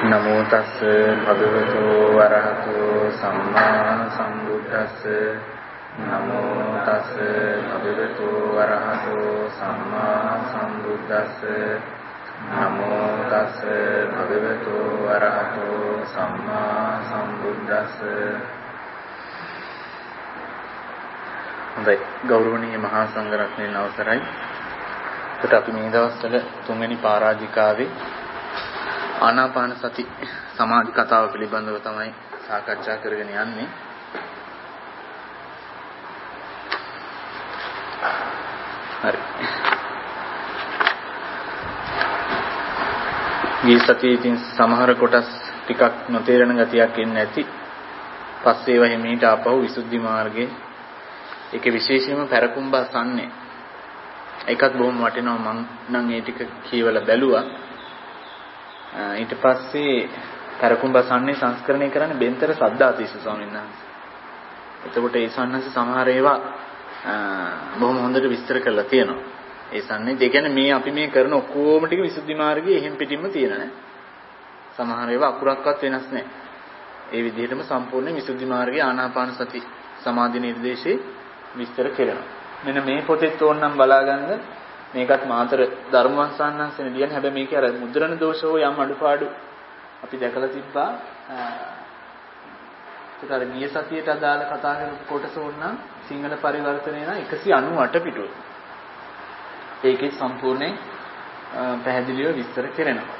නමෝ තස් භගවතු වරහතෝ සම්මා සම්බුද්දස්ස නමෝ තස් භගවතු වරහතෝ සම්මා සම්බුද්දස්ස නමෝ තස් භගවතු වරහතෝ සම්මා සම්බුද්දස්ස. හොඳයි, ගෞරවනීය මහා සංඝරත්නයන් අවසරයි. ඒකට අපි මේ දවස්වල තුන්වෙනි පරාජිකාවේ ආනාපාන සති සමාධි කතාව පිළිබඳව තමයි සාකච්ඡා කරගෙන යන්නේ. හරි. මේ සතියේ ඉතින් සමහර කොටස් ටිකක් නොතේරෙන ගතියක් එන්නේ නැති. පස්සේ ඒවා හිමීට ආපහු විසුද්ධි මාර්ගයේ ඒකේ විශේෂයෙන්ම පෙරකුම්බා සම්නේ. ඒකත් බොහොම වටිනවා. මම නම් ඒ ටික කියවලා බැලුවා. ඊට පස්සේ පෙරකුම්බසන්නේ සංස්කරණය කරන්නේ බෙන්තර සද්දාතිස්ස ස්වාමීන් වහන්සේ. එතකොට ඒ සන්නහසේ සමහර ඒවා බොහොම හොඳට විස්තර කරලා තියෙනවා. ඒ සන්නේ ඒ කියන්නේ මේ අපි මේ කරන ඔක්කොම ටික විසුද්ධි මාර්ගයේ එහෙම් පිටින්ම තියෙන නේ. සමහර ඒවා අකුරක්වත් වෙනස් නැහැ. ඒ විදිහටම සම්පූර්ණ විසුද්ධි මාර්ගයේ ආනාපාන සති සමාධි නිර්දේශේ විස්තර කරනවා. මෙන්න මේ පොතේත් ඕනනම් බලාගන්න. මේකත් මාතර ධර්මවංශාන්හන්සේන ලියන හැබැයි මේකේ අර මුද්‍රණ දෝෂෝ යම් අඩුපාඩු අපි දැකලා තිබ්බා. ඒක අර ගිය සතියේට අදාළ කතා කරන කොටස වුණා සිංහල පරිවර්තනය නා 198 පිටුව. ඒකේ සම්පූර්ණයෙන් පැහැදිලිව විස්තර කරනවා.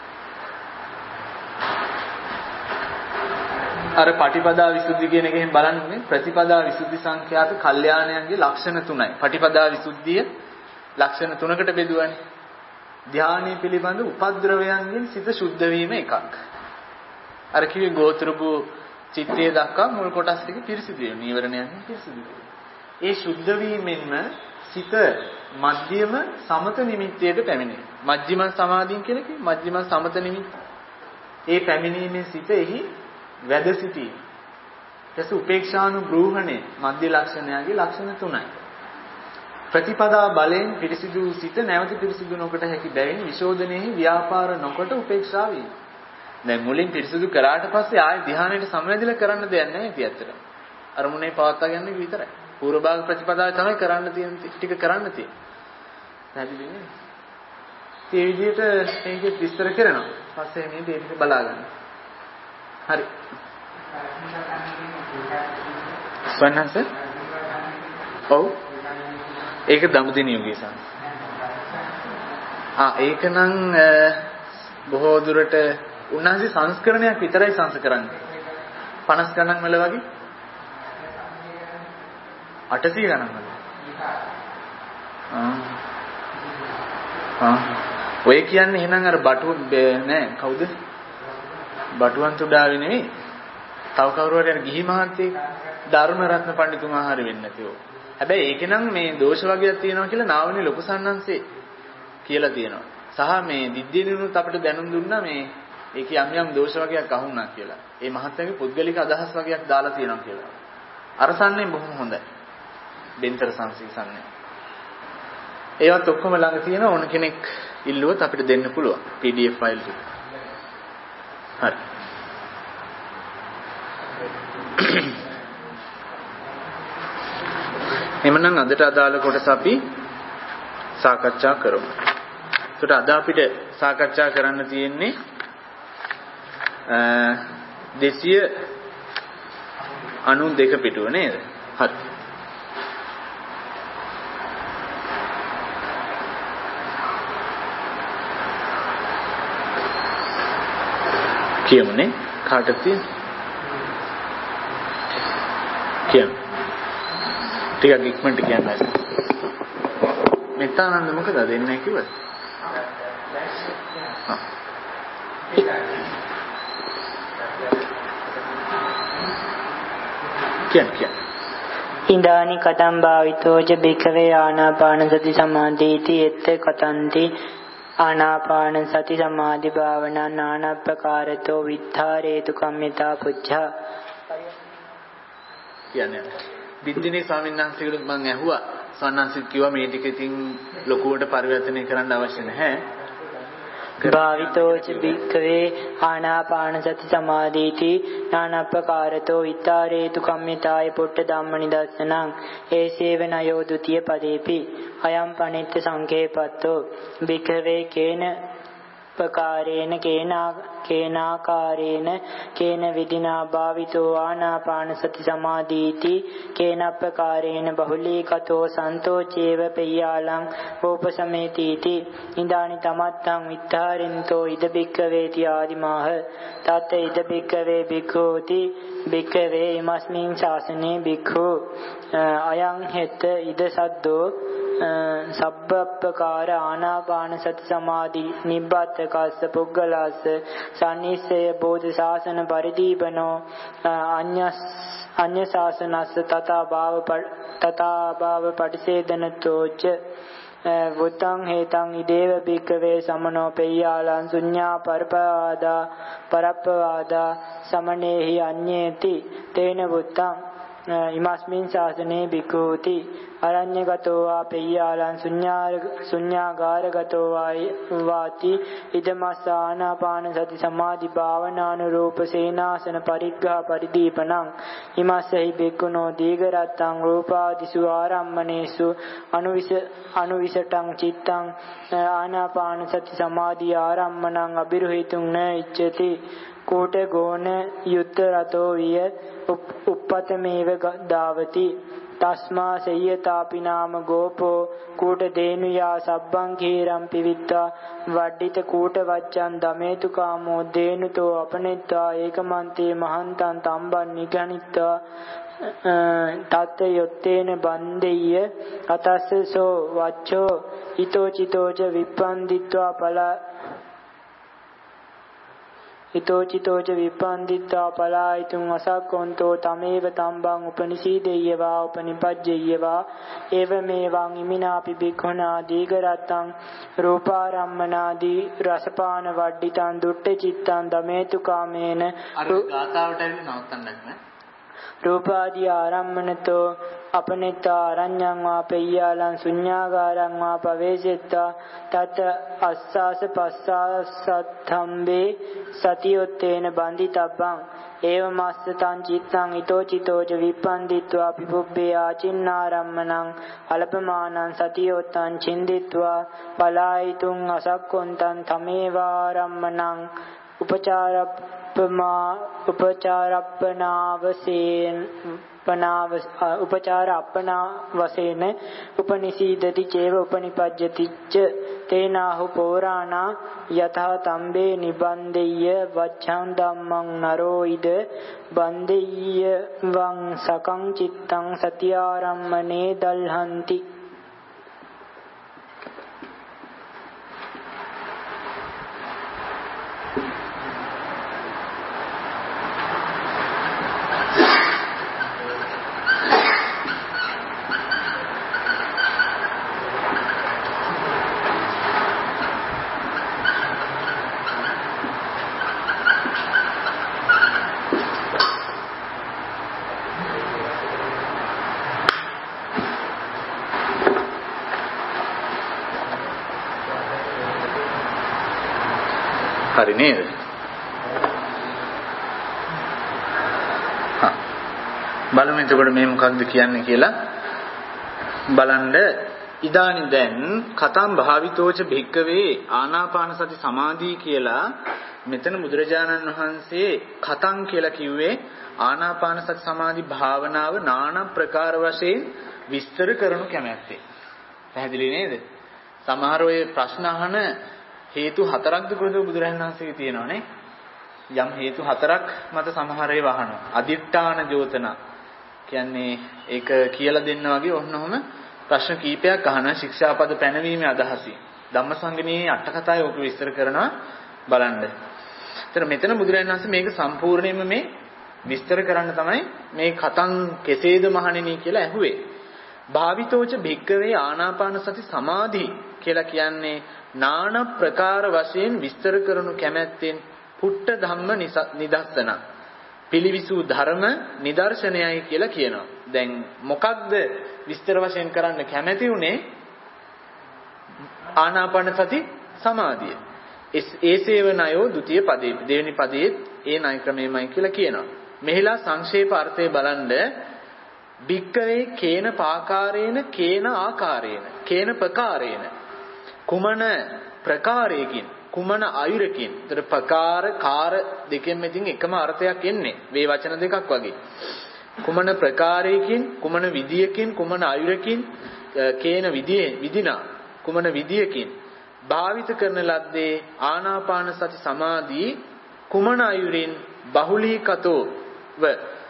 අර පටිපදා විසුද්ධි කියන එකෙන් බලන්නේ ප්‍රතිපදා විසුද්ධි සංඛ්‍යාත කල්යාණයන්ගේ ලක්ෂණ 3යි. පටිපදා විසුද්ධිය ලක්ෂණ 3කට බෙදුවානේ. ධානය පිළිබඳ උපද්‍රවයන්ගෙන් සිත සුද්ධ වීම එකක්. අර කිව්වේ ගෝත්‍රභු චිත්තයේ දක්වා මුල් කොටස් ටික පිරිසිදු වෙනවා. නීවරණයන් පිරිසිදු වෙනවා. ඒ සුද්ධ වීමෙන්ම සිත මධ්‍යම සමත නිමිත්තයට පැමිණේ. මධ්‍යම සමාධිය කියන එකේ මධ්‍යම සමත නිමිත්ත. ඒ පැමිණීමේ සිත එහි වැඩ සිටී. ඊට උපේක්ෂානුබ්‍රූහණේ මධ්‍ය ලක්ෂණයගේ ලක්ෂණ 3යි. ප්‍රතිපදා බලෙන් පිරිසිදු සිත නැවත පිරිසිදු නොකොට හැකි බැවින් විශෝධනයේ ව්‍යාපාර නොකොට උපේක්ෂා වේ. දැන් මුලින් පිරිසිදු කරාට පස්සේ ආයෙ ධ්‍යානයට සමවැදිලා කරන්න දෙයක් නැහැ ඉතින් ඇත්තට. අරමුණේ පවත්වා ගන්න එක විතරයි. පූර්ව භාග ප්‍රතිපදාවේ තමයි කරන්න තියෙන ටික කරන්න තියෙන්නේ. පැහැදිලි නේද? ඒ විදිහට මේකෙත් විස්තර කරනවා. පස්සේ මේ දේ ටික බලා ගන්න. හරි. ස්වයන්හන්ස? ඔව්. ඒක දඹදිව යුගයේ සංස්. ඒක නම් බොහෝ දුරට උන්වහන්සේ සංස්කරණයක් විතරයි සංස් කරන්නේ. 50 ගණන් වල වගේ 800 ගණන් වල. ඔය කියන්නේ එහෙනම් අර බටු නෑ කවුද? බටුවන් තුඩාවේ නෙවෙයි. තව කවුරු හරි අර ගිහි මහත්තයෙක් ධර්මරත්න පඬිතුමා හරි වෙන්නේ නැතිව. හැබැයි ඒකේ නම් මේ දෝෂ වර්ගයක් තියෙනවා කියලා නාවනේ ලොකු සන්නංශේ කියලා තියෙනවා. සහ මේ දිද්දේනුත් අපිට දැනුම් දුන්නා මේ ඒකේ යම් දෝෂ වර්ගයක් අහුණා කියලා. ඒ මහත්මයාගේ පුද්ගලික අදහස් වර්ගයක් දාලා තියෙනවා කියලා. අර සන්නේ බොහොම හොඳයි. බෙන්තර සංසී සන්නේ. ඒවත් ඔක්කොම ළඟ තියෙන ඕන කෙනෙක් ඉල්ලුවොත් අපිට දෙන්න පුළුවන් PDF ෆයිල් එක. හරි. එමනම් අදට අදාළ කොටස අපි සාකච්ඡා කරමු. ඒකට අද අපිට සාකච්ඡා කරන්න තියෙන්නේ 292 පිටුව නේද? හරි. කියමුනේ කාටද තියෙන්නේ? කියමු. ටිකක් ඉක්මනට කියන්න ඇති. මෙතනන්ද මොකද දෙන්නේ කිව්වද? කියන්න. ඉදානි කතම් භාවිතෝජ බිකවේ ආනාපාන සති සමාධීති එත්ත කතන්ති ආනාපාන සති සමාධි භාවනා නානප්පකාරතෝ විත්තරේතු කම්මිතා පුච්ඡා. කියන්නේ බින්දිනේ ස්වාමීන් වහන්සේගෙන් මම ඇහුවා සන්නන්සිට කිව්වා මේ ටික ඉතින් ලොකුවට පරිවර්තනය කරන්න අවශ්‍ය නැහැ. භාවිතෝච භික්ඛවේ ආනාපාන සති සමාධීති නානප්පකාරතෝ විතරේතු කම්මිතාය පොට්ට ධම්ම නිදස්සනං ඒසේව නයෝ ဒ ුතිය පදේපි අයම් පනිත්ත සංකේපත්තෝ භික්ඛවේ කේන පකාරේන කේනාකාරේන කේන විදිනා භාවිතෝ ආනාපාන සති සමාධීති කේනප්පකාරේන බහුලීකතෝ සන්තෝචේව පෙය්‍යාලං ඕපසමේතිති ඉදානි තමත්තං විත්තාරින්තෝ ඉද බික්කවේති ආදිමාහ තත් ඉද බික්කවේ බික්ඛෝති බික්කවේ ඉමස්මින් ශාසනේ බික්ඛු අයං හෙත ඉද සද්දෝ සබ්බප්පකාර ආනාපාන සති සමාධි නිබ්බතකස්ස පුග්ගලස්ස සම්නිස්සය බෝධි ශාසන පරිදීපනෝ අඤ්ඤ ශාසනස්ස තථා භාව පටිසේදනතෝච වුතං හේතං ඉදේව බික්කවේ සමනෝ පෙය්‍යාලං ශුඤ්ඤා පරප්පවාදා සමනේහි අඤ්ඤේති තේන වුතං ඉමස්මින් ශාසනේ බික්ඛූති අරඤ්‍යගතෝ වා පෙය්‍යාලං ශුඤ්ඤාගාරගතෝ වාති ඉදමස්ස ආනාපාන සති සමාධි භාවනානුරූප සේනාසන පරිග්ඝා පරිදීපනං ඉමස්සෙහි බික්ඛුනෝ දීඝරත්තං රූපාදිසු ආරම්මනේසු අනුවිසටං චිත්තං ආනාපාන සති සමාධි ආරම්මනං අබිරුහිතුං න ඉච්ඡති කෝට ගෝණ යුත්ත රතෝ විය උප්පතමේව දාවති තස්මා සේයතාපි නාම ගෝපෝ කූට දේනුයා සබ්බං කීරම් පිවිත්තා වඩ්ඩිත කූට වච්චන් දමේතු කාමෝ දේනුතෝ අපනෙත්තා ඒකමන්තේ මහන්තං තම්බන් නිගණිත්තා තත් යොත්තේන බන්දෙය්‍ය අතස්සසෝ වච්චෝ ඊතෝ චිතෝච විප්පන්දිත්වා පලා හිතෝචිතෝච විපන්දිත්තා පලායිතුං අසක්කොන්තෝ තමේව තම්බං උපනිසීදෙය්‍යවා උපනිපජ්ජෙය්‍යවා එවමෙවං ඉමිනාපි බික්ඛුනා දීඝරත්තං රූපාරම්මනාදී රසපාන වඩ්ඩිතං දුට්ඨ චිත්තං දමේතු කාමේන අර ගාතාවට ඇවිල්ලා නවත්තන්නත් නේ රූපාදී ආරම්මනතෝ අපනෙත්තා අරඤ්ඤං වා පෙය්‍යාලං ශුඤ්ඤාගාරං වා පවේසෙත්තා තත් අස්සාස පස්සාසත්තම්බේ සතියොත්තේන බන්දිතබ්බං ඒවමස්ස තං චිත්තං ඊතෝ චිතෝච විපන්දිත්වා පිපුබ්බේ ආචින්නාරම්මනං අලපමානං සතියොත්තං චින්දිත්වා පලායිතුං අසක්කොන්තං තමේවාරම්මනං උපචාර අපනාවසේන උපනිසීදති චේව උපනිපජ්ජති ච තේනාහු පෝරාණා යතහ තම්බේ නිබන්දෙය්‍ය වච්ඡං ධම්මං නරෝ ඉද බන්දෙය්‍ය වං සකං චිත්තං සතියාරම්මනේ දල්හන්ති හරි නේද? බලමු එතකොට මේ මොකක්ද කියන්නේ කියලා බලන්න. ඉදානි දැන් කතම් භාවිතෝච භික්කවේ ආනාපාන සති සමාධි කියලා මෙතන බුදුරජාණන් වහන්සේ කතම් කියලා කිව්වේ ආනාපාන සති සමාධි භාවනාව নানা ප්‍රකාර වශයෙන් විස්තර කරනු කැමැත්තේ. පැහැදිලි නේද? සමහර ඔය ප්‍රශ්න අහන හේතු හතරක්ද බුදුරජාණන් වහන්සේගේ තියෙනවානේ. යම් හේතු හතරක් මත සමහර ඒවා අහනවා. අදිඨාන ජෝතන කියන්නේ ඒක කියලා දෙන්න වගේ ඔන්නෝම ප්‍රශ්න කීපයක් අහන ශික්ෂාපද පැනවීමේ අදහසින්. ධම්මසංගණී අට කතාවේ ඔක විස්තර කරනවා බලන්න. ඒතර මෙතන බුදුරජාණන් වහන්සේ මේක සම්පූර්ණයෙන්ම මේ විස්තර කරන්න තමයි මේ කතං කෙසේද මහණෙනි කියලා ඇහුවේ. භාවිතෝච භික්කවේ ආනාපාන සති සමාධි කියලා කියන්නේ නාන ප්‍රකාර වශයෙන් විස්තර කරනු කැමැත්තෙන් පුට්ට ධම්ම නිදස්සන පිළිවිසු ධර්ම නිදර්ශනයයි කියලා කියනවා. දැන් මොකක්ද විස්තර වශයෙන් කරන්න කැමැති උනේ? ආනාපාන සති සමාධිය. ඒසේවනයෝ ဒုတိ ය පදේ දෙවෙනි පදයේ ඒ ණය ක්‍රමයමයි කියලා කියනවා. මෙහිලා සංක්ෂේප අර්ථය බලන්න භික්කවේ කේන පාකාරේන කේන ආකාරේන කේන ප්‍රකාරේන කුමන ප්‍රකාරයකින් කුමන අයුරකින්. ඒතර ප්‍රකාර කාර දෙකෙන් මෙතින් එකම අර්ථයක් එන්නේ. වේ වචන දෙකක් වගේ. කුමන ප්‍රකාරයකින් කුමන විදියකින් කුමන අයුරකින් කේන විදිනා කුමන විදියකින් භාවිත කරන ලද්දේ ආනාපාන සති සමාධි කුමන අයුරින් බහුලීකතෝව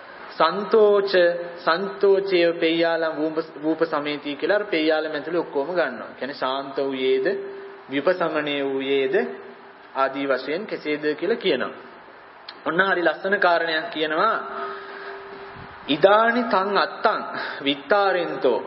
සන්තෝචය පෙය්‍යාලම් වූප සමේති කියලා අර පෙය්‍යාලම් ඇතුලේ ඔක්කොම ගන්නවා. කියන්නේ ශාන්ත වූයේද විපසමණේ වූයේද ආදී වශයෙන් කෙසේද කියලා කියනවා. ඔන්න හරි ලස්සන කාරණයක් කියනවා. ඉදානි තං අත්තං විත්තාරෙන්තෝ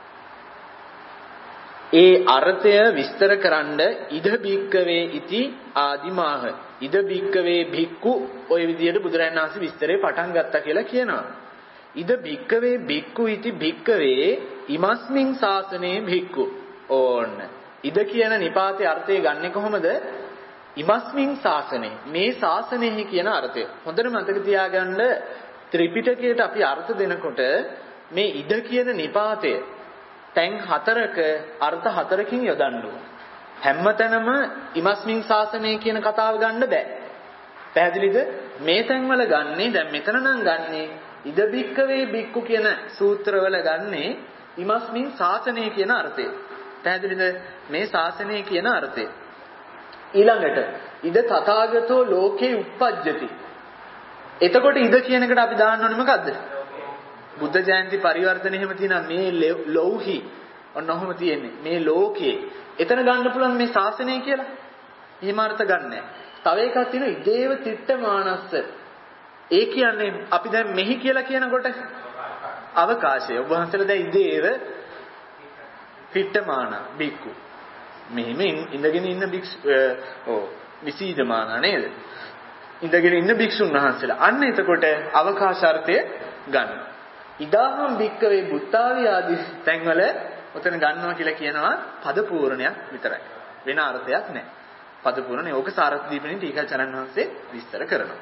ඒ අර්ථය විස්තර කරන්න ඉද බික්කවේ ඉති ආදිමාහ ඉද බික්කවේ භික්ඛු ඔය විදිහට බුදුරජාණන් වහන්සේ විස්තරේ පටන් ගත්තා කියලා කියනවා. ඉද බික්කවේ භික්ඛු ඉති බික්කවේ ඉමස්මින් ශාසනේ භික්ඛු. ඕන්න ඉද කියන නිපාතේ අර්ථය ගන්නෙ කොහොමද? ඉමස්මින් ශාසනේ මේ ශාසනයෙහි කියන අර්ථය. හොඳට මතක තියාගන්න ත්‍රිපිටකයට අපි අර්ථ දෙනකොට මේ ඉද කියන නිපාතය තැන් හතරක අර්ථ හතරකින් යොදන්න ඕන. හැමතැනම ඉමස්මින් ශාසනය කියන කතාව ගන්න බෑ. පැහැදිලිද? මේ තැන්වල ගන්නේ දැන් මෙතන නම් ගන්නේ ඉද බික්කවේ බික්කු කියන සූත්‍රවල ගන්නේ ඉමස්මින් ශාසනය කියන අර්ථය. පැහැදිලිද? මේ ශාසනය කියන අර්ථය. ඊළඟට ඉද තථාගතෝ ලෝකේ උප්පජ්ජති. එතකොට ඉද කියන එකට අපි දාන්න ඕනේ මොකද්ද? බුද්ධ ජයන්ති පරිවර්තන එහෙම තියෙනවා මේ ලෞහි ඔන්න ඔහොම තියෙන්නේ මේ ලෝකේ. එතන ගන්න පුළුවන් මේ ශාසනය කියලා. එහෙම අර්ථ ගන්නෑ. තව එකක් තියෙනවා ඉදේව තිට්ඨමානස්ස. ඒ කියන්නේ අපි දැන් මෙහි කියලා කියනකොට අවකාශය. ඔබ වහන්සේලා දැන් ඉදේව තිට්ඨමාන බික්කු. මෙහිම ඉඳගෙන ඉන්න විසීදමාන නේද? ඉඳගෙන ඉන්න භික්ෂුන් වහන්සේලා. අන්න එතකොට අවකාශාර්ථය ගන්න. ඉදාහම් භික්කවේ බුත්තාවි ආදී තැන්වල උතන ගන්නවා කියලා කියනවා පද පූර්ණයක් විතරයි. වෙන අර්ථයක් නැහැ. පද පූර්ණනේ ඕක සාරත් දීපනේ ටීකාචාර්යන් වහන්සේ විස්තර කරනවා.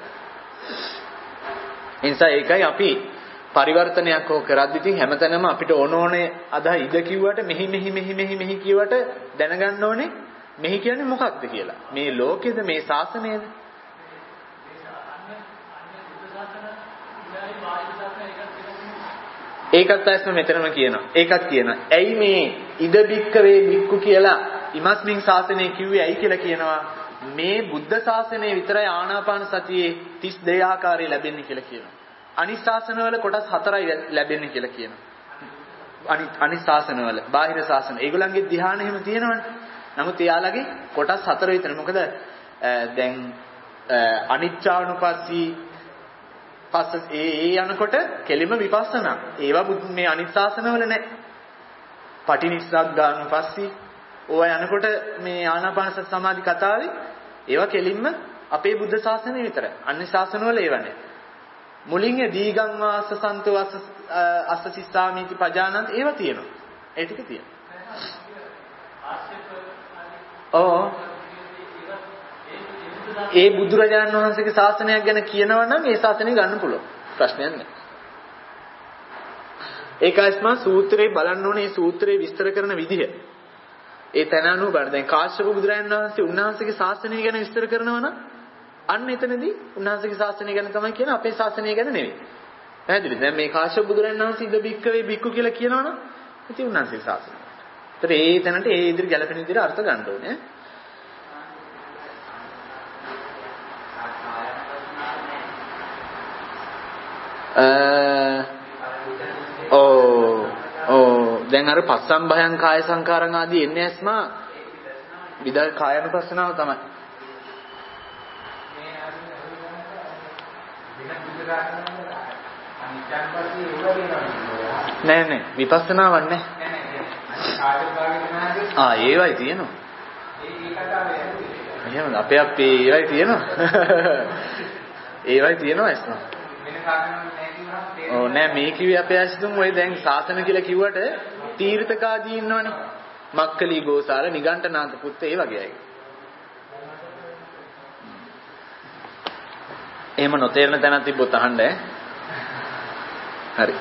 එනිසා ඒකයි අපි පරිවර්තනයක් හෝ කරද්දී ඉතින් හැමතැනම අපිට ඕනේ අදා ඉද කිව්වට මෙහි කිව්වට දැනගන්න ඕනේ මෙහි කියන්නේ මොකක්ද කියලා. මේ ලෝකෙද මේ ශාසනයද? ඒකත් ඇස්ම මෙතනම කියනවා. ඒකත් කියනවා. ඇයි මේ ඉද බික්කවේ බික්කු කියලා ඉමස්මින් ශාසනය කිව්වේ ඇයි කියලා කියනවා. මේ බුද්ධ ශාසනය විතරයි ආනාපාන සතියේ 32 ආකාරය ලැබෙන්නේ කියලා කියනවා. අනිත් ශාසනවල කොටස් 4යි ලැබෙන්නේ කියලා කියනවා. අනිත් ශාසනවල බාහිර ශාසන ඒගොල්ලන්ගේ ධ්‍යාන එහෙම තියෙනවනේ. නමුත් එයාලගේ කොටස් 4 විතරයි. මොකද දැන් අනිච්චානුපස්සී පස්ස ඒ යනකොට කෙලිම විපස්සනා. ඒවා මේ අනිත් ශාසනවල නැහැ. පටිනිස්සග්ගානුපස්සී ඕවා යනකොට මේ ආනාපාන සති සමාධි කතාවේ ඒවා කෙලින්ම අපේ බුද්ධ ශාසනය විතරයි. අනිත් ශාසනවල ඒවා නැහැ. මුලින්ම දීගං වාස්ස සන්තෝ අස්ස සිස්සාමීති පජානන්ත ඒවා තියෙනවා. ඒ ටික තියෙනවා. ඒ බුදුරජාණන් වහන්සේගේ ශාසනයක් ගැන කියනවා නම් ඒ ශාසනය ගන්න පුළුවන්. ප්‍රශ්නයක් නැහැ. ඒකයිස්ම සූත්‍රේ බලන්න ඕනේ. මේ සූත්‍රේ විස්තර කරන විදිහ. ඒ තැන අනුව බලන්න. දැන් කාශ්‍යප බුදුරජාණන් වහන්සේ උන්වහන්සේගේ ශාසනය ගැන විස්තර කරනවා නම් අන්න එතනදී උන්වහන්සේගේ ශාසනය ගැන තමයි කියන්නේ අපේ ශාසනය ගැන නෙවෙයි. පැහැදිලිද? දැන් මේ කාශ්‍යප බුදුරජාණන් වහන්සේ ඉද බික්කවේ බික්කු කියලා කියනවනම් ඉතින් උන්වහන්සේගේ ශාසනය. ඒතර ඒ තැනට ඒ ඉදිරි ගැලපෙන විදිහට අර්ථ ගන්න ඕනේ. දැන් අර පස්සම් භයං කාය සංකාරං ආදී එන්නේ ඇස්මා විදල් කායනුපස්සනාව තමයි. නෑ විපස්සනාවක් නෑ. ඒවයි තියෙනවා. එහෙනම් අපේ ඒවයි තියෙනවා. ඒවයි තියෙනවා ඇස්මා. නෑ මේ කිව්වේ අපේ ඇසිතුම් ඔය දැන් ශාසන කියලා කිව්වට තීර්ථකාදී ඉන්නවනේ. මක්කලි ගෝසාල නිගණ්ඨනාථ පුත්ත ඒ වගේ අය. එහෙම නොතේරෙන තැනක් තිබ්බොත් අහන්න ඈ. හරි.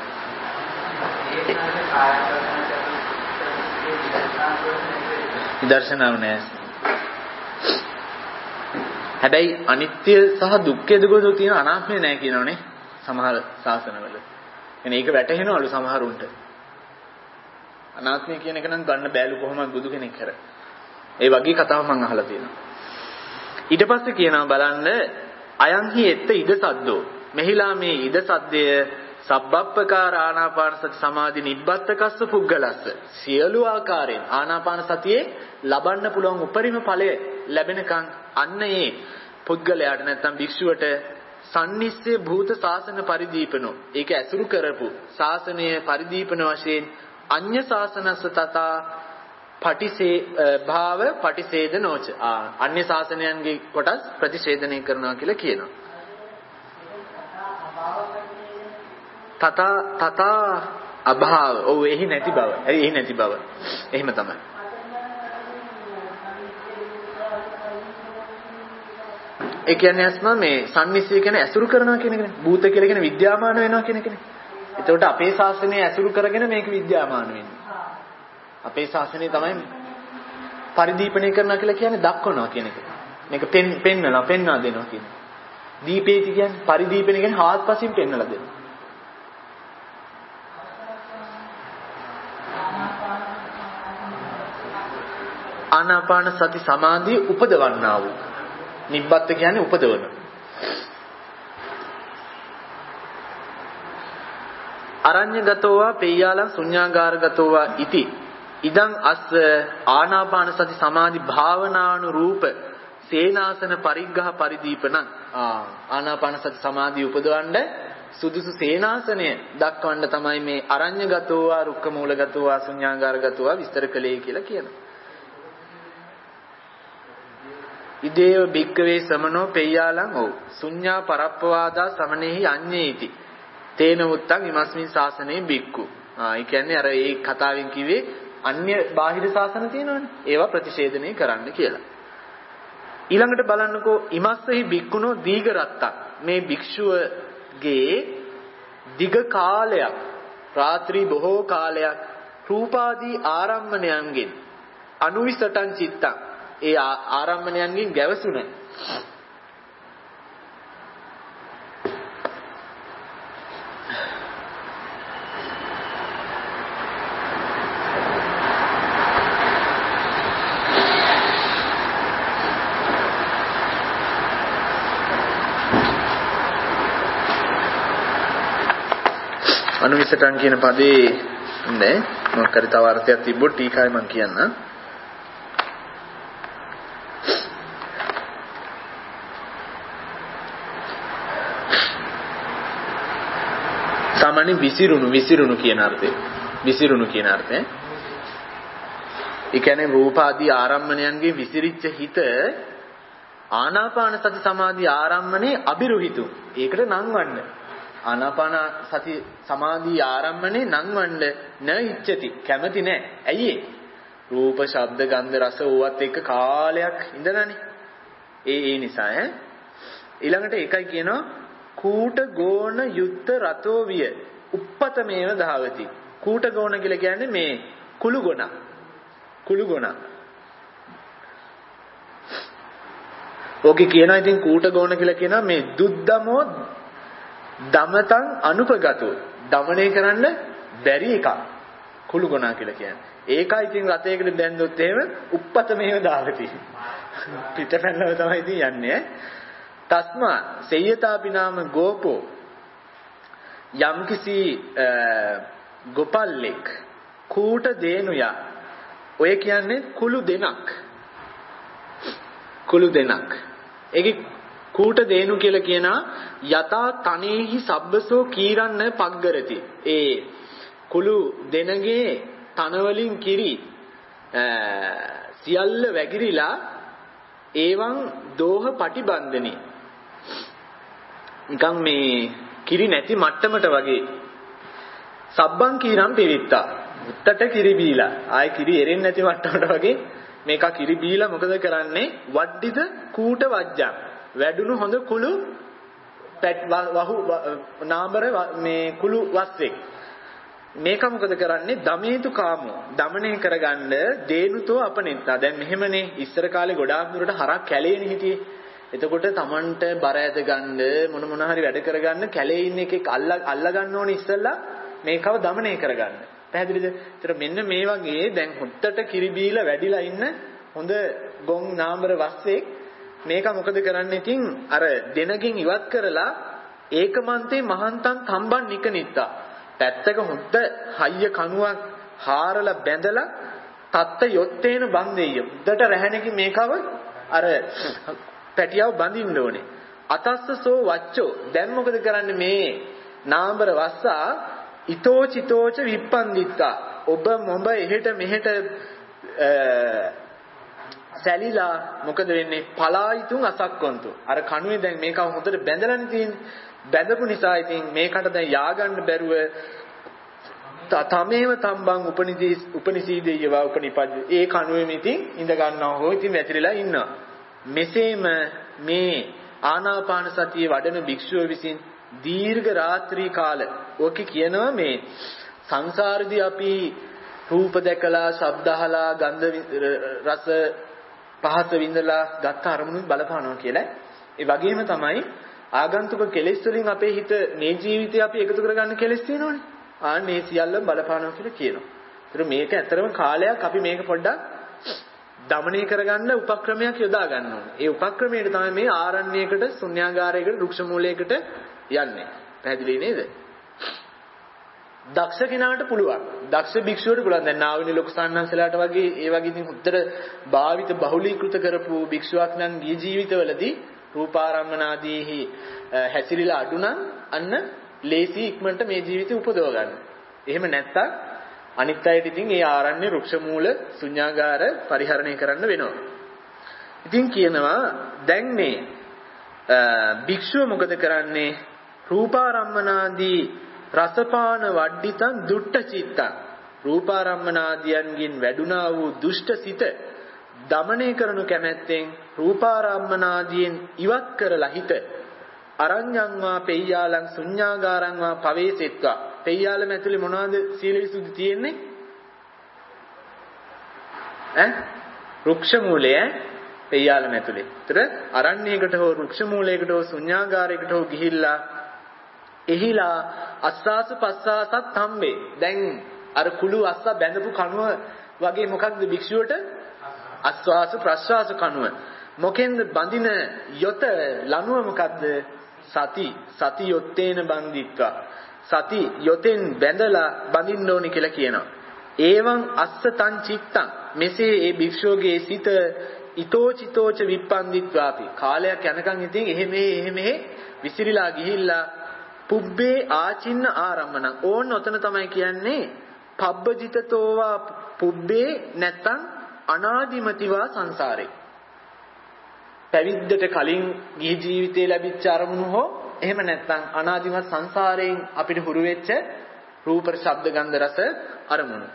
විදර්ශනාව නෑ. හැබැයි අනිත්‍ය සහ දුක්ඛ දෙකෝ තියෙන අනාත්මය නෑ කියනවනේ සමහර ශාසනවල. එනේ ඒක වැටහෙනවලු සමහරුන්ට. අනාත්මය කියන එක නම් ගන්න බෑලු කොහොමද බුදු කෙනෙක් කර. ඒ වගේ කතාවක් මම අහලා තියෙනවා. ඊට පස්සේ කියනවා බලන්න අයන්හි එත්ත ඉද සද්දෝ. මෙහිලා මේ ඉද සද්දය සබ්බප්පකාර ආනාපාන සති සමාධි නිබ්බත්තකස්ස පුද්ගලස්ස. සියලු ආකාරයෙන් ආනාපාන සතියේ ලබන්න පුළුවන් උපරිම ඵලය ලැබෙනකන් අන්න ඒ පුද්ගලයාට නැත්නම් භික්ෂුවට සම්නිස්සේ භූත ශාසන පරිදීපනෝ. ඒක ඇසුරු කරපු ශාසනය පරිදීපන වශයෙන් අඤ්ඤ ශාසනස්ස තථා පටිසේ භාව පටිසේදනෝච. අන්‍ය ශාසනයන්ගේ කොටස් ප්‍රතිෂේධනය කරනවා කියලා කියනවා. තථා අභාව. ඔව් එහි නැති බව. එහි නැති බව. එහෙම තමයි. ඒ කියන්නේ අස්මා මේ සම්නිස්සය කියන්නේ ඇසුරු කරනවා කියන එකනේ. භූත කියලා කියන්නේ විද්‍යාමාන වෙනවා කියන එකනේ. එතකොට අපේ ශාසනය ඇසුරු කරගෙන මේක විද්‍යාමාන වෙන්නේ. අපේ ශාසනය තමයි පරිදීපණය කරනවා කියලා කියන්නේ දක්වනවා කියන එක. මේක පෙන්වනවා දෙනවා කියන එක. දීපේති කියන්නේ පරිදීපණය කියන්නේ හාත්පසින් පෙන්වලා දෙනවා. ආනාපාන සති සමාධිය උපදවන්නා වූ. නිබ්බත් කියන්නේ උපදවන. අරඤ්‍යගතෝවා පෙය්‍යාලං ශුඤ්ඤාගාරගතෝවා ඉති ඉදං අස්ස ආනාපාන සති සමාධි භාවනානුරූප සේනාසන පරිග්ඝහ පරිදීපන. ආනාපාන සති සමාධිය උපදවන්න සුදුසු සේනාසනය දක්වන්න තමයි මේ අරඤ්‍යගතෝවා රුක්ක මූලගතෝවා ශුඤ්ඤාගාරගතෝවා විස්තර කළේ කියලා කියනවා. ඉදේව භික්කවේ සමනෝ පෙය්‍යාලං ඕ ශුඤ්ඤා පරප්පවාදා සමනේහි අඤ්ඤේති තේන උත්තං ඉමස්මින් ශාසනේ බික්කු. ඒ කියන්නේ අර ඒ කතාවෙන් කිව්වේ අන්‍ය බාහිර ශාසන තියෙනවනේ. ඒවා ප්‍රතිෂේධනය කරන්න කියලා. ඊළඟට බලන්නකෝ ඉමස්සෙහි බික්කුණෝ දීඝරත්තක්. මේ භික්ෂුවගේ දිග කාලයක් රාත්‍රී බොහෝ කාලයක් රූපාදී ආරම්මණයන්ගෙන් අනුවිසටන් චිත්තං. ඒ ආරම්මණයන්ගෙන් ගැවසුණ අනුවිසටන් කියන පදේ නෑ මොකක් හරි තව අර්ථයක් තිබ්බොත් ටීකායි මම කියන්නම්. සාමාන්‍ය විසිරුණු කියන අර්ථය. විසිරුණු කියන අර්ථය. ඒ කියන්නේ රූප ආදී ආරම්මණයන්ගේ විසිරිච්ච හිත ආනාපාන සති සමාධි ආරම්මණේ අබිරුහිතු. ඒකට නංවන්න. ආනාපාන සති සමාධි ආරම්මණේ නංවන්න න ඉච්ඡති. කැමති නෑ. ඇයි ඒ? රූප, ශබ්ද, ගන්ධ, රස ඕවත් එක්ක කාලයක් ඉඳලානේ. ඒ නිසා ඊළඟට ඒකයි කියනවා කූට ගෝණ යුත්ත රතෝ විය උප්පතමේව ධාවති. කූට ගෝණ කියලා කියන්නේ මේ කුළු ගොණ. ඕකේ කියනවා ඉතින් කූට ගෝණ කියලා කියනවා මේ දුද්දමෝ දමතං අනුපගතෝ. දමණය කරන්න බැරි එකක්. කුළු ගොණ කියලා කියන්නේ. ඒකයි ඉතින් රතයකට දැන්දොත් එහෙම උප්පතමේව ධාවති. පිටපැන්නව තමයි ඉතින් යන්නේ. තස්මා සේයතාපි නාම ගෝපෝ යම්කිසි ගොපල්ලෙක් කූට දේනුයා. ඔය කියන්නේ කුළු දෙනක්. ඒකේ කූට දේනු කියලා කියනවා යතා තනේහි සබ්බසෝ කීරන්න පග්ගරති. ඒ කුළු දෙනගේ තන වලින් කිරි සියල්ල වැగిරිලා ඒවන් දෝහ පටිබන්ධනි. නිකන් මේ කිරි නැති මට්ටමට වගේ. සබ්බං කීරම් පිරිත්තා. උත්තට කිරි බීලා. ආයේ කිරි එරෙන්නේ නැති මට්ටමට වගේ මේක කිරි බීලා මොකද කරන්නේ? වඩ්ඩිද කූට වජ්ජං. වැඩුණු හොඳ කුළු වහු නාඹර මේ කුළු වස්සෙක්. මේක මොකද කරන්නේ? දමේතු කාමෝ දමණය කරගන්න දේනුතෝ අපනෙත්තා. දැන් මෙහෙමනේ ඉස්සර කාලේ ගොඩාක් දුරට හරක් කැලේනේ හිටියේ. එතකොට Tamanට බර ඇද ගන්න මොන හරි වැඩ කරගන්න කැලේ ඉන්න එකෙක් අල්ලා ගන්න ඕනේ ඉස්සෙල්ලා මේකව দমনය කරගන්න. පැහැදිලිද? ඒතර මෙන්න මේ වගේ දැන් හොත්තට කිරි බීලා වැඩිලා ඉන්න හොඳ ගොන් නාඹර වස්සෙක් මේක මොකද කරන්නේ? ඉතින් අර දෙනකින් ඉවත් කරලා ඒකමන්තේ මහන්තන් තම්බන් නිකනිත්තා. පැත්තක හොද්ද හයිය කණුවක් හාරලා බැඳලා තත්ත යොත්තේන බන්දෙය. උඩට රැහැණකින් මේකව අර පැටියව බඳින්න ඕනේ. අතස්සසෝ වච්චෝ දැන් මොකද කරන්නේ මේ නාඹර වස්සා ඊතෝචිතෝච විප්පන්දිත්තා. ඔබ මොඹ එහෙට මෙහෙට සැලිලා මොකද වෙන්නේ? පලායිතුන් අසක්කොන්තු. අර කණුවේ දැන් මේක හොඳට බැඳලානේ තියෙන්නේ. බැඳපු නිසා ඉතින් මේකට දැන් ය아가න්න බැරුව තමේව තම්බන් උපනිසීදේයවා උපනිපද්ද. ඒ කණුවේම ඉතින් ඉඳ ගන්නවා හෝ ඉතින් වැතිරිලා ඉන්නවා. මෙසේම මේ ආනාපාන සතිය වඩන භික්ෂුව විසින් දීර්ඝ රාත්‍රී කාල ඔකේ කියනවා මේ සංසාරදී අපි රූප දැකලා ශබ්ද අහලා ගන්ධ රස පහස විඳලා ගත්ත අරමුණු බලපානවා කියලා. ඒ වගේම තමයි ආගන්තුක කෙලෙස් වලින් අපේ හිත මේ ජීවිතේ අපි එකතු කරගන්න කෙලෙස් තියෙනවනේ. ආන්නේ සියල්ල බලපානවා කියලා කියනවා. ඒතර මේක ඇත්තරම කාලයක් අපි මේක පොඩ්ඩක් දමනය කරගන්න උපක්‍රමයක් යොදා ගන්න ඕනේ. ඒ උපක්‍රමයට තමයි මේ ආරණ්‍යයකට, ශුන්‍යාගාරයකට, වෘක්ෂ මූලයකට යන්නේ. පැහැදිලි නේද? දක්ෂ කෙනාට පුළුවන්. දක්ෂ භික්ෂුවට පුළුවන්. දැන් නාවිනි ලොකු සාන්නන්සලාට වගේ ඒ වගේ ඉතින් උත්තර භාවිත බහුලීකృత කරපු භික්ෂුවක් නම් ගිය ජීවිතවලදී රූපාරම්මනාදීහි හැසිරීලා අඩු නම් අන්න ලේසි ඉක්මනට මේ ජීවිතේ උපදව ගන්න. එහෙම නැත්තම් අනිත් අයට ඉතින් ඒ ආරණ්‍ය වෘක්ෂ මූල ශුන්‍යාගාර පරිහරණය කරන්න වෙනවා. ඉතින් කියනවා දැන් මේ භික්ෂුව මොකද කරන්නේ? රූපාරම්මනාදී රසපාන වඩ්ඩිතං දුට්ඨ චිත්තං. රූපාරම්මනාදියන්ගෙන් වැඩුණා වූ දුෂ්ට සිත දමනය කරනු කැමැත්තෙන් රූපාරම්මනාදියෙන් ඉවත් කරලා හිත අරඤ්ඤං වා පෙය්‍යාලං ශුන්‍යාගාරං වා පවේසෙත්වා. පෙය්‍යාලම ඇතුලේ මොනවද සීල විසුද්ධි තියෙන්නේ? වෘක්ෂ මූලය පෙය්‍යාලම ඇතුලේ. ඒතර අරණ්‍යයකට හෝ වෘක්ෂ මූලයකට හෝ ශුන්‍යාගාරයකට හෝ ගිහිල්ලා එහිලා අස්සාස පස්සාසත් හම්බේ. දැන් අර කුළු අස්ස බැඳපු කණුව වගේ මොකක්ද භික්ෂුවට? අස්වාස ප්‍රස්වාස කණුව. මොකෙන්ද බඳින යොත ලනුව මොකද්ද? සති යොත්තේන බන්දිත්වා. සති යොතෙන් බැඳලා බඳින්න ඕනි කියලා කියනවා. ඒවං අස්ස තං චිත්තං. මෙසේ ඒ භික්ෂුවගේ සිත ඊතෝචිතෝච විප්පන්දිත්වාපි. කාලයක් යනකම් ඉතින් එහෙම විසිරීලා ගිහිල්ලා පුබ්බේ ආචින්න ආරම්මන. ඕන්න ඔතන තමයි කියන්නේ පබ්බජිතතෝවා පුබ්බේ නැත්තම් අනාදිමතිවා සංසාරේ. පැවිද්දට කලින් ගිහි ජීවිතේ ලැබිච්ච අරමුණු හෝ එහෙම නැත්නම් අනාදිමත් සංසාරයෙන් අපිට හුරු වෙච්ච රූප ශබ්ද ගන්ධ රස අරමුණු.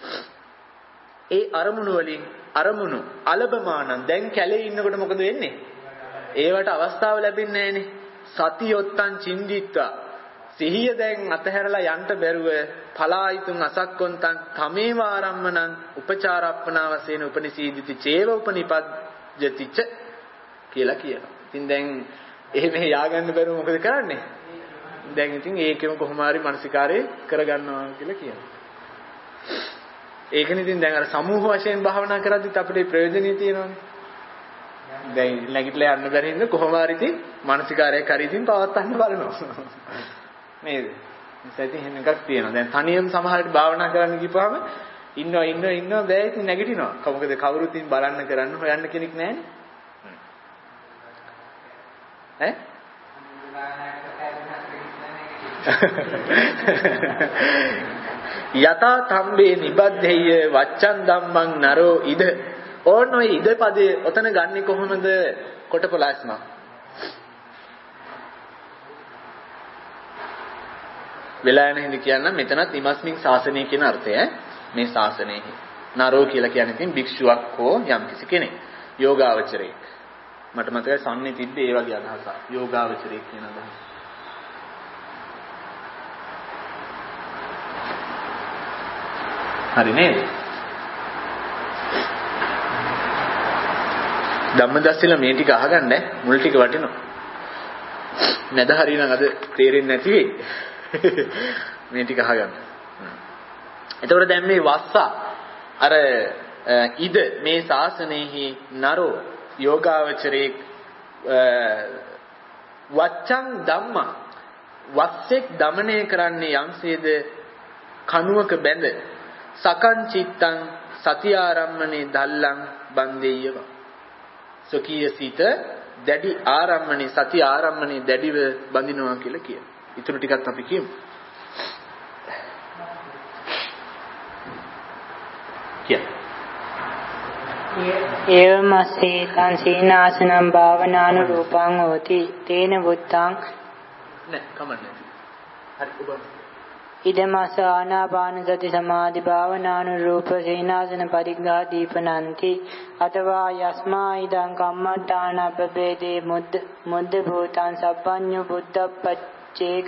ඒ අරමුණු වලින් අරමුණු අලබමානං දැන් කැලේ ඉන්නකොට මොකද වෙන්නේ? ඒවට අවස්ථාව ලැබෙන්නේ නැහනේ. සතියොත්තං චින්දිත්වා. සිහිය දැන් අතහැරලා යන්න බැරුව පලායිතුන් අසක්කොන්තං තමේව ආරම්මනං උපචාරප්පනා වශයෙන් උපනිසීදිති චේව උපනිපද්ජතිච කියලා කියනවා. ඉතින් දැන් එහෙම ය아가න්න බැරුව මොකද කරන්නේ? දැන් ඉතින් ඒකෙම කොහොම හරි මානසිකාරේ කරගන්නවා කියලා කියනවා. ඒකනේ ඉතින් දැන් අර සමූහ වශයෙන් භාවනා කරද්දිත් අපිට ප්‍රයෝජනෙ තියෙනවානේ. දැන් නැගිටලා යන්න බැරි හින්දා කොහොම හරි ඉතින් මානසිකාරයක් හරි ඉතින් පවත්වන්න බලනවා. නේද? ඉතින් එහෙම එකක් තියෙනවා. දැන් තනියම සමහරට භාවනා කරන්න ගිහපුවාම ඉන්නවා බෑ ඉතින් නැගිටිනවා. මොකද කවුරුත් ඉතින් බලන්න කරන්න හොයන්න කෙනෙක් නැහැනේ. යතා තම්බේ නිබද්දේය වච්ඡන් ධම්මං නරෝ ඉද. ඕන ඔය ඉද පදේ ඔතන ගන්නෙ කොහොමද? කොටපලාස්ම වෙලා යන හිඳ කියන්න මෙතනත් ඉමස්මින් ශාසනය කියන අර්ථය. මේ ශාසනයේ නරෝ කියලා කියන්නේ ඉතින් භික්ෂුවක් හෝ යම්කිසි කෙනෙක් යෝගාවචරයෙක්. මට මතකයි සම්නේ තිබ්බේ ඒ වගේ අදහසක්. යෝගාවචරයෙක් කියන අදහස. හරි නේද? ධම්මදස්සල මේ ටික අහගන්න මුල් ටික වටිනවා. නැද හරිනම් අද තේරෙන්නේ නැති වෙයි. මේ ටික අහගන්න. එතකොට දැන් මේ වස්සා අර ඉද මේ ශාසනයෙහි නරෝ යෝගාවචරේ වච්ඡං ධම්මා වස්සෙක් දමණය කරන්නේ යම්සේද කණුවක බැඳ සකං චිත්තං සති ආරම්මනේ දල්ලං බන්දෙය්‍යව සොකීය සිත දැඩි ආරම්මනේ සති ආරම්මනේ දැඩිව බඳිනවා කියලා කියන. ඊටු ටිකත් අපි කියමු. ඒවමස්සේ තං සීනාසනම් භාවනානුරූපං හෝති තේන බුත්තං නෑ කමන්නේ. හරි ඔබ ඉදමස ආනාපාන සති සමාධි භාවනානුරූප සීනාසන පරිග්ඝා දීපනන්ති අතවා යස්මා ඉදං කම්මඨානපබේදේ මුද්ද භූතං සබ්බඤ්ඤ බුද්ධපච්චේක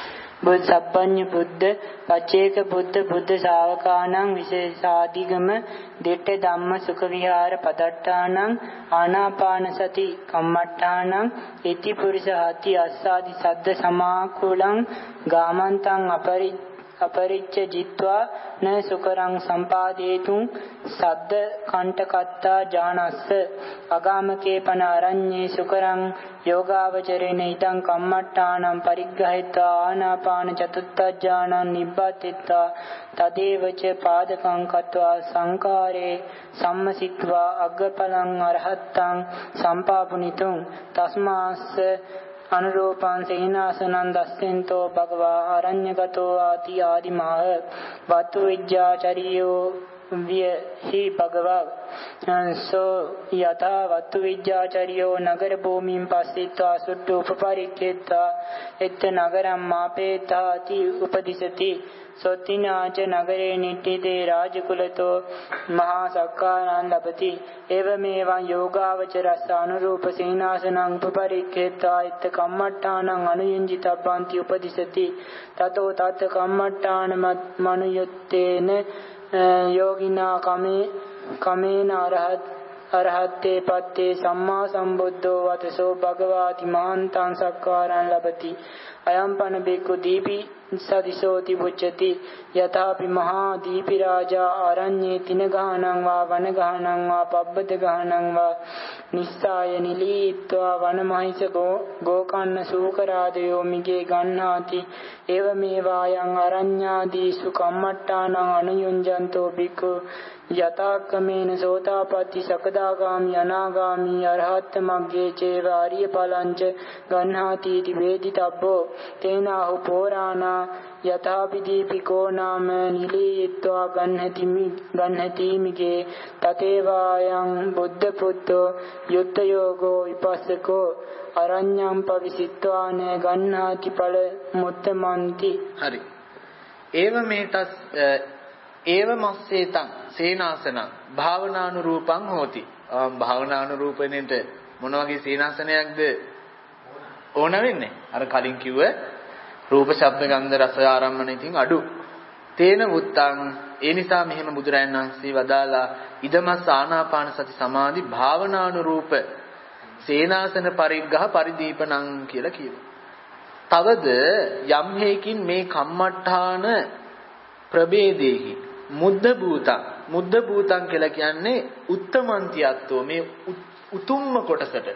සබ්බඤ්ඤ බුද්ධ පච්චේක බුද්ධ ශාවකානං විශේෂාදිගම දිට්ඨ ධම්ම සුඛ විහාර පදට්ඨානං ආනාපාන සති කම්මඨානං ඉති පුරිස හති අස්සාදි සද්ද සමාකුලං ගාමන්තං අපරිච්ඡ ජිත්වා න සුකරං සම්පාදේතුං සද්ද කණ්ඨකත්තා ඥානස්ස අගාමකේ පන අරඤ්ඤේ සුකරං යෝගාවචරේන ඉදං කම්මට්ඨානම් පරිග්‍රහිතා ආනාපාන චතුත්ථ ඥානං නිබ්බතිත්වා තදේවච පාදකං කତ୍වා සංකාරේ සම්මසිත්වා අග්ගඵලං අරහත්තං සම්පාපුනිතුං තස්මාස්ස අනුරූපං සේනාසනං දස්සෙන්තෝ භගවා අරඤ්‍යගතෝ ආති ආදිමාහ වතු විජ්ජාචරියෝ විහි භගවා සෝ යතා වතු විජ්ජාචරියෝ නගර භූමින් පස්සිත්වා සුට්ඨ උපපරික්ඛේත්වා එත් නගරම් මාපේතාති උපදිසති සොත්තිනාච නගරේ නිට්ඨිතේ රාජකුලතෝ මහා සක්කානං ලබති එවමෙවං යෝගාවචරස්ස අනුරූප සීනාසනං උපපරික්ඛේත්වා ඉත්ත කම්මට්ඨානං අනුයුංජිතබ්බන්ති උපදිසති තතෝ තත් කම්මට්ඨාන මනුයුත්තේන යෝගිනා කමේන අරහත්තේ පත්තේ සම්මා සම්බුද්ධෝ වතසෝ භගවාති මහන්තං සක්කාරං ලබති අයම්පන බික්ඛු දීපි සදිසෝති පුච්චති යථාපි මහා දීපි රාජා ආරඤ්ඤේ තින ගහනං වා වන ගහනං වා පබ්බත ගහනං වා නිස්සාය නිලීත්වා වනමහිස ගෝකන්න සූකරාදයෝ මිගේ ගන්නාති එවමේවායන් අරඤ්ඤාදීසු කම්මට්ඨානං අනුයුංජන්තෝ බික්ඛු යතාක්කමේන සෝතාපට්ටි සකදාගාමි අනාගාමි අරහත් මග්ගේ චේව ආර්ය ඵලංච ගන්හාති इति වේදිතබ්බෝ තේනාහු පෝරාණා යථාපිදීපිකෝ නාම නිලීත්වා ගන්හති මිගේ තතේවායන් බුද්ධ පුත්තෝ යුත්ත යෝගෝ විපස්සකෝ අරඤ්ඤං පවිසිට්වාන ගන්හාති ඵල මුත්තමන්ති. හරි. ඒව මේතස් ඒව මස්සේතං සේනාසනං භාවනානුරූපං හෝති. භාවනානුරූපණයට මොන වගේ සේනාසනයක්ද ඕන වෙන්නේ? අර කලින් කිව්ව රූප ශබ්ද ගන්ධ රස ආරම්මන ඉතින් අඩු. තේන වුත්තං ඒ නිසා මෙහෙම බුදුරයන් වහන්සේ වදාලා ඉදමස් ආනාපාන සති සමාධි භාවනානුරූප සේනාසන පරිග්ඝහ පරිදීපනං කියලා කියනවා. තවද යම් හේකින් මේ කම්මඨාන ප්‍රභේදේහි මුද්ද භූතං කියලා කියන්නේ උත්තමන්තියත්වෝ මේ උතුම්ම කොටසට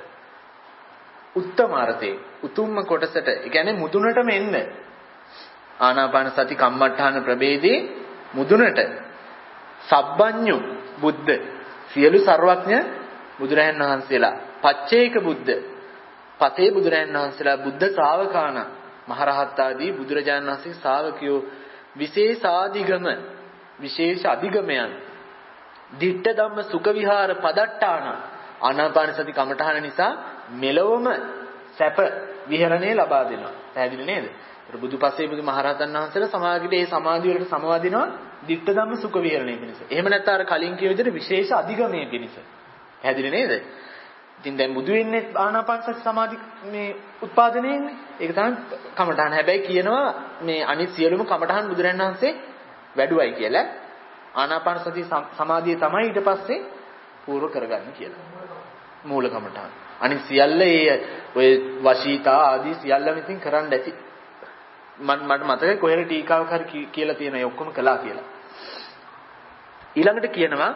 උත්තමාර්ථේ උතුම්ම කොටසට ඒ කියන්නේ මුදුනටම එන්න ආනාපාන සති කම්මඨාන ප්‍රභේදේ මුදුනට සබ්බඤ්ඤු බුද්ධ සියලු සර්වඥ බුදුරයන් වහන්සේලා පච්චේක බුද්ධ පතේ බුදුරයන් වහන්සේලා බුද්ධ ශ්‍රාවකාණ මහරහත් ආදී බුදුරජාණන් වහන්සේ ශ්‍රාවකයෝ විශේෂාදිගම විශේෂ අධිගමයන් දිට්ඨ ධම්ම සුඛ විහාර පදට්ඨාන ආනාපාන සති කමඨහන නිසා මෙලොවම සැප විහරණය ලබා දෙනවා. පැහැදිලි නේද? ඒතර බුදුපසේ බුදු මහරහතන් වහන්සේලා සමාගිට ඒ සමාධි වලට සමවදිනවා දිට්ඨ ධම්ම සුඛ විහරණය පිණිස. එහෙම නැත්නම් අර කලින් කිය විදිහට විශේෂ අධිගමයේ පිණිස. පැහැදිලි නේද? ඉතින් දැන් බුදු වෙන්නේ ආනාපාන සති සමාධි මේ උත්පාදනයේ ඉන්නේ. ඒක තමයි කමඨහන. හැබැයි කියනවා මේ අනිත් සියලුම කමඨහන් බුදුරජාණන් වහන්සේ වැඩුවයි කියලා. ආනාපාන සති සමාධිය තමයි ඊට පස්සේ පූර්ව කරගන්නේ කියලා. මූල කමඨාන. අනිත් සියල්ල ඔය වශීතා ආදී සියල්ලම ඉතින් කරන්න ඇති. මට මතකයි කොහෙර ටීකාවක් හරි කියලා තියෙන ඒ ඔක්කොම කළා කියලා. ඊළඟට කියනවා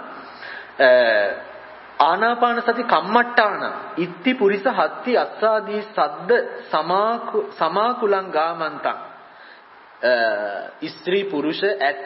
ආනාපාන සති කම්මට්ටාන ඉත්ති පුරිස හත්ති අස්සාදී සද්ද සමාකුලං ගාමන්තං ස්ත්‍රී පුරුෂ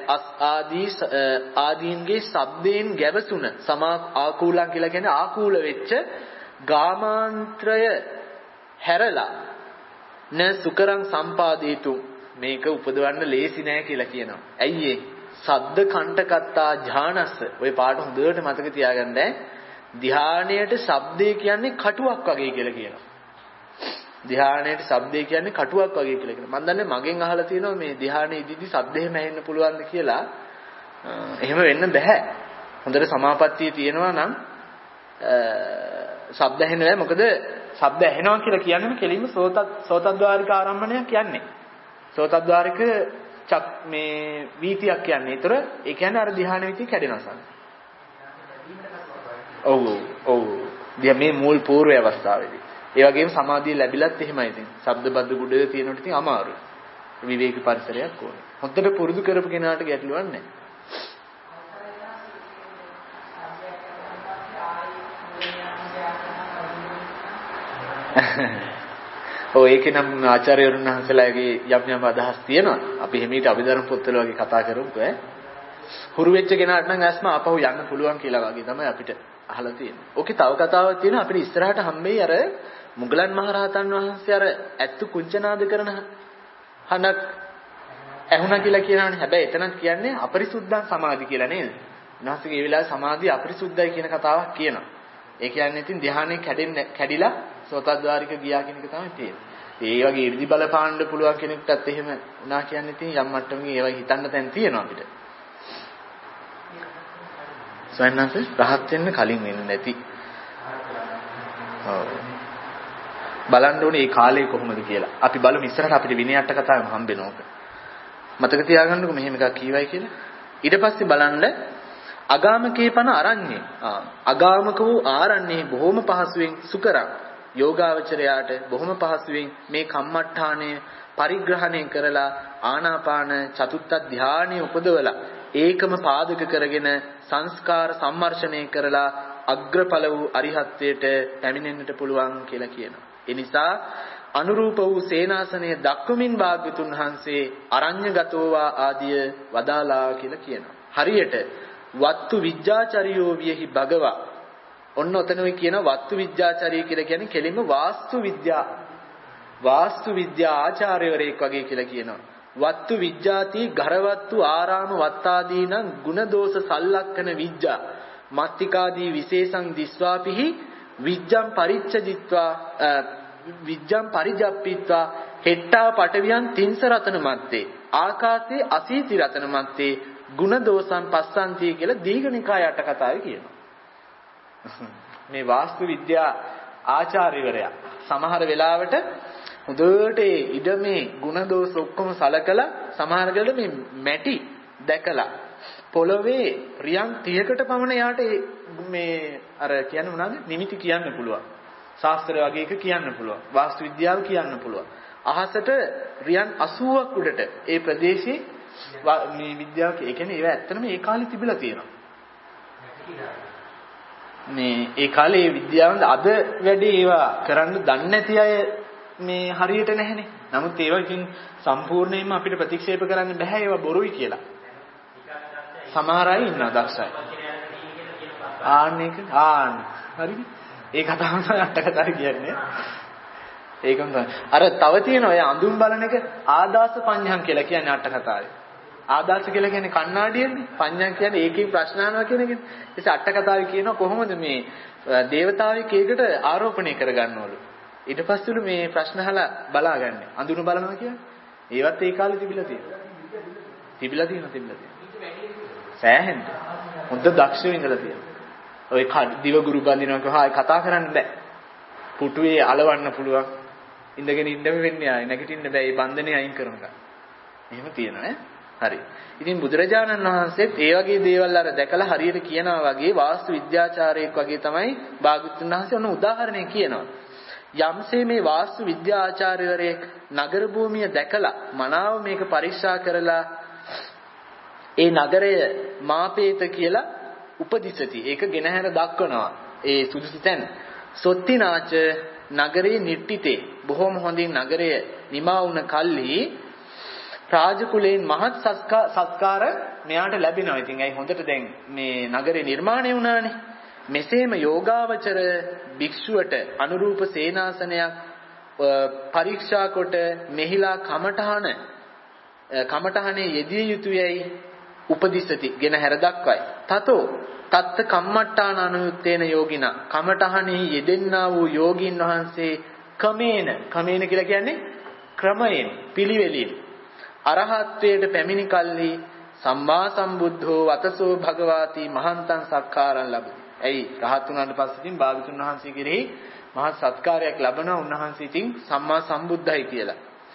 ආදීන්ගේ ශබ්දයෙන් ගැවසුන ආකූලං කියලා කියන්නේ ආකූල වෙච්ච ගාමාන්ත්‍රය හැරලා න සුකරං සම්පාදේතු මේක උපදවන්න ලේසි නෑ කියලා කියනවා. ඇයි ඒ? සද්ද කණ්ඨකත්තා ඥානස්ස. ওই පාඩම හොඳට මතක තියාගන්න. ධානයේට ශබ්දේ කියන්නේ කටුවක් වගේ කියලා කියනවා. ධානයේට ශබ්දේ කියන්නේ කටුවක් වගේ කියලා කියනවා. මම දන්නේ මගෙන් අහලා තියෙනවා මේ ධානයේ ඉදිදි ශබ්ද එහෙම ඇහෙන්න පුළුවන්ද කියලා. එහෙම වෙන්න බෑ. හොඳට සමාපත්තිය තියෙනවා නම් ශබ්ද ඇහෙන්නේ නැහැ. මොකද ශබ්ද ඇහෙනවා කියලා කියන්නේම කෙලින්ම සෝතද්වාරික ආරම්භණයක් කියන්නේ. සෝතද්වාරික මේ වීතියක් කියන්නේ. ඒතර ඒ කියන්නේ අර ධ්‍යාන වීතිය කැඩෙනවා සම. ඔව්. මේ මූල් පූර්ව අවස්ථාවේදී. ඒ වගේම සමාධිය ලැබිලත් එහෙමයි ඉතින්. ශබ්ද බද්ද ගුඩ තියෙනකොට ඉතින් අමාරුයි. විවේක පරිසරයක් ඕනේ. හොඳට පුරුදු කරපු කෙනාට ගැටලුවක් නැහැ. ඔව් ඒකේ නම් ආචාර්යවරුන් වහන්සේලාගේ යම් අදහස් තියෙනවා. අපි හිමීට අභිධර්ම පොත්වල වගේ කතා කරමුකෝ ඈ. හුරු වෙච්ච කෙනාට නම් ඇස්ම ආපහු යන්න පුළුවන් කියලා වගේ තමයි අපිට අහලා තියෙන්නේ. ඕකේ තව කතාවක් තියෙනවා අපිට ඉස්සරහට හම්බෙයි අර මුගලන් මහරහතන් වහන්සේ අර ඇත්තු කුංචනාද කරන හනක් ඇහුණා කියලා කියනවනේ. හැබැයි එතනත් කියන්නේ අපරිසුද්ධං සමාධි කියලා නේද? උන්වහන්සේගේ ඒ වෙලාවේ සමාධිය අපරිසුද්ධයි කියන කතාවක් කියනවා. ඒ කියන්නේ ඉතින් ධ්‍යානෙ කැඩිලා සෝතද්වාරික ගියා කියන එක තමයි තියෙන්නේ. ඒ වගේ ඉර්ධි බල පාන්න පුළුවන් කෙනෙක්ටත් එහෙම වුණා කියන්නේ ඉතින් යම් මට්ටමකින් ඒ වගේ හිතන්න තැන් තියෙනවා අපිට. සයන්නාස රහත් වෙන්න කලින් වෙන්නේ නැති. ඔව්. බලන්න ඕනේ මේ කාලේ කොහොමද කියලා. අපි බලමු ඉස්සරහට අපිට විනයට කතාවෙම හම්බෙන ඕක. මතක තියාගන්නකෝ මෙහෙම එකක් කීවයි කියලා. ඊට පස්සේ බලන්න අගාමකේපන අරන්නේ. අගාමක වූ ආරන්නේ බොහොම පහසුවෙන් සුකරං යෝගාවචරයාට බොහොම පහසුවෙන් මේ කම්මට්ඨානය පරිග්‍රහණය කරලා ආනාපාන චතුත්ථ ධානය උපදවලා ඒකම පාදක කරගෙන සංස්කාර සම්මර්ෂණය කරලා අග්‍රඵල වූ අරිහත්ත්වයට පැමිණෙන්නට පුළුවන් කියලා කියනවා. ඒ නිසා අනුරූප වූ සේනාසනය දක්වමින් භාග්‍යතුන් වහන්සේ අරඤ්‍යගතෝවා ආදිය වදාලා කියලා කියනවා. හරියට වත්තු විජ්ජාචරියෝ වියහි භගවා. ඔන්න ඔතන ඔය කියන වත්තු විජ්ජාචරිය කියලා කියන්නේ කෙලින්ම වාස්තු විද්‍යා ආචාර්යවරයෙක් වගේ කියලා කියනවා. වත්තු විජ්ජාති ගරවත්තු ආරාම වත්තාදීන ගුණදෝෂ සල්ලක්කන විජ්ජා මත්තිකාදී විශේෂං දිස්වාපිහි විජ්ජං පරිජප්පිත්වා හෙට්ටා පටවියන් තින්ස රතන මත්තේ ආකාශේ අසීති රතන මත්තේ ගුණදෝෂං පස්සන්ති කියලා දීඝනිකාය අට කතාවේ කියනවා. මේ වාස්තු විද්‍යා ආචාර්යවරයා සමහර වෙලාවට හොඳට ඉඩමේ ගුණදෝෂ ඔක්කොම සලකලා සමහර වෙලාවට මේ මැටි දැකලා පොළවේ රියන් 30කට පමණ යාට මේ අර කියන්නේ මොනවාද නිමිති කියන්න පුළුවන්. ශාස්ත්‍රය වගේ එක කියන්න පුළුවන්. වාස්තු විද්‍යාව කියන්න පුළුවන්. අහසට රියන් 80ක් උඩට ඒ ප්‍රදේශයේ මේ විද්‍යාව ඒ කියන්නේ ඒවා ඇත්තටම ඒ කාලේ තිබිලා තියෙනවා. මේ ඒ කාලේ විද්‍යාවෙන් අද වැඩි ඒවා කරන්න දන්නේ නැති අය මේ හරියට නැහැනේ. නමුත් ඒවා ඉතින් සම්පූර්ණයෙන්ම අපිට ප්‍රතික්ෂේප කරන්න බෑ ඒවා බොරුයි කියලා. සමහර අය ඉන්නවා දක්ෂයි. හරිද? ඒ කතාව තමයි අට කතාව කියන්නේ. ඒකම තමයි. අර තව තියෙන ඔය අඳුම් බලන එක ආදාස පඤ්ඤං කියලා කියන්නේ අට කතාවේ. ආදාස කියලා කියන්නේ කණ්ණාඩියනේ. පඤ්ඤං කියන්නේ ඒකේ ප්‍රශ්න අහනවා කියන එකනේ. ඒත් අට කතාවේ කියනවා කොහොමද මේ දේවතාවෙක් ඒකට ආරෝපණය කරගන්නවලු. ඊට පස්සෙලු මේ ප්‍රශ්න අහලා බලාගන්නේ. අඳුන බලනවා කියන්නේ. ඒවත් ඒ කාලේ තිබිලා තියෙනවා. සෑහෙන්න. හොඳ දක්ෂව ඉඳලා තියෙනවා. ඔය දිව ගුරු බඳිනවා කියහා කතා කරන්න බෑ. පුටුවේ අලවන්න පුළුවන්. ඉඳගෙන ඉන්න වෙන්නේ ආයි නැගිටින්න බෑ. මේ බන්ධනේ අයින් කරනවා. එහෙම තියෙනවා ඈ. හරි. ඉතින් බුදුරජාණන් වහන්සේත් ඒ වගේ දේවල් අර දැකලා හරියට කියනවා වගේ වාස්තු විද්‍යාචාර්යෙක් වගේ තමයි භාග්‍යවතුන් වහන්සේ ඔන්න උදාහරණයක් කියනවා. යම්සේ මේ වාස්තු විද්‍යා ආචාර්යවරයෙක් නගර භූමිය දැකලා මනාව මේක පරීක්ෂා කරලා ඒ නගරය මාපේත කියලා උපදිසති. ඒක ගෙනහැර දක්වනවා. ඒ සුදුසු තැන. සොත්තිනාච නගරේ නිට්ටිතේ බොහොම හොඳින් නගරය නිමා වුණ කල්හි රාජකුලයෙන් මහත් සත්කාර මෙයාට ලැබෙනවා. ඉතින් ඇයි හොඳට දැන් මේ නගරේ නිර්මාණය වුණානේ. මෙසේම යෝගාවචර භික්ෂුවට අනුරූප සේනාසනයක් පරීක්ෂා කොට මෙහිලා කමඨහනේ යෙදිය යුතුයයි උපදිසති ගෙන හැර දක්වයි. තතෝ තත්ත කම්මට්ටාන අනුයුත්තේන යෝගිනා කමඨහනේ යෙදෙන්නා වූ යෝගීන් වහන්සේ කමේන කියලා කියන්නේ ක්‍රමයෙන් පිළිවෙලින් අරහත්ත්වයට පැමිණි කල්හි සම්මා සම්බුද්ධෝ වතසෝ භගවාති මහන්තං සක්කාරං ලබති. ඇයි රහත් වුණාට පස්සේ ඉතින් භාගතුන් වහන්සේ කෙරෙහි මහත් සත්කාරයක් ලැබෙනවා. උන්වහන්සේ ඉතින් සම්මා සම්බුද්ධයි කියලා.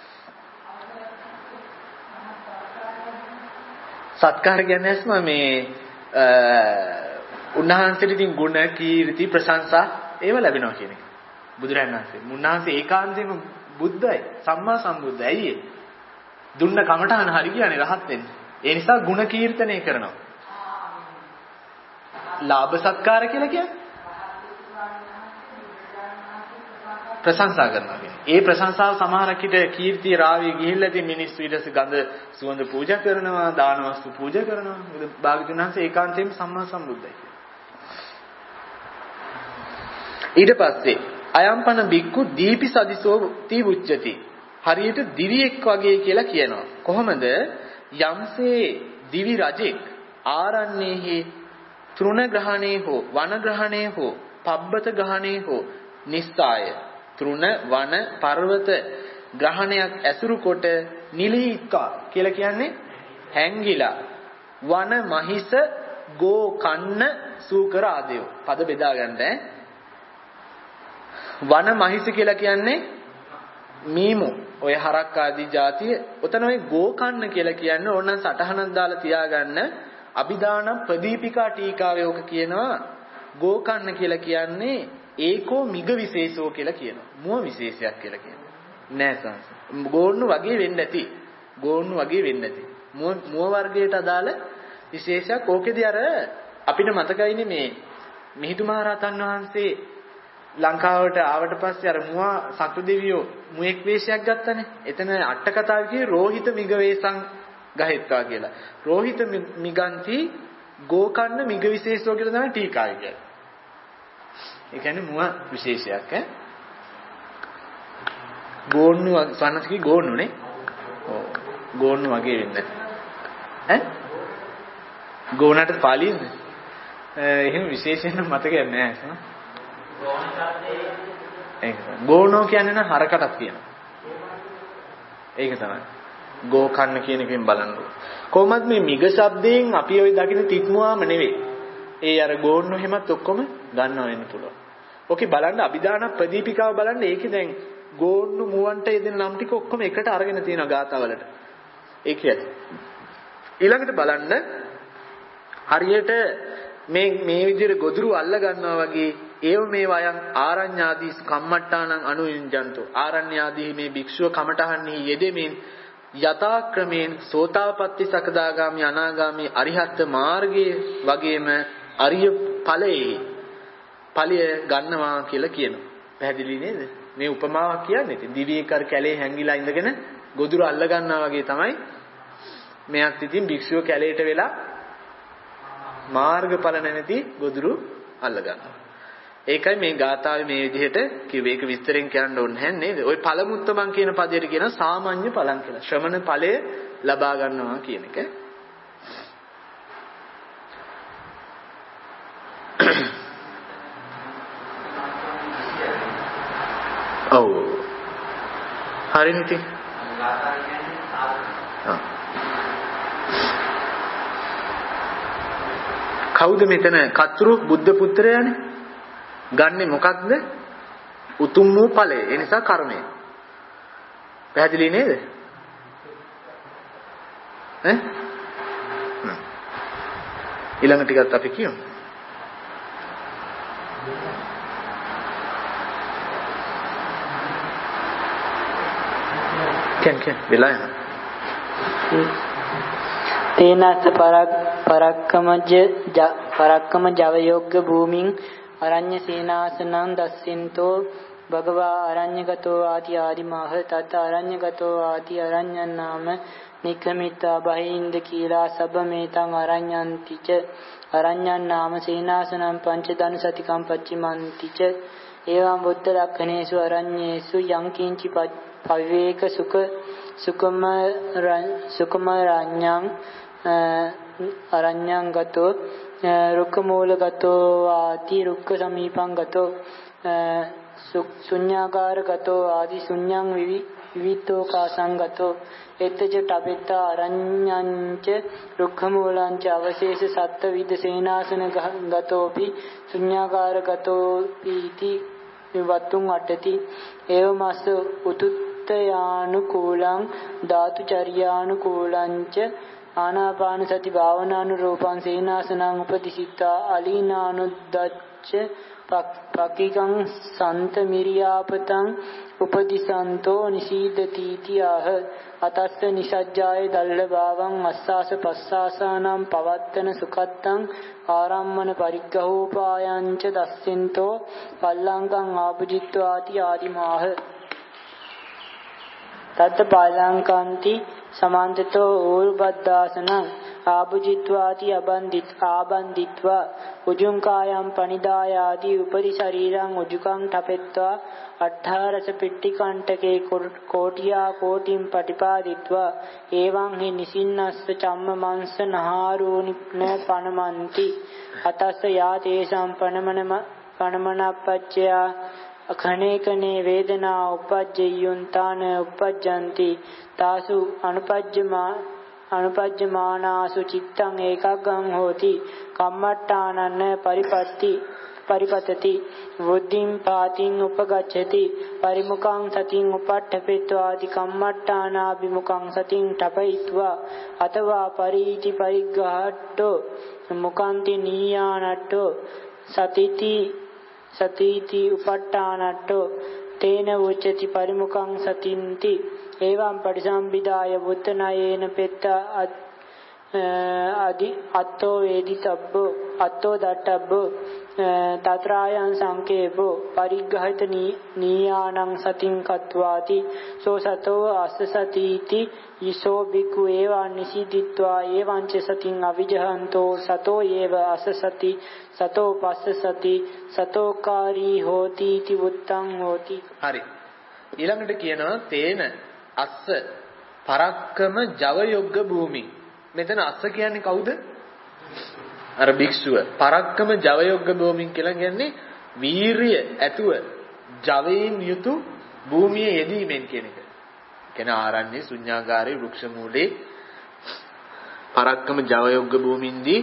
සත්කාර කියන්නේ මේ උන්වහන්සේට ඉතින් ගුණ කීර්ති ප්‍රශංසා ඒව ලැබෙනවා කියන එක. බුදුරජාණන් වහන්සේ උන්වහන්සේ ඒකාන්තයෙන්ම බුද්ධයි සම්මා සම්බුද්ධයි. ඇයි ඒ? දුන්න කමටහන හරි කියන්නේ රහත් වෙන්න. ඒ නිසා ගුණ කීර්තනය කරනවා. ලාභ සත්කාර කියලා කියන්නේ ප්‍රශංසා කරනවා කියන්නේ. ඒ ප්‍රශංසාව සමහරක් විට කීර්තිය රාවිය ගිහිල්ලා ඉතින් මිනිස්සු ඊටස ගඳ සුවඳ පූජා කරනවා, දාන වස්තු පූජා කරනවා. මොකද භාග්‍යවතුන් වහන්සේ ඒකාන්තයෙන්ම සම්මා සම්බුද්ධයි. ඊට පස්සේ අයම්පන බික්කු දීපි සදිසෝ තීවුච්චති. හරියට දිවියෙක් වගේ කියලා කියනවා. කොහොමද? යම්සේ දිවි රජෙක් ආරණ්‍යයේ තෘණ ග්‍රහණේ හෝ වන ග්‍රහණේ හෝ පබ්බත ග්‍රහණේ හෝ නිස්සාය තෘණ වන පර්වත ග්‍රහණයක් ඇසුරු කොට නිලීක්කා කියලා කියන්නේ හැංගිලා වන මහිස ගෝ කන්න සූකර ආදේව පද බෙදා ගන්න වන මහිස කියලා කියන්නේ මීමු ඔය හරක් ආදී જાතිය. ඔතන ඔය ගෝ කන්න කියලා කියන්නේ ඕනනම් සටහනක් දාලා තියාගන්න. අභිදාන ප්‍රදීපිකා ටීකාවේ ඔක කියනවා ගෝකන්න කියලා කියන්නේ ඒකෝ මිග විශේෂෝ කියලා කියනවා. මුව විශේෂයක් කියලා කියනවා. නෑ සංස. ගෝන්නු වගේ වෙන්න ඇති. ගෝන්නු වගේ වෙන්න ඇති. මුව වර්ගයට අදාළ විශේෂයක්. ඕකේදී අර අපිට මතකයිනේ මේ මිහිඳු මහරහතන් වහන්සේ ලංකාවට ආවට පස්සේ අර මුව සතු දෙවියෝ මුවෙක් වේශයක් ගත්තනේ. එතන අට කතාවේ කියේ රෝහිත මිග වේසං ගහෙත්වා කියලා. රෝහිත මිගන්ති ගෝකන්න මිග විශේෂෝ කියලා තමයි ටීකාවේ කියන්නේ. ඒ කියන්නේ මුව විශේෂයක් ඈ. ගෝන්නු සන්නස්කි ගෝන්නුනේ. ඔව්. ගෝන්නු වගේ වෙන්නේ. ඈ? ගෝනට පාලියෙන්ද? එහෙම විශේෂයෙන් මතකයක් නෑ නේද? ගෝන શબ્දේ ඒක. ගෝනෝ කියන්නේ නම් හරකටක් කියනවා. ඒක තමයි. ගෝකන්න කියන එකෙන් බලන්න. කොහොමද මේ මිග શબ્දයෙන් අපි ওই දකින්න තිත්මුවාම නෙවෙයි. ඒ අර ගෝන්නෝ හැමත් ඔක්කොම ගන්නවා වෙන්න පුළුවන්. ඕකේ බලන්න අභිදාන ප්‍රදීපිකාව බලන්න. ඒකේ දැන් ගෝන්නු මුවන්ට යෙදෙන නම් ටික ඔක්කොම එකට අරගෙන තියෙනවා ගාථාවලට. ඒ කියන්නේ. ඊළඟට බලන්න හරියට මේ විදිහට ගොදුරු අල්ල ගන්නවා වගේ ඒව මේ වයන් ආරඤ්ඤාදී කම්මට්ටානං අනුයුංජන්තෝ. ආරණ්‍යාදී මේ භික්ෂුව කමඨහන්හි යෙදෙමින් යථාක්‍රමයෙන් සෝතාපට්ටි සකදාගාමි අනාගාමි අරිහත් මාර්ගයේ වගේම අරිය ඵලය ගන්නවා කියලා කියනවා. පැහැදිලි නේද? මේ උපමාවක් කියන්නේ. ඉතින් දිවියකර කැලේ හැංගිලා ඉඳගෙන ගොදුරු අල්ල ගන්නවා වගේ තමයි මෙයත් ඉතින් භික්ෂුව කැලේට වෙලා මාර්ගඵල නැති ගොදුරු අල්ල ගන්නවා. ඒකයි මේ ගාථාවේ මේ විදිහට කිව්වේ. ඒක විස්තරෙන් කියන්න ඕනේ නැහැ නේද? ওই පළමුත්තමන් කියන පදයට කියන සාමාන්‍ය ඵලං කියලා. ශ්‍රමණ ඵලය ලබා ගන්නවා කියන එක. ඔව්. හරිනේ ඉතින්. කවුද මෙතන කතුරු බුද්ධ පුත්‍රයානේ? ගන්නෙ මොකක්ද? උතුම් වූ ඵලය. ඒ නිසා කර්මය. පැහැදිලි නේද? ඈ ඊළඟ ටිකත් අපි කියමු. කෙන් වෙලා යනවා. තේනස්ස පරක්කම ජව යෝග්‍ය භූමින් අරඤ්‍ය සේනාසනං දස්සෙන්තෝ භගවා අරඤ්‍යගතෝ ආති ආදිමාහ තත් අරඤ්‍යගතෝ ආති අරඤ්ඤන් නාම නික්ඛමිතා බහින්ද කීලා සබ්බමේතං අරඤ්ඤන්තිච අරඤ්ඤන් නාම සේනාසනං පංච දන සතිකම් පච්චිමන්තිච එවං බුද්ධ ලක්ඛනේසු අරඤ්ඤේසු යං කිංචි පවිවේක සුකම රඤ්ඤං අරඤ්ඤං ගතෝ රුක්ඛ මූලගතෝ ආති රුක්ඛ සමීපං ගතෝ ශුඤ්ඤාකාර ගතෝ ආදි ශුඤ්ඤං විවිතෝ කාසංගතෝ එත්තජ ඨපෙත්තා අරඤ්ඤංච රුක්ඛ මූලංච අවශේෂ සත්ත්ව විද සේනාසන ගතෝපි ශුඤ්ඤාකාර ගතෝ පීති විවත්තුං අට්ඨති ඒවමස්ස උතුත්තයානුකූලං ධාතුචර්යානුකූලංච ආනාපාන සති භාවනානුරූපං සේනාසනං උපදිසිතා අලීනානුද්දච්ච පක්ඛිකං සන්ත මිරියාපතං උපදිසන්තෝ නිසීදතිති ආහ අතස්ස නිසජ්ජාය දල්ල භාවං අස්සාස පස්සාසානම් පවත්තන සුකත්තං ආරම්මන පරිග්ගහෝපායංච දස්සෙන්තෝ පල්ලංකං ආපුජිත්වාති ආදිමාහ තත් පල්ලංකාන්ති සමාන්තතෝ ඕරුබද්දාසනං ආභුජිත්වාති ආබන්දිත්වා උජුං කායම් පනිදායාදී උපරි ශරීරං උජුකං ඨපෙත්වා අට්ඨාරස පිට්ටිකණ්ඨකේ කෝටියා කෝටිම් පටිපාදිත්වා එවං හි නිසින්නස්ස චම්ම මංස නහාරෝනිප්න පනමන්ති අතස්ස යා තේසම් පනමනප්පච්චයා අඛණේකනේ වේදනා උපජ්ජයුන්තාන උපජ්ජಂತಿ තාසු අනුපජ්ජමානාසු චිත්තං ඒකග්ගං හෝති කම්මට්ටානන්න පරිපතති වුද්ධින් පාතින් උපගච්ඡති පරිමුඛං සතින් උපට්ඨපෙත්වාති කම්මට්ටානාභිමුඛං සතින් ඨපයිत्वा අතවා පරීති පරිග්ඝාට්ඨෝ මුඛන්ති නීයානට්ඨෝ සතිති උපට්ඨානට්ඨෝ තේන උච්චති පරිමුඛං සතින්ති එවං පටිසම්භිදාය වුත්තනයේන පෙත්ත අදි අත්තෝ වේදිතබ්බෝ අත්තෝ දට්ඨබ්බෝ තත්‍රායං සංකේබෝ පරිග්ඝහිත නීයානං සතින් කତ୍වාති සෝ සතෝ අස්ස සතිති ඊසෝ බිකු ඒවා නිසිදිත්වා ඒවං ච සතින් අවිජහන්තෝ සතෝ ඒව අස්ස සති සතෝ පස්ස සති සතෝකාරී හෝති ති වුත්තං හෝති. හරි. ඊළඟට කියනවා තේන අස්ස පරක්කම ජව යොග්ග භූමි. මෙතන අස්ස කියන්නේ කවුද? අර භික්ෂුව. පරක්කම ජව යොග්ග භූමින් කියලා කියන්නේ වීරිය ඇතුව ජවයෙන් යුතු භූමියේ යෙදීමෙන් කියන එක. කියන්නේ ආරණ්‍ය ශුන්‍යාගාරේ වෘක්ෂ මූලේ පරක්කම ජව යොග්ග භූමින්දී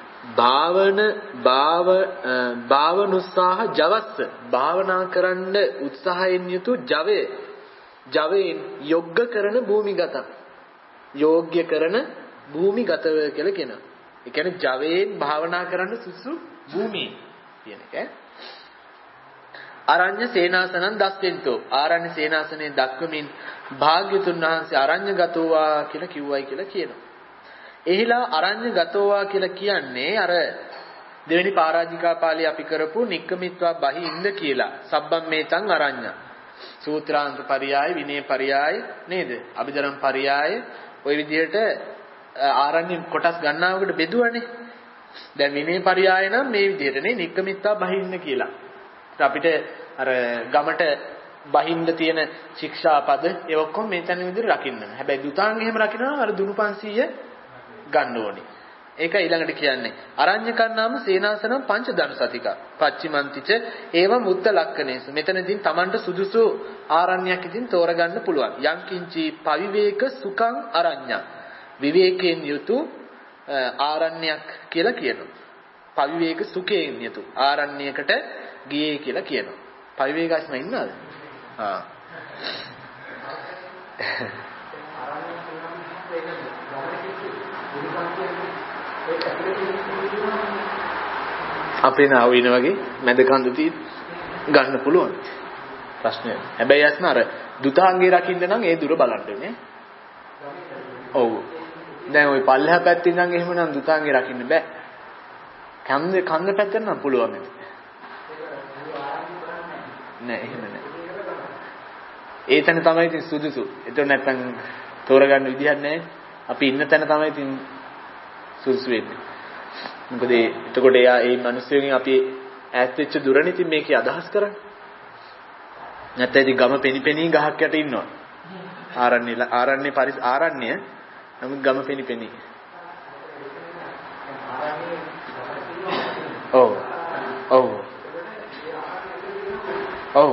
භාවනුස්සාහ ජවස්ස භාවනා කරන්න උත්සාහයෙන් යුතු ජවයෙන් යොග්ග කරන භූමිගත යෝග්‍ය කරන භූමිගතව කියලා කියනවා. ඒ කියන්නේ ජවයෙන් භාවනා කරන්න සුසු භූමිය කියන එක. අරඤ්‍ය සේනාසනං දස්සෙන්තෝ ආරණ්‍ය සේනාසනේ දක්වමින් භාග්‍යතුන් වහන්සේ අරඤ්‍යගතෝවා කියලා කිව්වයි කියලා කියනවා. එහිලා අරඤ්‍යගතෝවා කියලා කියන්නේ අර දෙවෙනි පරාජිකා පාළිය අපි කරපු නික්කමිත්වා බහින්ද කියලා. සබ්බම්මේතං අරඤ්ඤ. සූත්‍රාන්ත පරියාය විනය පරියාය නේද? අභිධර්ම පරියාය ওই විදිහට ආරණ්‍ය කොටස් ගණනාවකට බෙදුවනේ. දැන් විනය පරියාය නම් මේ විදිහටනේ නික්කමිත්වා බහින්ද කියලා. අපිට අර ගමට බහින්ද තියෙන ශික්ෂා පද ඒ ඔක්කොම මේ තැන විදිහට රකින්න. හැබැයි දුතාංග එහෙම රකින්නවා අර දුනු 500 ගන්න ඕනේ. ඒක ඊළඟට කියන්නේ අරඤ්‍යකන්නාම සේනාසනම් පංච දන සතික පච්චිමන්තිච ඒව මුත්ත ලක්කනේසු. මෙතනදී Tamanට සුදුසු ආරණ්‍යයක් ඉදින් තෝරගන්න පුළුවන්. යම් කිංචි පවිවේක සුඛං අරඤ්ඤ. විවේකයෙන් යුතු ආරණ්‍යයක් කියලා කියනවා. පවිවේක සුඛයෙන් යුතු ආරණ්‍යයකට ගියේ කියලා කියනවා. පවිවේකස්ම ඉන්නවද? අපේ නාව වෙන වගේ මැද කන්ද තියෙන ගන්න පුළුවන් ප්‍රශ්නය. හැබැයි අස්න අර දුතාංගේ රකින්න නම් ඒ දුර බලන්න ඕනේ. ඔව්. දැන් ওই පල්ලෙහා පැත්තේ ඉඳන් එහෙමනම් දුතාංගේ රකින්න බෑ. කන්ද පැත්තෙන් නම් පුළුවන් නේද? නෑ එහෙම නෑ. ඒ තැන තමයි ඉතින් සුදුසු. ඒක නැත්තම් තෝරගන්න විදිහක් නෑ. අපි ඉන්න තැන තමයි ඉතින් සුදුසු වෙන්නේ. මොකද එතකොට එයා ඒ මිනිස්සුන්ගෙන් අපි ඈත් වෙච්ච දුරනේ ඉතින් මේකේ අදහස් කරන්නේ. නැත්නම් ඉතින් ගම පෙනිපෙනී ගහක් යට ඉන්නවා. ආරණ්‍ය නමුත් ගම පෙනිපෙනී. ඔව්. ඔව්. ඔව්.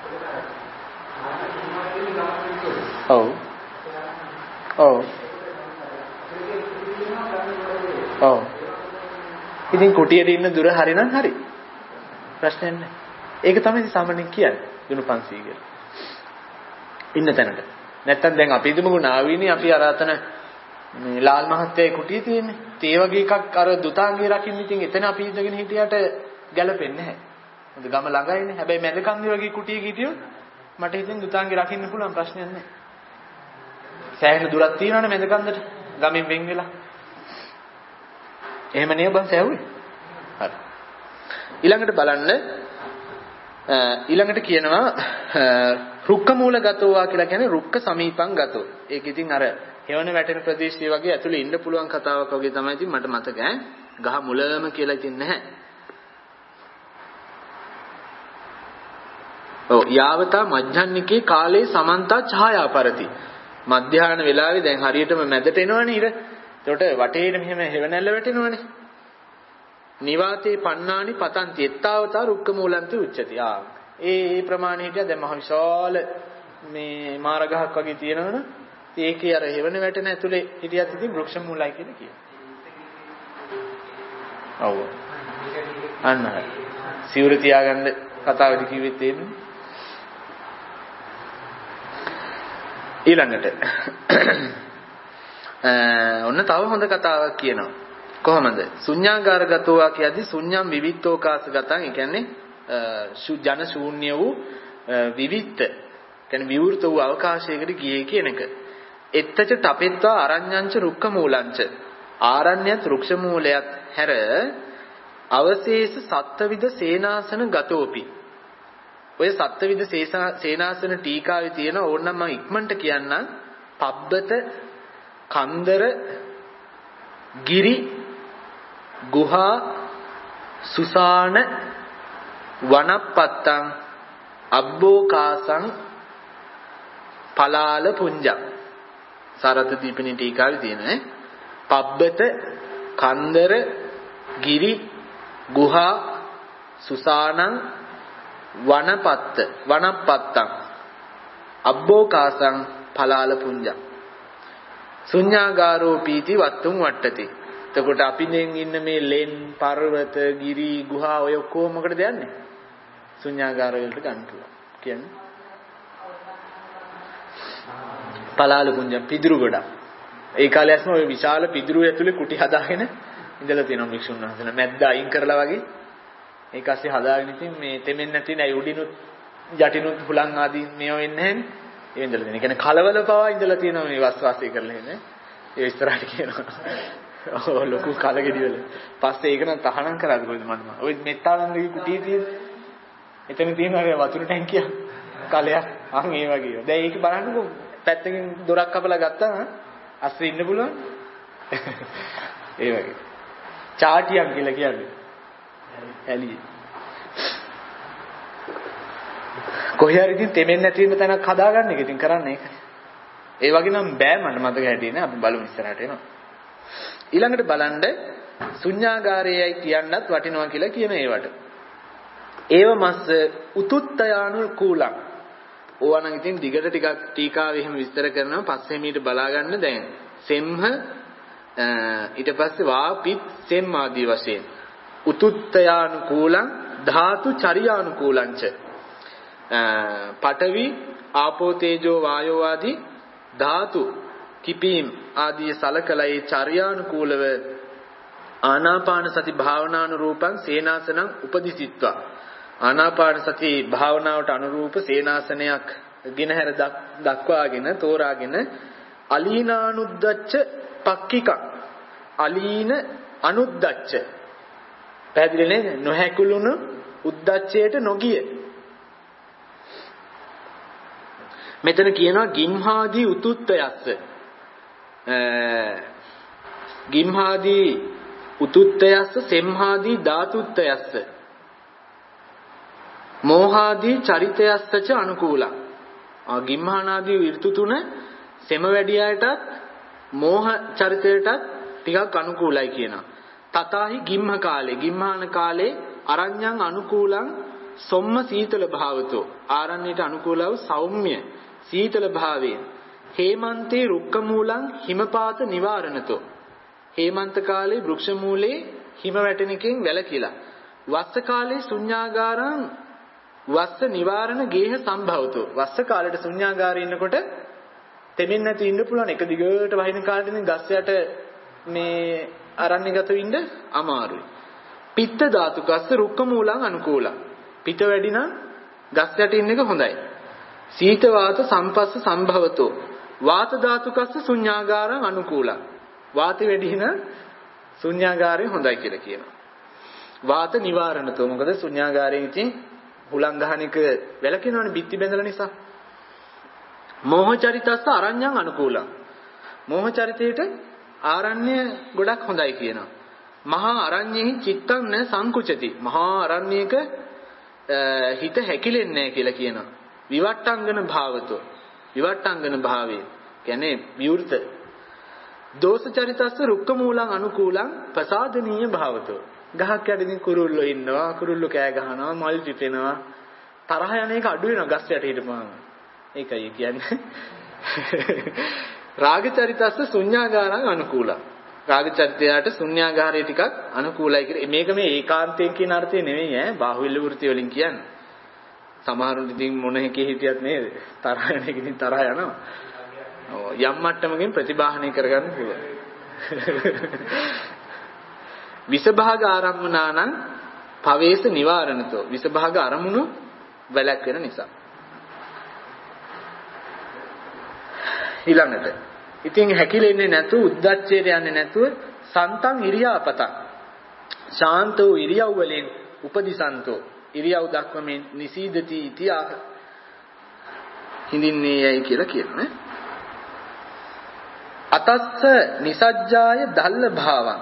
ඔව්. ඔව්. ඔව්. ඉතින් කුටියට ඉන්න දුර හරිනම් හරි. ප්‍රශ්නයක් නැහැ. ඒක තමයි සාමාන්‍යයෙන් කියන්නේ. දුණු 500 කියලා. ඉන්න තැනට. නැත්තම් දැන් අපි හිතමුකෝ නාවිනේ අපි අර අතන මේ ලාල් මහත්තයාගේ කුටිය තියෙන්නේ. ඒ වගේ එකක් අර දුතාංගේ රකින්න ඉතින් එතන අපි ඉඳගෙන හිටියට ගැලපෙන්නේ නැහැ. මොකද ගම ළඟයිනේ. හැබැයි මැද කන්දේ වගේ කුටියක හිටියොත් මට ඉතින් දුතාංගේ රකින්න පුළුවන් ප්‍රශ්නයක් නැහැ. සෑහෙන දුරක් තියෙනවනේ මැද කන්දට. ගමෙන් වෙන් වෙලා. එහෙම නේ බං සෑහුවේ. හරි. ඊළඟට බලන්න ඊළඟට කියනවා රුක්ක මූලගතෝවා කියලා කියන්නේ රුක්ක සමීපං ගතෝ. ඒක ඉතින් අර හේවන වැටෙන ප්‍රදේශය වගේ ඇතුලේ ඉන්න පුළුවන් කතාවක් වගේ තමයි ඉතින් මට මතක ඈ. ගහ මුලම කියලා ඉතින් නැහැ. ඔව් යාවතා මජ්ජන්නිකේ කාලේ සමන්තා ඡායාපරති. මධ්‍යහන වෙලාවේ දැන් හරියටම මැදට එනවනේ ඉර. එතකොට වටේට මෙහෙම හේවණැල්ල වැටෙනවනේ. නිවාතේ පන්නානි පතන්ති එත්තාවතා රුක්ක මූලන්ති උච්චති. ඒ ප්‍රමාණය හිටියා දැන් මහ විශාල මේ මාරගහක් වගේ තියෙනවනේ. ඒකේ අර හේවණ වැටෙන ඇතුලේ හිටියත් ඉතින් වෘක්ෂ මූලයි කියලා කියනවා. ඔව්. අන්න හරි. සිවුර තියාගන්න කතාවේදී කිව්වෙත් එන්නේ. ඊළඟට ඔන්න තව හොඳ කතාවක් කියනවා. කොහොමද? ශුඤ්ඤාගාරගතෝවා කියද්දි ශුඤ්ඤම් විවිත්තෝකාසගතං. ඒ කියන්නේ ජන ශූන්‍ය වූ විවිත්ත. කියන්නේ විවෘත වූ අවකාශයකට ගියේ කියන එක. එත්තච තපෙත්වා අරඤ්ඤංච රුක්ක මූලංච. ආරණ්‍යත් රුක්ෂ මූලයත් හැර අවශේෂ සත්ත්වවිද සේනාසන ගතෝපි. ඔය සත්ත්වවිද සේනාසන ටීකාවේ තියෙන ඕනනම් මම ඉක්මනට කියන්නම්. පබ්බත කන්දර ගිරි ගුහා සුසාන වනප්පත්තං අබ්බෝකාසං පලාල පුඤ්ජං. සරත දීපිනී ටීකාවේ තියෙන පබ්බත කන්දර ගිරි ගුහා සුසානං වනප්පත්තං අබ්බෝකාසං පලාල පුඤ්ජං. ශුඤ්ඤාගාරෝ පීති වත්තුම් වට්ටති. එතකොට අපි දැන් ඉන්න මේ ලෙන් පර්වත ගිරි ගුහා ඔය ඔක්කොම මොකටද යන්නේ? ශුඤ්ඤාගාර වලට ගන්න පුළුවන්. කියන්නේ පලාල පුඤ්ජ පිදුරු ගොඩක්. ඒ කාලේ ඇස්ම ඔය විශාල පිදුරු ඇතුලේ කුටි හදාගෙන ඉඳලා තියෙනවා මික්ෂුන් වහන්සේලා. මැද්ද අයින් කරලා වගේ ඒක ASCII හදාගෙන ඉතින් මේ තෙමෙන්නේ නැති නෑ උඩිනුත් යටිනුත් හුලං ආදී මේව වෙන්නේ නැහැනේ. ඒ ඉඳලා තියෙන. ඒ කියන්නේ කලවල පවා ඉඳලා තියෙනවා මේ වස්වාසය කරලා ඉන්නේ. ඒ ඉස්සරහට කියනවා. ඔව් ලොකු කලගෙඩි වල. පස්සේ ඒක නම් තහනම් කරාද කොහෙද මම. ඔය මෙත්තාලන්ගේ කුටිය තියෙන. එතන තියෙනවා වතුර ටැංකිය. කලයක්. අන් ඒ වගේ. දැන් ඒක බලන්නකෝ පැත්තකින් දොරක් කපලා ගත්තා අස්සේ ඉන්න පුළුවන්. ඒ වගේ. චාටියක් කියලා කියන්නේ. ඇලි. කොහේ හරි ඉතින් තෙමෙන්නේ නැති වෙන තැනක් හදාගන්න එක ඉතින් කරන්නේ ඒකයි. ඒ වගේ නම් බෑ මට මතක හැටියේ නේ අපි බලමු ඉස්සරහට එනවා. ඊළඟට බලන්න ශුඤ්ඤාගාරයයි කියන්නත් වටිනවා කියලා කියන ඒවට. ඒව මස්ස උතුත්තයානුකූලං. ඕවා නම් ඉතින් දිගට ටිකක් ටීකාවේ එහෙම විස්තර කරනවා පස්සේ මීට බලා ගන්න දැන්. සෙම්හ ඊට පස්සේ වාපිත් සෙම් ආදී වශයෙන් උතුත්තයානුකූලං ධාතු චරියානුකූලංච. පඨවි ආපෝ තේජෝ වායෝ ආදී ධාතු කිපීම් ආදී සලකලා ඒ චර්යානුකූලව ආනාපාන සති භාවනානුරූපං සේනාසනං උපදිසිත්වා ආනාපාන සති භාවනාවට අනුරූප සේනාසනයක් ගෙනහැර දක්වාගෙන තෝරාගෙන අලීනානුද්දච්ච පක්කික අලීන අනුද්දච්ච පැහැදිලි නේද නොහැකුළුණු උද්දච්චයට නොගිය මෙතන කියනවා ගිම්හාදී උතුත්තයස්ස ගිම්හාදී උතුත්තයස්ස සෙම්හාදී ධාතුත්තයස්ස මෝහාදී චරිතයස්සච අනුකූලං ගිම්හානාදී ඍතු තුන සෙම වැඩියයටත් මෝහ චරිතයටත් ටිකක් අනුකූලයි කියනවා. තතාහි ගිම්හ කාලේ ගිම්හාන කාලේ අරඤ්ඤං අනුකූලං සොම්ම සීතල භාවතෝ ආරණ්‍යයට අනුකූලව සෞම්‍ය සීතල භාවයෙන් හේමන්තේ රුක්ක මූලං හිමපාත නිවාරණතෝ හේමන්ත කාලේ වෘක්ෂ මූලේ හිම වැටෙන එකෙන් වැළකීලා වස්ස කාලේ ශුඤ්ඤාගාරං වස්ස නිවාරණ ගේහ සම්භවතෝ වස්ස කාලේට ශුඤ්ඤාගාරේ ඉන්නකොට තෙමින් නැති ඉන්න පුළුවන් එක දිගට වහින කාලෙට ඉතින් ගස් යට මේ අරණ්‍යගත වෙන්න අමාරුයි පිත්ත ධාතුකස්ස රුක්ක මූලං අනුකූලං පිට වැඩි නම් ගස් යට ඉන්න එක හොඳයි සීත වාත සම්පස්ස සම්භවතෝ වාත ධාතුකස්ස ශුඤ්ඤාගාරං අනුකූලං වාතය වැඩි නම් ශුඤ්ඤාගාරය හොඳයි කියලා කියනවා වාත නිවාරණතෝ මොකද ශුඤ්ඤාගාරයෙන් ඉතින් හුලං ගහන එක වැළකිනවනේ බිත්ති බැඳලා නිසා මෝහ චරිතස්ස අරඤ්ඤං අනුකූලං මෝහ චරිතයට ආරණ්‍ය ගොඩක් හොඳයි කියනවා මහා අරඤ්ඤෙහි චිත්තං න සංකුචති මහා අරණ්‍යයක හිත හැකිලෙන්නේ නැහැ කියලා කියනවා විවට්ටංගන භාවතෝ විවට්ටංගන භාවය කියන්නේ විවෘත දෝෂ චරිතස්ස රුක්ක මූලං අනුකූලං ප්‍රසාදනීය භාවතෝ ගහක් යටින් කුරුල්ලෝ ඉන්නවා කුරුල්ලෝ කෑ ගහනවා මල් පිපෙනවා තරහ යන එක අඩු වෙනවා ගස් යට හිටපුවාම ඒකයි කියන්නේ රාග චරිතස්ස ශුඤ්ඤාගාරං අනුකූලං රාග චරිතයට ශුඤ්ඤාගාරය ටිකක් අනුකූලයි කියලා මේක මේ ඒකාන්තයෙන් කියන අර්ථය නෙවෙයි ඈ බාහුවීල වෘත්ති වලින් කියන්නේ සමහරුන් ඉතින් මොන එකේ හිටියත් නේද තරහ යන එක ඉතින් තරහ යනවා යම් මට්ටමකින් ප්‍රතිබාහනය කරගන්න පුළුවන් විසභාග ආරම්මනානං පවේශ නිවාරණතෝ විසභාග අරමුණු වැළැක්වෙන නිසා ඊළඟට ඉතින් හැකිලෙන්නේ නැතුව උද්දච්චයට යන්නේ නැතුව සන්තං ඉරියාපතං ශාන්ත වූ ඉරියව් වලින් උපදිසන්තෝ ඉරියව් දක්වමින් නිසීදති इति හිඳින්නේ යයි කියලා කියනවා අතස්ස නිසජ්ජාය දල්ල භාවං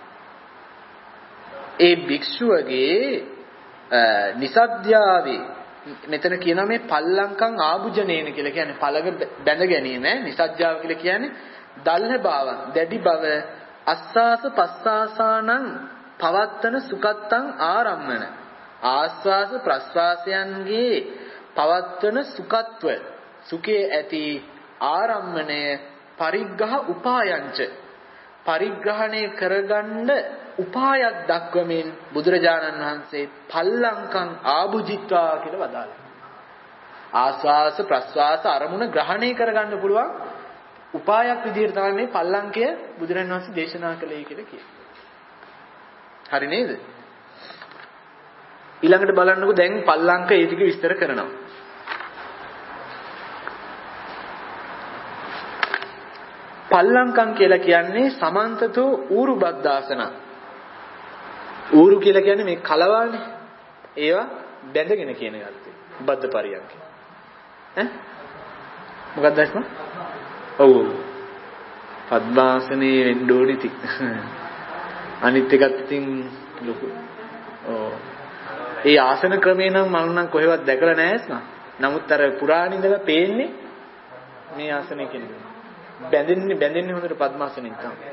ඒ භික්ෂුවගේ නිසද්්‍යාවේ මෙතන කියනවා මේ පල්ලංකම් ආභුජනේන කියලා කියන්නේ පළඟ බැඳ ගැනීම නිසජ්ජාව කියලා කියන්නේ දල්හ භාවං දැඩි බව අස්සාස පස්සාසානං පවත්තන සුකත්තං ආරම්මන ආස්වාස ප්‍රස්වාසයන්ගේ පවත්තන සුකත්ව සුඛේ ඇති ආරම්මණය පරිග්‍රහ උපායංච පරිග්‍රහණය කරගන්න උපායක් දක්වමින් බුදුරජාණන් වහන්සේ පල්ලංකම් ආභුජිත්වා කියලා වදාළා. ආස්වාස ප්‍රස්වාස අරමුණ ග්‍රහණය කරගන්න පුළුවන් උපායක් විදිහට තමයි මේ පල්ලංකය බුදුරජාණන් වහන්සේ දේශනා කළේ කියලා කියනවා. හරි නේද? ඊළඟට බලන්නකෝ දැන් පල්ලංක ඒ ටික විස්තර කරනවා. පල්ලංකම් කියලා කියන්නේ සමන්තතෝ ඌරු බද්දාසන. ඌරු කියලා කියන්නේ මේ කලවානේ. ඒවා බැඳගෙන කියන අර්ථය. බද්ද පරියන්ක. මොකක්ද දැස්ම? ඔව්. පද්මාසනේ වෙන්න ඕනේ ති. අනිත් එකත් ඉතින් ලොකු. ඔව්. ඒ ආසන ක්‍රමේ නම් මම නම් කොහෙවත් දැකලා නැහැ නා. නමුත් අර පුරාණ ඉඳලා පේන්නේ මේ ආසනේ කියන්නේ. බැඳෙන්නේ හොඳට පద్මාසනෙන් තමයි.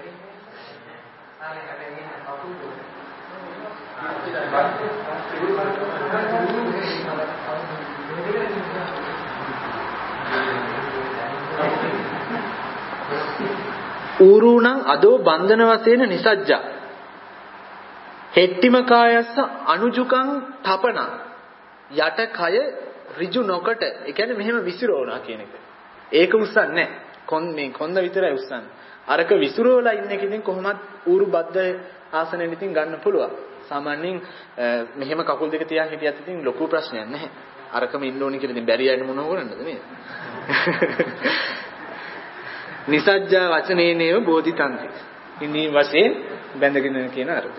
ඌරුණං අදෝ බන්ධන වශයෙන් නිසජ්ජා හෙට්ටිම කායස්ස අනුජුකං තපන යට කය ඍජු නොකට ඒ කියන්නේ මෙහෙම විසිරෝණා කියන එක. ඒක උස්සන්නේ නැහැ. කොන්ද විතරයි උස්සන්නේ. අරක විසිරවලා ඉන්න එක ඉතින් කොහොමත් ඌරු බද්ද ආසනෙන් ඉතින් ගන්න පුළුවන්. සාමාන්‍යයෙන් මෙහෙම කකුල් දෙක තියන් හිටියත් ඉතින් ලොකු ප්‍රශ්නයක් නැහැ. අරකම ඉන්න ඕනේ කියලා ඉතින් බැරි අයට මොනව කරන්නද නේද? නිසජ්ජා වචනේනේව බෝධිතන්ති. ඉන්නේ වශයෙන් බැඳගෙන කියන අර්ථය.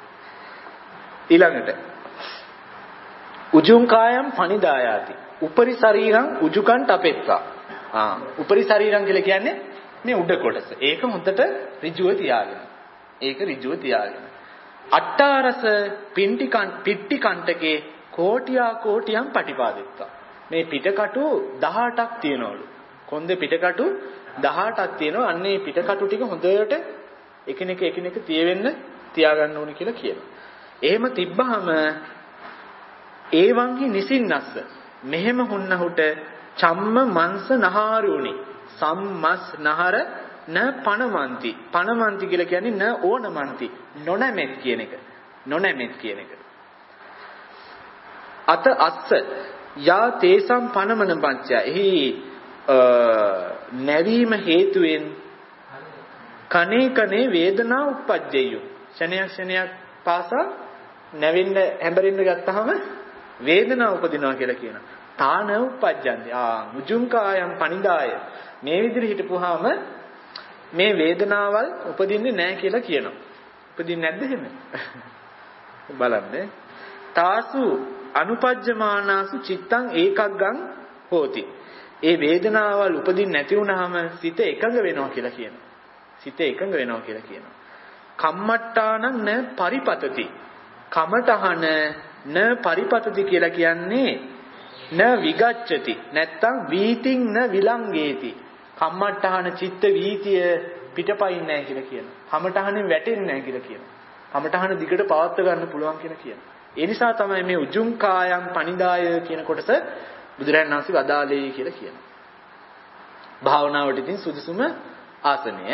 ඊළඟට උජුං කායම් පනිදායාති. උපරි ශරීරං උජුකන් තපෙත්තා. උපරි ශරීරං කියලා කියන්නේ මේ උඩ කොටස. ඒක හොඳට ඍජුව තියාගෙන. අට්ඨාරස පිට්ටි කණ්ඨකේ කෝටියා කෝටියම් පටිපාදිත්තා. මේ පිටකටු 18ක් තියෙනවලු. කොන්දේ පිටකටු 18ක් තියෙනවා. අන්නේ පිටකටු ටික හොඳට එකිනෙක තියාගන්න ඕනේ කියලා කියනවා. එහෙම තිබ්බහම ඒවංහි නිසින්නස්ස මෙහෙම හුන්නහුට චම්ම මංස නහාරුනි සම්මස් නහර න පණමන්ති කියලා කියන්නේ න ඕනමන්ති නොනැමෙත් කියන එක. අත අස්ස යා තේසම් පණමන පංචය. එහි නැවීම හේතුවෙන් කනේ වේදනා උප්පජ්ජෙය්‍ය. ක්ෂණයක් පාසා නැවෙන්න හැඹරෙන්න ගත්තාම වේදනාව උපදිනවා කියලා කියනවා. තාන උප්පජ්ජන්ති. මුජුං කායම් පනිදාය. මේ විදිහට හිටපුවාම මේ වේදනාවල් උපදින්නේ නැහැ කියලා කියනවා. උපදින්නේ නැද්ද එහෙම? බලන්න. තාසු අනුපජ්ජමානාසු චිත්තං ඒකග්ගං හෝති. ඒ වේදනාවල් උපදින්නේ නැති වුනහම සිත එකඟ වෙනවා කියලා කියනවා. කම්මට්ටානං න පරිපතති. කමටහන න පරිපතති කියලා කියන්නේ න විගච්ඡති. නැත්තම් වීතින් න විලංගේති. කම්මට්ටහන චිත්ත වීතිය පිටපයින් නැහැ කියලා කියනවා. කමටහනෙන් වැටෙන්නේ නැහැ කියලා කියනවා. කමටහන දිගට පවත්ව ගන්න පුළුවන් කියලා කියනවා. ඒ නිසා තමයි මේ උජුං කායම් පනිදාය කියන කොටස බුදුරජාණන් වහන්සේ වදාළේ කියලා කියනවා. භාවනාවට ඉතින් සුදුසුම ආසනය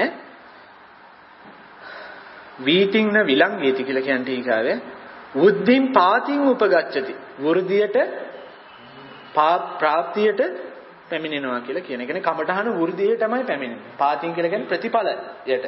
වීතින්න විලංගේති කියලා කියන ටීකාවේ වුද්ධින් පාතින් උපගච්ඡති. වෘද්ධියට ප්‍රාප්තියට පැමිණෙනවා කියලා කියන. ඒ කියන්නේ කමඨහන වෘද්ධියට තමයි පැමිණෙන්නේ. පාතින් කියලා කියන්නේ ප්‍රතිඵලයට.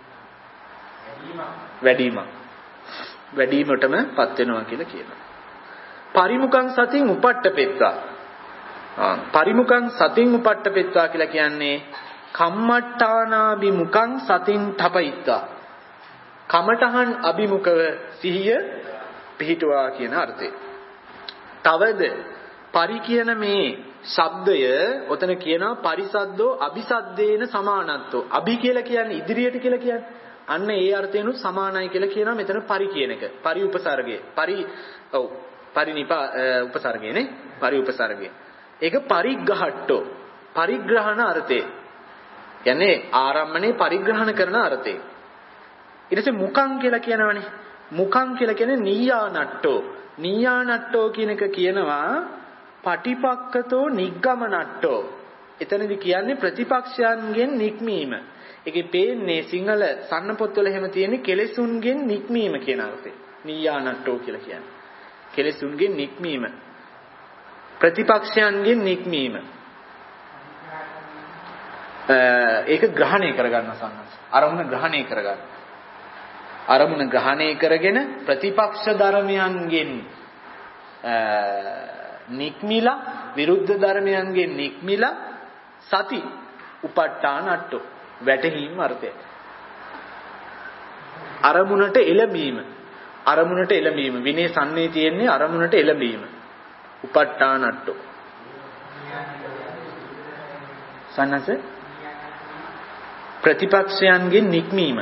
වැඩිවීමටමපත් වෙනවා කියලා කියනවා. පරිමුඛං සතින් උපට්ඨපෙත්තා. පරිමුඛං සතින් උපට්ඨපෙත්තා කියලා කියන්නේ කම්මට්ටානාභිමුඛං සතින් තපයිත්තා. කමඨහන් අභිමුඛව සිහිය පිහිටුවා කියන අර්ථය. තවද පරි කියන මේ ශබ්දය ඔතන කියනවා පරිසද්දෝ අபிසද්දේන සමානත්වෝ. අභි කියලා කියන්නේ ඉදිරියට කියලා කියන්නේ. අන්න ඒ අර්ථයෙන්ුත් සමානයි කියලා කියනවා මෙතන පරි කියන එක. පරි උපසර්ගය. උපසර්ගයනේ. පරි උපසර්ගය. ඒක පරිග්‍රහට්ටෝ. පරිග්‍රහණ අර්ථය. කියන්නේ ආරම්මනේ පරිග්‍රහණ කරන අර්ථය. ඊට පස්සේ මුඛං කියලා කියනවනේ. මුඛං කියලා කියන්නේ නීයානට්ටෝ. නීයානට්ටෝ කියන එක කියනවා පටිපක්කතෝ නිග්ගමනට්ටෝ. එතනදී කියන්නේ ප්‍රතිපක්ෂයන්ගෙන් නික්මීම. ඒකේ පේන්නේ සිංහල සಣ್ಣ පොත්වල එහෙම තියෙන්නේ කෙලෙසුන්ගෙන් නික්මීම කියන අර්ථය. නීයානට්ටෝ කියලා කියන්නේ. කෙලෙසුන්ගෙන් නික්මීම. ප්‍රතිපක්ෂයන්ගෙන් නික්මීම. ඒක ග්‍රහණය කරගන්න සම්මත. අරමුණ ග්‍රහණය කරගන්න. අරමුණ ග්‍රහණය කරගෙන ප්‍රතිපක්ෂ ධර්මයන්ගෙන් නික්මිලා විරුද්ධ ධර්මයන්ගෙන් නික්මිලා සති උපට්ඨානට්ටෝ වැටහීම අර්ථය. අරමුණට එළඹීම විනය සම්නේ තියෙන්නේ අරමුණට එළඹීම. උපට්ඨානට්ටෝ සන්නස ප්‍රතිපක්ෂයන්ගෙන් නික්මීම.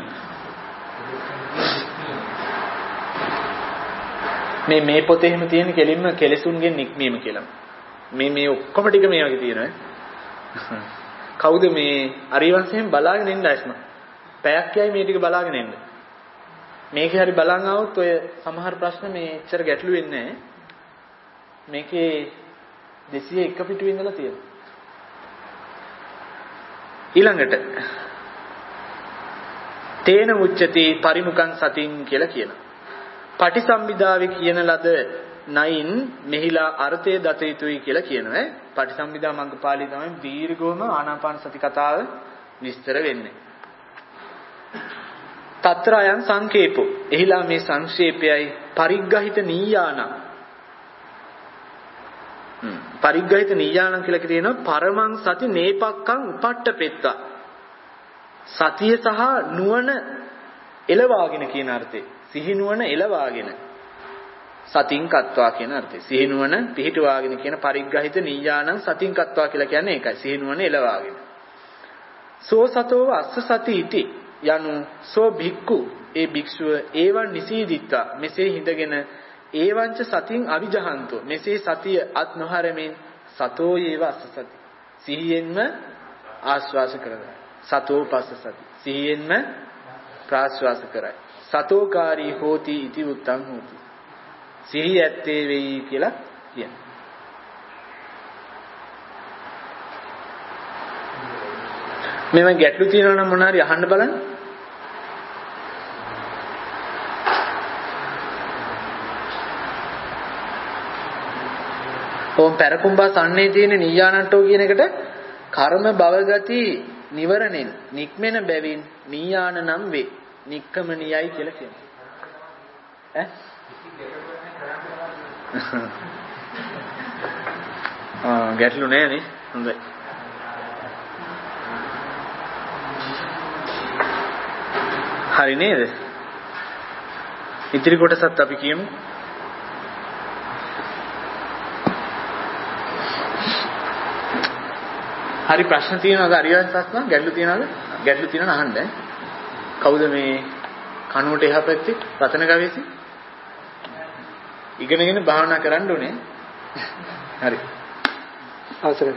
මේ පොතේ එහෙම තියෙන කෙලින්ම කෙලෙසුන්ගෙන් නික්මීම කියලා. මේ ඔක්කොම ටික මේ වගේ තියෙනවා. කවුද මේ අරිවංශයෙන් බලාගෙන ඉන්න ඇස්ම? පැයක් යයි මේ ටික බලාගෙන ඉන්න. මේකේ හරි බලන් ආවොත් ඔය සමහර ප්‍රශ්න මේ එච්චර ගැටලු වෙන්නේ නැහැ. මේකේ 201 පිටුවේ ඉඳලා තියෙනවා. ඊළඟට තේන උච්චති පරිමුඛං සතින් කියලා කියනවා. පටිසම්භිදාවේ කියන ලද නයින් මෙහිලා අර්ථය දත යුතුයි කියලා කියනවා. පටිසම්භිදා මග්ගපාළී තමයි දීර්ඝවම ආනාපාන සති කතාව විස්තර වෙන්නේ. తත්‍රායන් සංකේපෝ. එහිලා මේ සංක්ෂේපයයි පරිග්ගහිත නීයාන. පරිග්ගහිත නීයාන කියලා කියනවා පරමං සති නේපක්ඛං උපට්ඨපෙත්තා. සතිය සහ නුවණ එළවාගෙන කියන අර්ථේ. සිහි නුවණ එළවාගෙන. සතින් කත්වා කියන අර්ථේ. සිහි නුවණ පිහිටවාගෙන කියන පරිග්ගහිත නීයානං සතින් කත්වා කියලා කියන්නේ ඒකයි. සිහි නුවණ එළවාගෙන. සෝ සතෝව අස්ස සති ඉති යනු සෝ භික්ඛු ඒ භික්ෂුව ඒවන් නිසීදිත්වා මෙසේ හිඳගෙන ඒවංච සතින් අවිජහන්තෝ මෙසේ සතිය අත් නොහරමින් සතෝ ඒව අස්ස සති සිහියෙන්ම ආශ්වාස කරගන්න. සතෝ පස්ස සති සිහියෙන්ම ප්‍රාශ්වාස කරයි. සතෝකාරී හෝති ඉති උත්තං හෝති. සිහිය ඇත්තේ වෙයි කියලා කියනවා. මෙව ගැටලු තියෙනවා නම් මොන හරි අහන්න බලන්න. ඕම් පෙරකුම්බා සම්නේ තියෙන නීයානට්ටෝ කියන එකට කර්ම භව ගති නිවරණෙන් නික්මෙන බැවින් නීයාන නම් වේ. නික්කමනියයි කියලා කියනවා. ගැටලු නෑ නේ. හොඳයි. හරි නේද? ඉතිරි කොටසත් අපි කියමු. හරි ප්‍රශ්න තියෙනවද? අරියත් ප්‍රශ්න ගැටලු තියෙනවද? ගැටලු තියෙනවා අහන්න. කවුද මේ කනුවට එහා පැත්තේ රතන ගවේසි? ඉගෙනගෙන භාවනා කරන්න ඕනේ. හරි. අවසරයි.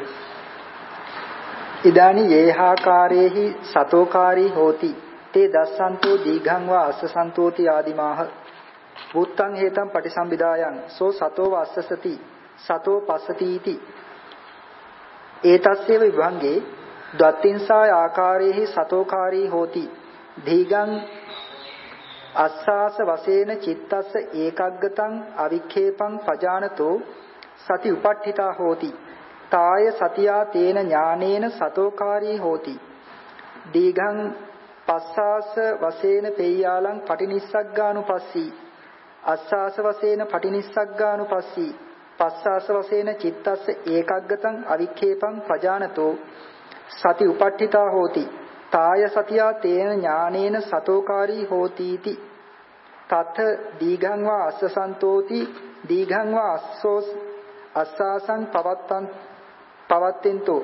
ඉදානි යේහාකාරේහි සතෝකාරී හෝති තේ දස්සන්තෝ දීඝං වා අස්සසන්තෝති ආදිමාහ බුත්තං හේතං පටිසම්භිදායන් සෝ සතෝ වස්සසති සතෝ පස්සතිති ඒතස්සේව විභංගේ ද්වත්තිංසාය ආකාරේහි සතෝකාරී හෝති දීඝං අස්සාස වශයෙන් චිත්තස්ස ඒකග්ගතං අවික්ඛේපං පජානතෝ සති උපට්ඨිතා හෝති තාය සතියා තේන ඥානේන සතෝකාරී හෝති දීඝං පස්සාස වශයෙන් පෙය්‍යාලං පටිනිස්සග්ගානුපස්සී අස්සාස වශයෙන් පටිනිස්සග්ගානුපස්සී පස්සාස වශයෙන් චිත්තස්ස ඒකග්ගතං අවික්ඛේපං පජානතෝ සති උපට්ඨිතා හෝති තාය සතියා තේන ඥානේන සතෝකාරී හෝතිති තත දීඝං වා අස්සසන්තෝති දීඝං වා අස්සාසං පවත්තෙන්තෝ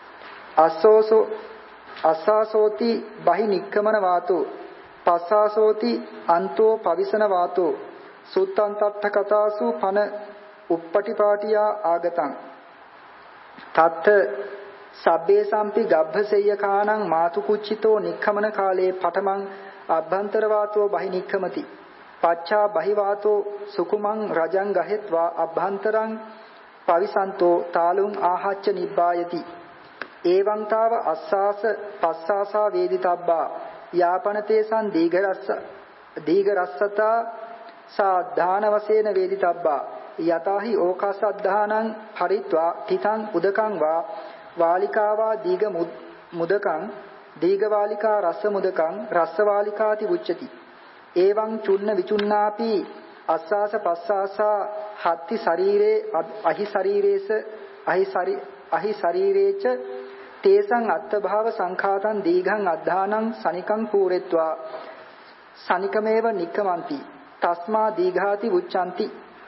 අස්සාසෝති බහි නික්කමන වාතෝ පස්සාසෝති අන්තෝ පවිසන වාතෝ සුත්තන්තත්ථ කතාසු පන උප්පටිපාටියා ආගතං තත්ත සබ්බේ සම්පි ගබ්බසෙය්‍යකානං මාතු කුච්චිතෝ නික්කමන කාලේ පඨමං අභ්‍යන්තර වාතෝ බහි නික්කමති පච්චා බහි වාතෝ සුකුමං රජං ගහෙත්වා අභ්‍යන්තරං පවිසන්තෝ තාලුං ආහච්ච නිබ්බායති එවං තාව අස්සාස පස්සාසා වේදිතබ්බා යාපනතේසං දීඝරස්සතා සාධාන වශයෙන් වේදිතබ්බා යතාහි ඕකාසද්ධානං හරිත්වා තිතං උදකං වා වාලිකාවා දීඝ මුදකං දීඝ වාලිකා රස්ස මුදකං රස්ස වාලිකාති උච්චති එවං චුන්න විචුන්නාපි අස්සාස පස්සාසා හත්ති ශරීරේ අහි ශරීරේස අහි ශරීරේච තේසං අත්ථභාව සංඛාතං දීඝං අද්ධානං සනිකං පූරෙත්වා සනිකමේව නික්කමන්ති තස්මා දීඝාති උච්චන්ති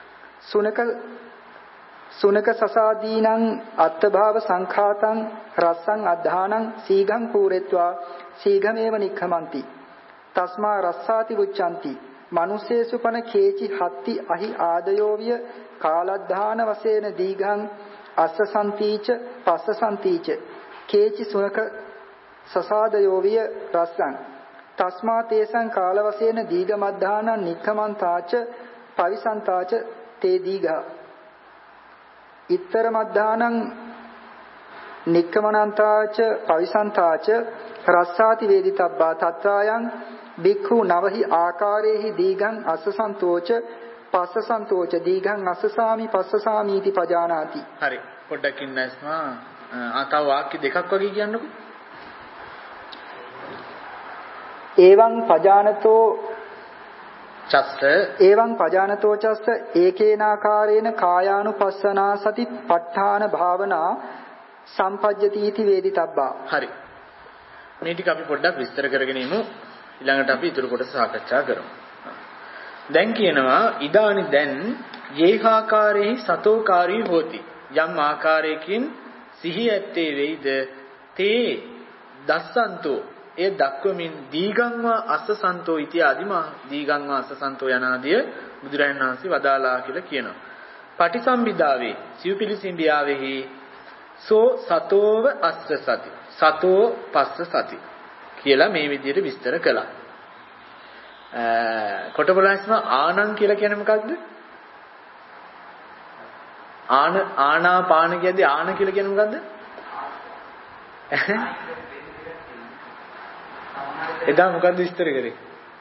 සුනක සසාදීනං අත්ථභාව සංඛාතං රස්සං අද්ධානං සීඝං පූරෙත්වා සීඝමේව නික්කමන්ති තස්මා රස්සාති උච්චන්ති මනුස්සේසු පන කේචි හත්ති අහි ආදයෝවිය කාලද්ධාන වශයෙන් දීඝං අස්සසන්තිච පස්සසන්තිච කේචි සුනක සසාදයෝවිය රස්සං තස්මා තේසං කාල වශයෙන් දීඝමද්ධානං නික්කමන්තාච පවිසන්තාච තේ දීඝා ඉත්තර මද්ධානං නික්කමනන්තාච පවිසන්තාච රස්සාති වේදිතබ්බා තත්‍රායන් භික්ඛු නවහි ආකාරේහි දීඝං අස්සසන්තෝච පස්සසන්තෝච දීඝං අස්සසාමි පස්සසාමීති පජානාති. හරි. පොඩ්ඩක් ඉන්නස්මා තව වාක්‍ය දෙකක් වගේ කියන්නකෝ. එවං පජානතෝ චස්ස එවං පජානතෝ චස්ස ඒකේනාකාරේන කායානුපස්සනා සති ප ဋ ාණ භාවනා සම්පජ්ජති इति වේදිතබ්බා. හරි. මේ ටික අපි පොඩ්ඩක් විස්තර කරගෙන ඉමු. ඊළඟට අපි ඊටු කොටස සාකච්ඡා කරමු. දැන් කියනවා ඉදානි දැන් යේකාකාරේ සතෝකාරී හෝති. යම් ආකාරයකින් සිහි ඇත්තේ වෙයිද තේ දස්සන්තෝ ඒ දක්වමින් දීගංවා අස්සසන්තෝ ඉති ආදිමා දීගංවා අස්සසන්තෝ යනාදිය බුදුරජාණන් වහන්සේ වදාලා කියලා කියනවා. පටිසම්භිදාවේ සිව්පිලිසිම්බියාවෙහි සෝ සතෝව අස්ස සති සතෝ පස්ස සති කියලා මේ විදිහට විස්තර කළා. කොටබලස්ම ආනං කියලා කියන්නේ මොකක්ද? ආනාපාන කියද්දී ආන කියලා කියන්නේ මොකද්ද? එදා මොකද්ද විස්තර කරේ?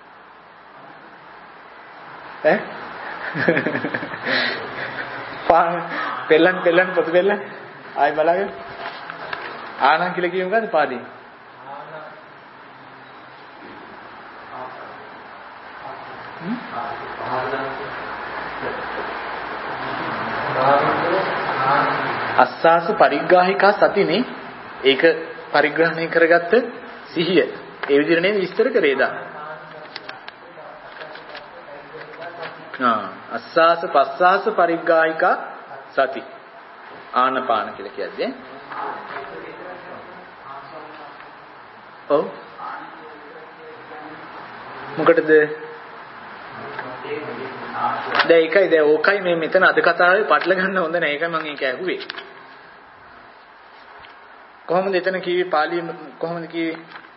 පෙල්ලන් පොත පෙල්ලන් ආයි බලන්න. ආනං කියලා කියන්නේ මොකද්ද පාඩේ? අස්සාස පරිග්‍රාහිකා සතිනේ. ඒක පරිග්‍රහණය කරගත්ත සිහිය. ඒ විදිහට නේද විස්තර කරේ දා. අස්සාස පස්සාස පරිග්‍රාහිකා සති. ආනපාන කියලා කියන්නේ. ඔව්. මොකටද? දැන් ඒකයි දැන් ඕකයි මේ මෙතන අද කතාවේ පටල ගන්න හොඳ නැහැ. ඒකයි මම ඒක ඇහුවේ. කොහොමද එතන කිව්වේ පාලිය කොහොමද කිව්වේ?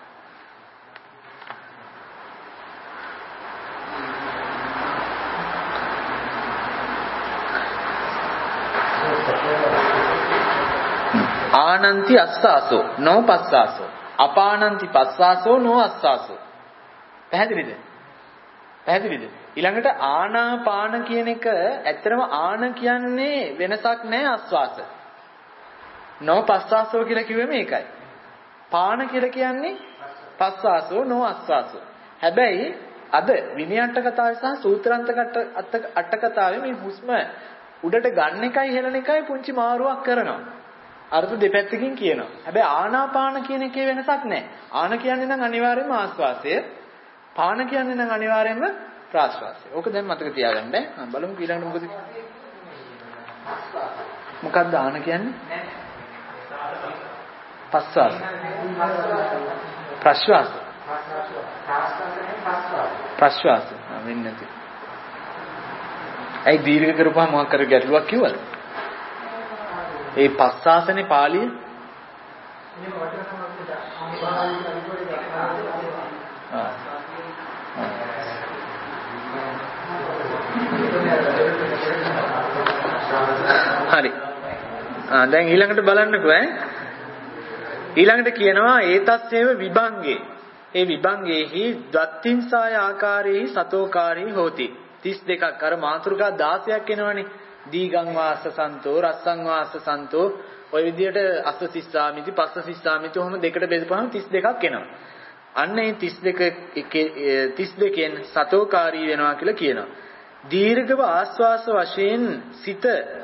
ආනන්ති අස්සාසෝ නෝ පස්සාසෝ අපානන්ති පස්සාසෝ නෝ අස්සාසෝ. පැහැදිලිද? පැහැදිලිද? ඊළඟට ආනාපාන කියන එක ඇත්තටම ආන කියන්නේ වෙනසක් නැහැ අස්වාස. නෝ පස්සාසෝ කියලා කිව්වෙම ඒකයි. පාන කියලා කියන්නේ පස්සාසෝ නෝ අස්වාසෝ. හැබැයි අද විනයන්ට කතාවේ සහ සූත්‍රාන්ත අට කතාවේ මේ හුස්ම උඩට ගන්න එකයි හෙලන එකයි පුංචි මාරුවක් කරනවා. අර්ථ දෙපැත්තකින් කියනවා. හැබැයි ආනාපාන කියන එකේ වෙනසක් නැහැ. ආන කියන්නේ නම් අනිවාර්යයෙන්ම ආස්වාසය. පාන කියන්නේ නම් අනිවාර්යයෙන්ම ප්‍රාශ්වාසය. ඕක දැන් මතක තියාගන්න. බලමු ඊළඟට මොකද? මොකක්ද ආන කියන්නේ? පස්වාස. ප්‍රශ්වාස. ප්‍රශ්වාස. වෙන්නේ නැති. ඒ දීර්ඝ කරපුවා මොකක් කර ගැටලුවක් කිව්වද? ඒ පස්සාසනේ පාළිය හරි. දැන් ඊළඟට බලන්නකෝ ඊළඟට කියනවා ඒතස්සේව විභංගේ. ඒ විභංගේහි ද්වත්තිංසාය ආකාරේහි සතෝකාරී හෝති. 32ක් අර මාතෘකා 16ක් එනවනේ. දීගං වාස්ස සන්තෝ රස්සං වාස්ස සන්තෝ ඔය විදිහට අස්ස සිස්සාමිති පස්ස සිස්සාමිති ඔහොම දෙකට බෙදපුවම 32ක් එනවා. අන්න ඒ 32න් සතෝකාරී වෙනවා කියලා කියනවා. දීර්ඝව ආස්වාස වශයෙන් සිත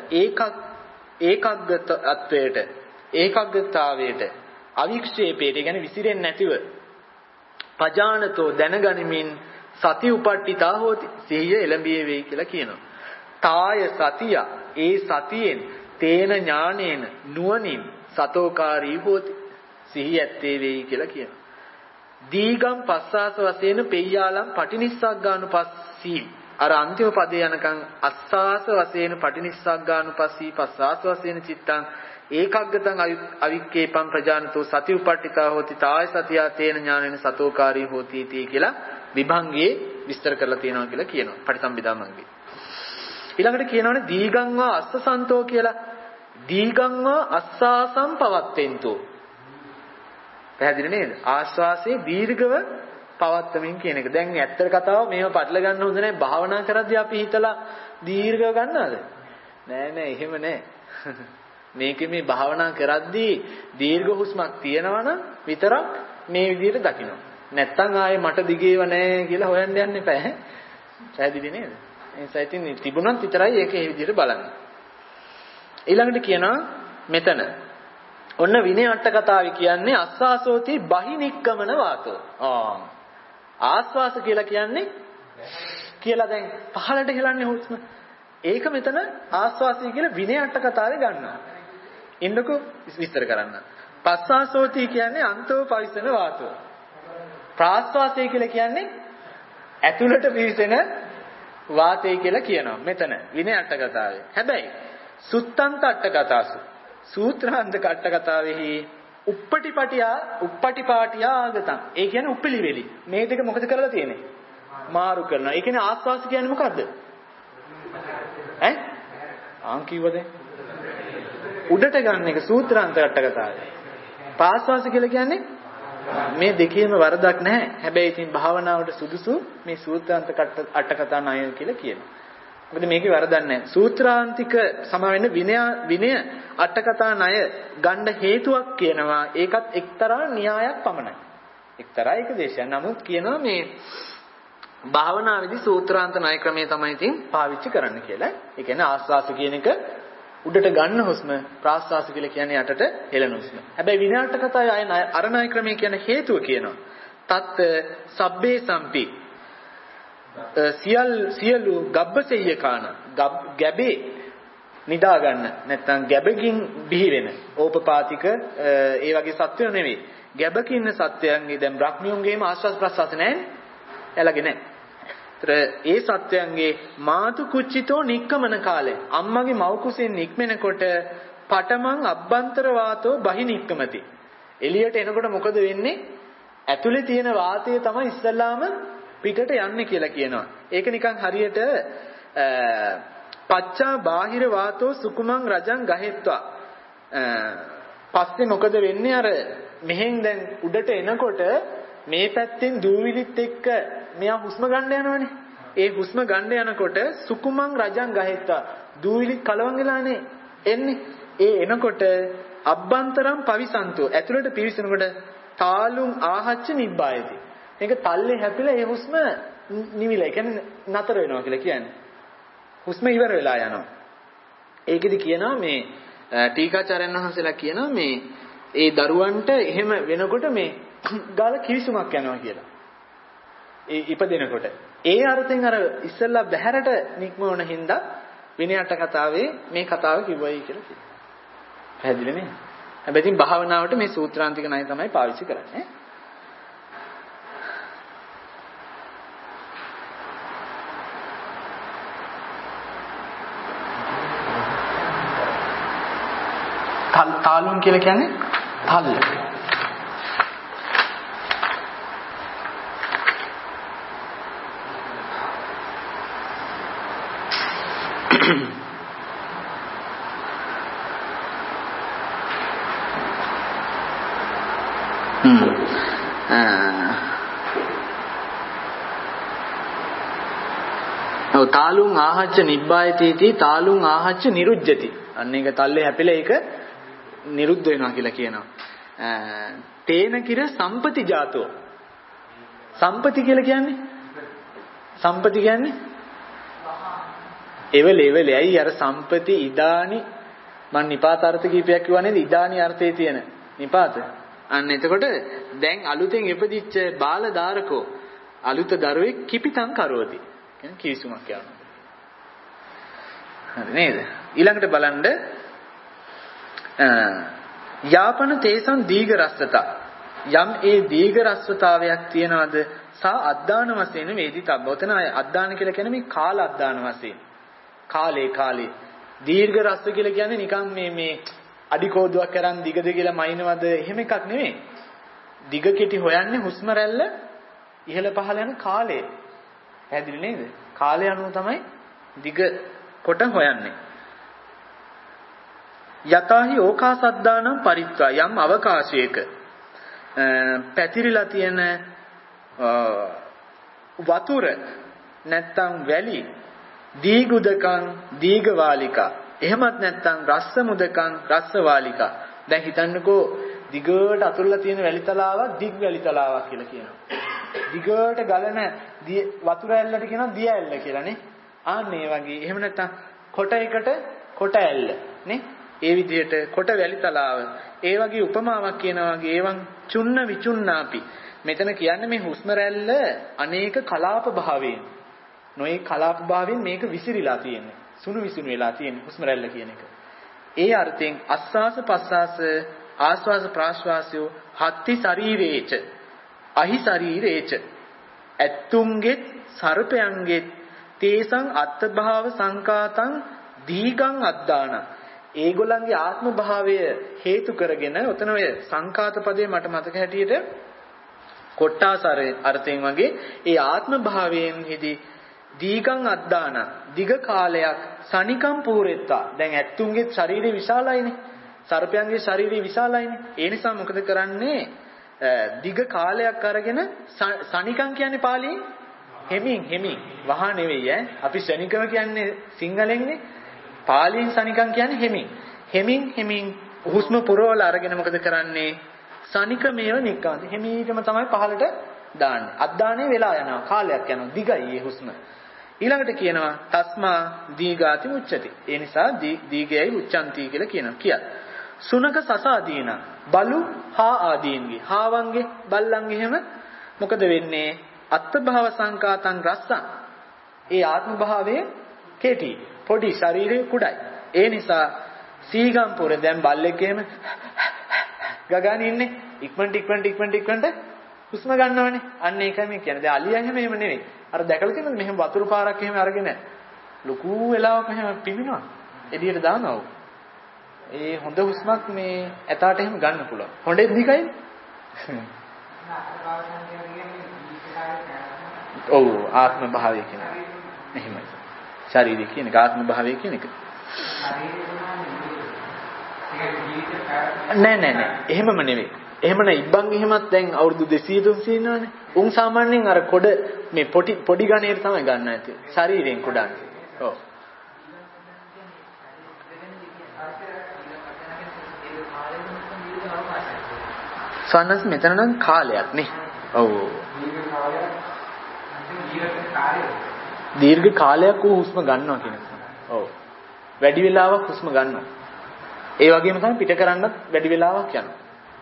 ඒකග්ගතාවයට අවික්ෂේපයට කියන්නේ විසිරෙන්නේ නැතිව පජානතෝ දැනගනිමින් සති උපට්ඨිතා හෝති සිහිය එළඹියේ වෙයි කියලා කියනවා. තාය සතිය ඒ සතියෙන් තේන ඥානේන නුවණින් සතෝකාරී හෝති සිහිය ඇත්තේ වෙයි කියලා කියනවා. දීගම් පස්සාස වශයෙන් පෙය්‍යාලම් පටිනිස්සග්ගානුපස්සී අර අන්තිම පදේ යනකම් අස්සාස වශයෙන් පටිනිස්සග්ගානුපස්සී පස්සාස වශයෙන් චිත්තං ඒකග්ගතං අවික්කේපං ප්‍රජානතෝ සති උපට්ඨිතා හෝති තාය සතියා තේන ඥානෙන සතෝකාරී හෝති තී කියලා විභංගයේ විස්තර කරලා තියෙනවා කියලා කියනවා පටිසම්භිදා මංගේ. ඊළඟට කියනවානේ දීගංවා අස්සසන්තෝ කියලා. දීගංවා අස්සාසම් පවත්තෙන්තෝ. පැහැදිලි නේද? ආශ්වාසයේ දීර්ඝව පවත්තමින් කියන එක. දැන් ඇත්තට කතාව මේව පටල ගන්න හොඳ නැහැ. භාවනා කරද්දී අපි හිතලා දීර්ඝව ගන්නවද? නෑ එහෙම නෑ. මේකේ මේ භාවනා කරද්දී දීර්ඝ හුස්මක් තියෙනවා නම් විතරක් මේ විදිහට දකින්න. නැත්තම් ආයේ මට දිගේව නෑ කියලා හොයන්න යන්න එපා. පැහැදිලි නේද? ඒ නිසා ඉතින් තිබුණත් විතරයි ඒක මේ විදිහට බලන්න. ඊළඟට කියනවා මෙතන ඔන්න විනය අට කතාවේ කියන්නේ අස්වාසෝති බහිනික්කමන වාතෝ. ආස්වාස කියලා කියන්නේ කියලා දැන් පහළට හෙලන්නේ හුස්ම. ඒක මෙතන ආස්වාසය කියලා විනය අට කතාවේ ගන්නවා. ඉන්නකෝ විස්තර කරන්න. පස්සාසෝති කියන්නේ අන්තෝ පවිසන වාතෝ. ප්‍රාස්වාසය කියලා කියන්නේ ඇතුළට පිවිසෙන වාතය කියලා කියනවා. මෙතන විනය අට කතාවේ. හැබැයි සුත්තන්ත අට කතාසු සූත්‍රාන්ත අට කතාවේහි උප්පටිපාටියා ආගතං. ඒ කියන්නේ උප්පිලිවෙලි. මේ දෙක මොකද කරලා තියෙන්නේ? මාරු කරනවා. ඒ කියන්නේ ආස්වාස කියන්නේ මොකද්ද? ආන් කිව්වද? උඩට ගන්න එක සූත්‍රාන්ත අට කතාවේ. පාස්වාස කියලා කියන්නේ මේ දෙකේම වරදක් නැහැ. හැබැයි ඉතින් භාවනාවට සුදුසු මේ සූත්‍රාන්ත අට කතා ණය කියලා කියනවා. මොකද මේකේ වරදක් නැහැ. සූත්‍රාන්තික සම වෙන විනය අට කතා ණය ගන්න හේතුවක් කියනවා. ඒකත් එක්තරා න්‍යායක් පමණයි. එක්තරා එක දේශයක්. නමුත් කියනවා මේ භාවනාවේදී සූත්‍රාන්ත ණය ක්‍රමය තමයි ඉතින් පාවිච්චි කරන්න කියලා. ඒ කියන්නේ ආස්වාස කියන එක උඩට ගන්න හුස්ම, ප්‍රාස්වාස කියලා කියන්නේ යටට හෙළන හුස්ම. හැබැයි විනාට කතාවේ අය අර ණය ක්‍රමය කියන හේතුව කියනවා. තත් සබ්බේ සම්පි සියලු ගබ්බසෙය්‍ය කාන ගැබේ නිදා ගන්න නැත්නම් ගැබකින් බිහි වෙන ඕපපාතික ඒ වගේ සත්වය නෙවෙයි. ගැබක ඉන්න සත්වයන්ගේ දැන් බ්‍රහ්මියුන්ගේම ආස්වාස් ප්‍රස්වාස නැහැ. එලගේ නැහැ. ඒ සත්වයන්ගේ මාතු කුච්චිතෝ නික්කමන කාලේ අම්මගේ මව් කුසෙන් නික්මෙනකොට පටමන් අබ්බන්තර වාතෝ බහි නික්කමති. එළියට එනකොට මොකද වෙන්නේ? ඇතුලේ තියෙන වාතය තමයි ඉස්සල්ලාම පිටට යන්නේ කියලා කියනවා. ඒක නිකන් හරියට පච්චා බාහිර වාතෝ සුකුමං රජං ගහෙත්වා. පස්සේ මොකද වෙන්නේ? අර මෙහෙන් දැන් උඩට එනකොට මේ පැත්තෙන් දූවිලිත් එක්ක මෙයා හුස්ම ගන්න යනවනේ. ඒ හුස්ම ගන්න යනකොට සුකුමං රජං ගහෙත්වා. දූවිලිත් කලවම් වෙලානේ එන්නේ. ඒ එනකොට අබ්බන්තරම් පවිසන්තෝ ඇතුළට පිවිසෙනකොට තාලුම් ආහච්ච නිබ්බායති. මේක තල්ලේ හැපිලා ඒ හුස්ම නිවිලා. ඒ කියන්නේ නතර වෙනවා කියලා කියන්නේ. හුස්ම ඉවර වෙලා යනවා. ඒකෙදි කියනවා මේ ටීකාචාර්යයන් වහන්සේලා කියනවා මේ ඒ දරුවන්ට එහෙම වෙනකොට මේ ගාල කිවිසුමක් යනවා කියලා. ඒ ඉපදෙනකොට. ඒ අර්ථයෙන් අර ඉස්සෙල්ලා බහැරට නික්මවන හින්දා විනයට කතාවේ මේ කතාව කිව්වයි කියලා කියනවා. පැහැදිලි නේ? හැබැයි ඉතින් භාවනාවට මේ සූත්‍රාන්තික ණය තමයි පාවිච්චි කරන්නේ. තාලුන් කියලා කියන්නේ තල්ල. තාලුන් ආහච්ච නිබ්බායති තාලුන් ආහච්ච නිරුජ්ජති. අන්න ඒක තල්ලේ හැපෙලා ඒක නිරුද්ධ වෙනවා කියලා කියනවා. තේන කිර සම්පති ජාතෝ. සම්පති කියලා කියන්නේ? සම්පති කියන්නේ? එවලේ ඇයි අර සම්පති ඉදානි මම නිපාත අර්ථ කීපයක් කිව්වා නේද? ඉදානි අර්ථයේ තියෙන නිපාත. අන්න එතකොට දැන් අලුතෙන් ඉපදිච්ච බාල දාරකෝ අලුත දරුවෙක් කිපිතං කරවති. කියන්නේ කිවිසුමක් යනවා. හරි නේද? ඊළඟට බලන්න යාපන තේසං දීඝ රස්සතා යම් ඒ දීඝ රස්සතාවයක් තියනවාද සා අද්දාන වශයෙන් වේදිතබ්බ. ඔතන අද්දාන කියලා කියන්නේ මේ කාල අද්දාන වශයෙන්. කාලේ දීර්ඝ රස්ස කියලා කියන්නේ නිකන් මේ අඩි කෝදුවක් කරන් දිගද කියලා මයින්වද එහෙම එකක් නෙමෙයි. දිග කෙටි හොයන්නේ හුස්ම රැල්ල ඉහළ පහළ යන කාලය. පැහැදිලි නේද? කාලය අනුව තමයි දිග කොට හොයන්නේ. යතාහි ඕකාසද්දානම් පරිත්වා යම් අවකාශයක පැතිරිලා තියෙන වතුර නැත්තම් වැලි දීගුදකං දීගවාලිකා එහෙමත් නැත්තම් රස්ස මුදකං රස්සවාලිකා දැන් හිතන්නකෝ දිගට අතුල්ලා තියෙන වැලි තලාවක් දිග් වැලි තලාවක් කියලා කියනවා දිගට ගලන වතුර ඇල්ලට කියනවා දිය ඇල්ල කියලා නේ ආන්න ඒ වගේ එහෙම නැත්තම් කොට එකට කොට ඇල්ල නේ ඒ විදිහට කොට වැලි තලාව ඒ වගේ උපමාවක් කියනවා වගේ ඒවන් චුන්න විචුන්නාපි මෙතන කියන්නේ මේ හුස්ම රැල්ල අනේක කලාප භාවයෙන් නොයේ කලාප භාවයෙන් මේක විසිරීලා තියෙන්නේ සුණු විසුණු වෙලා තියෙන්නේ හුස්ම රැල්ල කියන එක ඒ අර්ථයෙන් අස්වාස පස්වාස ආස්වාස ප්‍රාශ්වාසයෝ හත්ති ශරීරේච අහි ශරීරේච ඇත්තුන්ගෙත් සර්පයන්ගෙත් තේසං අත්ථභාව සංකාතං දීගං අද්දාන ඒගොල්ලන්ගේ ආත්ම භාවය හේතු කරගෙන ඔතන ඔය සංකාත පදේ මට මතක හැටියට කොට්ටාසාර අර්ථයෙන් වගේ ඒ ආත්ම භාවයෙන් හිදී දීගං අද්දාන දිග කාලයක් සනිකම් පූරෙත්තා දැන් ඇත්තුන්ගේ ශරීරය විශාලයිනේ සර්පයන්ගේ ශරීරය විශාලයිනේ ඒ නිසා මොකද කරන්නේ දිග කාලයක් අරගෙන සනිකම් කියන්නේ පාලියෙන් හෙමින් වහා නෙවෙයි අපි ශනිකව කියන්නේ සිංහලෙන්නේ පාලියෙන් සනිකම් කියන්නේ හෙමින් හුස්ම පුරවලා අරගෙන මොකද කරන්නේ සනිකමේව නික්කාන්ත හෙමීටම තමයි පහළට දාන්නේ අද්දානේ වෙලා යනවා කාලයක් යනවා දිගයි ඒ හුස්ම ඊළඟට කියනවා තස්මා දීගාති මුච්චති ඒ නිසා දීගයයි උච්චන්ති කියලා කියනවා සුනක සසාදීන බලු හා ආදීන්ගේ හාවන්ගේ බල්ලන්ගේ එහෙම මොකද වෙන්නේ අත්ථභාව සංකාතං රස්සං ඒ ආත්ම භාවයේ කෙටි පොඩි ශරීරයේ කුඩයි ඒ නිසා සීගම්පුර දැන් බල්ලෙක් එහෙම ගගාන ඉන්නේ ඉක්මනට හුස්ම ගන්නවනේ අන්න ඒකයි මේ කියන්නේ දැන් අලියා එහෙම නෙවෙයි අර දැකලා තියෙනවද මෙහෙම වතුර පාරක් එහෙම අරගෙන ලොකු වෙලාවක එහෙම පිඹිනවා එළියට දානවා ඒ හොඳ හුස්මක් මේ ඇතාට එහෙම ගන්න පුළුවන් හොඳේ දිගයි ඔව් ආත්ම භාවය කියන එක එහෙමයි ශරීරය කියන එක ආත්ම භාවය කියන එක නෑ එහෙමම නෙවෙයි එහෙම නෑ ඉබ්බන් එහෙමත් දැන් අවුරුදු 200 300 ඉන්නවනේ උන් සාමාන්‍යයෙන් අර කොට මේ පොඩි ගණේට තමයි ගන්න ඇති ශරීරයෙන් කොටන්නේ ඔව් සන්නස් මෙතන නම් කාලයක් නේ ඔව් දීර්ඝ කාලයක් වූ හුස්ම ගන්නවා කියන එක ඔව් වැඩි වෙලාවක් හුස්ම ගන්නවා ඒ වගේම තමයි පිට කරන්නත් වැඩි වෙලාවක් යනවා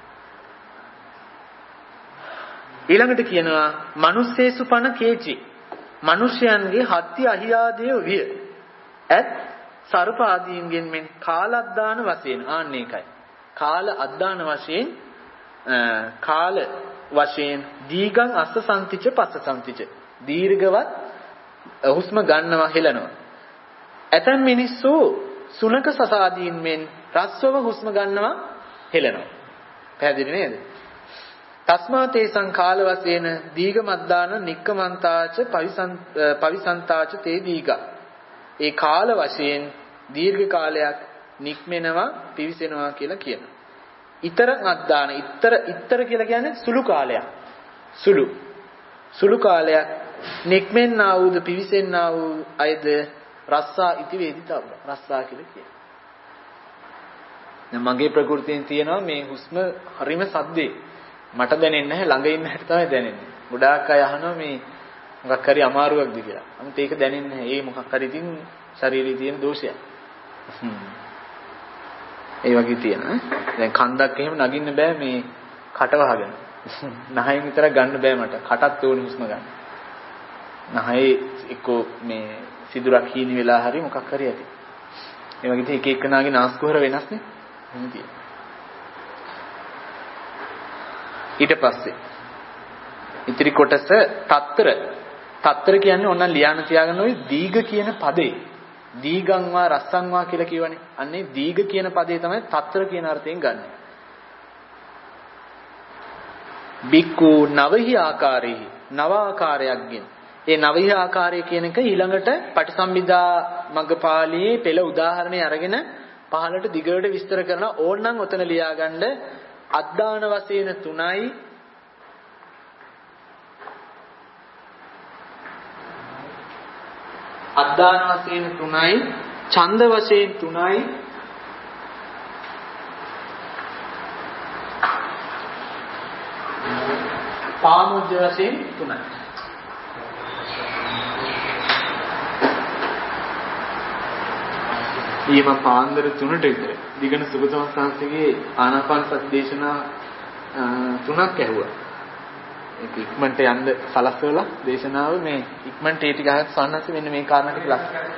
ඊළඟට කියනවා මනුස්සේසු පන කේචි මිනිසයන්ගේ හත්ති අහියාදේව විය ඇත් සර්ප ආදීන්ගෙන් මෙන් කාලද්දාන වශයෙන් ආන්න ඒකයි කාල අද්දාන වශයෙන් කාල වශයෙන් දීගං අස්ස සම්තිච පස්ස සම්තිච දීර්ඝවත් හුස්ම ගන්නවා හෙලනවා ඇතන් මිනිස්සු සුනක සසාදීන් මෙන් රස්වව හුස්ම ගන්නවා හෙලනවා පැහැදිලි නේද තස්මාතේ සංකාල වශයෙන් දීගමද්දාන නික්කමන්තාච පවිසන්තාච තේ දීගා ඒ කාල වශයෙන් දීර්ඝ කාලයක් නික්මෙනවා පිවිසෙනවා කියලා කියනවා ඊතර අද්දාන ඊතර කියලා කියන්නේ සුළු කාලයක් සුළු කාලයක් නික්මෙන්නා වූද පිවිසෙන්නා වූ අයද රස්සා ඉති වේදිතබ්බ රස්සා කියලා කියනවා දැන් මගේ ප්‍රകൃතියෙන් තියෙනවා මේ හුස්ම හරිම සද්දේ මට දැනෙන්නේ නැහැ ළඟ ඉන්න හැටි තමයි දැනෙන්නේ. ගොඩාක් අය අහනවා මේ මොකක් හරි අමාරුවක්ද කියලා. අමුත් ඒක දැනෙන්නේ නැහැ. ඒ මොකක් හරි ඉතින් ශරීරයේ තියෙන දෝෂයක්. ඒ වගේ තියෙනවා. දැන් කන්දක් එහෙම නගින්න බෑ මේ කට වහගෙන. නහයෙන් විතරක් ගන්න බෑ මට. කටත් ඕනේ හුස්ම ගන්න. නහයේ එක්කෝ මේ සිදුරක් හීනි වෙලා හරි මොකක් හරි ඇති. ඒ වගේ එක එකනාගේ නාස්කුහර වෙනස් නේ. එහෙම තියෙනවා. ඊට පස්සේ ඉතිරි කොටස තත්තර කියන්නේ ඕනනම් ලියන්න තියාගන්න ওই දීග කියන පදේ දීගං වා රස්සං වා කියලා කියවනේ අන්නේ දීග කියන පදේ තමයි තත්තර කියන අර්ථයෙන් ගන්න. බික්කු නවහි ආකාරෙහි නව ආකාරයක්ගෙන් ඒ නවහි ආකාරය කියන එක ඊළඟට පටිසම්භිදා මග්ගපාළියේ පෙළ උදාහරණේ අරගෙන පහළට දිගට විස්තර කරන ඕනනම් ඔතන ලියාගන්න අද්දාන වශයෙන් 3යි අද්දාන වශයෙන් 3යි, ඡන්ද වශයෙන් 3යි, පාමුජ්ජ වශයෙන් 3යි. ඊම පාන්දර 3ට විතර දිගන සුගතම සංස්කෘතියේ ආනාපාන සති දේශනා 3ක් ඇහුවා. ඒක ඉක්මනට යන්න සලස්වලා දේශනාව මේ ඉක්මනට ඒ ටික අහත් සන්නස් වෙන්න මේ කාරණා ටික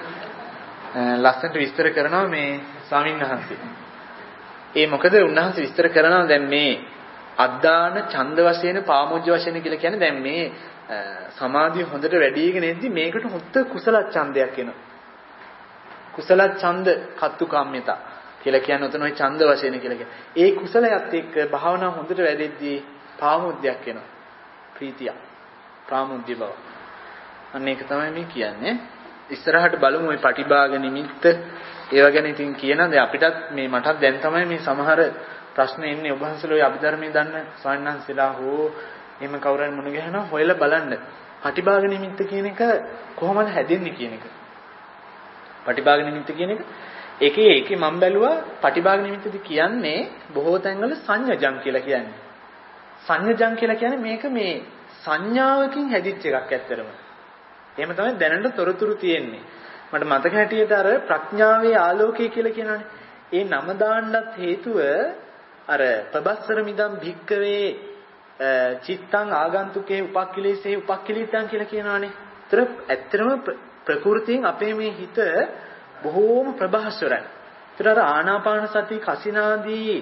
ලස්සනට විස්තර කරනවා මේ ස්වාමීන් වහන්සේ. ඒ මොකද උන්වහන්සේ විස්තර කරනවා දැන් මේ අද්දාන ඡන්ද වශයෙන් පාමුජ්ජ වශයෙන් කියලා කියන්නේ දැන් මේ සමාධිය හොඳට වැඩිගෙන එද්දි මේකට හොත්ත කුසල ඡන්දයක් එනවා. කුසල ඡන්ද කත්තු කම්මිතා කියලා කියන්නේ උතන ওই ඡන්ද වශයෙන් කියලා කියන්නේ. ඒ කුසලයත් එක්ක භාවනාව හොඳට වැඩෙද්දී පාමුජ්ජයක් එනවා. ප්‍රීතිය. ප්‍රාමුජ්‍ය බව. අන්න ඒක තමයි මේ කියන්නේ. ඉස්සරහට බලමු ওই පටිභාග නිමිත්ත ඒව ගැන ඉතින් කියනවා. දැන් අපිටත් මේ මටත් දැන් තමයි මේ සමහර ප්‍රශ්න එන්නේ. ඔබ වහන්සේලා ওই අභිධර්මයේ දන්න ස්වාමීන් වහන්සේලා හෝ එහෙම කවුරුහරි මුණ ගැහෙනවා හොයලා බලන්න. පටිභාග නිමිත්ත කියන එක කොහොමද හැදෙන්නේ කියන එක. පටිභාග නිමිත්ත කියන එක ඒකේ මම බැලුවා පටිභාග නිමිත්තද කියන්නේ බොහෝ තැන්වල සංයජං කියලා කියන්නේ. සංයජං කියලා කියන්නේ මේක මේ සංඥාවකින් හැදිච්ච එකක් ඇත්තරම. එහෙම තමයි දැනට තොරතුරු තියෙන්නේ. මට මතක හැටියට අර ප්‍රඥාවේ ආලෝකය කියලා කියනවානේ. ඒ නම දාන්නත් හේතුව අර ප්‍රබස්සර මිදම් භික්කවේ චිත්තං ආගන්තුකේ උපක්ඛිලේසේ උපක්ඛිලිතං කියලා කියනවානේ. ඒතර ඇත්තටම ප්‍රകൃතියෙන් අපේ මේ හිත බොහෝම ප්‍රභාස්වරයි. ඒතර අර ආනාපාන සති කසිනාදී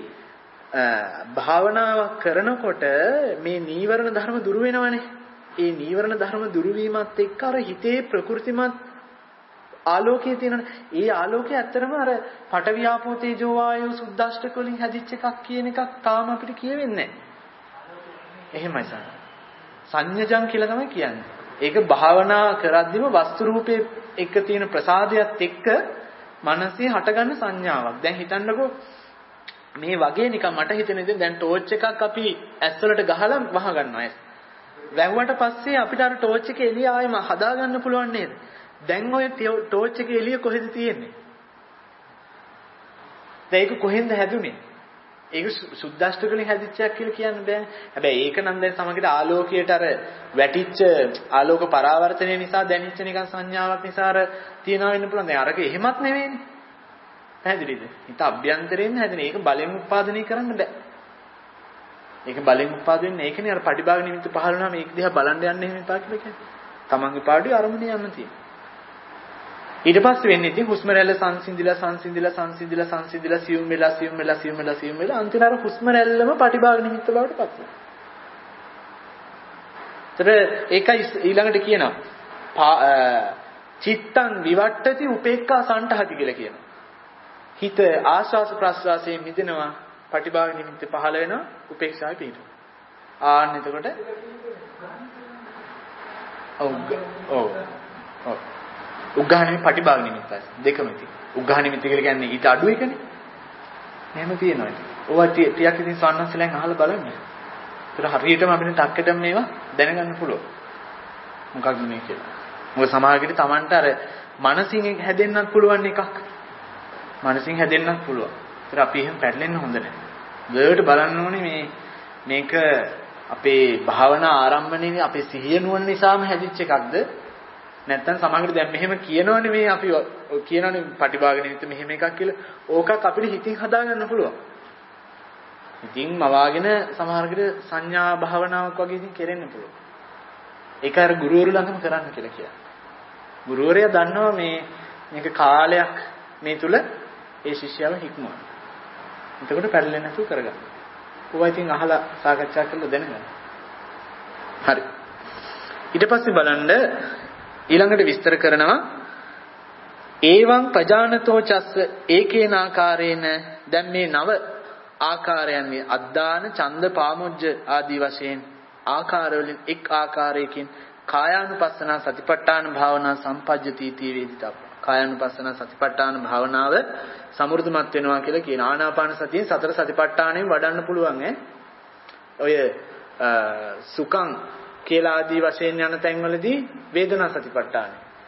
භාවනාව කරනකොට මේ නීවරණ ධර්ම දුරු වෙනවනේ. ඒ නීවරණ ධර්ම දුරු වීමත් එක්ක අර හිතේ ප්‍රകൃතිමත් ආලෝකයේ තියෙනනේ. ඒ ආලෝකය ඇත්තටම අර පඨවි ආපෝ තේජෝ වායෝ සුද්දාෂ්ටක වලින් හැදිච්ච එකක් කියන එකක් තාම අපිට කියවෙන්නේ නැහැ. එහෙමයි සංඥජං කියලා තමයි කියන්නේ. ඒක භාවනා කරද්දිම වස්තු රූපේ එක්ක තියෙන ප්‍රසාදයට එක්ක මනසේ හටගන්න සංඥාවක්. දැන් හිතන්නකෝ මේ වගේ නිකන් මට හිතෙන ඉතින් දැන් ටෝච් එකක් අපි ඇස් වලට ගහලා වහ ගන්නවා ඇස්. වැහුවට පස්සේ අපිට අර ටෝච් එක එළිය ආයෙම හදා ගන්න පුළුවන් නේද? දැන් ඔය ටෝච් එක එළිය කොහෙද තියෙන්නේ? දැන් ඒක කොහෙන්ද හැදුනේ? ඒක සුද්දාෂ්ටක වලින් හැදිච්ච එකක් කියලා කියන්න බෑ. හැබැයි ඒක නම් දැන් සමගිට ආලෝකයට අර වැටිච්ච ආලෝක පරාවර්තනය නිසා දැනෙච්ච නිකන් සංඥාවක් නිසා අර තියනවා වෙන්න පුළුවන්. දැන් අරක එහෙමත් නෙවෙයිනේ. පැහැදිලිද? හිත අභ්‍යන්තරයෙන් හැදෙන. ඒක බලෙන් උත්පාදනය කරන්න බෑ. ඒක බලෙන් උත්පාද වෙන්නේ ඒකනේ අර පටිභාග නිමිත්ත පහළ වුණාම ඒක දිහා බලන්න යන්න එහෙම එපා කියලා කියන්නේ. තමන්ගේ පාඩුවේ අරමුණේ යන්න තියෙනවා. ඊට පස්සේ වෙන්නේ ඉතින් හුස්ම රැල්ල සංසිඳිලා සියුම් වෙලා අන්තිමට අර හුස්ම රැල්ලම පටිභාග නිමිත්ත බවට පත් වෙනවා. ඒකයි ඊළඟට කියනවා චිත්තං විවට්ටති උපේක්ඛා සණ්ඨහති කියලා කියනවා. හිත ආස්වාස ප්‍රස්වාසයෙන් මිදෙනවා පටිභාග නිමිත්ත පහළ වෙනවා උපේක්ෂාවේ පිහිටුවා. ආන්න එතකොට උග්ඝාණි පටිභාග නිමිත්තයි දෙකම තියෙනවා. උග්ඝාණි නිමිත්ත කියලා කියන්නේ ඊට අඩු එකනේ. එහෙම තියෙනවා ඉතින්. ඕවා ටිකක් ඉතින් සාන්නස්සලෙන් අහලා බලන්න. ඒතර හරියටම අපිට ටක්කටම මේවා දැනගන්න පුළුවන්. මොකක්ද මේ කියලා. මොකද සමහරවිට Tamanට අර මනසින් හැදෙන්නත් පුළුවන් එකක්. මනසින් හැදෙන්නත් පුළුවන්. ඒතර අපි එහෙම පැටලෙන්න හොඳ නැහැ. දෙයට බලන්න ඕනේ මේක අපේ භාවනා ආරම්භණයේ අපේ සිහිය නුවණ නිසාම හැදිච්ච එකක්ද? නැත්තම් සමහරවිට දැන් මෙහෙම කියනවනේ මේ අපි කියනවනේ පටිභාග නිමිත්ත මෙහෙම එකක් කියලා. ඕකක් අපිට හිතින් හදාගන්න පුළුවන්. ඉතින් මවාගෙන සමහරවිට සංඥා භාවනාවක් වගේ ඉතින් කෙරෙන්න පුළුවන්. ඒක අර ගුරුවරු ළඟම කරන්න කියලා කියනවා. ගුරුවරයා දන්නවා මේක කාලයක් මේ තුල ඒ ශිෂ්‍යයව හික්මවන. එතකොට පැටලෙන්නේ නැතුව කරගන්න. ඕවා ඉතින් අහලා සාකච්ඡා කරලා දැනගන්න. හරි. ඊට පස්සේ බලන්න ඊළඟට විස්තර කරනවා ඒවං ප්‍රජානතෝ චස්ස ඒකේන ආකාරේන දැන් මේ නව ආකාරයන් මේ අද්දාන ඡන්ද පාමුජ්ජ ආදී වශයෙන් ආකාරවලින් එක් ආකාරයකින් කායානුපස්සනා සතිපට්ඨාන භාවනා සම්පජ්ජති තී වේදිතබ්බ කායානුපස්සනා සතිපට්ඨාන භාවනාව සමෘද්ධිමත් වෙනවා කියලා කියන ආනාපාන සතියෙන් සතර සතිපට්ඨානෙන් වඩන්න පුළුවන් ඔය සුඛං කියලා ආදී වශයෙන් යන තැන්වලදී වේදනා සතිපට්ඨාන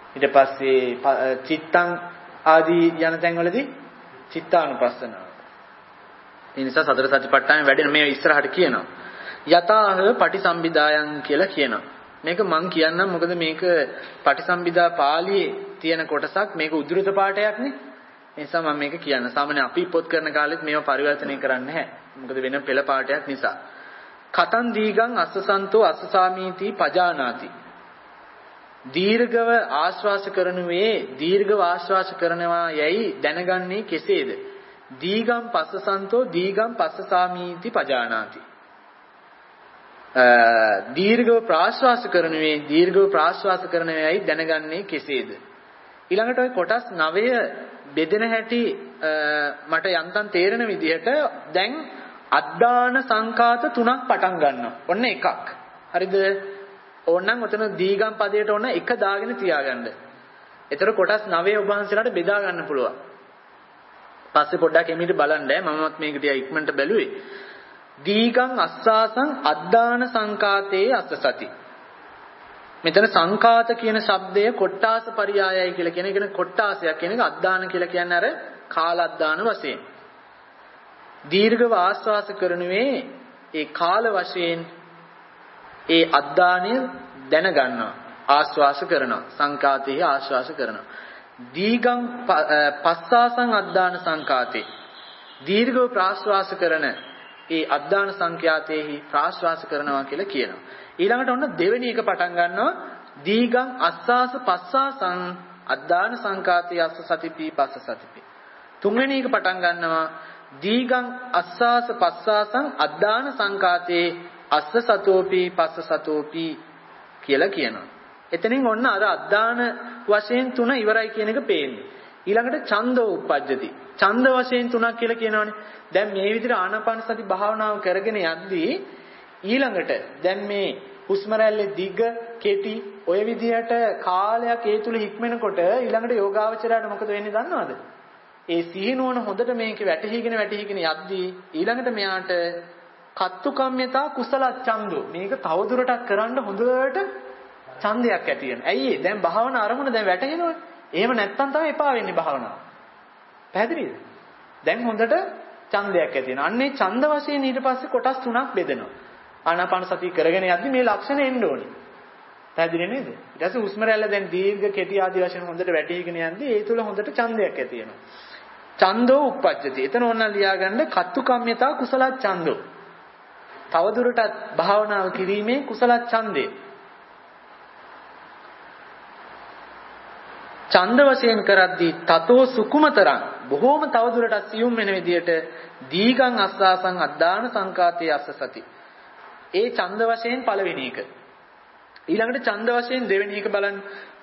ඊට පස්සේ චිත්තං ආදී යන තැන්වලදී චිත්තානුපස්සනාව. ඒ නිසා සතර සතිපට්ඨාන වැඩෙන මේ ඉස්සරහට කියනවා. යතාහ පටිසම්භිදායන් කියලා කියනවා. මේක මං කියන්නම් මොකද මේක පටිසම්භිදා පාළියේ තියෙන කොටසක් මේක උද්දෘත පාඨයක්නේ. ඒ නිසා මම මේක කියන්න. සාමාන්‍ය අපි පොත් කරන කාලෙත් මේව පරිවර්තනය කරන්නේ නැහැ. මොකද වෙන පෙළ පාඨයක් නිසා. කතං දීගං අස්සසන්තෝ අස්සසාමීති පජානාති. දීර්ඝව ආශ්වාස කරනුවේ දීර්ඝව ආශ්වාස කරනවා යයි දැනගන්නේ කෙසේද? දීගං පස්සසන්තෝ දීගං පස්සසාමීති පජානාති. දීර්ඝව ප්‍රාශ්වාස කරනුවේ දීර්ඝව ප්‍රාශ්වාස කරනවා යයි දැනගන්නේ කෙසේද? ඊළඟට ওই කොටස් 9 බෙදෙන හැටි මට යන්තම් තේරෙන විදිහට දැන් අද්දාන සංඛාත 3ක් පටන් ගන්නවා. ඔන්න එකක්. හරිද? ඕනනම් ඔතන දීගම් පදයට ඕන එක දාගෙන තියාගන්න. ඒතර කොටස් 9 ඔබ වහන්සේලාට බෙදා ගන්න පුළුවන්. පස්සේ පොඩ්ඩක් එමිට බලන්න. මමත් මේක ටික ඉක්මනට බැලුවේ. දීගං අස්සාසං අද්දාන සංඛාතේ අස්සසති. මෙතන සංඛාත කියන શબ્දය කොට්ටාස පරියායයි කියලා කියන එක. කොට්ටාසයක් කියන එක අද්දාන කියලා කියන්නේ අර කාලද්දාන වශයෙන්. දීර්ඝව ආශ්වාස කරනුවේ ඒ කාල වශයෙන් ඒ අද්දානය දැනගන්නවා. ආශ්වාස කරනවා. සංඛාතේ ආශ්වාස කරනවා. දීගං පස්සාසං අද්දාන සංඛාතේ. දීර්ඝව ප්‍රාශ්වාස කරන ඒ අද්දාන සංඛ්‍යාතේහි ප්‍රාශ්වාස කරනවා කියලා කියනවා. ඊළඟට ඔන්න දෙවෙනි එක පටන් ගන්නවා. දීගං අස්සාස පස්සාසං අද්දාන සංඛාතේ අස්ස සතිපි පස්ස සතිපි. තුන්වෙනි එක පටන් ගන්නවා. දීගං අස්සාස පස්සාසං අද්දාන සංඛාතේ අස්ස සතෝපි පස්ස සතෝපි කියලා කියනවා. එතනින් ඔන්න අර අද්දාන වශයෙන් 3 ඉවරයි කියන එක පේන්නේ. ඊළඟට ඡන්தோ උප්පජ්ජති. ඡන්ද වශයෙන් 3ක් කියලා කියනවනේ. දැන් මේ විදිහට ආනාපාන සති භාවනාව කරගෙන යද්දී ඊළඟට දැන් මේ හුස්ම රැල්ලේ දිග කෙටි ඔය විදිහට කාලයක් ඒ තුල හික්මෙනකොට ඊළඟට යෝගාවචරයට මොකද වෙන්නේ දන්නවද? ඒ සිහිනුවන හොඳට මේක වැටහිගෙන යද්දී ඊළඟට මෙයාට කත්තු කම්මිතා කුසල ඡන්දෝ මේක තවදුරටත් කරන්න හොඳට ඡන්දයක් ඇති වෙනවා. ඇයි දැන් භාවනා අරමුණ දැන් වැටහෙනවනේ. එහෙම නැත්තම් තමයි එපා වෙන්නේ භාවනාව. පැහැදිලිද? දැන් හොඳට ඡන්දයක් ඇති වෙනවා. අන්නේ ඡන්ද වශයෙන් ඊට පස්සේ කොටස් 3ක් බෙදෙනවා. ආනාපාන සතිය කරගෙන යද්දී මේ ලක්ෂණ එන්න ඕනේ. පැහැදිලි නේද? ඊට පස්සේ හුස්ම රැල්ල දැන් දීර්ඝ කෙටි ආදී වශයෙන් හොඳට වැටීගෙන යද්දී ඒ තුල හොඳට ඡන්දයක් ඇති වෙනවා. ඡන්தோ උප්පජ්ජති. එතන ඕන ලියාගන්න කත්තු කම්මිතා කුසල ඡන්தோ. තවදුරටත් භාවනාව කිරීමේ කුසල ඡන්දේ. ඡන්ද වශයෙන් කරද්දී තතෝ සුකුමතරං බොහෝම තවදුරටත් සියුම් වෙන විදියට දීගං අස්සාසං අද්දාන සංඛාතේ අස්සසති. ඒ ඡන්ද වශයෙන් පළවෙනි එක. ඊළඟට ඡන්ද වශයෙන් දෙවෙනි එක බලන්න.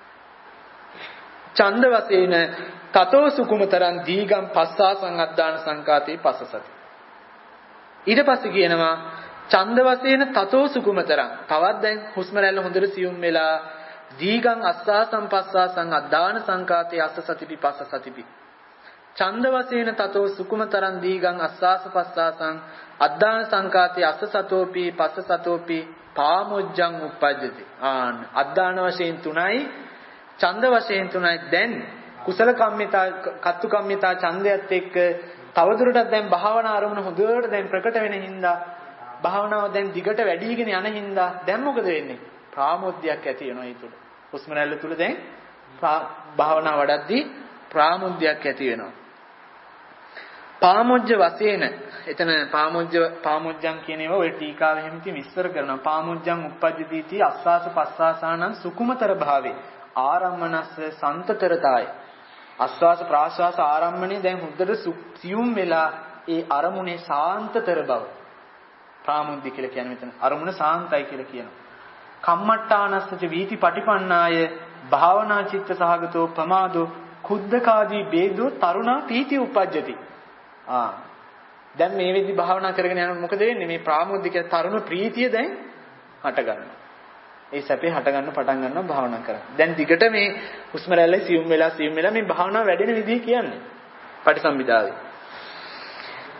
ඡන්ද වශයෙන් තතෝ සුකුමතරං දීගං පස්සාසං අද්දාන සංඛාතේ පස්සසති. ඊට පස්සේ කියනවා ඡන්ද වශයෙන් තතෝ සුකුමතරං තවත් දැන් හුස්ම රැල්ල හොඳට සියුම් වෙලා දීගං අස්සාසං පස්සාසං අද්දාන සංඛාතේ අස්සසතිපි පස්සසතිපි. ඡන්ද වශයෙන් තතෝ සුකුමතරං දීගං අස්සාස පස්සාසං අද්දාන සංඛාතේ අස්සසතෝපි පස්සසතෝපි පාමොජ්ජං උප්පජ්ජති. අද්දාන වශයෙන් 3යි ඡන්ද වශයෙන් 3යි. දැන් කුසල කම්මිතා කත්තු කම්මිතා ඡන්දයත් එක්ක තවදුරටත් දැන් භාවනා අරමුණ හොඳට දැන් ප්‍රකට වෙන හින්දා භාවනාව දැන් දිගට වැඩිගෙන යන හින්දා දැන් මොකද වෙන්නේ? ප්‍රාමෝද්‍යයක් ඇති වෙනවා ඒ තුල. හුස්ම රැල්ල තුල දැන් භාවනාව වඩද්දී ප්‍රාමෝද්‍යයක් ඇති වෙනවා. පාමොජ්ජ වශයෙන් එතන පාමොජ්ජං කියන ඒවා ඔය ටීකාවෙ හැම ඉතින් විස්තර කරනවා. පාමොජ්ජං උප්පජ්ජති අස්සාස පස්සාසානං සුකුමතර භාවේ ආරම්මනස්ස සන්තතරතාය. ආස්වාස ප්‍රාස්වාස ආරම්මණය දැන් හොඳට සියුම් වෙලා ඒ අරමුණේ සාන්තතර බව. ප්‍රාමුද්‍ය කියලා කියන්නේ මෙතන අරමුණ සාන්තයි කියලා කියනවා. කම්මට්ටානස්සච වීති පටිපන්නාය භාවනා චිත්ත සහගතෝ ප්‍රමාදෝ කුද්දකාදී බේදෝ තරුණා පීති උපජ්ජති. දැන් මේ විදි භාවනා කරගෙන යනකොට මොකද වෙන්නේ? මේ ප්‍රාමුද්‍ය කියන තරුණ ප්‍රීතිය දැන් හට ගන්නවා. ඒ සැපේ හට ගන්න පටන් ගන්නවා භාවනා කරලා. දැන් දිගට මේ හුස්ම රැල්ලේ සියුම් වෙලා මේ භාවනාව වැඩෙන විදිහ කියන්නේ. පටිසම්භිදාවේ.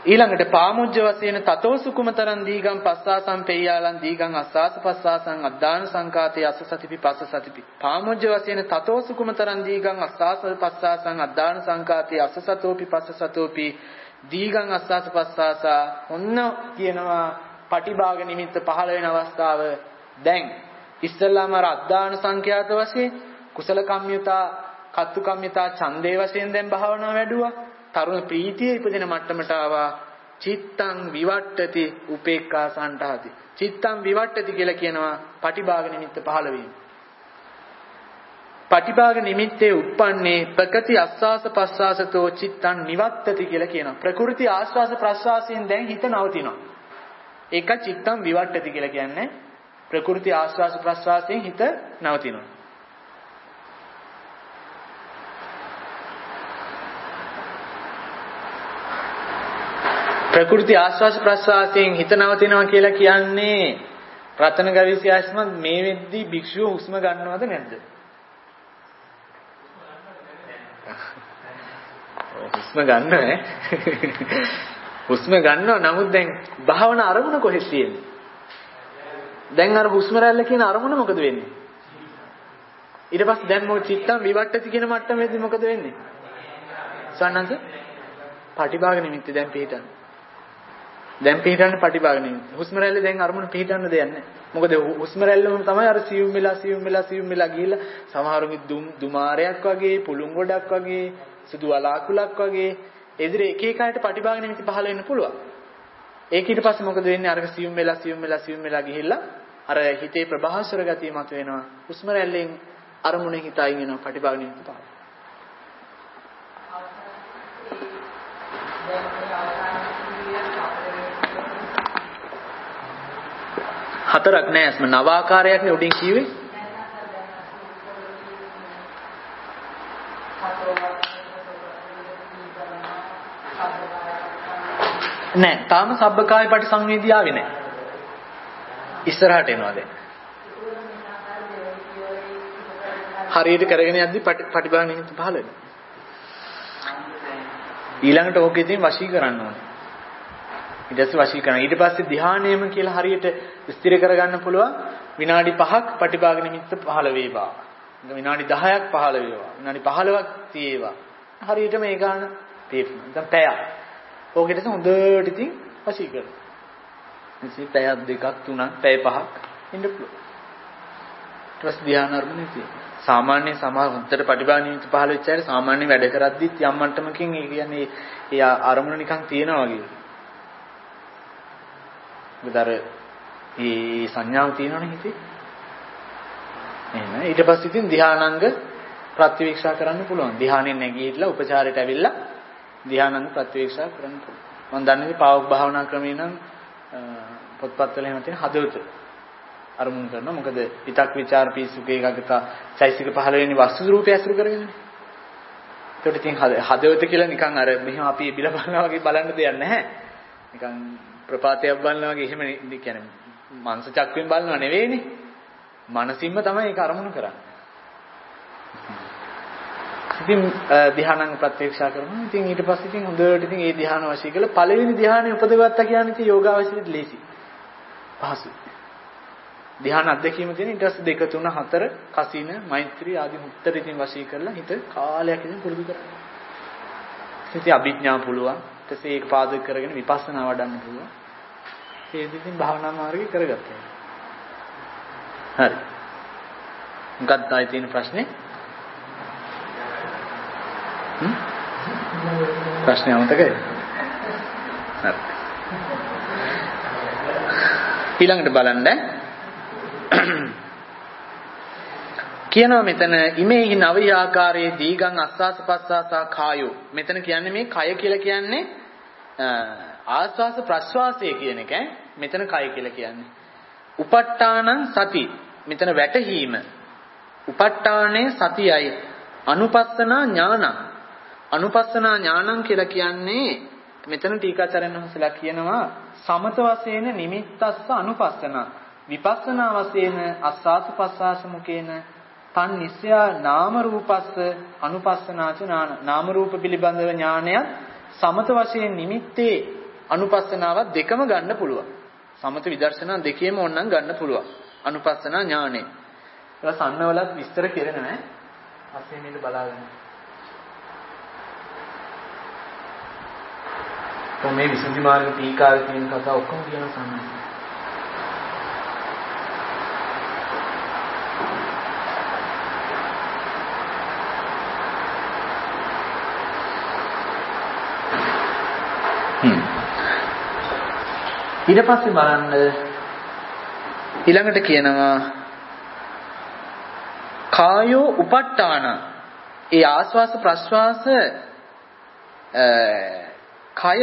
ඊළඟට පාමුජ්ජ වශයෙන් තතෝ සුකුමතරං දීගං පස්සාසං පෙය්‍යාලං දීගං අස්සාස පස්සාසං අද්දාන සංකාතේ අස්ස සතිපි පස්ස සතිපි. පාමුජ්ජ වශයෙන් තතෝ සුකුමතරං දීගං අස්සාස පස්සාසං අද්දාන සංකාතේ අස්ස සතෝපි පස්ස සතෝපි දීගං අස්සාස පස්සාසා. ඔන්න කියනවා පටිභාග නිමිත්ත පහළ වෙන අවස්ථාව. දැන් ඉස්සල්ලාම අර අද්දාන සංඛ්‍යාත වශයෙන් කුසල කම්මිතා කත්තු කම්මිතා ඡන්දේ වශයෙන් දැන් භාවනාව වැඩුවා. තරුණ ප්‍රීතිය ඉපදෙන මට්ටමට ආවා. චිත්තං විවට්ටති උපේක්ඛා සණ්ඨාති. චිත්තං විවට්ටති කියලා කියනවා පටිභාග නිමිත්ත පහළ වීම. පටිභාග නිමිත්තේ උප්පන්නේ ප්‍රකති අස්වාස ප්‍රස්වාසතෝ චිත්තං නිවත්තති කියලා කියනවා. ප්‍රකෘති ආස්වාස ප්‍රස්වාසයෙන් දැන් හිත නවතිනවා. ඒක චිත්තං විවට්ටති කියලා කියන්නේ ප්‍රකෘති ආස්වාස ප්‍රස්වාසයෙන් හිත නවතිනවා. ප්‍රකෘති ආස්වාස ප්‍රස්වාසයෙන් හිත නවතිනවා කියලා කියන්නේ රතන ගවිසියාස්මත් මේ වෙද්දී භික්ෂුව හුස්ම ගන්නවද නැද්ද? හුස්ම ගන්නෑ. හුස්ම ගන්නවා. නමුත් දැන් භාවනා අරමුණ කොහෙද තියෙන්නේ? දැන් අර හුස්ම රැල්ල කියන අරමුණ මොකද වෙන්නේ? ඊට පස්සේ දැන් මොකද චිත්තං විවට්ටති කියන මට්ටමේදී මොකද වෙන්නේ? සන්නන්ස පටිභාග නිමිත්ත දැන් පිටන්න. දැන් පිටන්න පටිභාග නිමිත්ත. හුස්ම රැල්ල දැන් අරමුණ පිටන්න දෙයක් නැහැ. මොකද හුස්ම රැල්ලම තමයි අර සියුම් වෙලා ගිහිල්ලා සමහරුගේ දුමාරයක් වගේ, පුළුන් ගොඩක් වගේ, සුදු වලාකුලක් වගේ එදිරි එක එක අයට පටිභාග නිමිති පහළ වෙන්න පුළුවන්. ඒක ඊට පස්සේ මොකද වෙන්නේ? අරක සියුම් වෙලා ගිහිල්ලා අර හිතේ ප්‍රභාස්වර ගතිය මත වෙනවා. හුස්ම රැල්ලෙන් අරමුණේ හිත අයින් වෙනවා පටිභාග නිමිති පහළ. හතරක් නෑ අස්ම නවාකාරයක් නේ උඩින් කියුවේ. නෑ තාම සබ්බකාය පටිසංවේදී ආවේ නෑ. ඉස්සරහට එනවා දැන්. හරියට කරගෙන යද්දි පටිභාග නිමිති පහළ වෙනවා. ඊළඟට ඕක ඉතින් වශී කරන්න ඕනේ. ඊට පස්සේ වශී කරනවා. ඊට පස්සේ ධානයම කියලා හරියට ස්ථිර කරගන්න පුළුවන් විනාඩි 5ක් පටිභාග නිමිත්ත පහළ වේවා. විනාඩි 10ක් පහළ වේවා. විනාඩි 15ක් තියේවා. හරියට මේ ගාන තේරෙනවා. දැන් පැයක්. ඕකෙට හොඳට ඉතින් වශී කරනවා. ඉතින් පැයක් දෙකක් තුනක් පැය 5ක් ඉන්න පුළුවන්. ඊට පස්සේ ධාන අරමුණේ තියෙනවා. සාමාන්‍ය සමහර හොඳට පටිභාග නිමිත්ත පහළ වෙච්ච අය සාමාන්‍ය වැඩ කරද්දිත් යම් මට්ටමකින් ඒ කියන්නේ ඒ අරමුණ නිකන් තියෙනවා වගේ. උදාර මේ සංඥාව තියෙනවනේ හිතේ. එහෙනම් ඊට පස්සේ ඉතින් ධානාංග ප්‍රතිවීක්ෂා කරන්න පුළුවන්. ධානයෙන් නැගීట్లా උපචාරයට ඇවිල්ලා ධානාංග ප්‍රතිවීක්ෂා කරන්න පුළුවන්. මම දන්නේ පාවක භාවනා ක්‍රමේ නම් පොත්පත්වල එහෙම තියෙන හදවත අරමුණු කරනවා. මොකද පිටක් ਵਿਚාර පිසුකේ එකකට චෛසික පහළ වෙන්නේ වස්තු රූපය ඇසුරු කරගෙනනේ. ඒකට ඉතින් හදවත කියලා නිකන් අර මෙහෙම අපි බිල බලනවා වගේ බලන්න දෙයක් නැහැ. නිකන් ප්‍රපාතයක් බලනවා වගේ එහෙම කියන්නේ මනස චක්‍රයෙන් බලනවා නෙවෙයිනේ. මනසින්ම තමයි ඒක අරමුණු කරන්නේ. ඉතින් ධානාංග ප්‍රත්‍යක්ෂා කරනවා. ඉතින් ඊට පස්සේ ඉතින් හොඳට ඉතින් ඒ ධානය වශී කරලා පළවෙනි ධානය උපදවත්තා කියන්නේ ඉතින් යෝගාවචරෙත් ලේසි. පහසුයි. ධ්‍යාන අධ්‍යක්ීම තියෙන ඊට පස්සේ 2 3 4 කසින මෛත්‍රී ආදී උත්තර ඉතින් වශී කරලා හිත කාලයක් ඉතින් පුරුදු කරනවා. ඉතින් අභිඥා පුළුවන්. ඊට පස්සේ ඒක පාදක කරගෙන විපස්සනා වඩන්න පුළුවන්. ඒ ඉතින් භාවනා මාර්ගය කරගත්තා. හරි. මොකක්ද ආයේ තියෙන ප්‍රශ්නේ? ප්‍රශ්නේ අමතකයි. හරි. ඊළඟට බලන්න කියනවා මෙතන ඉමේහි නවී ආකාරයේ දීගං අස්වාස පස්වාසා කායෝ. මෙතන කියන්නේ මේ කය කියලා කියන්නේ ආස්වාස ප්‍රස්වාසය කියන එක. මෙතන කය කියලා කියන්නේ. උපට්ඨානං සති. මෙතන වැටහීම. උපට්ඨානේ සතියයි. අනුපස්සනා ඥානං. අනුපස්සනා ඥානං කියලා කියන්නේ මෙතන ටීකාචාර්යන් වහන්සේලා කියනවා සමත වශයෙන් නිමිත්තස්ස අනුපස්සනා. විපස්සනා වශයෙන් අස්වාස පස්වාස මුකේන තන් නිස්යා නාම රූපස්ස අනුපස්සනාච ඥාන. නාම රූප පිළිබඳව ඥානය සමත වශයෙන් නිමිත්තේ අනුපස්සනාවත් දෙකම ගන්න පුළුවන්. සමත විදර්ශනා දෙකේම ඕනනම් ගන්න පුළුවන්. අනුපස්සනා ඥානෙ. ඒක සන්නවලත් විස්තර කෙරෙනවා ඈ. පස්සේ මේක බලාගන්න. මේ විසුද්ධි මාර්ග ටීකාවේ තියෙන කතා ඔක්කොම කියන සම්මත. ඊට පස්සේ බලන්න ඊළඟට කියනවා කායෝ උපට්ඨාන. ඒ ආස්වාස ප්‍රස්වාස කය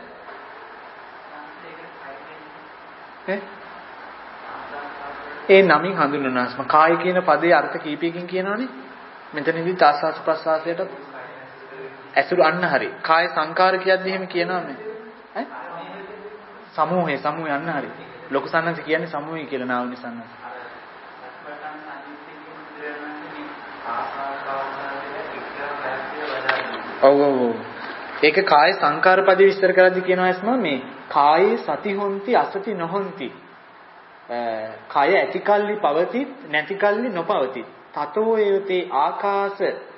ඒ නමින් හඳුන්වනවාස්ම කාය කියන පදේ අර්ථ කීපයකින් කියනවනේ. මෙතනදී ආස්වාස ප්‍රස්වාසයට ඇසුරු අන්න හරි. කාය සංකාර කියද්දි එහෙම කියනවා මේ. ඈ සමූහය යන්න හරි. ලොකු සන්නස කියන්නේ සමූහය කියලා නාවුනි සන්නස. ඔව්. ඒක කාය සංකාර පදේ විස්තර කරද්දී කියනවා එස්ම මේ කායේ සති හොಂತಿ අසති නොහොಂತಿ. කාය ඇතිකල්ලි පවතිත් නැතිකල්ලි නොපවතිත්. තතෝ ඒතේ ආකාශ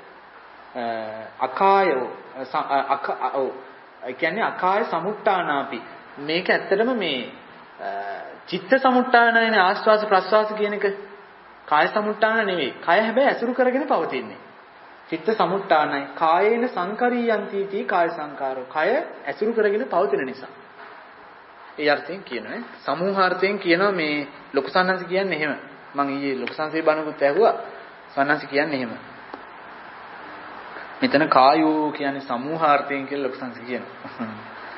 අකායෝ කියන්නේ අකාය සමුට්ඨානාපි. මේක ඇත්තටම මේ චිත්ත සමුට්ඨානයනේ ආස්වාස ප්‍රස්වාස කියන එක. කාය සමුට්ඨාන නෙවෙයි. කය හැබැයි ඇසුරු කරගෙන පවතින්නේ. චිත්ත සමුට්ඨානයි. කායේන සංකරියන්ති තී කාය සංකාරෝ. කය ඇසුරු කරගෙන පවතින නිසා. ඒ අර්ථයෙන් කියනවා. සමූහාර්ථයෙන් කියනවා මේ ලොකු සන්නංශ කියන්නේ එහෙම. මම ඊයේ ලොකු සංසේ බණකුත් ඇහුවා. සන්නංශ කියන්නේ එහෙම. මෙතන කායෝ කියන්නේ සමූහාර්ථයෙන් කියලා ලොකු සංසේ කියනවා.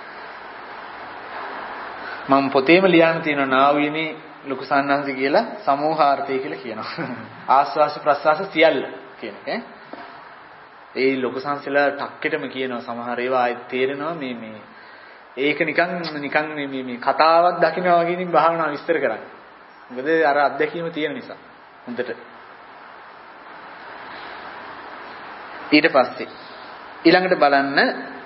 මම පොතේම ලියන්න තියෙනවා නාවිනේ ලොකු සන්නංශ කියලා සමූහාර්ථය කියලා කියනවා. ආස්වාස ප්‍රස්වාස සියල්ල කියන එක. ඒ ලොකු සංසලා ටක්කෙටම කියනවා සමහර ඒවා ආයෙත් තේරෙනවා මේ ඒක නිකන් මේ කතාවක් දකින්නවා වගේ ඉතින් භාවනාව විස්තර කරන්නේ. මොකද අර අත්දැකීම තියෙන නිසා. හොඳට. ඊට පස්සේ ඊළඟට බලන්න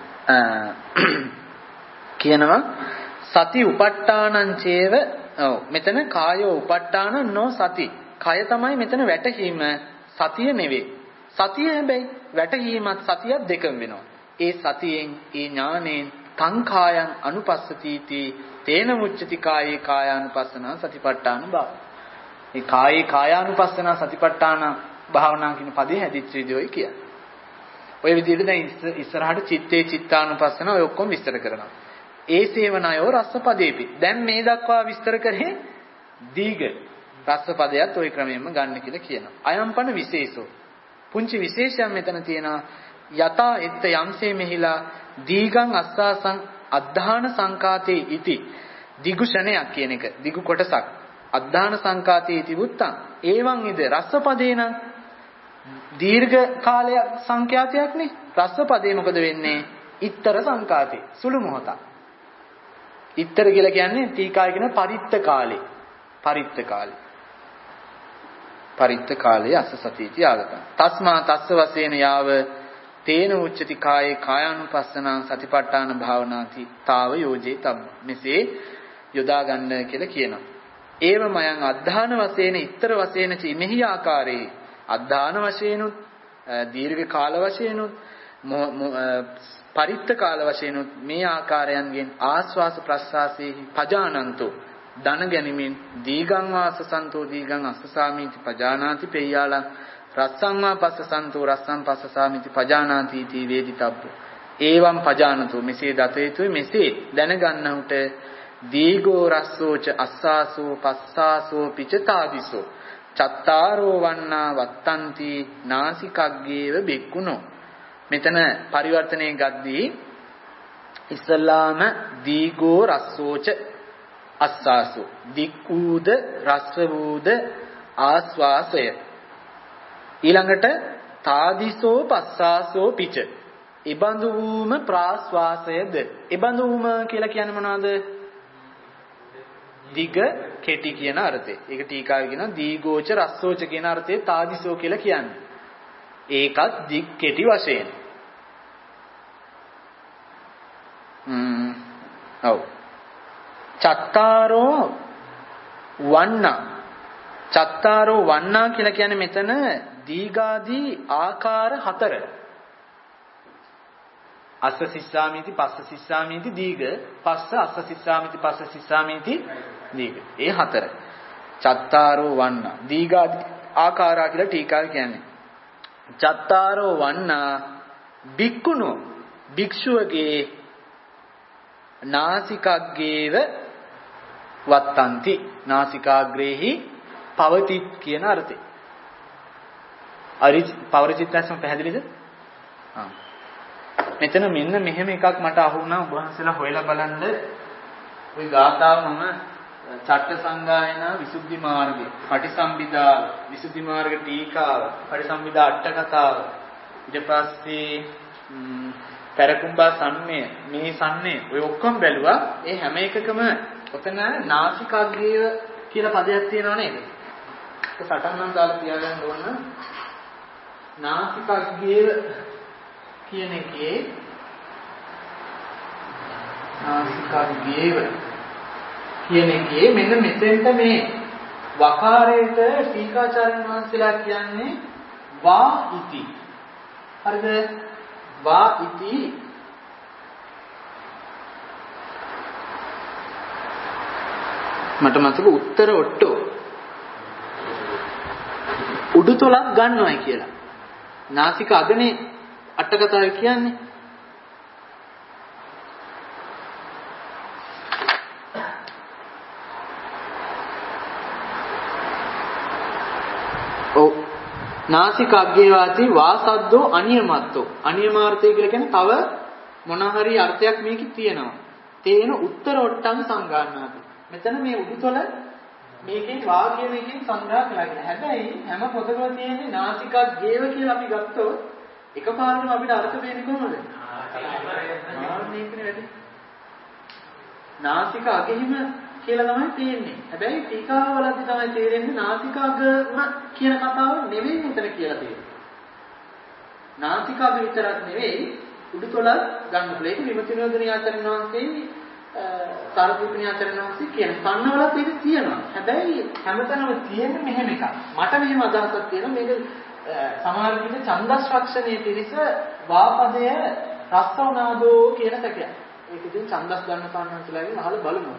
කියනවා සති උපට්ඨානං චේව මෙතන කායෝ උපට්ඨාන නෝ සති. කය තමයි මෙතන වැටහීම සතිය නෙවෙයි. සතිය හැබැයි වැටහීමත් සතියත් දෙකම වෙනවා. ඒ සතියෙන් ඒ ඥාණයෙන් තං කායං අනුපස්සතිති තේන මුච්චති කායේ කායානුපස්සන සතිපට්ඨාන භාව. මේ කායේ කායානුපස්සන සතිපට්ඨාන භාවනා කියන පදේ හැදිච්ච විදිහයි කියන්නේ. ඔය විදිහට දැන් ඉස්සරහට චිත්තේ චිත්තානුපස්සන ඔය ඔක්කොම විස්තර කරනවා. ඒ සේවනයෝ රසපදේපි. දැන් මේ දක්වා විස්තර කරේ දීඝ රසපදයට ওই ක්‍රමයෙන්ම ගන්න කියලා කියනවා. අයම්පන විශේෂෝ. පුංචි විශේෂයක් මෙතන තියෙනවා. යතා එත්ත යම්සේ මෙහිලා දීගං අස්සාසං අද්ධාන සංකාතේ ඉති. දිගු ෂණයක් කියන එක. දිගු කොටසක්. අද්ධාන සංකාතේ ඉති වුත්තං. ඒවං ඉද රසපදේන දීර්ඝ කාලයක් සංඛ්‍යාතයක් නේ. රසපදේ මොකද වෙන්නේ? ඉත්තර සංකාතේ. සුළු මොහොතක්. ඉත්තර කියලා කියන්නේ තීකාය කියන පරිත්ත කාලේ. පරිත්ත කාලයේ අසසතිති ආගත. තස්මා තස්ස වශයෙන් යාව තේන උච්චති කායේ කායානුපස්සන සතිපට්ඨාන භාවනාති තාව යෝජේ තබ්බ. මෙසේ යොදා ගන්න කියලා කියනවා. ඒව මයන් අද්ධාන වශයෙන් ඉත්තර වශයෙන් චි මෙහි ආකාරයේ අද්ධාන වශයෙන්ුත් දීර්ඝ කාල වශයෙන්ුත් පරිත්ත කාල වශයෙන්ුත් මේ ආකාරයන්ගෙන් ආස්වාස ප්‍රස්වාසයේ පජානන්තෝ දන ගැනීමෙන් දීගං වාසසන්තෝ දීගං අස්සසාමීති පජානාති පෙය්‍යාලං රස්සං වා පස්සසන්තෝ රස්සං පස්සසාමීති පජානාති තී වේදිතබ්බ. ඒවම් පජානතෝ මෙසේ දත යුතුයි. මෙසේ දැනගන්නහුට දීගෝ රස්සෝච අස්සාසෝ පස්සාසෝ පිචතාදිසෝ චත්තාරෝ වන්නා වත්තන්ති නාසිකග්ගේව බික්කුණෝ. මෙතන පරිවර්තනයේ ගද්දී ඉස්සල්ලාම දීගෝ රස්සෝච අස්සාසෝ දික් වූද රස්ව වූද ආස්වාසය. ඊළඟට තාදිසෝ පස්සාසෝ පිච. ඉබඳු වූම ප්‍රාස්වාසයද. ඉබඳු වූම කියලා කියන්නේ මොනවද? දිග කෙටි කියන අර්ථය. ඒක ටීකාවේ කියනවා දීගෝච රස්සෝච කියන අර්ථයේ තාදිසෝ කියලා කියන්නේ. ඒකත් දික් කෙටි වශයෙන්. ඔව්. චත්තාරෝ වන්නා කියලා කියන්නේ මෙතන දීඝාදී ආකාර 4. අස්ස සිස්සාමීති පස්ස සිස්සාමීති දීඝ පස්ස අස්ස සිස්සාමීති පස්ස සිස්සාමීති දීඝ. ඒ 4. චත්තාරෝ වන්නා දීඝාදී ආකාරා කියලා ටීකාව කියන්නේ. චත්තාරෝ වන්නා බික්කුණෝ භික්ෂුවගේ නාසිකාග්ගේව වත්තන්ති. නාසිකාග්‍රේහි පවතිත් කියන අර්ථය. පවරචිත්තයන් පැහැදිලිද? මෙතන මෙන්න මෙහෙම එකක් මට අහු වුණා. ඔබ වහන්සේලා හොයලා බලන්න. ওই ගාථාව මම චට්ට සංගායනා විසුද්ධි මාර්ගය, පටිසම්භිදා විසුද්ධි මාර්ග ටීකාව, පටිසම්භිදා අට කතාව, ඊට පස්සේ පෙරකුම්බා සම්මේ, මේ සම්මේ ඔය ඔක්කොම බැලුවා. ඒ හැම එකකම ඔතන නාසිකාග්‍රේව කියලා පදයක් තියෙනව නේද? ඒක සටහන් නම් දාලා තියාගන්න ඕන. නාසිකාග්‍රේව කියන එකේ නාසිකාග්‍රේව කියන එකේ මෙන්න මෙතෙන්ට මේ වකාරයට ටීකාචාර්යන් වහන්සේලා කියන්නේ වා ඉති. හරිද? වා ඉති මට මතක උත්තර ඔට්ටෝ උඩුතොලක් ගන්නවයි කියලා. නාසික අගනේ අටකතාව කියන්නේ. නාසික අග්ගේවාති වාසද්දෝ අනියමත්තෝ. අනියමාර්ථය කියලා කියන්නේ තව මොන හරි අර්ථයක් මේකේ තියෙනවා. තේන උත්තර ඔට්ටං සංගාණනාති. මෙතන මේ උඩුතොල මේකෙන් වා කියන එකෙන් සංග්‍රහ කළා කියලා. හැබැයි හැම පොතකම තියෙන්නේ නාසික අග්ගේව කියලා අපි ගත්තොත් එකපාරටම අපිට අර්ථ දෙන්නේ කොහොමද? මේකනේ වැඩි. නාසික අගෙහිම කියලා තමයි තියෙන්නේ. හැබැයි ටීකාවලදී තමයි තේරෙන්නේ නාසික අග කියන කතාව නෙවෙයි මෙතන කියලා තියෙන්නේ. නාසික අග විතරක් නෙවෙයි උඩුතොල ගන්න පුළුවන්. ඒක විමතිනෝදනී ආචාර්යන් වහන්සේ සාරදීපනී ආචාර්යන් වහන්සේ කියන සම්නවලත් ඒක තියෙනවා. හැබැයි හැමතැනම තියෙන්නේ මෙහෙම එකක්. මට මෙහෙම අදහසක් තියෙනවා. මේක සමහර විට ඡන්දස් රක්ෂණයේ පිරිස වාපදය රස්සවනාදෝ කියන තැකයක්. ඒක ඉතින් ඡන්දස් ගන්න සම්හන්සලාගෙන් අහලා බලමු.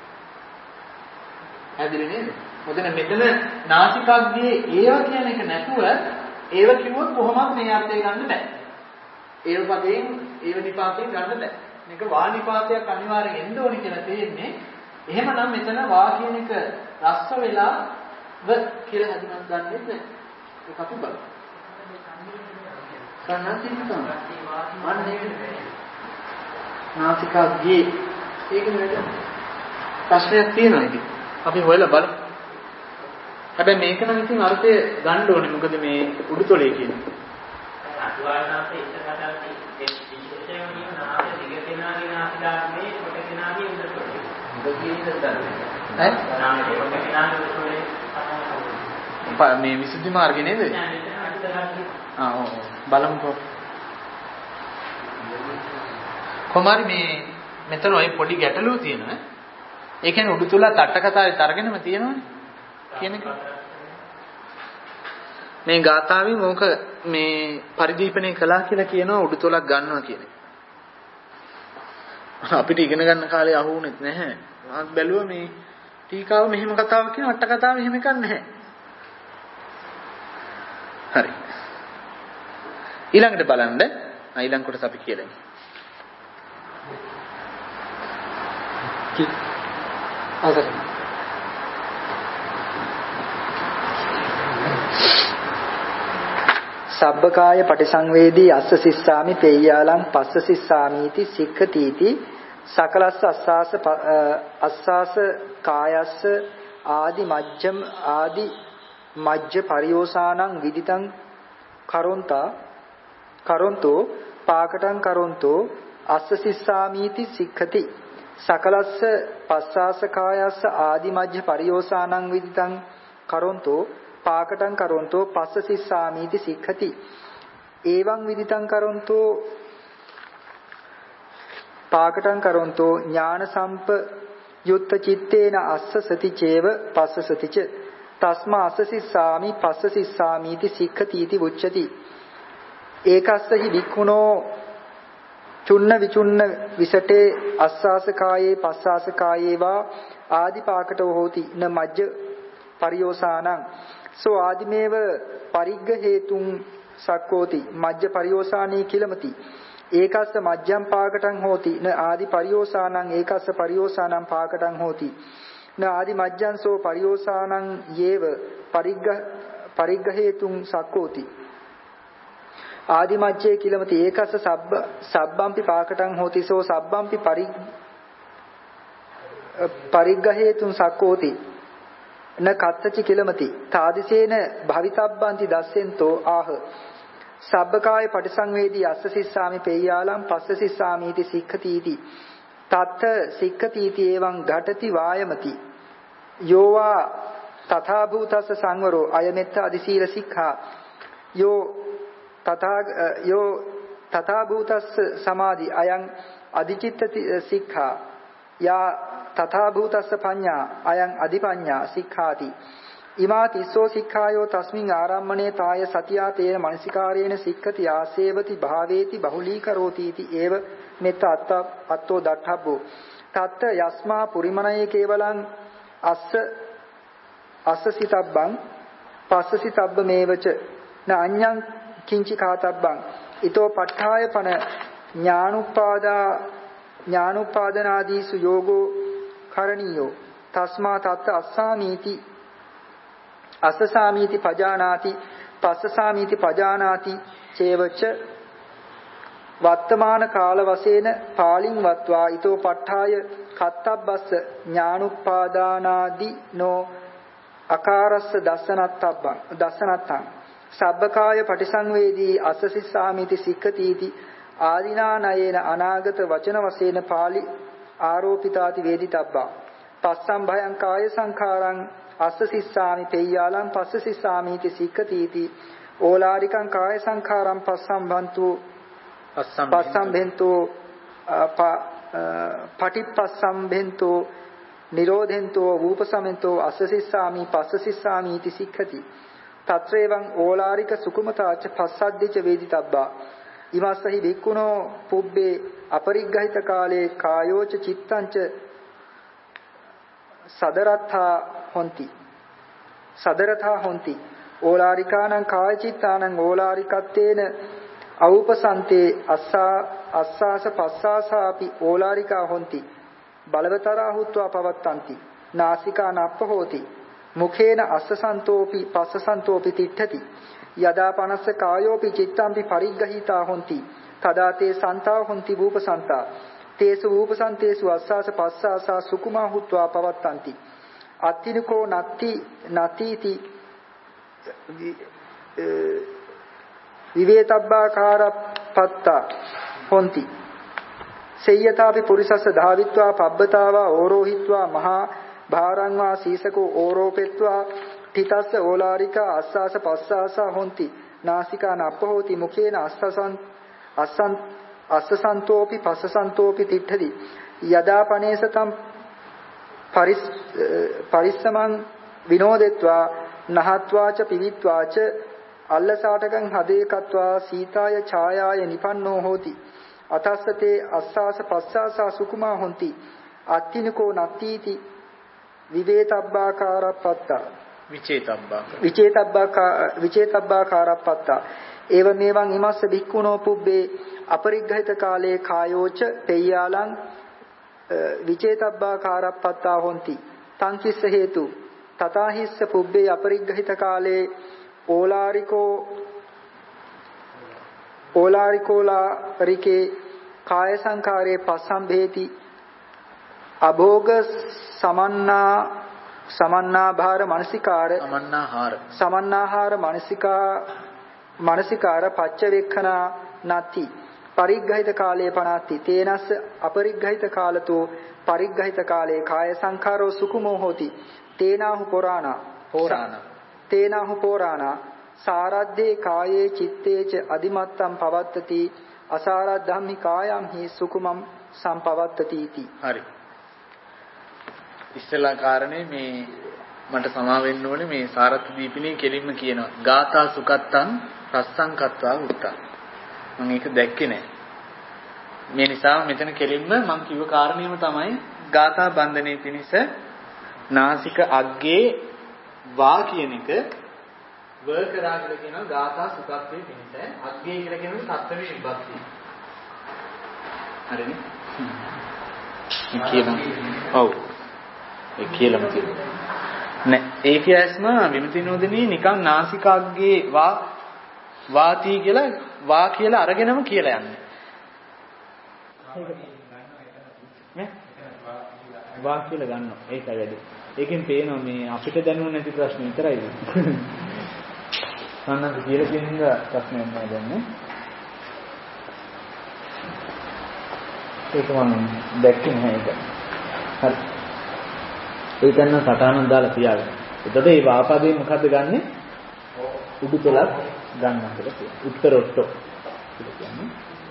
හැදිරේ නේද? මොකද මෙතන නාසිකාග්ගේ ඒව කියන එක නැතුව ඒව කිව්වොත් කොහොමද මේ අර්ථය ගන්න බෑ. ඒව පදයෙන් ඒව නිපාතයෙන් ගන්න බෑ. මේක වා නිපාතයක් අනිවාර්යෙන් එන්න ඕනේ කියලා තියෙන්නේ. එහෙමනම් මෙතන වා කියන එක රස්ස වෙලා ව කියලා හඳුනන ගන්නෙත් නෑ. ඒක අපි බලමු. කන්නතින් තමයි. නාසිකාග්ගේ ඒක නෙවෙයි. ප්‍රශ්නයක් තියෙනවා ඉතින්. අපි හොයලා බලමු. හැබැයි මේක නම් ඉතින් අර්ථය ගන්න ඕනේ. මොකද මේ උඩුතොලේ කියන්නේ. අතුවානාසේ ඉස්සර කතාවේ ඒ විශේෂයෙන් කියන නාසය දිගටනාගේ නාසිකාග්‍රේ කොටකනාගේ උඩුතොලේ. මොකද කියන්නේ ඈ? නාමයේ කොටකනාගේ උඩුතොලේ මේ විසුද්ධි මාර්ගය නේද? ඔව් බලමුකෝ. කොමාරි මේ මෙතන ඔය පොඩි ගැටලුව තියෙනවා. ඒ කියන්නේ උඩුතොලත් අට කතාවේ තරගෙනම තියෙනවනේ කියන එක. මේ ගාථාවෙන් ඕක මේ පරිදීපණය කළා කියලා කියනවා උඩුතොලක් ගන්නවා කියන එක. අපිට ඉගෙන ගන්න කාලේ අහුුනෙත් නැහැ. මාත් බැලුවා මේ ටීකාව මෙහෙම කතාවක් කියන අට කතාව මෙහෙම එකක් නැහැ. හරි. ඊළඟට බලන්න ඊළඟ කොටස අපි කියලා ඉන්නේ. අසර සබ්බකාය පටිසංවේදී අස්ස සිස්සාමි පෙය්‍යාලං පස්ස සිස්සාමීති සික්ඛතීති සකලස්ස අස්සාස කායස්ස ආදි මජ්ජ පරියෝසානං විදිතං කරොන්තෝ පාකටං කරොන්තෝ අස්ස සිස්සාමීති සික්ඛති සකලස්ස පස්සාස කායස්ස ආදි මජ්ජ පරියෝසානං විදිතං කරොන්තෝ පාකටං කරොන්තෝ පස්ස සිස්සාමීති සික්ඛති එවං විදිතං කරොන්තෝ පාකටං කරොන්තෝ ඥාන සම්ප යුත්ත චිත්තේන අස්ස සති චේව පස්ස සතිච තස්මා අස්ස සිස්සාමි පස්ස සිස්සාමීති සික්ඛතිති උච්චති ඒකස්සහි වික්ඛුනෝ චුන්න විචුන්න විසටේ අස්සාස කායේ පස්සාස කායේ වා ආදිපාකටෝ හෝති න මජ්ජ පරියෝසානං සෝ ආදිමේව පරිග්ග හේතුං සක්කෝති මජ්ජ පරියෝසානී කිලමති ඒකස්ස මජ්ජම් පාකටං හෝති න ආදි පරියෝසානං ඒකස්ස පරියෝසානං පාකටං හෝති න ආදි මජ්ජං සෝ පරියෝසානං යේව පරිග්ග හේතුං සක්කෝති ආදි මජ්ජේ කිලමති ඒකස්ස සබ්බම්පි පාකටං හෝති සෝ සබ්බම්පි පරිග්ග හේතුං සක්කෝති න කත්තච කිලමති තාදිසේන භවිතබ්බන්ති දස්සෙන්තෝ ආහ සබ්බකාය පටිසංවේදී අස්ස සිස්සාමි පෙය්‍යාලම් පස්ස සිස්සාමීති සික්ඛතිති තත්ත සික්ඛතිති එවං ඝටති වායමති යෝවා තථා භූතස්ස සංවරෝ අයමෙත්ත අදිසීල සික්ඛා යෝ තථා භූතස්ස සමාධි අයං අදිචිත්ත සික්ඛා යා තථා භූතස්ස පඤ්ඤා අයං අදිපඤ්ඤා සික්ඛාති ඉමා තිස්සෝ සික්ඛායෝ තස්මින් ආරම්මනේ තාය සතියා තේන මනසිකාරේන සික්ඛති ආසේවති භාවේති බහුලීකරෝති इति ඒව මෙත්ත අත්තෝ දට්ඨබ්බෝ තත්ත යස්මා පුරිමණයේ කේවලං අස්ස සිතබ්බං පස්ස සිතබ්බ මේවච න අඤ්ඤං කිංචි කාතබ්බං ඊතෝ ප ဋ ාය පන ඥානුපාදනාදීසු යෝගෝ කරණීයෝ තස්මා තත්ත අස්සාමීති අස්සසාමීති පජානාති පස්සසාමීති පජානාති චේවච වත්තමාන කාල වශයෙන් පාලින් වත්වා ඊතෝ ප ဋ ාය කත්තබ්බස්ස ඥානුපාදානාදි නෝ අකාරස්ස දස්සනත්තං සබ්බකාය පටිසංවේදී අස්සසිස්සාමීති සික්ඛතිති ආදීනානයේන අනාගත වචන වශයෙන් පාලි ආරෝපිතාති වේදිතබ්බා පස්සම් භයං කාය සංඛාරං අස්ස සිස්සාමි පෙය්‍යාලං පස්ස සිස්සාමීති සික්ඛතිති ඕලාරිකං කාය සංඛාරං පස්සම් භෙන්තෝ පටිපස්සම් භෙන්තෝ නිරෝධෙන්තෝ රූපසමෙන්තෝ අස්ස සිස්සාමි පස්ස සිස්සාමීති සික්ඛති තත්‍රේවං ඕලාරික සුකුමතාච පස්සද්දිච වේදිතබ්බා ඉමස්සහි වික්ඛුනෝ පුබ්බේ අපරිග්ගහිත කාලේ කායෝච චිත්තංච සදරත්තා හොಂತಿ ඕලාරිකානං කාය චිත්තානං ඕලාරිකත්තේන අවුපසන්තේ අස්සාස පස්සාසාපි ඕලාරිකා හොಂತಿ බලවතරා හුත්වා පවත්තಂತಿ නාසිකා නප්ප හෝති මුඛේන අස්සසන්තෝපි පස්සසන්තෝපි තිට්ඨති යදා පනස්ස කායෝපි චිත්තම්පි පරිග්ගහිතා හොಂತಿ තදා තේ සන්තා හොಂತಿ වූපසන්තා තේසු වූපසන්තේසු අස්සාස පස්සාසා සුකුමා හුත්වා පවත්තಂತಿ අත්තිනකෝ නතිති විවේතබ්බාකාරපත්තා හොಂತಿ සේයතාපි පුරිසස්ස ධාවිත්වා පබ්බතාවා ඕරෝහිත්වා මහා භාරංවා සීසකෝ ඕරෝපෙත්වා තිතස්ස ඕලාරිකා අස්සාස පස්සාසා හොಂತಿ නාසිකා නප්ප හෝති මුඛේන අස්සසන්තෝපි පස්සසන්තෝපි තිට්ඨති යදා පනේසතම් පරිස්සමං විනෝදෙත්වා නහත්වාච පිවිත්වාච අල්ලසාටකං හදේකත්වා සීතාය ඡායාය නිපන්නෝ හෝති අතස්සතේ අස්සාස පස්සාසා සුකුමා හොಂತಿ අත්තිනකෝ නත්තිති විවේතබ්බාකාරපත්තා විචේතබ්බාකාරපත්තා ඒව මේවං ඉමස්ස භික්ඛුනෝ පුබ්බේ අපරිග්ගහිත කාලේ කායෝච පෙය්‍යාලං විචේතබ්බාකාරපත්තා හොಂತಿ තං කිස්ස හේතු තථාහිස්ස පුබ්බේ අපරිග්ගහිත කාලේ ඕලාරිකේ කාය සංඛාරේ පස්සම්භේති අභෝග සමන්නාභාර සමන්නාහාර මනසිකාර පච්චවේක්ඛනා නති පරිග්ගහිත කාලේ පනාති තේනස්ස අපරිග්ගහිත කාලතෝ පරිග්ගහිත කාලේ කාය සංඛාරෝ සුකුමෝ හෝති තේනාහු පෝරාණා සාරද්ධේ කායේ චිත්තේච අදිමත්තම් පවත්තති අසාරද්ධම්හි කායම් හි සුකුමම් සම්පවත්තති इति හරි ඉස්සෙල්ලා කාරණේ මේ මට සමා වෙන්න ඕනේ මේ සාරත් දීපිනේ කෙලින්ම කියනවා. ගාථා සුකත්තං රස්සං කତ୍වා උත්තං. මම ඒක දැක්කේ නෑ. මේ නිසා මෙතන කෙලින්ම මම කිව්ව කාරණේම තමයි ගාථා බන්ධනයේ පිණිස නාසික අග්ගේ වා කියන එක වර් කරා කියලා කියනවා ගාථා සුකත්වයේ පිණිස. අග්ගේ කියලා කියන්නේ සත්ත්වේ විභක්තිය. හරිනේ? ඒ කියනවා. ඔව්. ඒ කියලාම තියෙනවා. නෑ ඒ කියස්ම විමතිනෝදිනී නිකන් නාසිකාග්ගේ වාති කියලා වා කියලා අරගෙනම කියලා යන්නේ. නේ? වා කියලා ගන්නවා. ඒකයි වැඩි. ඒකෙන් පේනවා මේ අපිට දැනුනේ නැති ප්‍රශ්න විතරයිද? සන්නත් කියලා කියන එක ප්‍රශ්නයක් නෑ දැන්නේ. ඒක මම දැක්කේ නැහැ ඒක. හරි. ඒකෙන් සටහනක් දාලා තියාගන්න. එතකොට මේ වාපදේ මොකද්ද ගන්නෙ? උඩු තලක් ගන්නවා කියලා කියනවා. උත්තරොට්ටෝ කියලා කියන්නේ.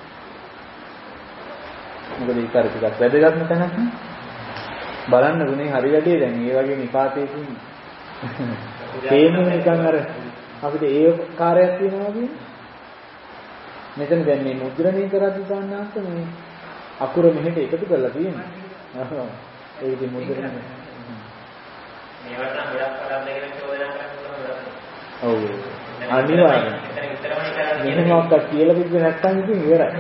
මොකද ඒක අර ටිකක් වැදගත්ම තැනක් නේ. බලන්න ගුණේ හරි වැඩේ දැන් මේ වගේ නිපාතයකින් තේන්නේ නිකන් අර අපිට ඒ කාර්යයක් තියෙනවා කියන්නේ. මෙතන දැන් මේ මුද්‍රණය කරද්දී ගන්නාත් මේ අකුර මෙහෙට එකතු කරලා තියෙනවා. ඒකේ මුද්‍රණය. මේවට නම් ගොඩක් කරන්න දෙගෙන චෝදනා කරන්න ඕන. ඔව්. අනිවාර්යයෙන්. මෙන්න මොකක්ද කියලා කිව්වේ නැත්නම් ඉතින් ඉවරයි.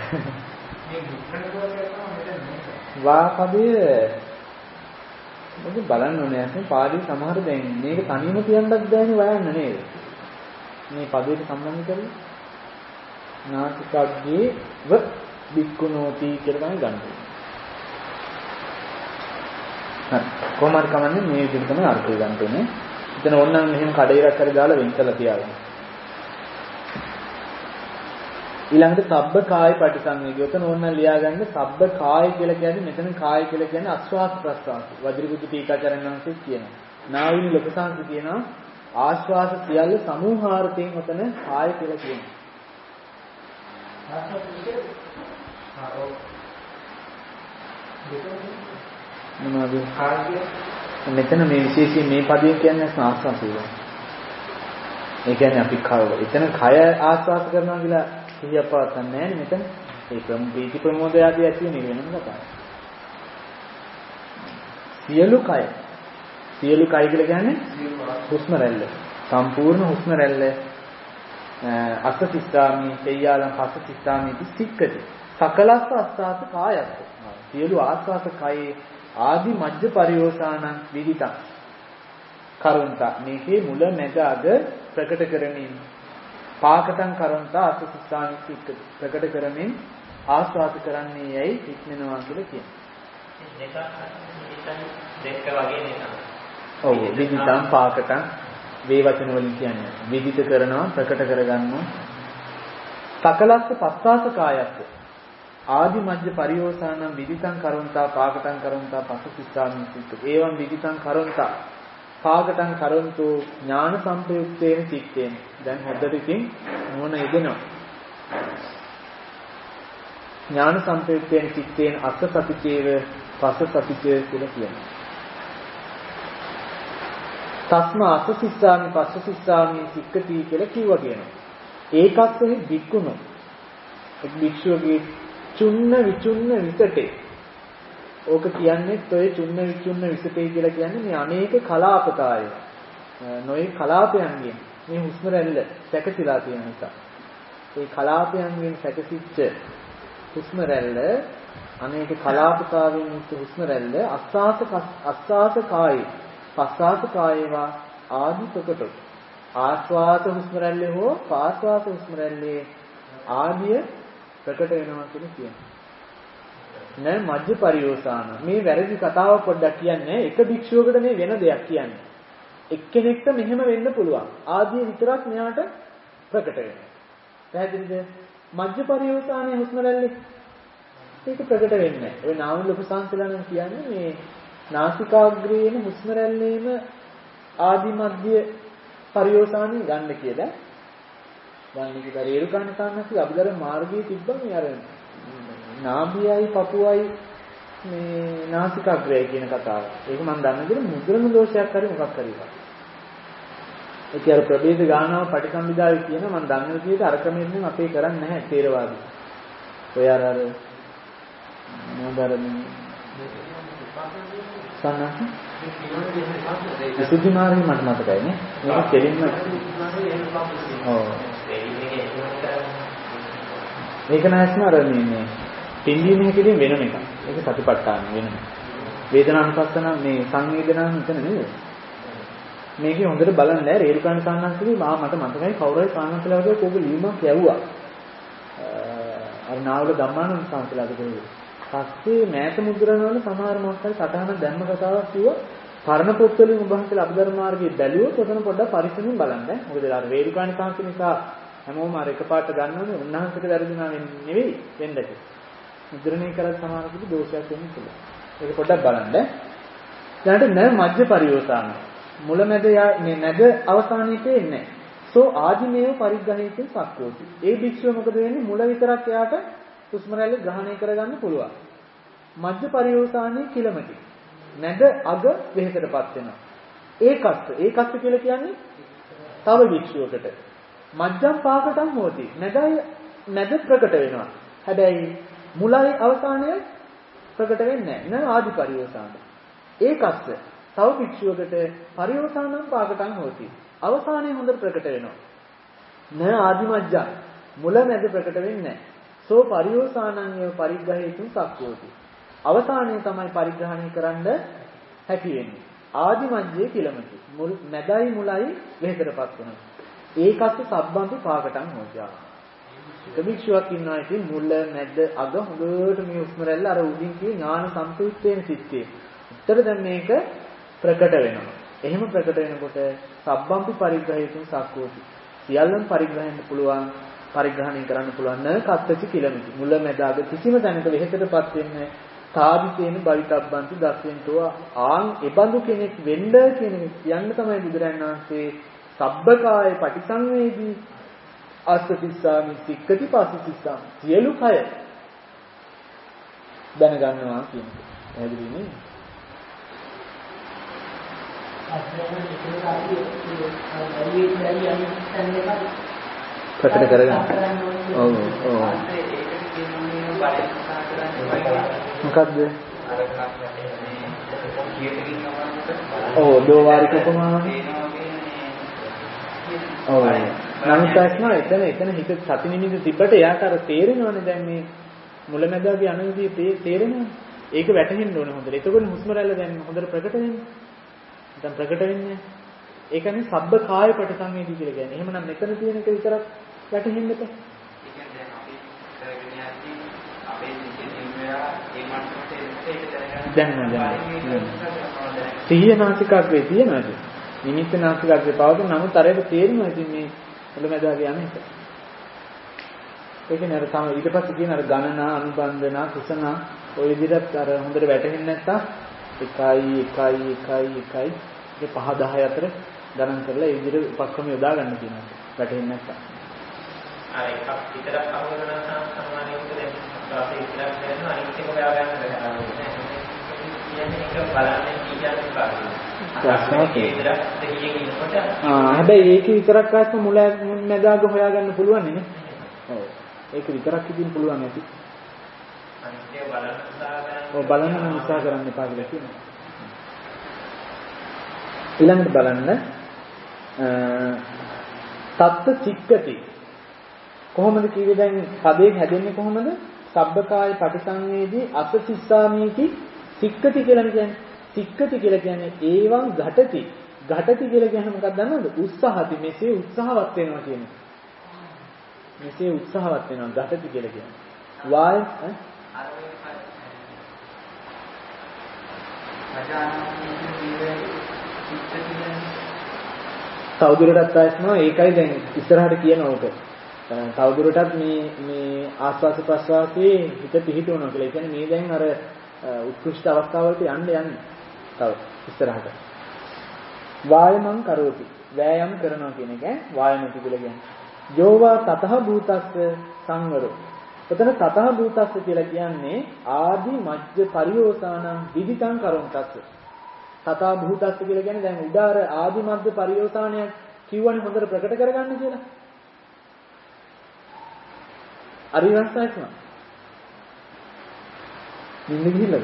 වාපදයේ මොකද බලන්න ඕනේ අතේ පාඩේ සමහර දැන් මේක තනියම කියන්නත් බෑනේ වයන්න නේද? මේ පදේට සම්බන්ධ කරලා නාසිකග්ගේ ව බික්කුණෝති කියලා තමයි ගන්න. හරි. කොහොමද කමන්නේ මේ විදිහට තමයි අර්ථය ගන්න ඕනේ. එතන ඕනනම් මෙහෙම කඩේරක් හරි දාලා වෙන් කරලා තියාගන්න. ඊළඟට සබ්බ කාය පටිසංවේගය. උතන ඕනනම් ලියාගන්න සබ්බ කාය කියලා කියන්නේ මෙතන කාය කියලා කියන්නේ ආස්වාස් ප්‍රස්වාස. වජිරබුද්ධ ටීකාචාර්යන් වහන්සේ කියනවා. නාවිනි ලොකසාංශ කියනවා ආස්වාස සියල්ල සමූහාර්ථයෙන් උතන කාය කියලා කියනවා. මොනවද? මෙතන මේ විශේෂයෙන් මේ පදයෙන් කියන්නේ ආස්වාසය. ඒ කියන්නේ අපි එතන කය ආස්වාස කරනවා කියලා සිහිය පවත්න්නේ නැහැ නේ මෙතන. ඒ ප්‍රීති ප්‍රමෝදය ආදී ඇති වෙන වෙනම කතාවක්. සියලු කය කියලා කියන්නේ හුස්ම රැල්ල. සම්පූර්ණ හුස්ම රැල්ල අස්සසිස්ථාමි තේයාලම් පස්සසිස්ථාමි සික්කති. සකලස්ස අස්සාස කායස්ස. සියලු ආස්වාස කයේ ආදි මජ්ජ පරියෝසානං විදිතං කරුණා මේකේ මුල මැද අග ප්‍රකට කරමින් පාකටං කරුණා අස්සසිස්ථාමි සික්කති ප්‍රකට කරමින් ආස්වාද කරන්නේ යයි ඉක්මනවා කියලා කියනවා. දෙක වගේ නේද? ඔව් විදිතං පාකටං වේ වචන වලින් කියන්නේ විදිත කරනවා ප්‍රකට කරගන්නවා. සකලස්ස පස්සාස කායස්ස ආදි මජ්ජ පරියෝසානං විදිතං කරුණා පාකටං කරුණා පස්සසිස්ථාමි සික්කති. ඒවම් විදිතං කරුණා පාකටං කරුණතෝ ඥාන සම්පයුක්තේන චිත්තේන. දැන් හොද්දට ඉතින් මොන යෙදෙනවා. ඥාන සම්පයුක්තේන චිත්තේන අස්ස සතිචේව පස්ස සතිචේ කියලා කියනවා. තස්මා අස්ස සිස්සාමි පස්ස සිස්සාමි සික්කති කියලා කිව්වා කියනවා. ඒකස්සෙහි වික්කුණු එක් භික්ෂුවගේ චුන්න විචුන්න විසටේ. ඕක කියන්නේ ඔය චුන්න විචුන්න විසටේ කියලා කියන්නේ මේ අනේක කලාපකාය. නොයේ කලාපයන්ගෙන් මේ හුස්ම රැල්ල සැකසීලා තියෙන නිසා. ඒ කලාපයන්ගෙන් සැකසිච්ච හුස්ම රැල්ල අනේක කලාපතාවෙන් යුක්ත හුස්ම රැල්ල අස්සාස කායේ පස්සාස කායේවා ආදි ප්‍රකට. ආස්වාස හුස්ම රැල්ලේ හෝ පාස්වාස හුස්ම රැල්ලේ ආදිය ප්‍රකට වෙනවා කියලා කියනවා. නෑ මජ්ජ පරියෝසාන. මේ වැරදි කතාව පොඩ්ඩක් කියන්නේ එක භික්ෂුවකට මේ වෙන දෙයක් කියන්නේ. එක්කෙනෙක්ට මෙහෙම වෙන්න පුළුවන්. ආදිය විතරක් මෙයාට ප්‍රකට වෙනවා. පැහැදිලිද? මජ්ජ පරියෝසානයේ හුස්ම රැල්ලේ ඒක ප්‍රකට වෙන්නේ නෑ. ඔය නාම ලොකු සංසලන කියන්නේ මේ නාසිකාග්‍රේන හුස්ම රැල්ලේම ආදි මධ්‍ය පරියෝසානිය ගන්න කියලා. ගන්න කිය රේරුකාණ සාන්නසි අභිධර්ම මාර්ගයේ තිබ්බම මේ අර නාභියයි පපුවයි මේ නාසිකාග්‍රය කියන කතාව. ඒක මම දන්න විදිහට මුද්‍රණ දෝෂයක් හරි මොකක් හරි එකක්. ඒක අර ප්‍රභේද ගානාව පටිසම්භිදාවේ කියන මම දන්න විදිහට අර ක්‍රමයෙන් අපේ කරන්නේ නැහැ තේරවාදී. ඔය අර මොනතරම් සන්නහ විසුද්ධි මාර්ගය මට මතකයි නේ. මේක දෙලින්ම ඔව්. මේක නැස්ම අර මේ පින්දීම හැකලින් වෙනම එකක්. ඒක සතිපට්ඨාන වෙනම. වේදනානුපස්සන මේ සංවේදනාන් හිතන නෙවෙයි. මේකේ හොඳට බලන්න නෑ රේරුකාණ සාන්නස්කේ මට මතකයි කවුරුහරි සාන්නස්ලා වගේ කෝක ලියුමක් යවුවා. අර නාවල ධම්මානන්ද සාන්නස්ලාද කියන්නේ. පස්සේ මෑත මුද්‍රණවල සමහර මොකක්ද සටහන දැම්ම කතාවක් කිව්වා. පරණ පොත්වලින් උභාන්තල අභිධර්ම මාර්ගයේ බැලුවොත් ඔතන පොඩ්ඩක් පරිස්සමින් බලන්න. මොකද අර රේරුකාණ සාන්නස් නිසා හැමෝම අර එකපාරට ගන්නවනේ උන්වහන්සේට වැරදුනා නෙවෙයි වෙන්නද. මුද්‍රණය කරලා සමානකෙදි දෝෂයක් වෙන්න පුළුවන්. ඒක පොඩ්ඩක් බලන්න. දැනට නැ මධ්‍ය පරියෝසාන. මුලමැද මේ නැද අවසානයේ තේන්නේ. සෝ ආදිමේව පරිග්‍රහණයෙන් සක්කෝති. ඒ භික්ෂුව මොකද වෙන්නේ? මුල විතරක් එයාට හුස්ම රැල්ල ග්‍රහණය කරගන්න පුළුවන්. මධ්‍ය පරියෝසානයේ කිලමති. නැද අග වෙහෙසටපත් වෙනවා. ඒකස්ස කියලා කියන්නේ තව භික්ෂුවකට. මධ්‍යම් පාකටම් හොති. නැද ප්‍රකට වෙනවා. හැබැයි මුලයි අවසානයේ ප්‍රකට වෙන්නේ නැහැ. ආදි පරියෝසාන. ඒකස්ස තව භික්ෂුවකට පරියෝසානම් පාකටම් හොති. අවසානයේ හොඳට ප්‍රකට වෙනවා. ආදි මධ්‍යම් මුල මැද ප්‍රකට වෙන්නේ නැහැ. සෝ පරියෝසානං පරිග්‍රහේතුන් සක්කෝති. අවසානයේ තමයි පරිග්‍රහණය කරන්න හැකි වෙන්නේ. ආදි මධ්‍යයේ කිලමති. මැදයි මුලයි වෙහෙතරපත් වෙනවා. ඒකත් සබ්බන්ති පාකටන් හොජා. එක භික්ෂුවක් ඉන්නවා ඉතින් මුල මැද අග හොඳට මේ උස්ම රැල්ල අර උඩින් කිය ඥාන සම්පූර්ණ සිත්තේ. උත්තර දැන් මේක ප්‍රකට වෙනවා. එහෙම ප්‍රකට වෙනකොට සබ්බන්ති පරිග්‍රහේතුන් සක්කෝති. සියල්ලම පරිග්‍රහණය පුළුවන්. පරිග්‍රහණය කරන්න පුළුවන් න කත්තච කිලමිති. මුල මැද අග කිසිම තැනක වෙහෙතරපත් වෙන්නේ තාදිතේන බවිතබ්බන්ති දස්සෙන්තෝ ආන් එබඳු කෙනෙක් වෙන්න කියන කියන්න තමයි බුදුරජාණන් වහන්සේ සබ්බකාය පටිසංවේදී අස්සතිස්සාමි සික්කති පස්සිස්සාමි සියලු කය දැනගන්නවා කියන්නේ. පැහැදිලි නේ? ප්‍රකට කරගන්න. ඔව් ඔව්. මොකද්ද? ඔව් දෝවාරික උපමාවනේ. ඔව්. නමුත් එතන හිත සති නිමිති තිබ්බට එයාට අර තේරෙනවනේ දැන් මේ මුලැමැදාගේ අනුවිදී තේරෙනවා. ඒක වැටහෙන්න ඕනේ හොඳට. එතකොට හුස්ම රැල්ල දැන් හොඳට ප්‍රකට වෙන්නේ. නැත්නම් ප්‍රකට වෙන්නේ. ඒකනේ සබ්බ කාය පටිසංවේදී කියලා කියන්නේ. එහෙමනම් මෙතන තියෙන එක විතරක් වැටහෙන්න එපා. සිහිය නාසිකාග්‍රේ තියෙනවාද? නිමිත්ත නාසිකාග්‍රේ පවතින නමුත් අර ඒක තේරෙනවා ඉතින් මේ මුලැමැදාගේ යන එක. ඒකනේ අර තමයි ඊට පස්සේ කියන අර ගණනා අනුබන්ධනා කුසනා ඔය විදිහට අර හොඳට වැටහෙන්නේ නැත්තම් 1 ඒ 5 10 අතර ගණන් කරලා ඒ විදිහට උපක්‍රම යොදා ගන්න කියනවා. වැටහෙන්නේ නැත්තම්. අර එකක් විතරක් අහුවෙන නම් සාමාන්‍යයෙන් දැන් වාසේ විතරක් කරනවා අනිත් එක හොයා ගන්න බැහැ. කියන්නේ එක බලන්නේ කියන්නේ හැබැයි ඒක විතරක් ආත්ම මුල මැදාග හොයාගන්න පුළුවන් නේ. ඔව්. ඒක විතරක් ඉදින් පුළුවන් ඇති. අනිත්‍ය බලන්න උත්සාහ කරන්න. ඔව් බලන්න නම් උත්සාහ කරන්න එපා කියලා කියනවා. ඊළඟට බලන්න තත්ත්ව චික්කති. කොහොමද කිව්වේ දැන් පදේ හැදෙන්නේ කොහොමද? සබ්බකාය පටිසංවේදී අසසිස්සාමීති සික්කති කියලා කියන්නේ. සික්කති කියලා කියන්නේ ඒවං ඝටති. ඝටති කියලා කියන්නේ මොකක්ද දන්නවද? උත්සාහති. මෙසේ උත්සාහවත් වෙනවා කියන්නේ. මෙසේ උත්සාහවත් වෙනවා ඝටති කියලා කියන්නේ. වාය තවදුරටත් ආයස්නවා ඒකයි දැන් ඉස්සරහට කියන ඕක. තවදුරටත් මේ ආස්වාස ප්‍රස්වාසයේ හිත පිහිටවනවා කියලා. ඒ කියන්නේ මේ දැන් අර උත්කෘෂ්ඨ අවස්ථාවලට යන්න. තව ඉස්සරහට. වායමං කරෝති. වෑයම් කරනවා කියන එක වායමති කියලා කියන්නේ. යෝවා තතහ භූතස්ස සංවරෝ. ඔතන තතහ භූතස්ස කියලා කියන්නේ ආදි මජ්ජ පරියෝසානං විදිතං කරොන්තස්ස. තතහ භූතස්ස කියලා කියන්නේ දැන් උදාර ආදි මජ්ජ පරියෝසානයක් කියවනේ හොඳට ප්‍රකට කරගන්න කියලා. අරිවස්සයිස් නා. නින්න ගිහිල්ලාද?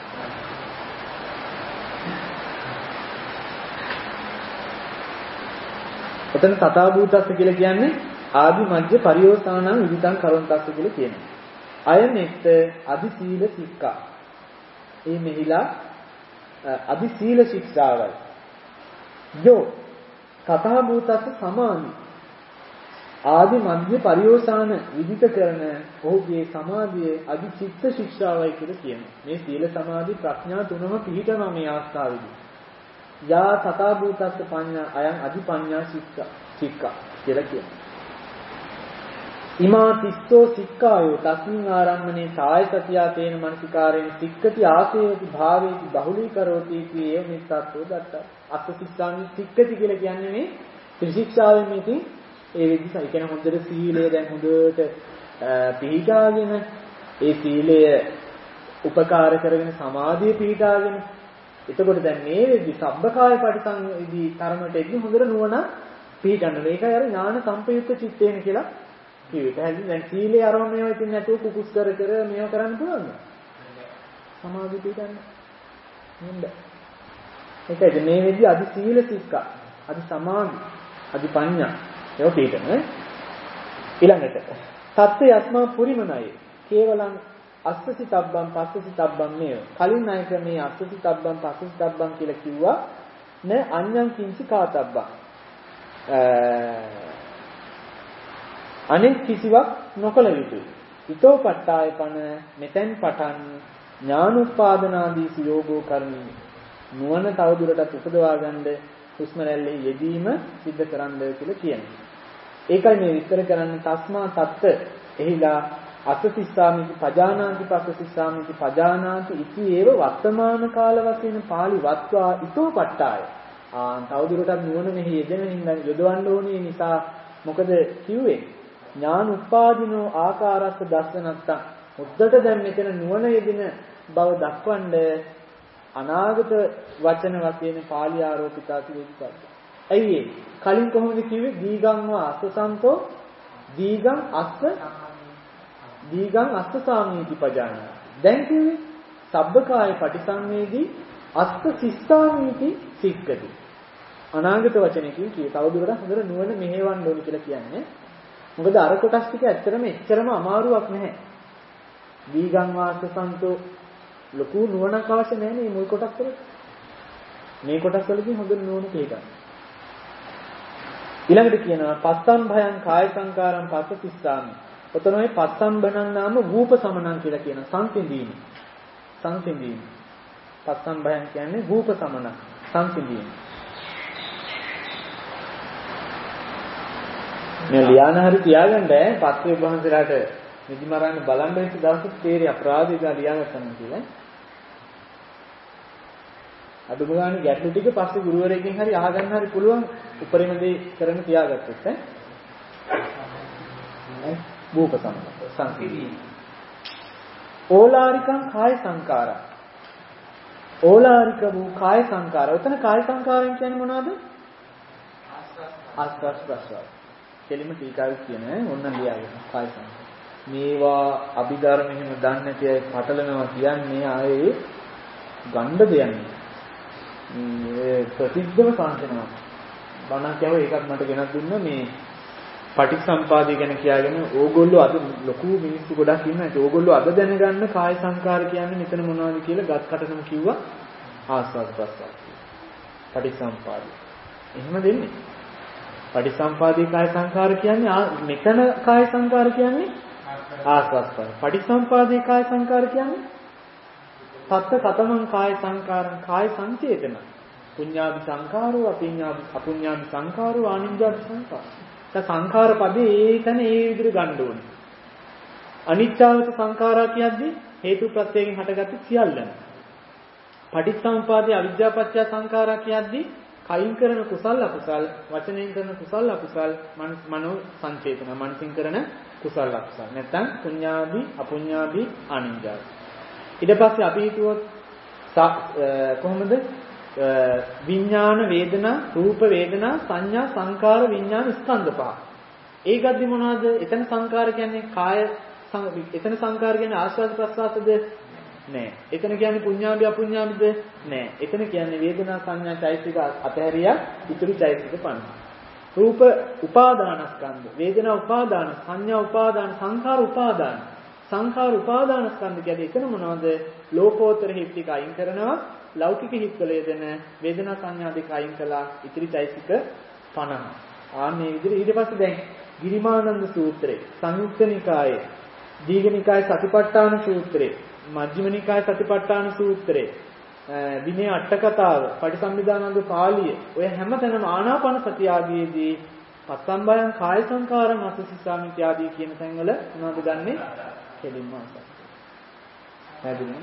ඔතන තතහ භූතස්ස කියලා කියන්නේ ආදි මජ්ජ පරියෝසානං විදිතං කරොන්තස්ස කියලා කියනවා. අයනෙත් අදි සීල ශික්ෂා. මේ මෙහිලා අදි සීල ශික්ෂාවයි. යෝ තතහ භූතස්ස සමාධි ආදි මධ්‍ය පරියෝසාන විදිත කරන ඔහුගේ සමාධියේ අදි චිත්ත ශික්ෂාවයි කියලා කියනවා. මේ සීල සමාධි ප්‍රඥා තුනම පිහිටනවා මේ අවස්ථාවේදී. යා තතහ භූතස්ස පඤ්ඤා අයං අදි පඤ්ඤා ශික්ෂා කියලා කියනවා. ඉමා තිස්සෝ සික්ඛායෝ තස්මින් ආරම්මනේ කාය සතියා තේන මනසිකාරයෙන් සික්ඛති ආසේවති භාවේති බහුලීකරෝති කියේ මෙත්තත්ෝ දත්ත අස්සතිස්සාමි සික්ඛති කියලා කියන්නේ මේ ත්‍රිශික්ෂාවෙන් ඉතින් ඒ විදිහට ඒ කියන්නේ හොඳට සීලය දැන් හොඳට පිළිගාගෙන ඒ සීලය උපකාර කරගෙන සමාධිය පිළිගාගෙන එතකොට දැන් මේ වෙද්දි සබ්බකාය පරිසංවේදී කර්මයට එද්දි හොඳට නුවණ පිළිගන්න. මේකයි අර ඥාන සම්පයුක්ත චිත්තේන කියලා කිව්වේ. දැන් සීලේ අරම මේවා ඉතින් නැතුව කුකුස් කර මේවා කරන්න පුළුවන්ද? සමාධිය පිළිගන්න. නේද? ඒකයි මේ වෙද්දි අදි සීල සික්ඛා, අදි සමාධි, අදි පඤ්ඤා ඒවා පිළිගන්න. ඊළඟට සත්‍ය යස්මා පුරිමනයි. කේවලං අස්සසි තබ්බම් පස්සසි තබ්බම් මේව. කලින් අයක මේ අස්සසි තබ්බම් පස්සසි තබ්බම් කියලා කිව්වා. න අඤ්ඤං කිංචි කාතබ්බම්. අනෙක් කිසිවක් නොකළ යුතුය. ඊතෝ පට්ඨාය පන මෙතෙන් පටන් ඥානුප්පාදනාදී සියෝගෝ කරණී. නුවණ තවදුරටත් උපදවා ගන්න හුස්ම රැල්ලේ යෙදීම සිද්ධ කරන්න කියලා කියනවා. ඒකයි මේ විස්තර කරන්නේ තස්මා තත්ත එහිලා අසතිස්සාමිති පජානාති පස්සතිස්සාමිති පජානාති ඉති ඒව වර්තමාන කාල වශයෙන් පාළි වත්වා ඊතෝ පට්ඨාය. තවදුරටත් නුවණ මෙහි යෙදෙන හින්දා යොදවන්න ඕනේ නිසා මොකද කිව්වේ? ඥාන උපාදිනෝ ආකාරස්ස දස්සනත්ත. උද්දට දැන් මෙතන නුවණ යෙදෙන බව දක්වන්න අනාගත වචන වශයෙන් පාළි ආරෝපිතාති වෙච්චා. ඇයි ඒ? කලින් කොහොමද කිව්වේ? දීගං වා අස්සසන්තෝ දීගං අස්ස සාමීති පජානා. දැන් කිව්වේ සබ්බකාය පටිසංවේදී අස්ස සිස්සාමීති සික්කති. අනාගත වචනයකින් කියේ තවදුරටත් හොඳට නුවණ මෙහෙවන්න ඕනි කියලා කියන්නේ. මොකද අර කොටස් ටික ඇත්තටම එච්චරම අමාරුවක් නැහැ. දීගං වා අස්සසන්තෝ ලොකු නුවණක් අවශ්‍ය නැහැ නේ මුල් කොටස් වල. මේ කොටස් වලදී හොඳ නුවණ තේකන්න. ඊළඟට කියනවා පස්සම් භයං කාය සංකාරං පස්සතිස්සාමි. ඔතන ඔය පස්සම් බණන් නාම රූප සමනං කියලා කියන සංසිඳීම. සංසිඳීම. පස්සම් භයං කියන්නේ රූප සමනං සංසිඳීම. මේ ලියාන හරි තියාගන්න පස්සේ වහන්සේලාට නිදිමරන්න බලන්න වෙච්ච දවසට තේරි අපරාධය දා ලියාගන්න කියලා. අදුම ගානේ ගැටලු ටික පස්සේ ගුරුවරයෙක්ගෙන් හරි අහගන්න හරි පුළුවන් උපරිම දේ කරන්න තියාගත්තොත් භූප සංසිද්ධි. ඕලාරිකං කාය සංකාරා. ඕලාරික වූ කාය සංකාර. උතන කාය සංකාරයෙන් කියන්නේ මොනවද? ආස්වාස් ප්‍රස්වාස්. කෙලිම ටීකාවේ කියන ඕන්න ලියාගෙන කාය සංකාර. මේවා අභිධර්ම එහෙම දන්නේ නැති අය පටලනවා කියන්නේ ආයේ ගණ්ඩ දෙයන්නේ. මේ ප්‍රසිද්ධම සංකේතනවා. බණක් කියව ඒකත් මට ගෙනත් දුන්නා මේ පටිච්චසම්පාදය ගැන කියාගෙන ඕගොල්ලෝ අද ලොකු මිනිස්සු ගොඩක් ඉන්නවා. ඒක ඕගොල්ලෝ අද දැනගන්න කාය සංකාර කියන්නේ මෙතන මොනවද කියලා ගත්කටම කිව්වා ආස්වාද ප්‍රස්වාද. පටිච්චසම්පාදය. එහෙම දෙන්නේ. පටිච්චසම්පාදේ කාය සංකාර කියන්නේ මෙතන කාය සංකාර කියන්නේ ආස්වාද ප්‍රස්වාද. පටිච්චසම්පාදේ කාය සංකාර කියන්නේ සත්ත කතමං කාය සංකාරං කාය සංචේතන. පුඤ්ඤාභි සංකාරෝ අපුඤ්ඤාභි සංකාරෝ ආනිඤ්ඤාභි සංකාරෝ. සංඛාර පදේ ඒකන ඒ විදිහට ගන්න ඕනේ. අනිච්චාවත සංඛාරා කියද්දි හේතු ප්‍රත්‍යයෙන් හටගත්ත සියල්ලම. පටිච්චසමුපාදේ අවිද්‍යාපත්‍ය සංඛාරා කියද්දි කයින් කරන කුසල් අකුසල්, වචනයෙන් කරන කුසල් අකුසල්, මනෝ සංචේතන, මනසින් කරන කුසල අකුසල. නැත්නම් පුඤ්ඤාභි අපුඤ්ඤාභි ආනින්ජාභි. ඊට පස්සේ අපි හිතුවොත් කොහොමද විඥාන වේදනා රූප වේදනා සංඥා සංකාර විඥාන ස්කන්ධ පහ. ඒකද්දි මොනවද? එතන සංකාර කියන්නේ කාය එතන සංකාර කියන්නේ ආස්වාද ප්‍රසආසද? නෑ. එතන කියන්නේ පුඤ්ඤාභි අපුඤ්ඤාභිද? නෑ. එතන කියන්නේ වේදනා සංඥා චෛතසික අතහැරියා ඉතුරු චෛතසික 50. රූප උපාදානස්කන්ධ, වේදනා උපාදාන, සංඥා උපාදාන, සංඛාර උපාදාන. සංඛාර උපාදානස්කන්ධ කියන්නේ එතන මොනවද? ලෝකෝත්තර හිත් ටික අයින් කරනවා, ලෞකික හිත්වල යෙදෙන වේදනා සංඥා දෙක අයින් කළා, ඉතිරි චෛතසික 50. ආන්නේ විදිහට ඊට පස්සේ දැන් ගිරිමානන්ද සූත්‍රයේ, සංයුක්ත නිකායේ, දීඝනිකායේ සතිපට්ඨාන සූත්‍රයේ, මජ්ක්‍ධිම නිකායේ සතිපට්ඨාන සූත්‍රයේ, විනය අට කතාව, පටිසම්භිදානන්ද පාළිය, ඔය හැමතැනම ආනාපාන සතිය ආදීදී පස්සම්බයං කාය සංකාරං අසසිසාමිත්‍ය ආදී කියන තැන්වල මොනවද ගන්නෙ? කෙලින්ම අසස්. හැදුනේ.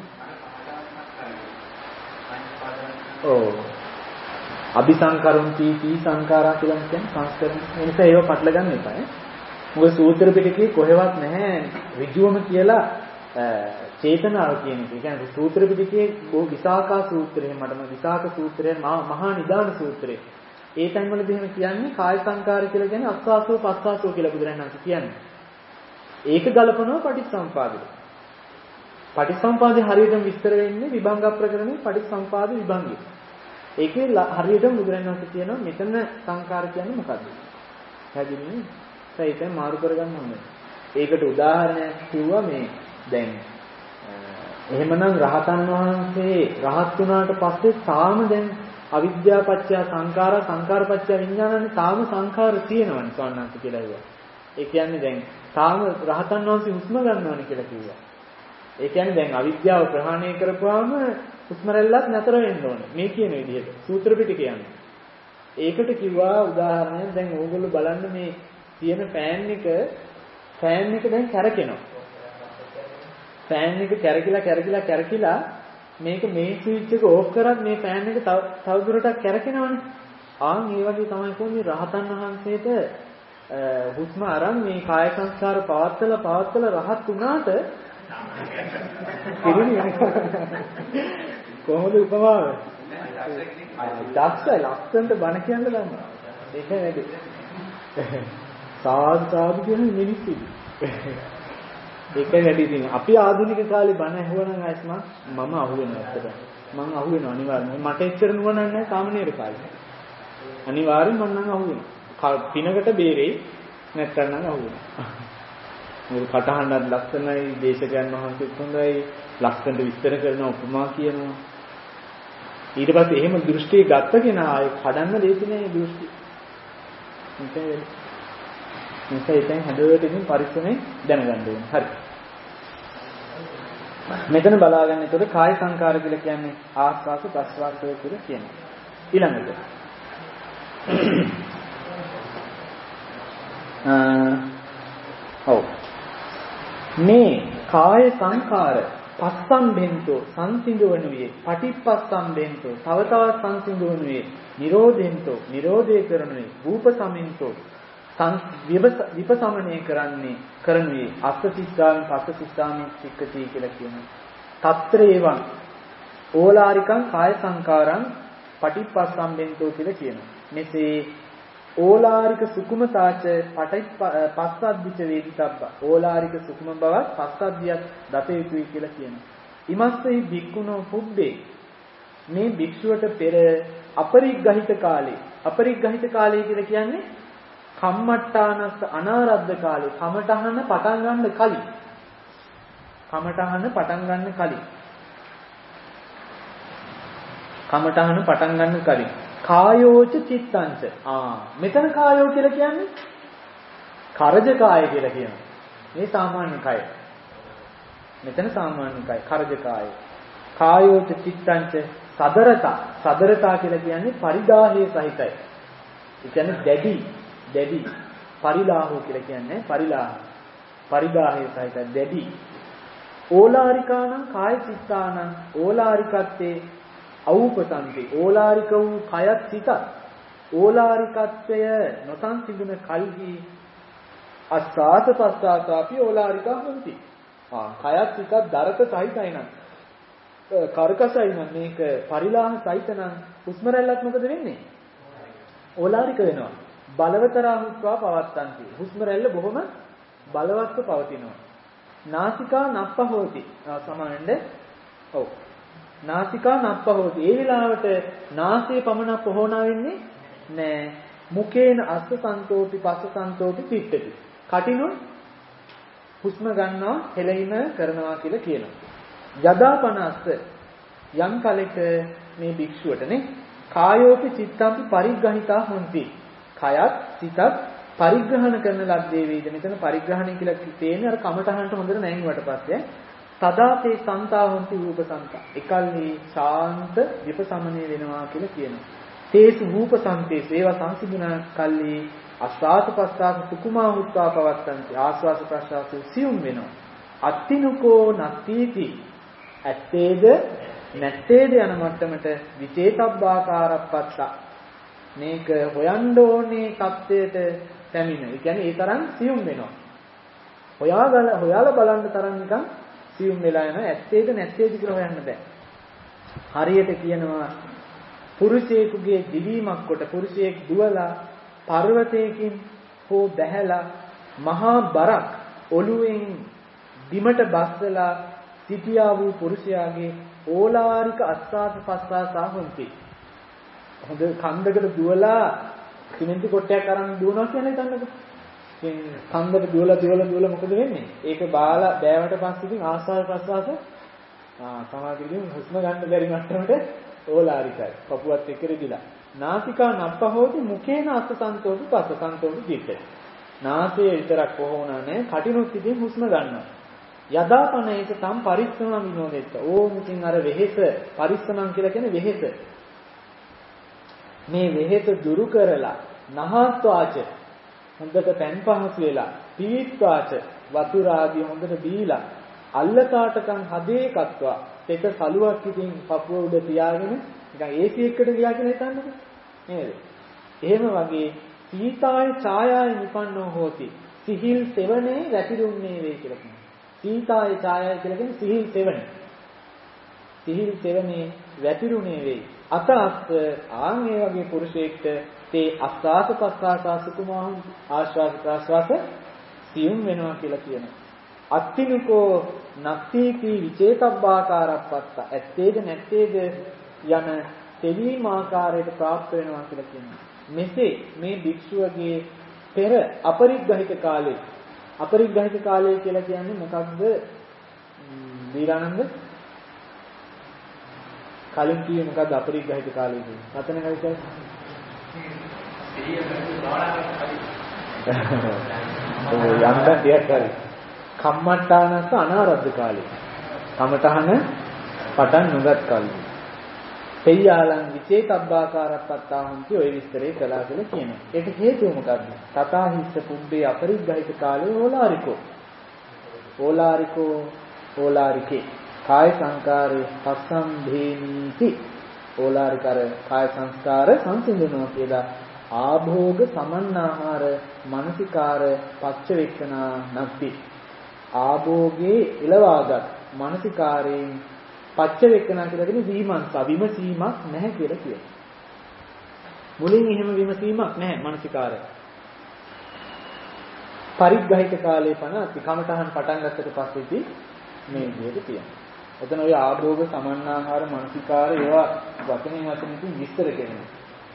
අபிසංකරොන්ති තී සංකාරා කියලා කියන්නේ සංස්කරණ. ඒ නිසා ඒව පටල ගන්න එපා ඈ. මොකද සූත්‍ර පිටකේ කොහෙවත් නැහැ ඍජුවම කියලා චේතනාව කියන එක. ඒ කියන්නේ සූත්‍ර පිටකේ විසාකා සූත්‍රය, මටම විසාක සූත්‍රය, මහා නිදාන සූත්‍රය. ඒ තැන්වලදී එහෙම කියන්නේ කාය සංකාර කියලා කියන්නේ අස්වාසෝ පස්වාසෝ කියලා බුදුරජාණන් වහන්සේ කියන්නේ. ඒක ගලපනවා පටිච්චසමුපාදෙට. පටිච්චසමුපාදේ හරියටම විස්තර වෙන්නේ විභංග ප්‍රකරණේ පටිච්චසමුපාද විභංගේ. ඒකේ හරියටම බුදුරජාණන් වහන්සේ කියනවා මෙතන සංකාර කියන්නේ මොකද්ද? හැදින්නේ. ඒකෙන් මාරු කරගන්න ඕනේ. ඒකට උදාහරණයක් කිව්වා මේ දැන් එහෙමනම් රහතන් වහන්සේ රහත් වුණාට පස්සේ තාම දැන් අවිද්‍යාව පත්‍ය සංඛාර සංඛාර පත්‍ය විඥානනේ තාම සංඛාර තියෙනවනේ සවන්නන්ත කියලා කිව්වා. ඒ කියන්නේ දැන් තාම රහතන් වහන්සේ හුස්ම ගන්නවනේ කියලා කිව්වා. ඒ කියන්නේ දැන් අවිද්‍යාව ප්‍රහාණය කරපුවාම හුස්ම රැල්ලක් නැතර වෙන්න ඕනේ. මේ කියන විදිහට සූත්‍ර පිටකේ කියන්නේ. ඒකට කිව්වා උදාහරණයක් දැන් ඕගොල්ලෝ බලන්න මේ තියෙන ෆෑන් එක දැන් කැරකෙනවා. ෆෑන් එක කැරකිලා මේක මේ ස්විච් එක ඕෆ් කරත් මේ ෆෑන් එක තව දුරටත් කැරකෙනවනේ. ආන් ඒ වගේ තමයි කොහොමද රහතන් වහන්සේට හුස්ම අරන් මේ කාය සංස්කාර පවත්තලා රහත් වුණාට කොහොමද උපමාව? දක්ෂයි ලස්සනට බණ කියන්න දන්නවා. ඒක නේද? සාදු කියන මිනිස්සු. ඒකයි වැඩි ඉතින් අපි ආධුනික කාලේ බණ ඇහුවනම් ආයෙත් මම අහුවෙනවා ඇත්තට. මම අහුවෙනවා අනිවාර්යයෙන්. මට එච්චර නුවණක් නැහැ සාමාන්‍යර කාලේ. අනිවාර්යෙන් මම නම් අහුවෙනවා. පිනකට බේරෙයි නැත්නම් නම් අහුවෙනවා. මොකද කටහඬක් ලස්සනයි, දේශකයන් වහන්සේත් හොඳයි, ලස්සනට විස්තර කරන උපමා කියනවා. ඊට පස්සේ එහෙම දෘෂ්ටිය ගත්ත කෙනා ආයෙ කඩන්න දෙන්නේ නැහැ දෘෂ්ටි. ඒකෙන් හදවතට ඉතින් පරිස්සමෙන් දැනගන්න ඕනේ. හරි. මෙතන බලාගන්න. ඒතකොට කාය සංකාර කියලා කියන්නේ ආස්වාස ප්‍රස්වාසය කියලා කියනවා. ඊළඟට මේ කාය සංකාර පස්සම්බෙන්තෝ සංසිඳවනුයේ පටිපස්සම්බෙන්තෝ තව තවත් සංසිඳවනුයේ නිරෝධෙන්තෝ නිරෝධය කරනුයේ රූප සමින්තෝ විපසමනය කරනුයේ අස්සසිස්සාමි පස්සසිස්සාමි සික්කති කියලා කියනවා. తත්‍රේවං ඕලාරිකං කාය සංකාරං පටිපස්සම්බෙන්තෝ කියලා කියනවා. මෙසේ ඕලාරික සුකුමතාච පස්සද්දිච වේදිතබ්බ. ඕලාරික සුකුම බවත් පස්සද්දියක් දත යුතුයි කියලා කියනවා. ඉමස්සෙහි භික්ඛුනෝ පුබ්බේ. මේ භික්ෂුවට පෙර අපරිග්ගහිත කාලේ. අපරිග්ගහිත කාලය කියලා කියන්නේ කම්මට්ටානස්ස අනාරද්ධ කාලේ. කමඨහන පටන් ගන්න කලින්. කමඨහන පටන් ගන්න කලින්. කායෝච චිත්තංච. මෙතන කායෝ කියලා කියන්නේ කරජ කාය කියලා කියනවා. මේ සාමාන්‍ය කය. මෙතන සාමාන්‍ය කය කරජ කාය. කායෝච චිත්තංච සදරතා කියලා කියන්නේ පරිදාහයේ සහිතයි. ඒ කියන්නේ දැඩි පරිලාහෝ කියලා කියන්නේ පරිදාහයේ සහිතයි දැඩි. ඕලාරිකානං කාය චිත්තානං ඕලාරිකත්තේ අවූපසන්ති. ඕලාරික වූ කයත් සිතත් ඕලාරිකත්වය නොසන්සිඳුන කල්හි අස්සාත පස්සාතාපි ඕලාරිකා හොಂತಿ. කයත් ටිකක් දරත සහිතයි නම් කර්කසයි නම් මේක පරිලාහ සහිත නම් හුස්ම රැල්ලක් මොකද වෙන්නේ? ඕලාරික වෙනවා. බලවතරා හුස්වා පවත්තන්ති. හුස්ම රැල්ල බොහොම බලවත්ව පවතිනවා. නාසිකා නප්ප හෝති. සමානෙන්ද? ඔව්. නාසිකා නප්ප හෝති. ඒ වෙලාවට නාසයේ පමණ පොහොනා වෙන්නේ නෑ. මුකේන අස්ස සන්තෝපි පස්ස සන්තෝපි පිට්ඨති. කටිනු හුස්ම ගන්නවා හෙලීම කරනවා කියලා කියනවා. යදාපනස්ස යම් කලෙක මේ භික්ෂුවටනේ කායෝපි චිත්තම්පි පරිග්‍රහිතා හොಂತಿ. කයත් සිතත් පරිග්‍රහණ කරන ලද්දේ වේද. මෙතන පරිග්‍රහණය කියලා තියෙන්නේ අර කමඨහන්ට හොඳට නැංගුවට පස්සේ තදාතේ සන්තා හොಂತಿ රූප සන්තා. එකල්හි ශාන්ත විපසමනය වෙනවා කියලා කියනවා. තේසු රූප සම්පේස ඒවා සංසිඳුන කල්හි අස්වාස පස්වාස සුකුමා හුත්වා පවත්තන්ති. ආස්වාස ප්‍රස්වාස සියුම් වෙනවා. අත්තිනුකෝ නත්තිති. ඇත්තේද නැත්තේද යන මට්ටමට විචේතබ්බාකාරප්පත්ත. මේක හොයන්න ඕනේ தත්ත්වයට පැමිණ. ඒ කියන්නේ ඒ තරම් සියුම් වෙනවා. හොයාලා බලන්න තරම් නිකන් සියුම් වෙලා යනවා. ඇත්තේද නැත්තේද කියලා හොයන්න බෑ. හරියට කියනවා පුරුෂයෙකුගේ දිවීමක් කොට පුරුෂයෙක් දුවලා පර්වතයකින් හෝ බැහැලා මහා බරක් ඔළුවෙන් බිමට බස්සලා සිටියා වූ පුරුෂයාගේ ඕලාරික අස්වාස පස්වාසා හොಂತಿ. හොඳ කන්දකට දුවලා සිමෙන්ති කොටයක් අරන් දුවනවා කියන්නේ කන්දක. ඉතින් කන්දකට දුවලා මොකද වෙන්නේ? ඒක බාලා බෑවට පස්සේ ඉතින් ආස්වාද ප්‍රස්වාස සමාධියෙන් හුස්ම ගන්න බැරි මට්ටමට ඕලාරිකයි. පපුවත් එක්ක රිදිලා. නාසිකා නප්ප හොති මුකේන අස්ස සන්තෝපි පස්ස සන්තෝපි දිට්ඨ. නාසයේ විතරක් කොහොමනා නැහැ. කටිනුත් ඉතින් හුස්ම ගන්නවා. යදාපනේක තම් පරිස්සමම් විනෝදෙත්ත. ඕම් ඉතින් අර වෙහෙස පරිස්සමම් කියලා කියන්නේ වෙහෙස. මේ වෙහෙස දුරු කරලා නහත්වාච හොඳට පෑන් පහසු වෙලා පීත්වාච වතුර ආදී හොඳට බීලා අල්ලකාටකම් හදේකත්වා පෙත සලුවක් ඉතින් පපුව උඩ තියාගෙන නිකන් AC එකකට ගියා කියලා හිතන්නකෝ නේද? එහෙම වගේ සීතාය ඡායාය නිපන්නෝ හෝති. සිහිල් සෙවනේ වැතිරුන්නේ වේ කියලා කියනවා. සීතාය ඡායාය කියලා කියන්නේ සිහිල් සෙවනේ. සිහිල් සෙවනේ වැතිරුනේ වේ. අතස් ආන් ඒ වගේ පුරුෂයෙක්ට තේ අස්වාස පස්වාස සුකුමාහං ආශ්වාස ප්‍රාශ්වාස සියුම් වෙනවා කියලා කියනවා. අත්තිනිකෝ නක්තිති විචේතබ්බාකාරප්පත්ත. ඇත්තේද නැත්තේද යන තෙවීම ආකාරයට ප්‍රාප්ත වෙනවා කියලා කියනවා. මෙසේ මේ භික්ෂුවගේ පෙර අපරිග්‍රහිත කාලය කියලා කියන්නේ මොකක්ද? දීරානන්ද කලින් කියේ මොකද්ද අපරිග්‍රහිත කාලය කියන්නේ? මතන කයිද? යන්න දෙයක් හරි. කම්මට්ටානස්ස අනාරද්ධ කාලේ. කමඨහන පටන් නොගත් කාලේ. තෙය්‍යාලං විචේතබ්බාකාරප්පත්තා හොಂತಿ ඔය විස්තරේ කළා කියලා කියනවා. ඒක හේතුව මොකද්ද? තථා හිස්ස පුබ්බේ අපරිග්‍රහිත කාලේ ඕලාරිකේ කාය සංකාරේ පස්සම්භේනීති. ඕලාරිකර කාය සංස්කාර සංසිඳනවා කියලා ආභෝග සමන්නාහාර මානසිකාර පච්ච වේක්ෂණා නැති. ආභෝගේ ඉලවාගත් මානසිකාරයෙන් පච්ච වේක්ෂණා කියලා කියන්නේ විමර්ශා විමසීමක් නැහැ කියලා කියනවා. මුලින් එහෙම විමසීමක් නැහැ මානසිකාරය. පරිග්‍රහිත කාලේ පණ කමඨහන් පටන් ගත්තට පස්සේදී මේ විදිහට තියෙනවා. එතන ඔය ආභෝග සමන්නාහාර මානසිකාර ඒවා වචනෙන් විස්තර කරනවා.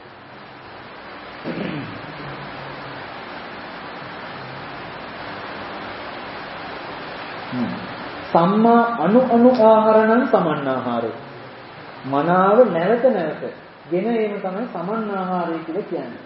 සම්මා අනු ආහාරණං සමන්නාහාරය. මනාව නැවත ගෙන ඒම තමයි සමන්නාහාරය කියලා කියන්නේ.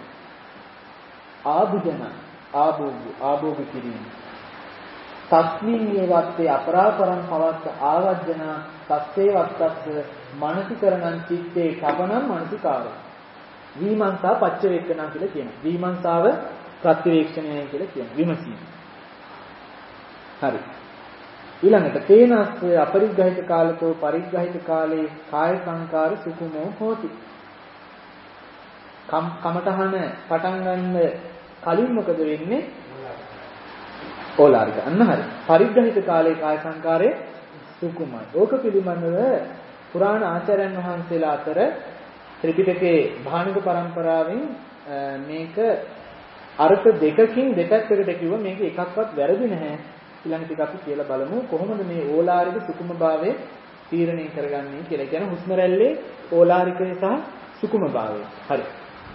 ආභෝග කිරීම. තස්මින් යවත්තේ අපරාපරං පවත්ත ආවර්ජන තස්සේ වත්තස්ස මානසිකරණං චිත්තේ කවණං මානසිකාරය. විමර්ශා පච්ච වේක්ෂණා කියලා කියනවා. විමර්ශාව ප්‍රතිවේක්ෂණය කියලා කියනවා. විමසීම. හරි. ඊළඟට තේනස් අපරිග්‍රහිත කාලතෝ පරිග්‍රහිත කාලේ කාය සංකාර සුකුමෝ හෝති. කමඨහන පටන් ගන්න කලින් මොකද වෙන්නේ? ඕලාරික. අන්න හරි. පරිග්‍රහිත කාලේ කාය සංකාරයේ සුකුමයි. ඕක පිළිබඳව පුරාණ ආචාර්යයන් වහන්සේලා අතර ත්‍රිපිටකයේ භාණික પરම්පරාවෙන් මේක අර්ථ දෙකකින් දෙපැත්තකට කිව්ව මේක එකක්වත් වැරදි නැහැ. ඊළඟ ටික අපි කියලා බලමු කොහොමද මේ ඕලාරික සුකුම භාවය තීරණය කරගන්නේ කියලා. කියන හුස්ම රැල්ලේ ඕලාරිකය සහ සුකුම භාවය. හරි.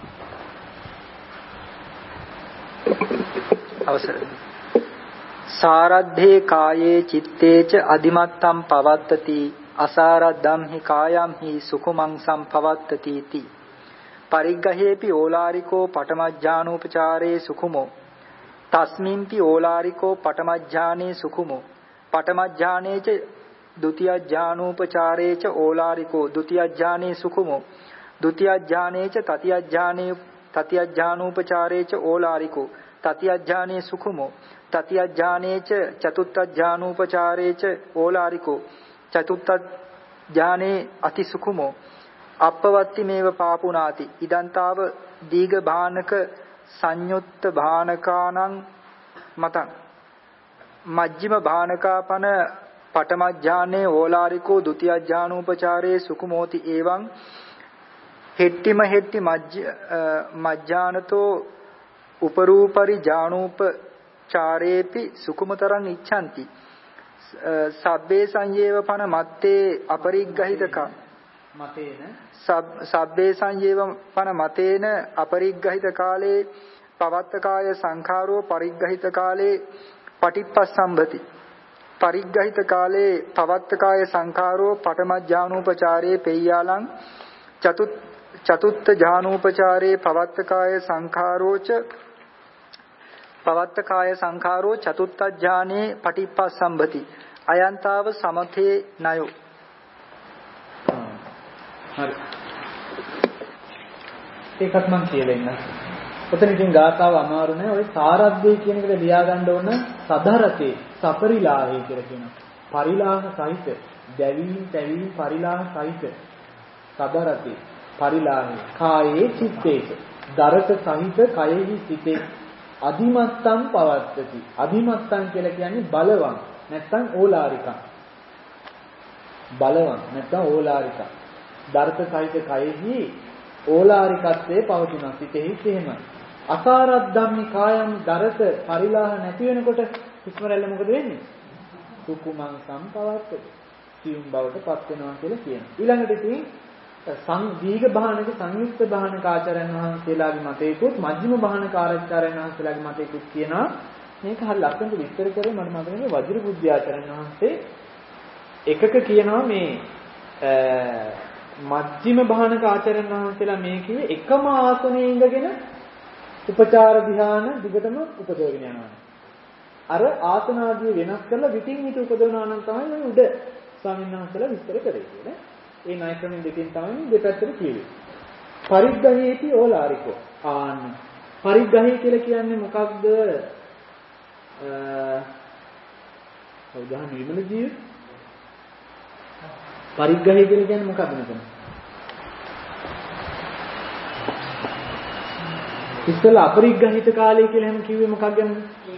අවසරයි. සාරද්ධේ කායේ චිත්තේච අදිමත්තම් පවත්තති අසාරද්දම් හි කායම් හි සුකුමං සම්පවත්තති ති පරිග්ගහේපි ඕලාරිකෝ පඨමඥානෝපචාරේ සුකුමෝ තස්මින්පි ඕලාරිකෝ පඨමඥානේ සුකුමෝ පඨමඥානේච ဒုတိယ ඥානෝපචාරේච ඕලාරිකෝ ဒုတိယ ඥානේ සුකුමෝ ဒုတိယ ඥානේච තතිය ඥානේ තතිය ඥානෝපචාරේච ඕලාරිකෝ තතිය ඥානේ සුකුමෝ තතිය ඥානේච චතුත්ථ ඥානෝපචාරේච ඕලාරිකෝ චතුත්ථ ඥානේ අති සුකුමෝ අපවත්ති මේව පාපුනාති ඉදන්තාව දීඝ භානක සංයුත්ත භානකානං මතං මජ්ක්‍ධිම භානකාපන පඨම ඥානේ ඕලාරිකෝ ဒုတိယ ඥානෝපචාරේ සුකුමෝති එවං හෙට්ටිම හෙට්ටි මජ්ජානතෝ උපරූපරි ඥානෝපචාරේපි සුකුමතරං ඉච්ඡanti සබ්බේ සංයේව පන මත්තේ අපරිග්ගහිතක මතේන සබ්බේ සංයේව පන මතේන අපරිග්ගහිත කාලේ පවත්තකාය සංඛාරෝ පරිග්ගහිත කාලේ පටිප්පස්සම්භති පරිග්ගහිත කාලේ පවත්තකාය සංඛාරෝ පඨම ඥානෝපචාරේ පෙය්‍යාලං චතුත්ථ ඥානෝපචාරේ පවත්තකාය සංඛාරෝච පවත්තකාය සංඛාරෝ චතුත්ථ ඥානේ පටිප්පස්සම්භති අයන්තාව සමතේ නයෝ. හරි. ඒකත් මම කියලා ඉන්න. ඔතන ඉතින් ගාථාව අමාරු නෑ. ඔය සාරද්දේ කියන එකට ලියා ගන්න ඕන සදරතේ සපරිලාහේ කියලා කියනවා. පරිලාහ සහිත, දැවීම්, තැවීම් පරිලාහ සහිත සදරතේ පරිලාහේ කායේ චිත්තේච දරත සහිත කයෙහි සිටේ අදිමත්තම් පවත්තති. අදිමත්තම් කියලා කියන්නේ බලවන් නැත්නම් ඕලාරිකම්. බලවන් නැත්නම් ඕලාරිකම්. දරත සහිත කයෙහි ඕලාරිකත්වයේ පවතින සිතෙහි එහෙමයි. අසාරද්දම්මි කායම් දරත පරිලාහ නැති වෙනකොට ඉස්මරැල්ල මොකද වෙන්නේ? සුකුමං සම්පවත්තති. සියුම් බවට පත් වෙනවා කියලා කියනවා. ඊළඟට ඉතින් දීඝ භානක සංයුක්ත භානක ආචාර්යයන් වහන්සේලාගේ මතයකුත් මජ්ක්‍ධිම භානක ආචාර්යයන් වහන්සේලාගේ මතයකුත් කියනවා මේක හරිය ලස්සනට විස්තර කරේ මට මතක නැහැ වජිර බුද්ධ ආචාර්යයන් වහන්සේ එකක කියනවා මේ මජ්ක්‍ධිම භානක ආචාර්යයන් වහන්සේලා මේ කිව්වේ එකම ආසනයේ ඉඳගෙන උපචාර ධ්‍යාන දිගටම උපදවගෙන යනවා. අර ආසන ආදී වෙනස් කරලා විටින් විට උපදවනවා නම් තමයි මේ උඩ ස්වාමීන් වහන්සේලා විස්තර කරේ කියන්නේ. ඒ ණය ක්‍රමෙන් දෙකෙන් තමයි දෙපැත්තට කියවේ. පරිග්ගහේති ඕලාරිකෝ. ආන්න. පරිග්ගහය කියලා කියන්නේ මොකක්ද? උදාහරණ විමල ජීව. පරිග්ගහය කියලා කියන්නේ මොකක්ද මෙතන? ඉස්සෙල්ලා අපරිග්ගහිත කාලය කියලා හැම කිව්වේ මොකක්ද ගැනද?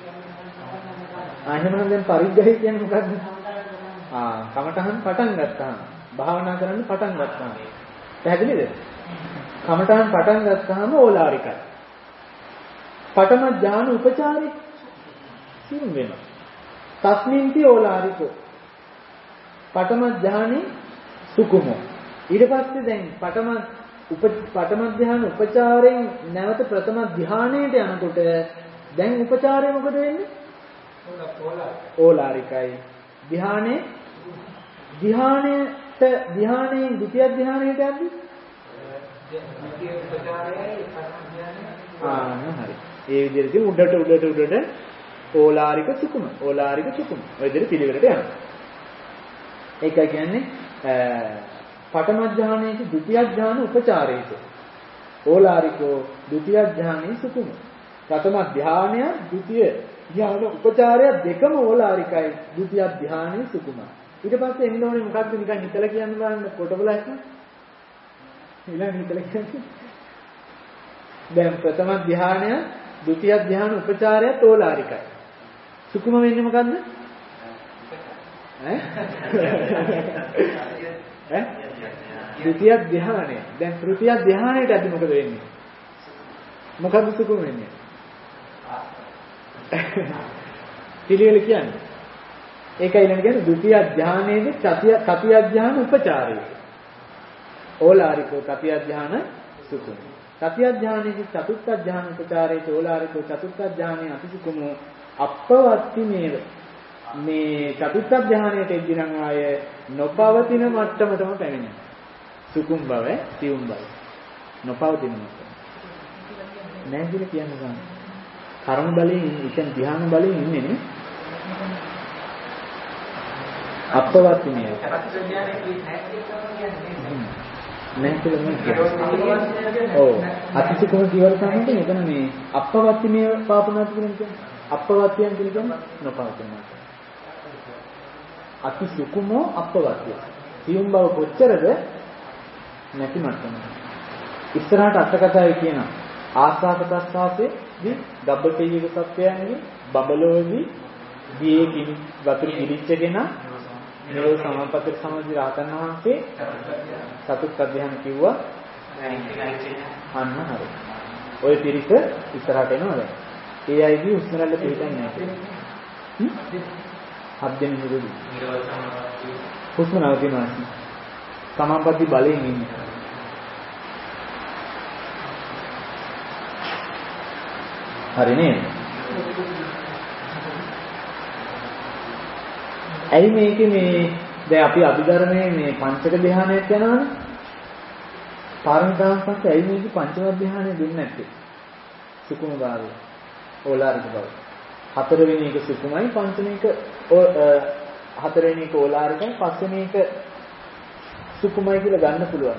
එහෙනම් දැන් පරිග්ගහය කියන්නේ මොකක්ද? කමඨහන් පටන් ගත්තාම භාවනා කරන්න පටන් ගත්තාම පැහැදිලිද? කමඨහන් පටන් ගත්තාම ඕලාරිකයි. පඨම ඥාන උපචාරේ සිවුම් වෙනවා. තස්මින්ති ඕලාරිකෝ. පඨම ඥානේ සුකුමෝ. ඊට පස්සේ දැන් පඨම ධ්‍යාන උපචාරයෙන් නැවත ප්‍රථම ධ්‍යානයට යනකොට දැන් උපචාරය මොකද වෙන්නේ? ඕලාරිකයි. ධ්‍යානයෙන් ဒုတိယ ධ්‍යානයට යද්දි හරි. ඒ විදිහට උඩට ඕලාරික සුකුම. ඔය විදිහට පිළිවෙලට යනවා. ඒකයි කියන්නේ පඨම ධ්‍යානයේ ဒုတိယ ධ්‍යාන උපචාරයේද ඕලාරිකෝ ဒုတိယ ධ්‍යානයේ සුකුම. ප්‍රථම ධ්‍යානය ဒုတိယ ධ්‍යාන උපචාරය දෙකම ඕලාරිකයි ဒုတိယ ධ්‍යානයේ සුකුමයි. ඊට පස්සේ එන්න ඕනේ මොකක්ද නිකන් හිතලා කියන්න බලන්න කොටබලා හිටන. ඊළඟ හිතලා කියන්නේ. දැන් ප්‍රථම ධ්‍යානය ဒုတိယ ධ්‍යාන උපචාරයත් ඕලාරිකයි. සුකුම වෙන්නේ මොකද්ද? ද්විතිය ධ්‍යානය. දැන් තෘතිය ධ්‍යානයට ඇති මොකද වෙන්නේ? මොකද්ද සුකුම වෙන්නේ? පිළිවෙල කියන්නේ. ඒකයි ඊළඟ කියන්නේ ද්විතිය ධ්‍යානයේදී තතිය ධ්‍යාන උපචාරය. ඕලාරිකෝ තතිය ධ්‍යාන සුකුම. තතිය ධ්‍යානයේදී චතුත්ථ ධ්‍යාන උපචාරයේ ඕලාරිකෝ චතුත්ථ ධ්‍යානයේ අතිසුකුමෝ අපවත්ති මේව. මේ චතුත්ථ ධ්‍යානයට එද්දිනම් ආය නොපවතින මට්ටමටම පැමිණෙනවා. සුකුම් බව, සියුම් බව. නොපවතින මට්ටම. නෑ කියලා කියන්න ගන්න. කර්ම බලයෙන්, ඉතින් ධ්‍යාන බලයෙන් ඉන්නේ නේ. අපවත්ති මේව. නෑ කියලා. ඔව්. අතිසුකුම කියවල තමයි එතන මේ අපවත්ති මේව පාපනාති කියන්නේ. අපවත්තියන් කියන්නේ නොපවතින මට්ටම. අති සුකුමෝ අපවත්ය. සියුම් බව කොච්චරද නැති මට්ටම. ඉස්සරහට අටකතාවේ කියන ආස්වාද ප්‍රස්වාසයේදී ගබ්බසෙය්‍යක සත්‍යයන්ගේ බබලෝවේදී දියේකින් වතුර කිලිච්චගෙන නිරෝධ සමාපatti සමාධි රහතන් වහන්සේ සතුත් අධ්‍යාන කිව්වා. අන්න හරි. ඔය පිරිස ඉස්සරහට එනවා දැන්. ඒ අයදී උස්ම රැල්ල පිළිගන්නේ නැහැ. හත් දෙනෙක් නිරෝධ සමාපatti. උස්ම නවතිනවා. සමාපatti බලයෙන් ඉන්නේ. හරි නේද? ඇයි මේකේ මේ දැන් අපි අභිධර්මයේ මේ පංචක ධ්‍යානයක් යනවනේ. පාරමිතාන් පස්සේ ඇයි මේකේ පංචම ධ්‍යානය දෙන්නේ නැත්තේ? සුකුම භාවය. ඕලාරික බව. හතරවෙනි එක සුකුමයි පංචවෙනි එක හතරවෙනි එක ඕලාරිකයි පස්වෙනි එක සුකුමයි කියලා ගන්න පුළුවන්.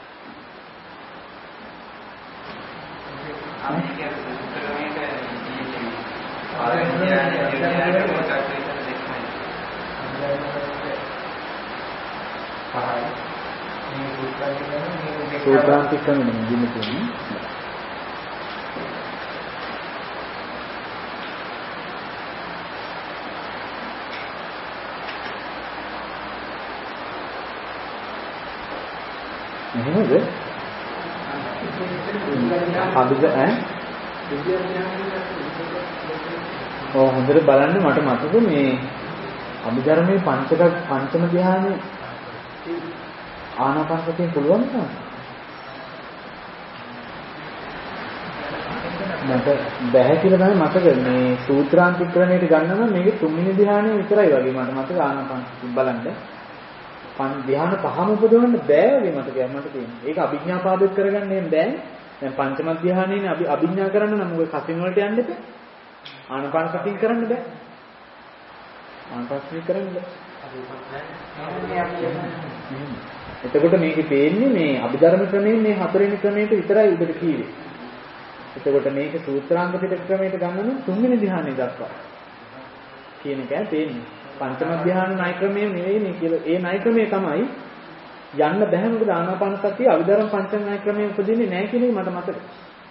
සූත්‍රාන්තික ක්‍රමෙ නිදින්න තියෙන්නේ. එහෙමද? අභිද හොඳට බලන්න මට මතක මේ අභිධර්මයේ පංචම ධ්‍යානෙ ආනාපානසතිය පුළුවන් නේද? මට බැහැ කියලා තමයි මතක මේ සූත්‍රාන්තික ක්‍රමයට ගන්නම මේකේ තුන්වෙනි ධ්‍යානෙ විතරයි වගේ මට මතක ආනාපානසතිය බලන්න. ධ්‍යාන පහම උපදවන්න බෑ වගේ මතකයක් මට තියෙනවා. ඒක අභිඥා පාදක කරගන්න බෑ. දැන් පංචම ධ්‍යානෙනේ අපි අභිඥා කරන්න නම් ඔය කසින් වලට යන්න එපා. ආනාපාන සතිය කරන්න බෑ. ආනාපාන සතිය කරන්න බෑ. එතකොට මේකේ පේන්නේ මේ අභිධර්ම ක්‍රමයෙන් මේ හතරවෙනි ක්‍රමයට විතරයි උඩට කීවේ. එතකොට මේක සූත්‍රාංග පිටක ක්‍රමයට ගන්න නම් තුන්වෙනි ධ්‍යානෙ දක්වා කියන එකයි පේන්නේ. පංචම ධ්‍යාන ණය ක්‍රමය නෙවෙයි මේ කියලා. ඒ ණය ක්‍රමය තමයි යන්න බැහැ මොකද ආනාපාන සතිය අභිධර්ම පංචම ණය ක්‍රමයේ උපදින්නේ නැහැ කියන එක මට මතකයි.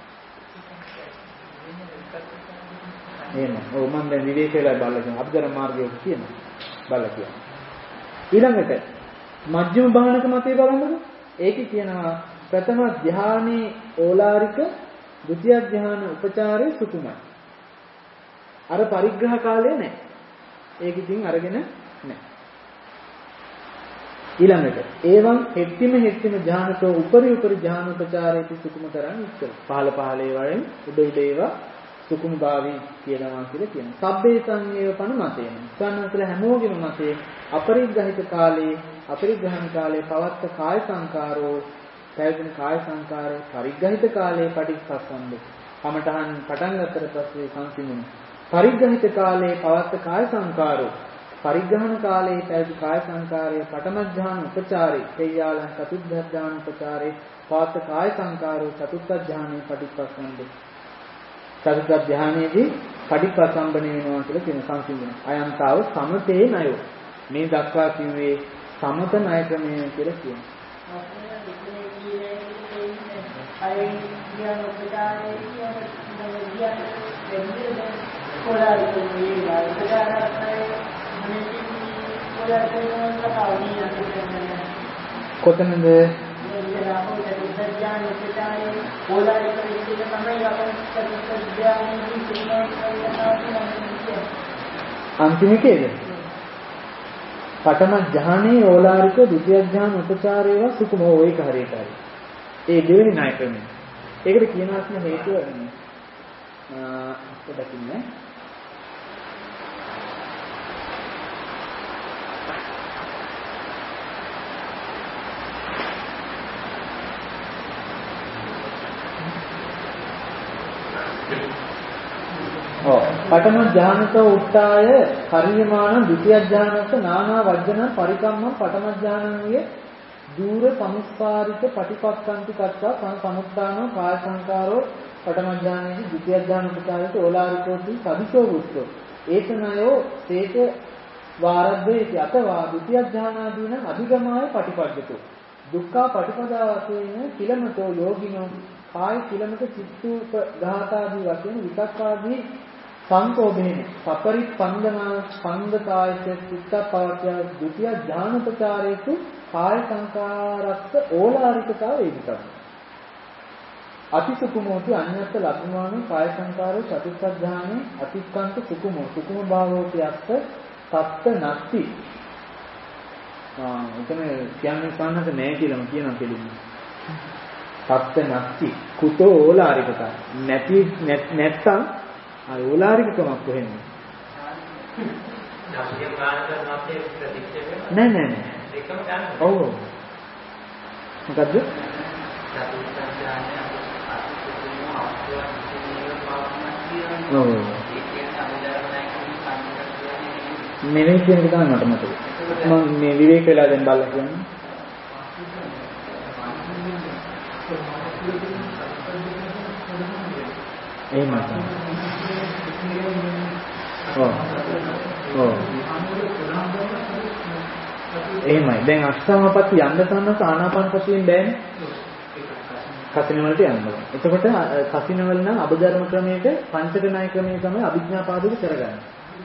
එහෙම. ඔව් මම දැන් විවේකයලා බලලා කියන අභිධර්ම මාර්ගය කියනවා. බලලා කියනවා. ඊළඟට මජ්ක්‍ධිම භාවනක මතය බලන්නකො. ඒකේ කියනවා ප්‍රථම ධ්‍යානයේ ඕලාරික, ဒုတိ ය ධ්‍යාන උපචාරයේ සුකුමයි. අර පරිග්‍රහ කාලය නැහැ. ඒක ඉතින් අරගෙන නැහැ. ඊළඟට ඒවං හෙට්ටිම ධ්‍යානතෝ උපරි ධ්‍යාන උපචාරයේති සුකුම කරන් ඉස්සර. පහළ වලින් උඩ ඒවා සුකුම භාවී කියනවා කියලා කියනවා. සබ්බේ සංයේව පන මතේන. සන්නතර හැමෝගෙම මතේ අපරිග්‍රහිත කාලේ අපරිග්‍රහණ කාලේ පවත්ත කාය සංකාරෝ පැවැදෙන කාය සංකාරේ පරිග්‍රහිත කාලේ පටිච්චසමුප්පාද. කමඨහන් පටන් ගන්නතර පස්සේ සංසිඳුන. පරිග්‍රහිත කාලේ පවත්ත කාය සංකාරෝ පරිග්‍රහණ කාලේ පැවැදෙන කාය සංකාරයේ පඨම ධ්‍යාන උපචාරේ තේයාලං චතුර්ථ ධ්‍යාන උපචාරේ පවත්ත කාය සංකාරෝ චතුර්ථ ධ්‍යානේ පටිච්චසමුප්පාද. චතුර්ථ ධ්‍යානයේදී පටිච්චසමුප්පාදණය වෙනවා කියලා කියන සංසිඳුන. අයන්තාව සමතේ ණයෝ. මේ දක්වා කිව්වේ සමත ණය ක්‍රමය කියලා කියනවා. කොතනද? අන්තිම එකේද? පඨම ඥානේ ඕලාරික, ဒုတိ ඥාන උපචාරේව සුකුමෝ ඒක හරියට හරි. ඒ දෙවෙනි ණය ක්‍රමය. ඒකට කියනවාස්ම හේතුව පොඩකින්නේ. පඨම ඥානක උත්තාය කර්යමාන, ဒုတိ ඥානක නානා වජ්ජන පරිකම්මං පඨම ඥානයේ දූර සමුස්සාරික පටිපක්ඛන්ති කත්තා සමුත්තානෝ කාය සංකාරෝ පඨම ඥානයේ ဒုတိ ඥාන උපචාරිත ඕලාරිකෝති සදිසෝ වුත්තෝ ඒතනයෝ තේක වාරද්දේති අතවා ဒုတိ ඥානාදීන අධිගමාය පටිපද්දතෝ දුක්ඛා පටිපදාවසේන කිලමතෝ යෝගිනෝ කාය කිලමත චිත්තූප ඝාතාදී වශයෙන් විතක්කාදී සංකෝභේන සපරිප්පන්දනා ස්පන්දකායක චිත්තපවත්‍ය ဒုတိ ඥානපචාරේසු කාය සංකාරස්ස ඕලාරිකතාව වේදිකව අතිසුකුමෝති අඤ්ඤත්ත ලබ්ධමාන කාය සංකාරෝ චතුත්ථ ඥානේ අතික්කන්ත සුකුමෝ සුකුම භාවෝති අස්ස තත්ත නැති එතන කියන්නේ සාන්නත නැහැ කියලාම කියනවා පිළිගන්න තත්ත නැති කුතෝ ඕලාරිකතාව නැති නැත්තම් ආ ඕලාරිකකමක් කොහෙන්ද නෑ එකම ගන්න. ඔව්. මොකද්ද? ඔව්. මෙලෙස කියන එක තමයි මට මතක. මම මේ විවේක වෙලා දැන් බලලා කියන්නේ. එහෙමයි. ඔව්. ඔව්. එහෙමයි. දැන් අෂ්ටමපති යන්න සම්මත ආනාපාන සතියෙන් බෑනේ. කසින වලට යන්න ඕන. එතකොට කසින වල නම් අභධර්ම ක්‍රමයක පංචක ණය ක්‍රමයේ තමයි අභිඥා පාදක කරගන්නේ.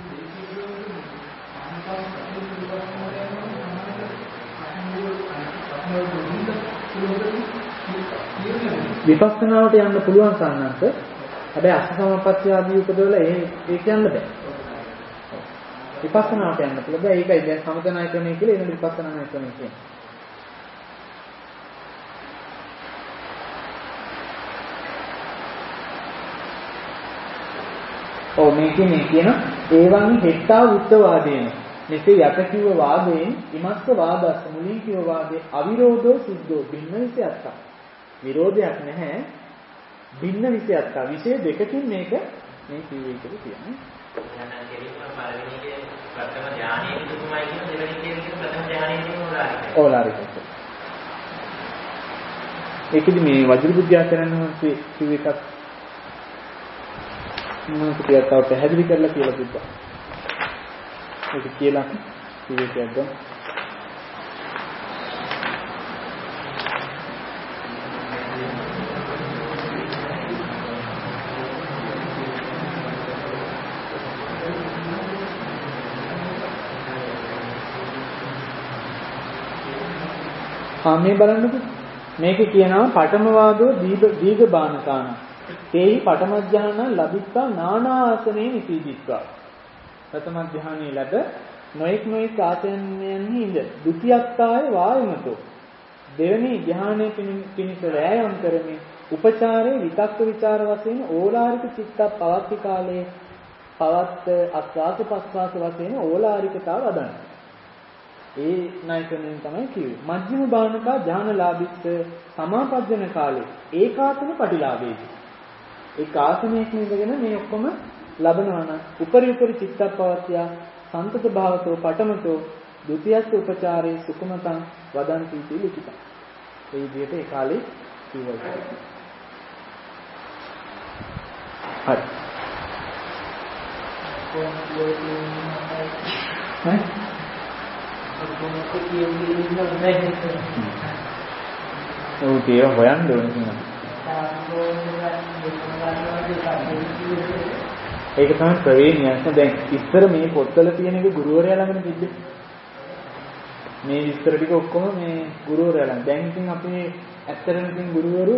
විපස්සනාවට යන්න පුළුවන් සම්මත. හැබැයි අෂ්ටමපති ආදී උපදවල ඒ කියන්න බෑ. විපස්සනාට යන්න පුළුවන්. ඒකයි දැන් සමත ණය ක්‍රමය කියලා එන විපස්සනා ණය ක්‍රමය කියන්නේ. ඔව් මේකේ කියන ඒවන් හෙට්ටා උත්තවාදේන. මෙසේ යට කිව්ව වාදයෙන් ඉමස්ස වාදස්ස මුලින් කිව්ව වාදේ අවිරෝධෝ සිද්ධෝ භින්න විෂයත්ත. විරෝධයක් නැහැ. භින්න විෂයත්ත. විෂය දෙකකින් මේක මේ කිව්වේ කියලා කියන්නේ. ප්‍රථම ඥානයේ දුකමයි කියන දෙවෙනි කියන්නේ ප්‍රථම ඥානයේ දුක ඕලාරිකයි. ඒකෙදි මේ වජ්‍ර බුද්ධිය කරන්න කිව්ව එකක් මම ටිකක් තව පැහැදිලි කරලා කියලා තිබ්බා. ඒක කියලා කිව්ව එකක් ගන්න. මේ බලන්නකො මේකේ කියනවා පඨම වාදෝ දීඝ බානකාන තේහි පඨම ඥාන ලබිත්තා නානා ආසනේ නිසීදිත්වා ප්‍රථම ඥානෙ ලැබ නොඑක් ආසනයන්හි ඉඳ ဒုတိ ත්තාය වායමතෝ දෙවෙනි ඥානෙ පිණිස වෑයම් කරමින් උපචාරේ විතක්ක ਵਿਚාර වශයෙන් ඕලාරික චිත්ත පවත්ති කාලයේ පවත් අස්වාස පස්වාස වශයෙන් ඕලාරිකතාව වදන්න. ඒ ණයකෙන් තමයි කිව්වේ. මජ්ක්‍ධිම බාහනකා ඥානලාභිත සමාපජ්ජන කාලේ ඒකාසන පටිලාභේදී. ඒක ආසනයක ඉඳගෙන මේ ඔක්කොම ලබනවා නම් උපරි චිත්තපවත්‍ය සන්තත භාවතෝ පඨමතෝ ဒုတိ ස්ස උපචාරේ සුකුමතං වදන්ති පිළිකිතා. ඒ විදිහට ඒ කාලේ කිව්වා. හරි. ඔව් ඒක හොයන්න ඕනේ. ඒක තමයි ප්‍රවේණියක්. දැන් ඉස්සර මේ පොත්වල තියෙන එක ගුරුවරයා ළඟනේ තිබ්බේ. මේ විස්තර ටික ඔක්කොම මේ ගුරුවරයා ළඟ. දැන් ඉතින් අපේ ඇත්තටම ඉතින් ගුරුවරු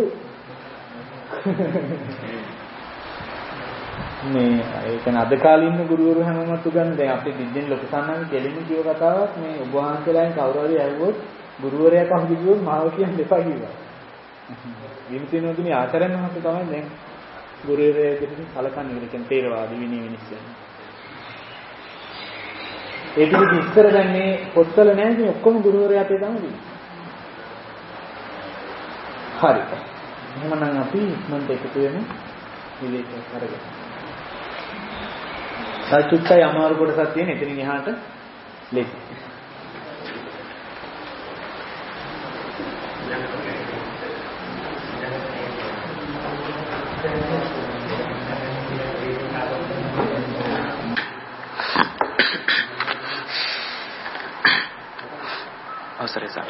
මේ ඒ කියන්නේ අද කාලේ ඉන්න ගුරුවරු හැමෝමත් උගන්වන දැන් අපේ දිද්දෙන් ලොකු සම්මාන කෙලින්ම කියව කතාවක් මේ ඔබ වහන්සේලාගෙන් කවුරු හරි ඇහුවොත් ගුරුවරයා කවුද කිව්වොත් මාව කියන්න එපා කිව්වා. විමුක්තිනෝතුනි ආචාර්යන් වහන්සේ තමයි දැන් ගුරුවරයා දෙකින් කලකන්නේ කියන තේරවාදී විනය විනිශ්චය. ඒක විස්තර දැන් මේ පොත්වල නැහැ ඉතින් ඔක්කොම ගුරුවරයා අපේ තමයි දෙන්නේ. හරි. එහෙනම් අපි ඉක්මනට එකතු වෙමු. විවේකයක් කරගන්න. සත්‍යුත්තයි අමාරු කොටසක් තියෙන එතනින් එහාට ලෙසි. අවසරයි සර්.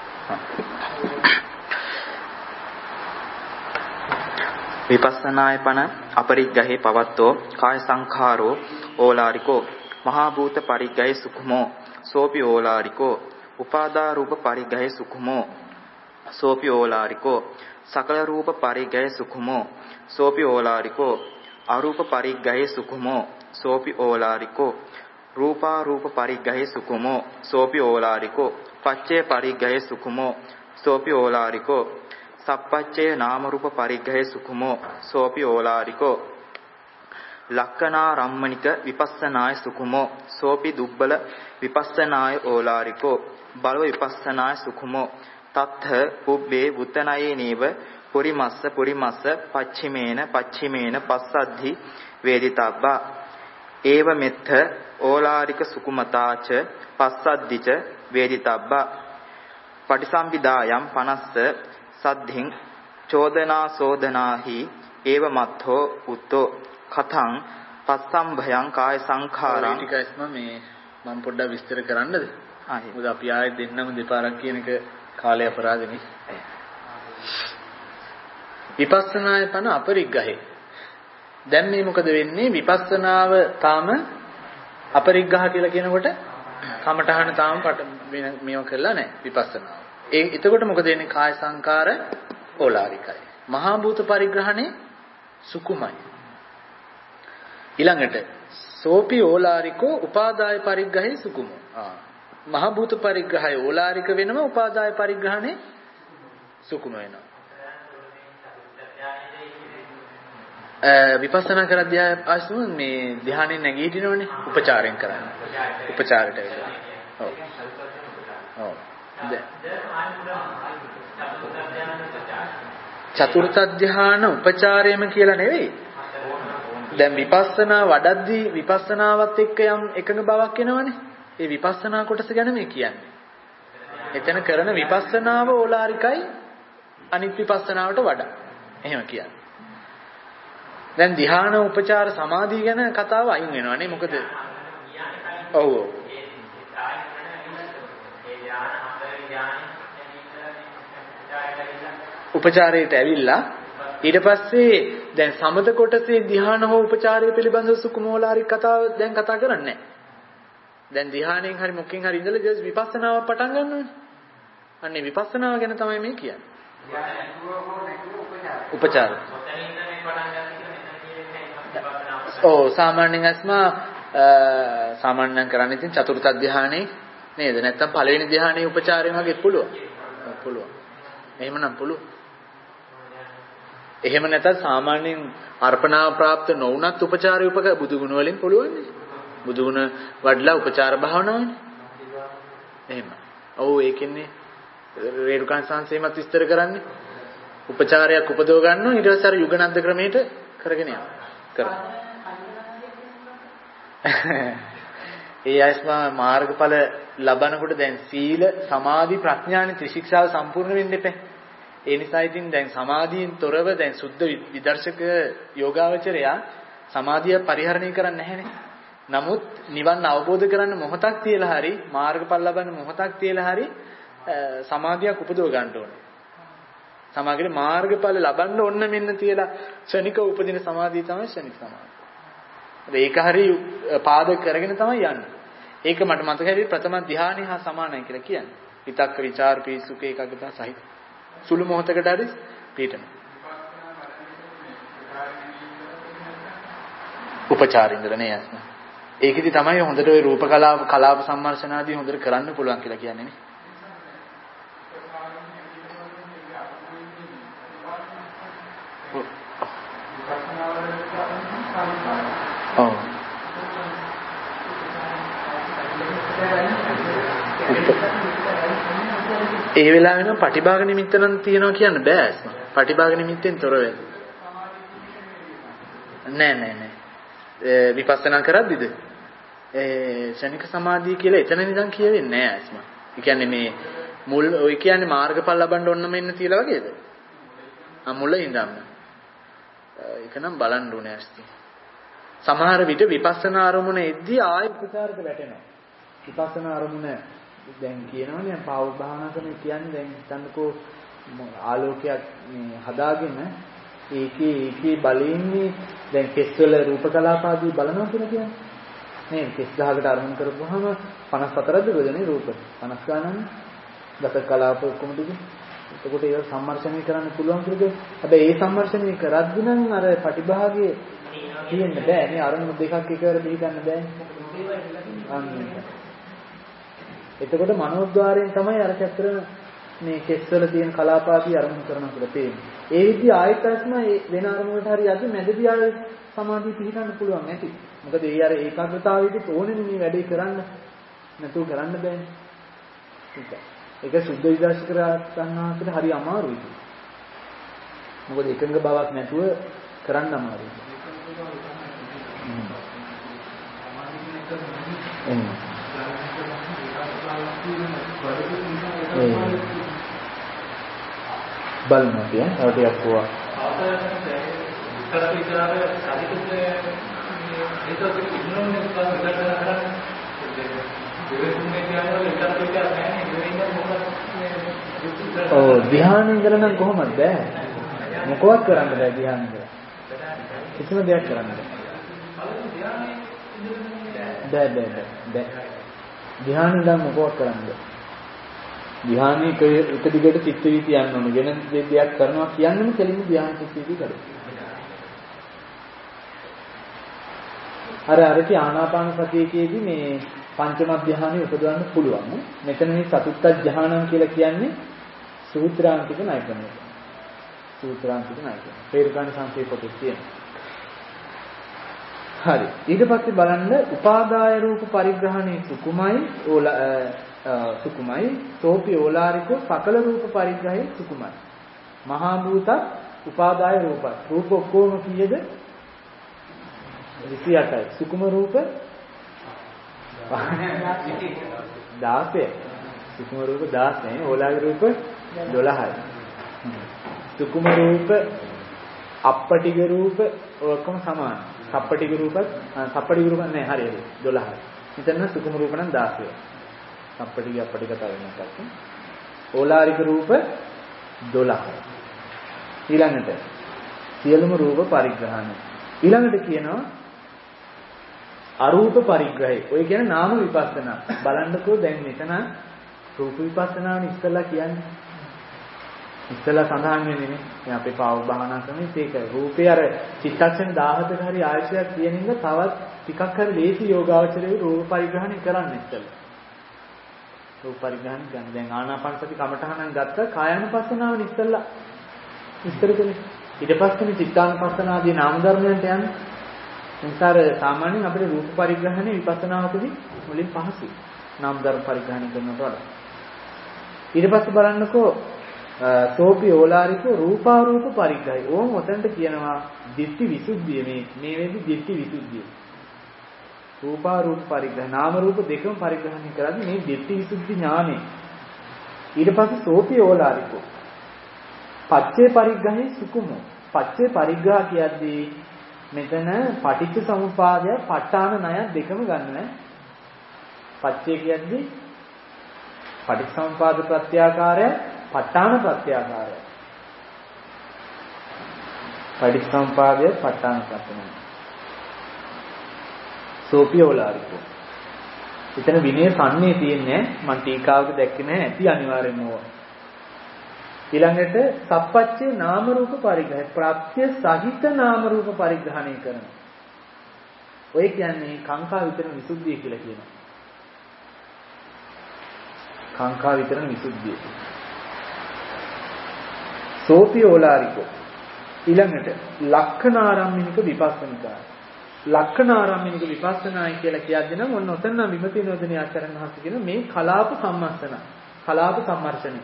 විපස්සනාය පන අපරිග්ගහේ පවත්තෝ කාය සංඛාරෝ ඕලාරිකෝ මහා භූත පරිග්ගහේ සුඛමෝ සෝපි ඕලාරිකෝ උපාදා රූප පරිග්ගහේ සුඛමෝ සෝපි ඕලාරිකෝ සකල රූප පරිග්ගහේ සුඛමෝ සෝපි ඕලාරිකෝ අරූප පරිග්ගහේ සුඛමෝ සෝපි ඕලාරිකෝ රූපා රූප පරිග්ගහේ සුඛමෝ සෝපි ඕලාරිකෝ පච්චේ පරිග්ගහේ සුඛමෝ සෝපි ඕලාරිකෝ සප්පච්චේ නාම රූප පරිග්ගහේ සුඛමෝ සෝපි ඕලාරිකෝ ලක්කනා රම්මනික විපස්සනාය සුඛමෝ සෝපි දුබ්බල විපස්සනාය ඕලාරිකෝ බලව විපස්සනාය සුඛමෝ තත්ථ පුබ්බේ වුතනයේ නේව පුරිමස්ස පච්චිමේන පස්සද්ධි වේදිතබ්බා ඒව මෙත්ථ ඕලාරික සුකුමතාච පස්සද්ධිච වේදිතබ්බා පටිසම්භිදායම් 50 සද්ධින් චෝදනා සෝදනාහි ඒව මත්තෝ උත්තෝ කතං පස්සම්භයං කාය සංඛාරං ටිකයිස්ම මේ මම පොඩ්ඩක් විස්තර කරන්නද? මොකද අපි ආයෙත් දෙන්නම දෙපාරක් කියන එක කාලය අපරාධනේ. විපස්සනාය පන අපරිග්ගහේ. දැන් මේ මොකද වෙන්නේ? විපස්සනාව තාම අපරිග්ගහ කියලා කියනකොට කමඨහන තාම මේව කරලා නැහැ විපස්සනාව. එතකොට මොකද වෙන්නේ? කාය සංකාර ඕලාරිකයි. මහා භූත පරිග්‍රහණේ සුකුමයි. ඊළඟට සෝපි ඕලාරිකෝ උපාදාය පරිග්‍රහේ සුකුමෝ. මහා භූත පරිග්‍රහය ඕලාරික වෙනම උපාදාය පරිග්‍රහණේ සුකුම වෙනවා. විපස්සනා කරද්දී ආසු මේ ධ්‍යානෙන් නැගී හිටිනවනේ උපචාරයෙන් කරන්නේ. උපචාරයට වෙනවා. ඔව්. ඔව්. චතුර්ථ ධ්‍යාන උපචාරයම කියලා නෙවෙයි. දැන් විපස්සනා වඩද්දී විපස්සනාවත් එක්ක යම් එකඟ බවක් එනවනේ. ඒ විපස්සනා කොටස ගැන මේ කියන්නේ. එතන කරන විපස්සනාව ඕලාරිකයි අනිත් විපස්සනාවට වඩා. එහෙම කියන්නේ. දැන් ධ්‍යාන උපචාර සමාධිය ගැන කතාව අයින් වෙනවනේ. මොකද ඔව් ඔව්. උපචාරයට ඇවිල්ලා ඊට පස්සේ දැන් සමත කොටසේ ධ්‍යාන හෝ උපචාරය පිළිබඳව සුකුමෝලාරික කතාව දැන් කතා කරන්නේ නැහැ. දැන් ධ්‍යානයෙන් හරි මොකෙන් හරි ඉඳලා ජස් විපස්සනාව පටන් ගන්නවනේ. අන්නේ විපස්සනාව ගැන තමයි මේ කියන්නේ. උපචාර. ඔව් සාමාන්‍යයෙන් අස්මා සාමාන්‍යයෙන් කරන්නේ ඉතින් චතුර්ථ ධ්‍යානෙ නේද? නැත්තම් පළවෙනි ධ්‍යානයේ උපචාරයෙන් වගේ පුළුවන්. පුළුවන්. එහෙමනම් පුළුවන්. එහෙම නැත්නම් සාමාන්‍යයෙන් අර්පණා ප්‍රාප්ත නොවුනත් උපචාරය බුදු ගුණ වලින් පුළුවන් නේ. බුදු ගුණ වඩලා උපචාර භාවනාවනේ. එහෙම. ඔව් ඒකෙන්නේ රේරුකාන් සංසේමත් විස්තර කරන්නේ. උපචාරයක් උපදව ගන්නවා ඊට පස්සේ අර යුගනද්ද ක්‍රමයට කරගෙන යනවා. කරා. ඒ අයස්මා මාර්ගඵල ලබනකොට දැන් සීල සමාධි ප්‍රඥාන ත්‍රිශික්ෂාව සම්පූර්ණ වෙන්න එපා. ඒ නිසා ඉතින් දැන් සමාධියෙන් තොරව දැන් සුද්ධ විදර්ශක යෝගාවචරයා සමාධිය පරිහරණය කරන්නේ නැහැනේ. නමුත් නිවන් අවබෝධ කරන්න මොහොතක් තියලා හරි මාර්ගඵල ලබන්න මොහොතක් තියලා හරි සමාධියක් උපදව ගන්න ඕනේ. සමාගයේ මාර්ගඵල ලබන්න ඕන මෙන්න තියලා ක්ෂණික උපදින සමාධිය තමයි ක්ෂණික සමාධිය. ඒක හරි පාදක කරගෙන තමයි යන්නේ. ඒක මට මතක හැටියට ප්‍රථම ධානය හා සමානයි කියලා කියන්නේ. විතක්ක ਵਿਚාර පිසුක ඒකගතා සහිත. සුළු මොහොතකට හරි පිටන. උපචාරින්දර නේ යස්ම. ඒකෙදි තමයි හොඳට ওই රූප කලාප සම්මර්ෂණ ආදී හොඳට කරන්න පුළුවන් කියලා කියන්නේ නේ. ඔව්. ඒ වෙලාවෙ නම් පටිභාග නිමිත්ත නම් තියනවා කියන්න බෑ අස්ම. පටිභාග නිමිත්තෙන් තොර වෙයි. නෑ. විපස්සනා කරද්දිද? ශනික සමාධිය කියලා එතන නිදන් කියවෙන්නේ නෑ අස්ම. ඒ කියන්නේ මේ මුල් ඔය කියන්නේ මාර්ගඵල ලබන්න ඕනම ඉන්න තියලා වගේද? මුල ඉඳන්ම. ඒක නම් බලන්න ඕනේ ඇස්ති. සමහර විට විපස්සනා අරමුණ එද්දී ආයෙ උපචාරක වැටෙනවා. විපස්සනා අරමුණ දැන් කියනවනේ පාව භාවනා කරන කියන්නේ දැන් හිතන්නකෝ ආලෝකයක් මේ හදාගෙන ඒකේ බලන්නේ දැන් කෙස්වල රූප කලාපාදී බලනවා කියලා කියන්නේ. නේද? කෙස් 10කට අරමුණු කරපුවාම 54ද ගොඩනේ රූප. 50 ගණන් දස කලාප ඔක්කොම ටික. එතකොට ඒක සම්මර්ෂණය කරන්න පුළුවන් කියලා. හැබැයි ඒ සම්මර්ෂණය කරද්දී නම් අර පටිභාගයේ තියෙන්න බෑ නේ අරමුණු දෙකක් එකවර පිළිගන්න බෑනේ. එතකොට මනෝද්වාරයෙන් තමයි අර චක්‍ර මේ කෙස්වල තියෙන කලාපාදී අරමුණු කරන කියලා පේන්නේ. ඒ විදිහ ආයත තමයි වෙන අරමුණකට හරි යද්දි මැදදී ආය සමාධිය පිළිගන්න පුළුවන් නැති. මොකද ඒ අර ඒකාග්‍රතාවයේදී ඕනෙනේ මේ වැඩේ කරන්න. නැතුව කරන්න බෑනේ. ඒක සුද්ධ විදර්ශක කරගන්නාට හරි අමාරුයි. මොකද එකඟ බවක් නැතුව කරන්න අමාරුයි. බලන්න තියා අවටියක් පොවා ඔව් ධ්‍යාන ඉඳලා නම් කොහොමද බෑ මොකවත් කරන්න බෑ ධ්‍යාන ඉඳලා කිසිම දෙයක් කරන්න බෑ ධ්‍යාන ඉඳන් මොකවත් කරන්න බෑ ධ්‍යානයේ එක දිගට චිත්ත වීති යන්න ඕනේ වෙන දෙයක් කරනවා කියන්නේම කෙලින්ම ධ්‍යාන චිත්ත වීති කරේ අරකී ආනාපාන සතියේදී මේ පංචම ධ්‍යානෙ උපදවන්න පුළුවන්. මෙතන මේ චතුත්ථ ධ්‍යානම් කියලා කියන්නේ සූත්‍රාන්තික ණයකම. සූත්‍රාන්තික ණයකම. පෙරකණ සංකේත පොතේ තියෙනවා. හරි. ඊට පස්සේ බලන්න උපාදාය රූප පරිග්‍රහණේ සුකුමයි සෝපි ඕලාරිකෝ සකල රූප පරිග්‍රහයේ සුකුමයි. මහා භූත උපාදාය රූප. රූප ඔක්කොම කීයද? 28යි. සුකුම රූප 16. සුකුම රූප 16. ඕලාරික රූප 12යි. සුකුම රූප අප්පටිග රූප ඔක්කොම සමානයි. සප්පටිග රූපත් සප්පටිග රූප නෑ හරියට 12යි. මෙතන සුකුම රූප නම් 16යි. සප්පටිග අප්පටිග තව වෙනසක්. ඕලාරික රූප 12යි. ඊළඟට සියලුම රූප පරිග්‍රහණය. ඊළඟට කියනවා අරූප පරිග්‍රහය. ඔය කියන්නේ නාම විපස්සනා. බලන්නකෝ දැන් මෙතන රූප විපස්සනාවනේ ඉස්සලා කියන්නේ. ඉස්සලා සඳහන් වෙන්නේ නේ. දැන් අපේ පාව භාවනා කරන්නේ ඒක. රූපේ අර චිත්තක්ෂණ 17ක හරි ආයශයක් තියෙන ඉඳ තවත් ටිකක් හරි ලේසි යෝගාවචරයේ රූප පරිග්‍රහණය කරන්න ඉස්සලා. රූප පරිග්‍රහණය ගන්න. දැන් ආනාපානසති කමඨහනන් ගත්තා කායानुපස්සනාවනේ ඉස්සලා. ඉස්සර කලේ. ඊට පස්සේ චිත්තානුපස්සනාදී නාම ධර්මයන්ට යන්නේ. සංසාර සාමාන්‍යයෙන් අපේ රූප පරිග්‍රහණය විපස්සනාවකදී මුලින් පහසුයි. නාම ධර්ම පරිග්‍රහණය කරනකොට වඩා. ඊට පස්සේ බලන්නකෝ සෝපි ඕලාරිකෝ රූපාරූප පරිග්‍රහය. ඕම් ඔතනට කියනවා ditthi visuddhiය මේ වෙද්දි ditthi visuddhiය. රූපාරූප පරිග්‍රහ නාම රූප දෙකම පරිග්‍රහණය කරද්දී මේ ditthi visuddhi ඥානෙ. ඊට පස්සේ සෝපි ඕලාරිකෝ පච්චේ පරිග්‍රහයේ සුකුමෝ. පච්චේ පරිග්‍රහ කියද්දී මෙතන පටිච්ච සමුපාදය ප ဋ ාණ ණය දෙකම ගන්න නෑ. පච්චේ කියන්නේ පටිච්ච සමුපාද ප්‍රත්‍යාකාරය ප ဋ ාණ ප්‍රත්‍යාකාරය. පටිච්ච සමුපාදය ප ဋ ාණ ප්‍රත්‍යාකාරය. සෝපියෝලාරිකෝ. එතන විනය සම්නේ තියෙන්නේ මම ටීකාවක දැක්කේ නැහැ ඇති අනිවාර්යෙන්ම ඕවා. ඊළඟට සප්පච්චේ නාම රූප පරිග්‍රහය ප්‍රත්‍ය සහිත නාම රූප පරිග්‍රහණය කරනවා. ඔය කියන්නේ කාංකා විතරන විසුද්ධිය කියලා කියනවා. කාංකා විතරන විසුද්ධිය. සෝපියෝලාරිකෝ. ඊළඟට ලක්ඛනාරම්මිනික විපස්සනිකාය. ලක්ඛනාරම්මිනික විපස්සනායි කියලා කියද්දී නම් ඔන්න ඔතන නම් විමති නෝදනී ආචාර්යන් වහන්සේ කියන මේ කලාප සම්මස්සන කලාප සම්මර්ෂණය.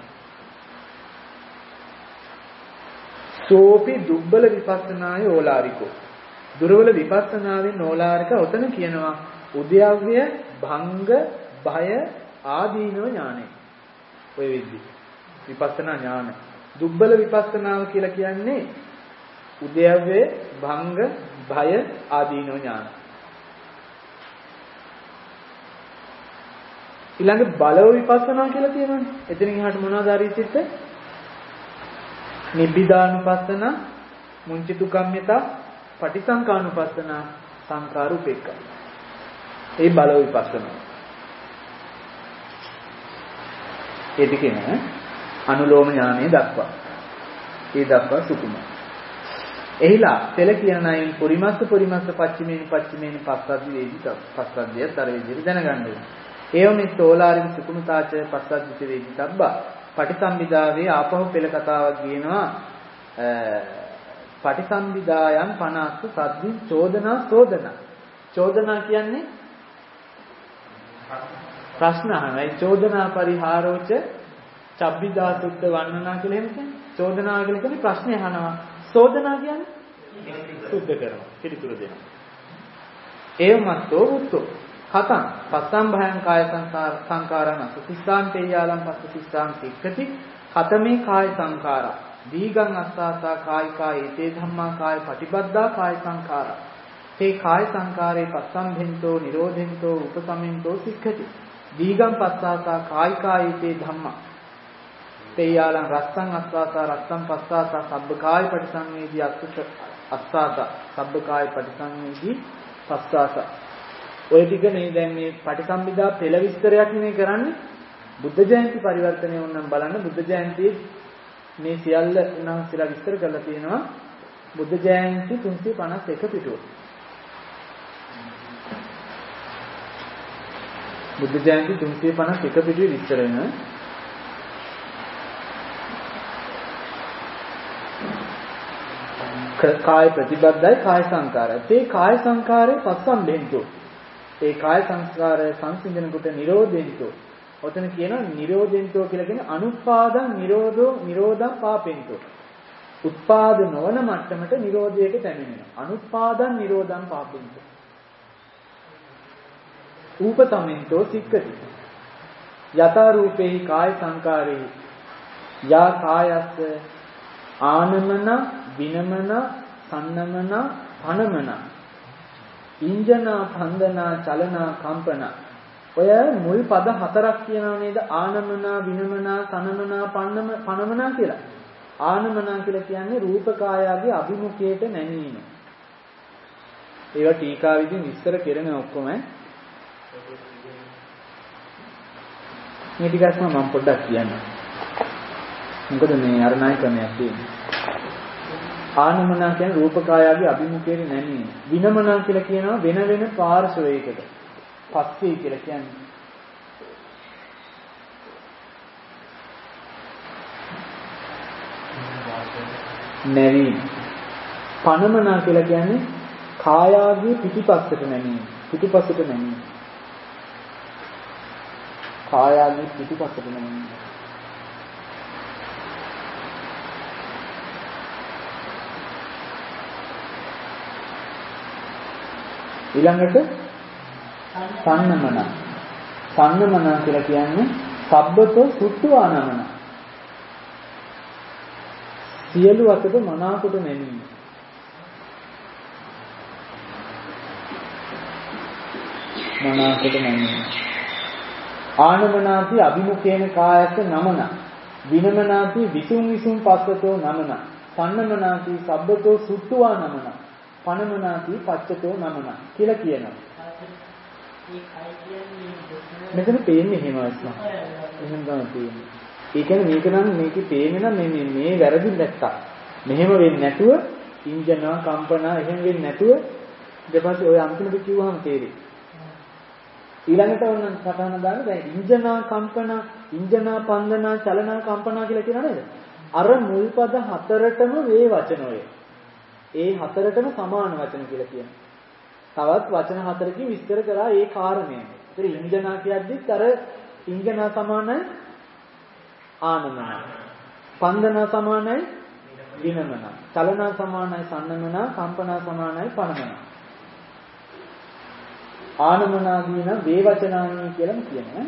සෝපි දුබ්බල විපස්සනාය ඕලාරිකෝ. දුර්වල විපස්සනාවෙන් ඕලාරික ඔතන කියනවා උද්‍යව්‍ය භංග භය ආදීනව ඥානය. ඔය විදිහ විපස්සනා ඥාන. දුබ්බල විපස්සනාව කියලා කියන්නේ උද්‍යව්‍ය භංග භය ආදීනව ඥාන. ඊළඟ බලව විපස්සනා කියලා තියෙනවානේ. එතනින් එහාට මොනවද ආරීචිත්ත? නිබ්බිදානුපස්සන, මුංචිතු කම්මිතා, පටිසංකානුපස්සන, සංඛාර උපේක්ඛා. ඒ බලව විපස්සනා. ඒ දෙකේම අනුලෝම ඥානය දක්වා. ඒ දක්වා සුකුම. එහිලා පෙළ කියන අයින් පරිමස්ස පච්චිමේන පස්සද්දි වේදි පස්සද්දියත් අර විදිහට දැනගන්න ඕනේ. ඒවනේ තෝලාරින් සුකුමතාච පස්සද්දි වේදි තබ්බා පටිසම්භිදාවේ ආපහු පෙළ කතාවක් කියනවා. පටිසම්භිදායන් 50 සද්දි චෝදනා කියන්නේ ප්‍රශ්න අහනයි. චෝදනා පරිහාරෝච චබ්බිදා සුත්ත වන්නනා කියලා එහෙම චෝදනා කියලා කියන්නේ ප්‍රශ්නේ අහනවා. චෝදනා කියන්නේ සුද්ධ කරනවා, පිළිතුරු දෙනවා. ඒවමත්තෝ උත්තෝ කතං පස්සම් භයං කාය සංකාරණ සුතිස්සාන් තේයාලම් පස්සතිස්සාන් සික්ඛති කතමේ කාය සංකාරා දීගං අස්සාසා කායිකා ඒතේ ධම්මා කාය පටිබද්දා කාය සංකාරා තේ කාය සංකාරේ පස්සම් භෙන්තෝ නිරෝධෙන්තෝ උපසමෙන්තෝ සික්ඛති දීගං පස්සාසා කායිකා ඒතේ ධම්මා තේයාලම් රස්සං අස්සාසා රස්සං පස්සාසා සබ්බකාය පටිසංවේදී අස්සාසා සබ්බකාය පටිසංවේදී පස්සාසා. ඔය ටික නේ දැන් මේ පටිසම්භිදා පෙළ විස්තරයක් නේ කරන්නේ. බුද්ධ ජයන්ති පරිවර්තනය වුණනම් බලන්න බුද්ධ ජයන්තියේ මේ සියල්ල උන්වහන්සේලා විස්තර කරලා තියෙනවා. බුද්ධ ජයන්ති 351 පිටුව. බුද්ධ ජයන්ති 351 පිටුවේ විස්තර වෙන කාය ප්‍රතිබද්ධයි කාය සංකාරය. ඒ කාය සංකාරේ පස්සම් බෙන්තෝ. ඒ කාය සංස්කාරය සංසිඳන කොට නිරෝධෙන්තෝ. ඔතන කියනවා නිරෝධෙන්තෝ කියලා කියන්නේ අනුපාදං නිරෝධං පාපෙන්තෝ. උත්පාද නොවන මට්ටමට නිරෝධයට පැමිණෙනවා. අනුපාදං නිරෝධං පාපෙන්තෝ. ූපතමෙන්තෝ සික්කති. යථා රූපේහි කාය සංකාරේ යා කායස්ස ආනමන විනමන සන්නමන පනමන ඉන්ජනා පන්දනා චලනා කම්පන ඔය මුල් පද හතරක් කියනවා නේද ආනමන විනමන සනමන පනමන කියලා. ආනමන කියලා කියන්නේ රූප කායයේ අභිමුඛයට නැමීම. ඒවා ටීකා විදිහින් විස්තර කරන ඔක්කොම මේ ටිකක් මම පොඩ්ඩක් කියන්නම්. මොකද මේ අරණායි ක්‍රමයක් තියෙනවා. ආනමනා කියන්නේ රූපකායගේ අභිමුඛයේ නැමීම. විනමනා කියලා කියනවා වෙන වෙන පාර්ශවයකට. පස්සේ කියලා කියන්නේ. නැවීම. පනමනා කියලා කියන්නේ කායාගේ පිටිපස්සට නැමීම. පිටිපස්සට නැමීම. කායාගේ පිටිපස්සට නැමීම. ඊළඟට සන්නමන. සන්නමන කියලා කියන්නේ සබ්බතෝ සුත්වානමන. සියලු අතට මනාකොට නැමීම. මනාකොට නැමීම. ආනමනාති අභිමුඛේන කායස්ස නමන. විනමනාති විසුම් විසුම් පස්සතෝ නමන. සන්නමනාති සබ්බතෝ සුත්වානමන. පනමනාති පච්චතෝ නමන කියලා කියනවා. මෙතන පේන්නේ එහෙම අස්ම. එහෙම තමයි පේන්නේ. ඒ කියන්නේ මේක නම් මේකේ පේන්නේ නම් මේ වැරදි නැත්තම්. මෙහෙම වෙන්නේ නැතුව ඉන්ජනා කම්පනා එහෙම වෙන්නේ නැතුව ඊට පස්සේ ඔය අන්තිමට කිව්වහම තේරෙයි. ඊළඟට ඔන්න සටහන දාන්න දැන් ඉන්ජනා කම්පනා ඉන්ජනා පන්දනා චලනා කම්පනා කියලා කියනවා නේද? අර මුල් පද හතරටම මේ වචන ඔය. ඒ හතරටම සමාන වචන කියලා කියනවා. තවත් වචන හතරකින් විස්තර කරා ඒ කාරණය. ඒතර ඉන්ජනා කියද්දිත් අර ඉන්ජනා සමානයි ආනමන. පන්දනා සමානයි විනමන. චලනා සමානයි සන්නමන. කම්පනා සමානයි පනමන. ආනමනාදීන වේ වචනානි කියලා කියනවා.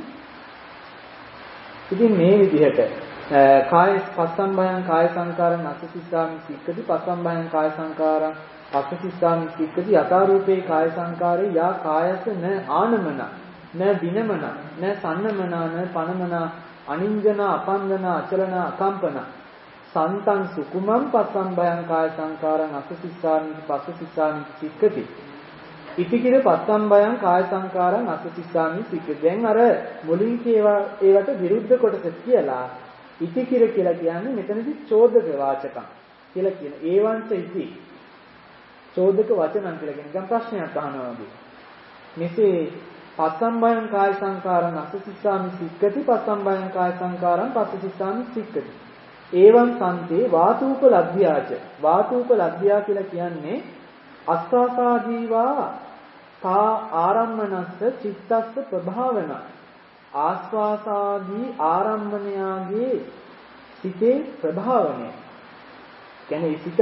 ඉතින් මේ විදිහට කාය පස්සම්බයං කාය සංකාරං අසසිස්සාමි සික්කති පස්සම්බයං කාය සංකාරං අසසිස්සාමි සික්කති යථාරූපේ කාය සංකාරේ යා කායස න ආනමන න විනමන න සන්නමන න පනමන අනින්ජන අපන්දන අචලන අකම්පන සන්තං සුකුමං පස්සම්බයං කාය සංකාරං අසසිස්සාමි පස්සසිස්සාමි සික්කති ඉතිකිර පස්සම්බයං කාය සංකාරං අසසිස්සාමි සික්කති. දැන් අර මුලින් ඒවට විරුද්ධ කොටස කියලා ඉතිකිර කියලා කියන්නේ මෙතනදි චෝදක වාචකම් කියලා කියන. ඒවංච ඉති චෝදක වචනං කියලා කියන. නිකන් ප්‍රශ්නයක් අහනවා වගේ. මෙසේ පස්සම්බයං කාය සංකාරං අසසිස්සාමි සික්කති පස්සම්බයං කාය සංකාරං පස්සසිස්සාමි සික්කති. ඒවං සම්තේ වාතූප ලබ්ධ්‍යාච. වාතූප ලබ්ධ්‍යා කියලා කියන්නේ අස්වාසාදීවා තා ආරම්මනස්ස චිත්තස්ස ප්‍රභාවන ආස්වාසාදී ආරම්මණයාගේ සිතේ ප්‍රභාවනය කියන්නේ සිත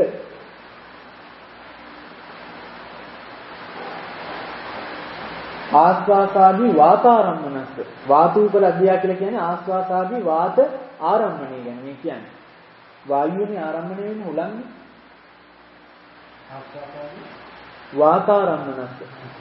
ආස්වාසාදී වාතාරම්මනස්ස වාතූපලද්දියා කියලා කියන්නේ ආස්වාසාදී වාත ආරම්මණය කියන්නේ මේ කියන්නේ වායුවේ ආරම්මණය වෙන්නේ උලන්නේ ආස්වාසාදී වාතාරම්මනස්ස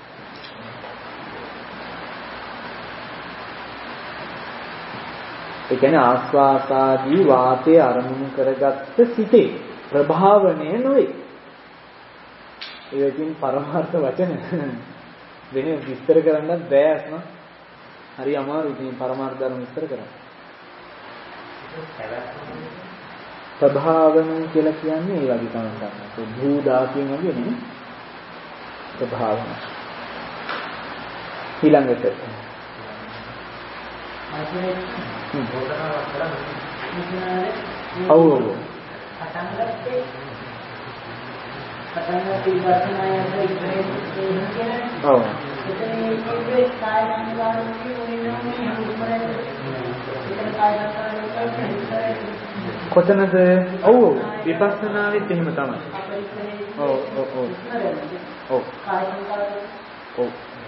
ඒ කියන්නේ ආස්වාසාදී වාතයේ අරමුණු කරගත්ත සිටේ ප්‍රභාවණය නොවේ. ඒකකින් පරමාර්ථ වචන වෙන විස්තර කරන්නත් බෑ අස්ම. හරි අමාරුයි මේ පරමාර්ථ ධර්ම විස්තර කරන්න. ප්‍රභාවණය කියලා කියන්නේ ඒ වගේ තමයි ගන්න. භූ ධාතුන් වගේ නේ. ප්‍රභාවණය. ඊළඟට ඔව් ඔව් කොතනද ඔව් විපස්සනාවෙත් එහෙම තමයි ඔව් ඔව් ඔව් ඔව් ඔව්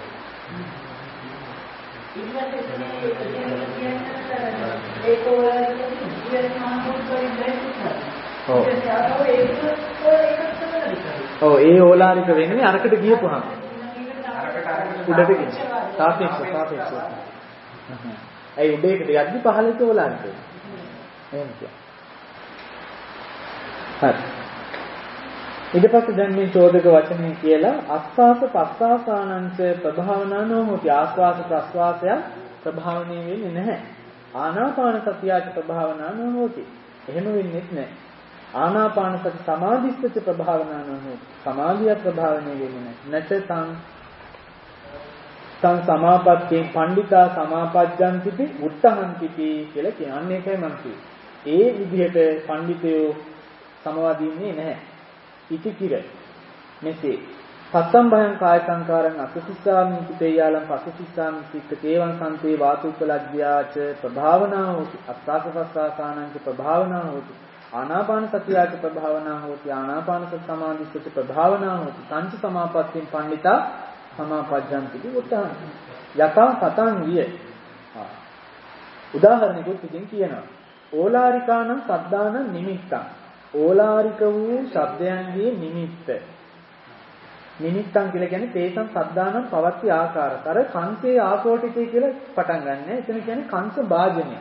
ඒ ඕලාරික වෙන්නේ අරකට ගියපුවාම උඩට ගිහින් සාපේක්ෂව ඒ උඩේකට යද්දි පහළට ඕලාරික එහෙම කියනවා. හරි. ඊට පස්සේ දැන් මේ චෝදක වචනේ කියලා අස්වාස පස්වාසානංච ප්‍රභාවනානෝ හොති ආස්වාස ප්‍රස්වාසය ප්‍රභාවණය වෙන්නේ නැහැ. ආනාපාන සතියච ප්‍රභාවනානෝ හොති. එහෙම වෙන්නේ නැහැ. ආනාපාන සති සමාධිස්ස ප්‍රභාවනානෝ හොති. සමාධිය ප්‍රභාවණය වෙන්නේ නැහැ. නැත්නම් තං සමාපත්තේ පණ්ඩිතා සමාපජ්ජන්තිපි උත්තහන්තිපි කියලා කියන්නේ ඒකයි මම කිව්වේ. ඒ විදිහට පණ්ඩිතයෝ සමවදින්නේ නැහැ. ඉතිකිර මෙසේ පස්සම්බයං කාය සංකාරං අසසිස්සාමි පිටේයාලං පස්සසිස්සාමි සික්කතේවං සම්තේ වාතුප්පලග්ග්‍යාච ප්‍රභාවනා හෝති අස්සාසපස්සාසානං ප්‍රභාවනා හෝති ආනාපාන සතියාච ප්‍රභාවනා හෝති ආනාපාන සති සමාධිස්සච ප්‍රභාවනා හෝති සංච සමාපත්තින් පණ්ඩිතා සමාපජ්ජන්ති උත්තහං යතා සතං විය. උදාහරණයකට ඉතින් කියනවා ඕලාරිකානම් සද්දානම් නිමිත්තං ඕලාරික වූ ශබ්දයන්ගේ නිමිත්ත. නිමිත්තන් කියලා කියන්නේ තේසං සද්දානම් පවත්ති ආකාරත. අර කංශේ ආකෝටිතේ කියලා පටන් ගන්න. එතන කියන්නේ කංශ භාජනය.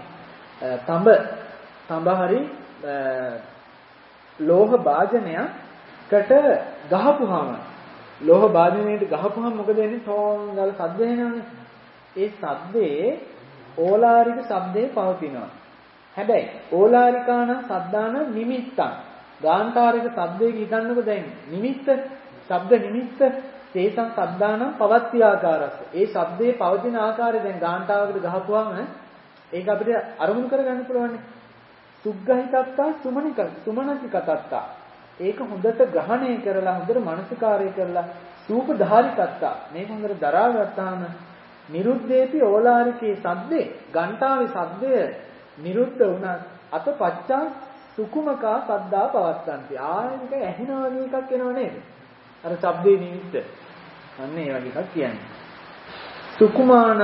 තඹ හරි ලෝහ භාජනයකට ගහපුවාම ලෝහ වාදනයේට ගහපුවම මොකද වෙන්නේ? ටෝන් ගාලා ශබ්ද එනවනේ. ඒ ශබ්දේ ඕලාරික ශබ්දේ පවතිනවා. හැබැයි ඕලාරිකාන සද්දාන නිමිත්තක්. ගාන්ඨාරික ශබ්දයක හිතන්නකො දැන් නිමිත්ත, ශබ්ද නිමිත්ත, තේසං සද්දාන පවත්ති ආකාරස්ස. ඒ ශබ්දේ පවතින ආකාරය දැන් ගාන්ඨාවකට ගහපුවාම ඒක අපිට අරමුණු කරගන්න පුළුවන්. සුග්ගහිතත්තා සුමනසිකතත්තා. ඒක හොඳට ග්‍රහණය කරලා හොඳට මනසිකාරය කරලා සූපධාරිතත්තා. මේක හොඳට දරා ගත්තාම නිරුද්ධේපි ඕලාරිකේ සද්දේ ගාන්ඨාවේ සද්දය නිරුද්ධ වුණා අත පච්චා සුකුමකා සද්දා පවත්තන්ති. ආයෙක ඇහෙනා වගේ එකක් එනව නේද? අර ශබ්දේ නිමිත්ත. අන්න ඒ වගේ එකක් කියන්නේ. සුකුමානං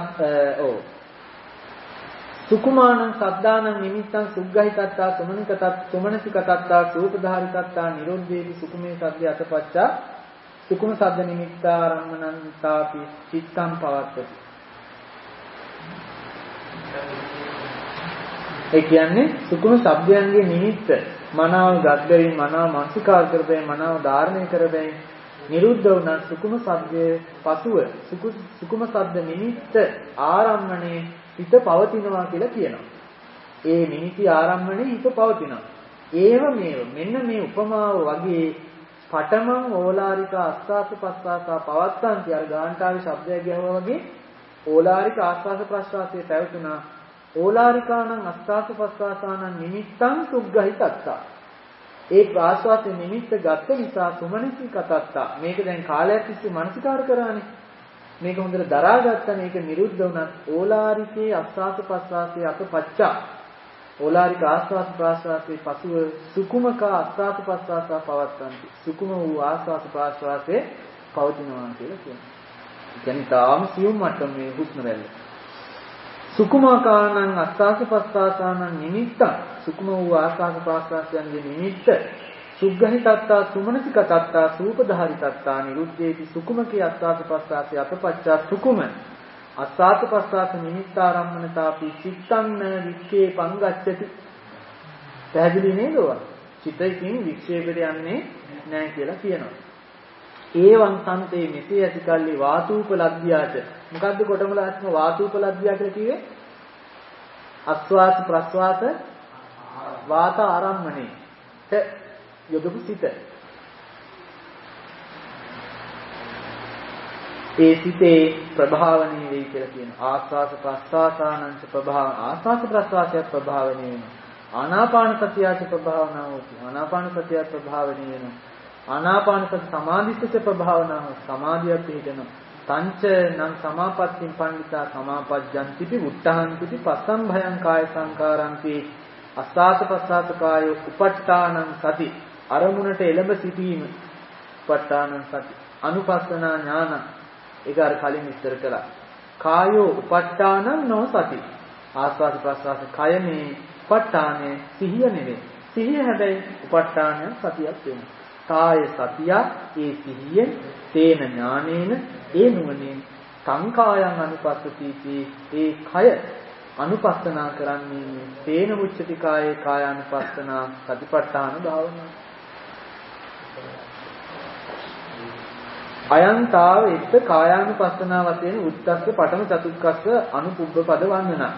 සුකුමානං සද්දානං නිමිත්තං සුග්ගහිතත්තා සුමනසිකතත්තා සූපධාරිතත්තා නිරෝධේති සුකුමේ සද්දේ අතපච්චා සුකුම සද්ද නිමිත්තාරම්මනං තාපි චිත්තං පවත්තති. ඒ කියන්නේ සුකුම ශබ්දයන්ගේ නිමිත්ත මනාව ගද්දරින් මනාව මානසිකාර කරබැයි මනාව ධාරණය කරබැයි නිරුද්ධ වුණා සුකුම ශබ්දයේ පසුව සුකුම ශබ්ද නිමිත්ත ආරම්මණේ හිත පවතිනවා කියලා කියනවා. ඒ නිමිති ආරම්මණේ හිත පවතිනවා. ඒව මේව මෙන්න මේ උපමාව වගේ පඨමං ඕලාරික ආස්වාස ප්‍රස්වාසා පවත්තන්ති අර ගාන්ඨාවේ ශබ්දය ගැහුවා වගේ ඕලාරික ආස්වාස ප්‍රස්වාසයේ පැවතුනා. ඕලාරිකාණං අස්වාස ප්‍රස්වාසානං නිමිත්තං සුග්ගහිතත්තා. ඒ ප්‍රාස්වාසයේ නිමිත්ත ගත්ත නිසා සුමනසිකතත්තා. මේක දැන් කාලයක් තිස්සේ මනසිකාර කරානේ. මේක හොඳට දරාගත්තා මේක නිරුද්ධ වුණත් ඕලාරිකේ ආස්වාස ප්‍රස්වාසයේ අතපච්චා. ඕලාරික ආස්වාස ප්‍රස්වාසයේ පසුව සුකුමකා ආස්වාස ප්‍රස්වාසා පවත්තන්ති. සුකුම වූ ආස්වාස ප්‍රස්වාසයේ පවතිනවා කියලා කියනවා. ඒ කියන්නේ තාම සියුම් මට්ටමේ හුස්ම රැල්ල. සුකුමාකානං අස්වාස ප්‍රස්වාසානං නිමිත්තං සුකුම වූ ආස්වාස ප්‍රස්වාසයන්ගේ නිමිත්ත සුග්ගහිතත්තා සුමනසිකතත්තා සූපධාරිතත්තා නිරුද්ධේති සුකුමකේ ආස්වාස ප්‍රස්වාසය අපපච්චා සුකුම ආස්වාස ප්‍රස්වාස නිමිත්තාරම්මනතාපි චිත්තං වික්ඛේ පංගච්ඡති. පැහැදිලි නේද? චිතයෙන් වික්ෂේපයට යන්නේ නැහැ කියලා කියනවා. ඒවං සම්තේ මෙසේ ඇති කල්ලි වාතූපලබ්ධ්‍යාච. මොකද්ද කොටමල ආත්ම වාතූපලබ්ධ්‍යා කියලා කිව්වේ? ආස්වාස ප්‍රස්වාස වාත ආරම්මණේ යොදපු සිත. ඒ සිතේ ප්‍රභාවණී වෙයි කියලා කියනවා. ආස්වාස ප්‍රස්වාසානංච ප්‍රභාව ආස්වාස ප්‍රස්වාසය ප්‍රභාවණී වෙනවා. ආනාපාන සතියච ප්‍රභාවනා හොති. ආනාපාන සතිය ප්‍රභාවණී වෙනවා. ආනාපාන සති සමාධිස්ස ප්‍රභාවනාව සමාධියක් පිළිදෙනවා. තංච නම් සමාපත්තින් පණ්ඩිතා සමාපජ්ජන්තිපි උත්තහන්තිපි පස්සම්භයං කාය සංකාරංති අස්වාස ප්‍රස්වාස කාය උපට්ඨානං සති අරමුණට එළඹ සිටීම උපට්ඨානං සති අනුපස්සනා ඥාන ඒක අර කලින් විස්තර කළා. කායෝ උපට්ඨානං නෝ සති ආස්වාස ප්‍රස්වාස කයනේ උපට්ඨානේ සිහිය නෙවෙයි. සිහිය හැබැයි උපට්ඨානය සතියක් වෙනවා. කාය සතිය ඒ සිහියෙන් තේන ඥානේන ඒ නුවණෙන් සංකායන් අනුපස්සතිති ඒ කය අනුපස්සනා කරන්නේ තේන මුච්චති කායේ කායානුපස්සනා සතිපට්ඨාන භාවනාව. අයන්තාව එත් කායානුපස්සනා වශයෙන් උත්තස්ස පඨම චතුක්කස්ස අනුපුබ්බ පද වන්දනා.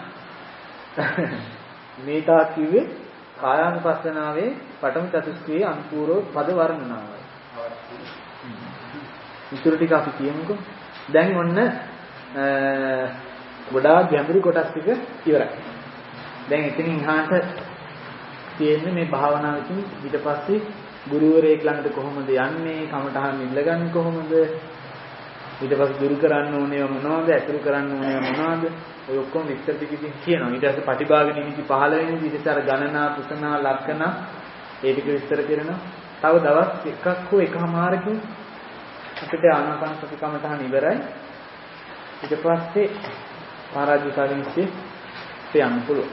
මේතා කිව්වේ කායානුපස්සනාවේ පඨම චතුස්කයේ අනුපූර්ව පද වර්ණනාවයි. ඉතුරු ටික අපි කියමුකෝ. දැන් ඔන්න ගොඩාක් ගැඹුරු කොටස් ටික ඉවරයි. දැන් එතනින් එහාට තියෙන්නේ මේ භාවනාවකින් ඊට පස්සේ ගුරුවරයෙක් ළඟට කොහොමද යන්නේ, කමටහන් ඉල්ලගන්නේ කොහොමද, ඊට පස්සේ දුරු කරන්න ඕනේ මොනවද, අතුරු කරන්න ඕනේ මොනවද, ඔය ඔක්කොම විස්තර ටික ඉතින් කියනවා. ඊට පස්සේ පටිභාග නිමිති 15 වෙනි ඊට අර ගණනා, පුසනා, ලක්කන ඒ ටික විස්තර කරනවා. තව දවස් එකක් හෝ එකමාරකින් අපිට ආනාපාන සති කමටහන් ඉවරයි. ඊට පස්සේ පාරාජිකාරින්සේ යන්න පුළුවන්.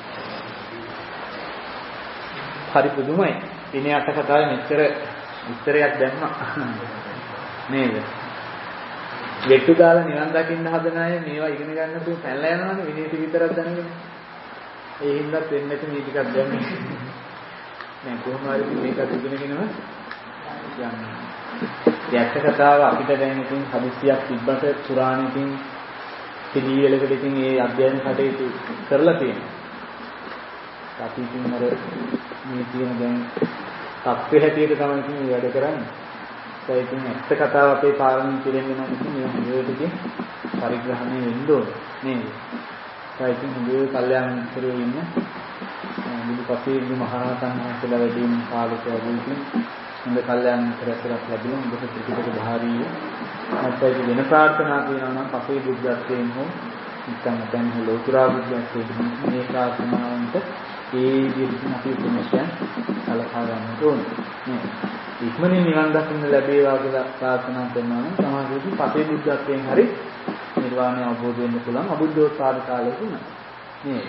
හරි පුදුමයි. දිනේ 8 කතාවේ මෙච්චර විස්තරයක් දැම්මා. නේද? ගෙට්ටු දාලා නිවන් දකින්න හදන අය මේවා ඉගෙන ගන්න තු පැනලා යනවානේ විනීති විතරක් දැනගෙන. ඒ හින්දාත් වෙන්නේ නැති මේ ටිකක් දැම්මේ. නෑ කොහොම හරි මේක ඉගෙනගෙනම යන්න. යක්ෂ කතාව අපිට දැන් ඉතින් හදිස්සියක් තිබ්බට පුරාණෙකින් පිළිවෙලකට ඉතින් ඒ අධ්‍යයන කටයුතු කරලා තියෙනවා. අපි ඉතින් අර මේ කියන දැන් තත්ත්වයේ හැටියට තමයි ඉතින් මේ වැඩ කරන්නේ. ඒ ඉතින් යක්ෂ කතාව අපේ පාරමිත පිළිෙන්නේ නම් ඉතින් මේ හොඳටකින් පරිග්‍රහණය වෙන්න ඕනේ නේද? ඒ ඉතින් හොඳේ කල්යාණ මිත්‍රයෝ ඉන්න බුදුපසේ මහරහතන් වහන්සේලා වැඩි වෙන කාලෙක වගේ හොඳ කල්යාණ මිත්‍රයෙක් ලැබුණා. හොඳ ත්‍රිපිටක ධාරී නැත්නම් වෙන ප්‍රාර්ථනා කරනවා නම් අපේ බුද්ධත්වයෙන් හෝ නැත්නම් ලෝතුරා බුද්ධත්වයෙන් මේ ප්‍රාර්ථනාවන්ට ඒ විදිහට අපි උපමස්යන් සලකා ගන්න ඕනේ. නේ. ඉක්මනින් නිවන් දකින්න ලැබේවා කියලා ප්‍රාර්ථනා කරනවා නම් සමාජයේ පසේ බුද්ධත්වයෙන් හරි නිර්වාණය අවබෝධ වෙන්න පුළුවන් අබුද්ධෝත්පාද කාලයක උනා. නේ.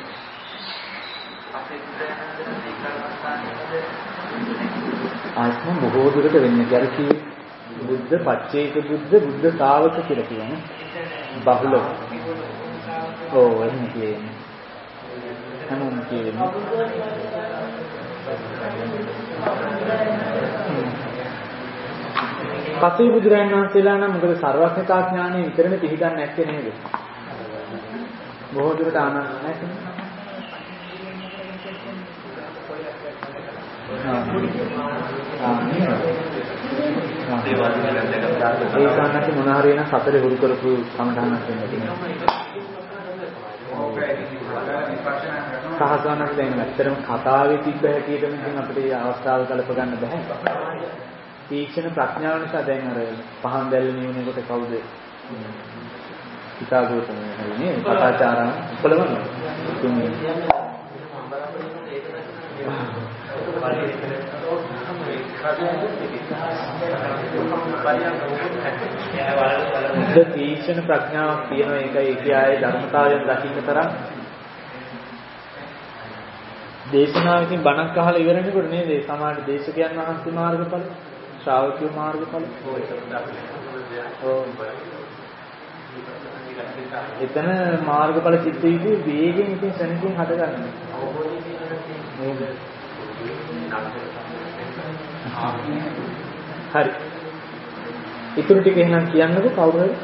ආත්ම බොහෝ දුරට වෙන්නේ ගැරකි බුද්ධ පච්චේක බුද්ධ ශාවක කියලා කියන්නේ බහුල. ඔව් එහෙම කියන්නේ. හැමෝම කියන්නේ. පසේ බුදුරජාණන් වහන්සේලා නම් මොකද සර්වඥතා ඥානෙ විතරනේ පිළිගන්නේ නැත්තේ නේද? බොහෝ දුරට ආනන්නේ නැත්නම් ඒ කාණ්ඩේ මොන හරි වෙන සතරේ හුරු කරපු සමහරණක් වෙනවා. සහසවන්නට දැන් ඇත්තටම කතාවේ තිබ්බ හැටියටම ඉතින් අපිට මේ අවස්ථාව කල්ප ගන්න බෑ. තීක්ෂණ ප්‍රඥාව නිසා දැන් අර පහන් දැල්ල නිවනකොට කවුද? හිතාගොතම හරිනේ කතාචාරා උපලවන්න. තුන්වෙනි තීක්ෂණ ප්‍රඥාවක් තියෙන එකයි ඒකේ ආයේ ධර්මතාවයෙන් දකින්න තරම් දේශනාවකින් බණක් අහලා ඉවරනකොට නේද සමාජ දේශකයන් වහන්සේ මාර්ගඵල ශ්‍රාවකයෝ මාර්ගඵල එතන මාර්ගඵල චිත්ත වීදී වේගෙන් ඉතින් සෙනකින් හදගන්නවා. හරි. ඊටු ටික එහෙනම් කියන්නකෝ කවුරු හරි.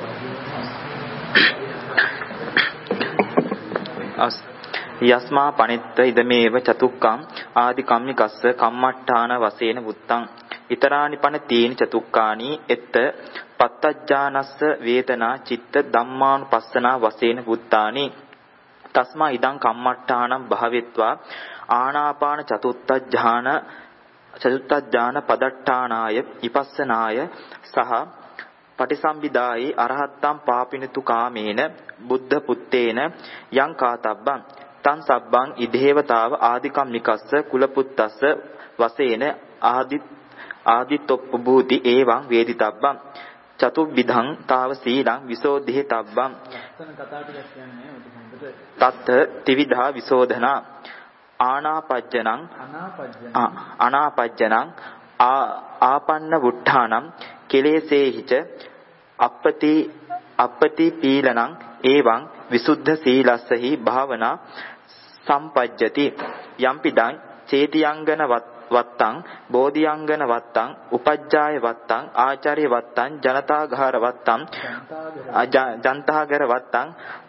යස්මා පනිත්ත ඉදමේව චතුක්කම් ආදි කම්මිකස්ස කම්මට්ඨාන වශයෙන් වුත්තං ඊතරානි පන තීන චතුක්කානි එත්ත පත්තජ්ජානස්ස වේදනා චිත්ත ධම්මානුපස්සනා වශයෙන් වුත්තානි තස්මා ඉදං කම්මට්ඨානම් භාවෙත්වා ආනාපාන චතුත්ථඥාන පදට්ඨානාය විපස්සනාය සහ පටිසම්භිදායි අරහත්තම් පාපිනතු කාමේන බුද්ධ පුත්තේන යං කාතබ්බං තං සබ්බං ඉදේවතාව ආදිකම්නිකස්ස කුලපුත්තස්ස වශයෙන් ආදිතොප්පභූති එවං වේදිතබ්බං චතුබ්බිධං තාව සීලං විසෝධිතබ්බං තත් ත්‍රිවිධා විසෝධනා අනාපජ්ජනං ආපන්න වුට්ඨානම් කෙලෙසේහිච අපපති පීලනං එවං විසුද්ධ සීලස්සහි භාවනා සම්පජ්ජති යම්පිදං චේතියංගන වත්තං බෝධියංගන වත්තං උපජ්ජාය වත්තං ආචාර්ය වත්තං ජනතාගාර වත්තං ජන්තාගාර වත්තං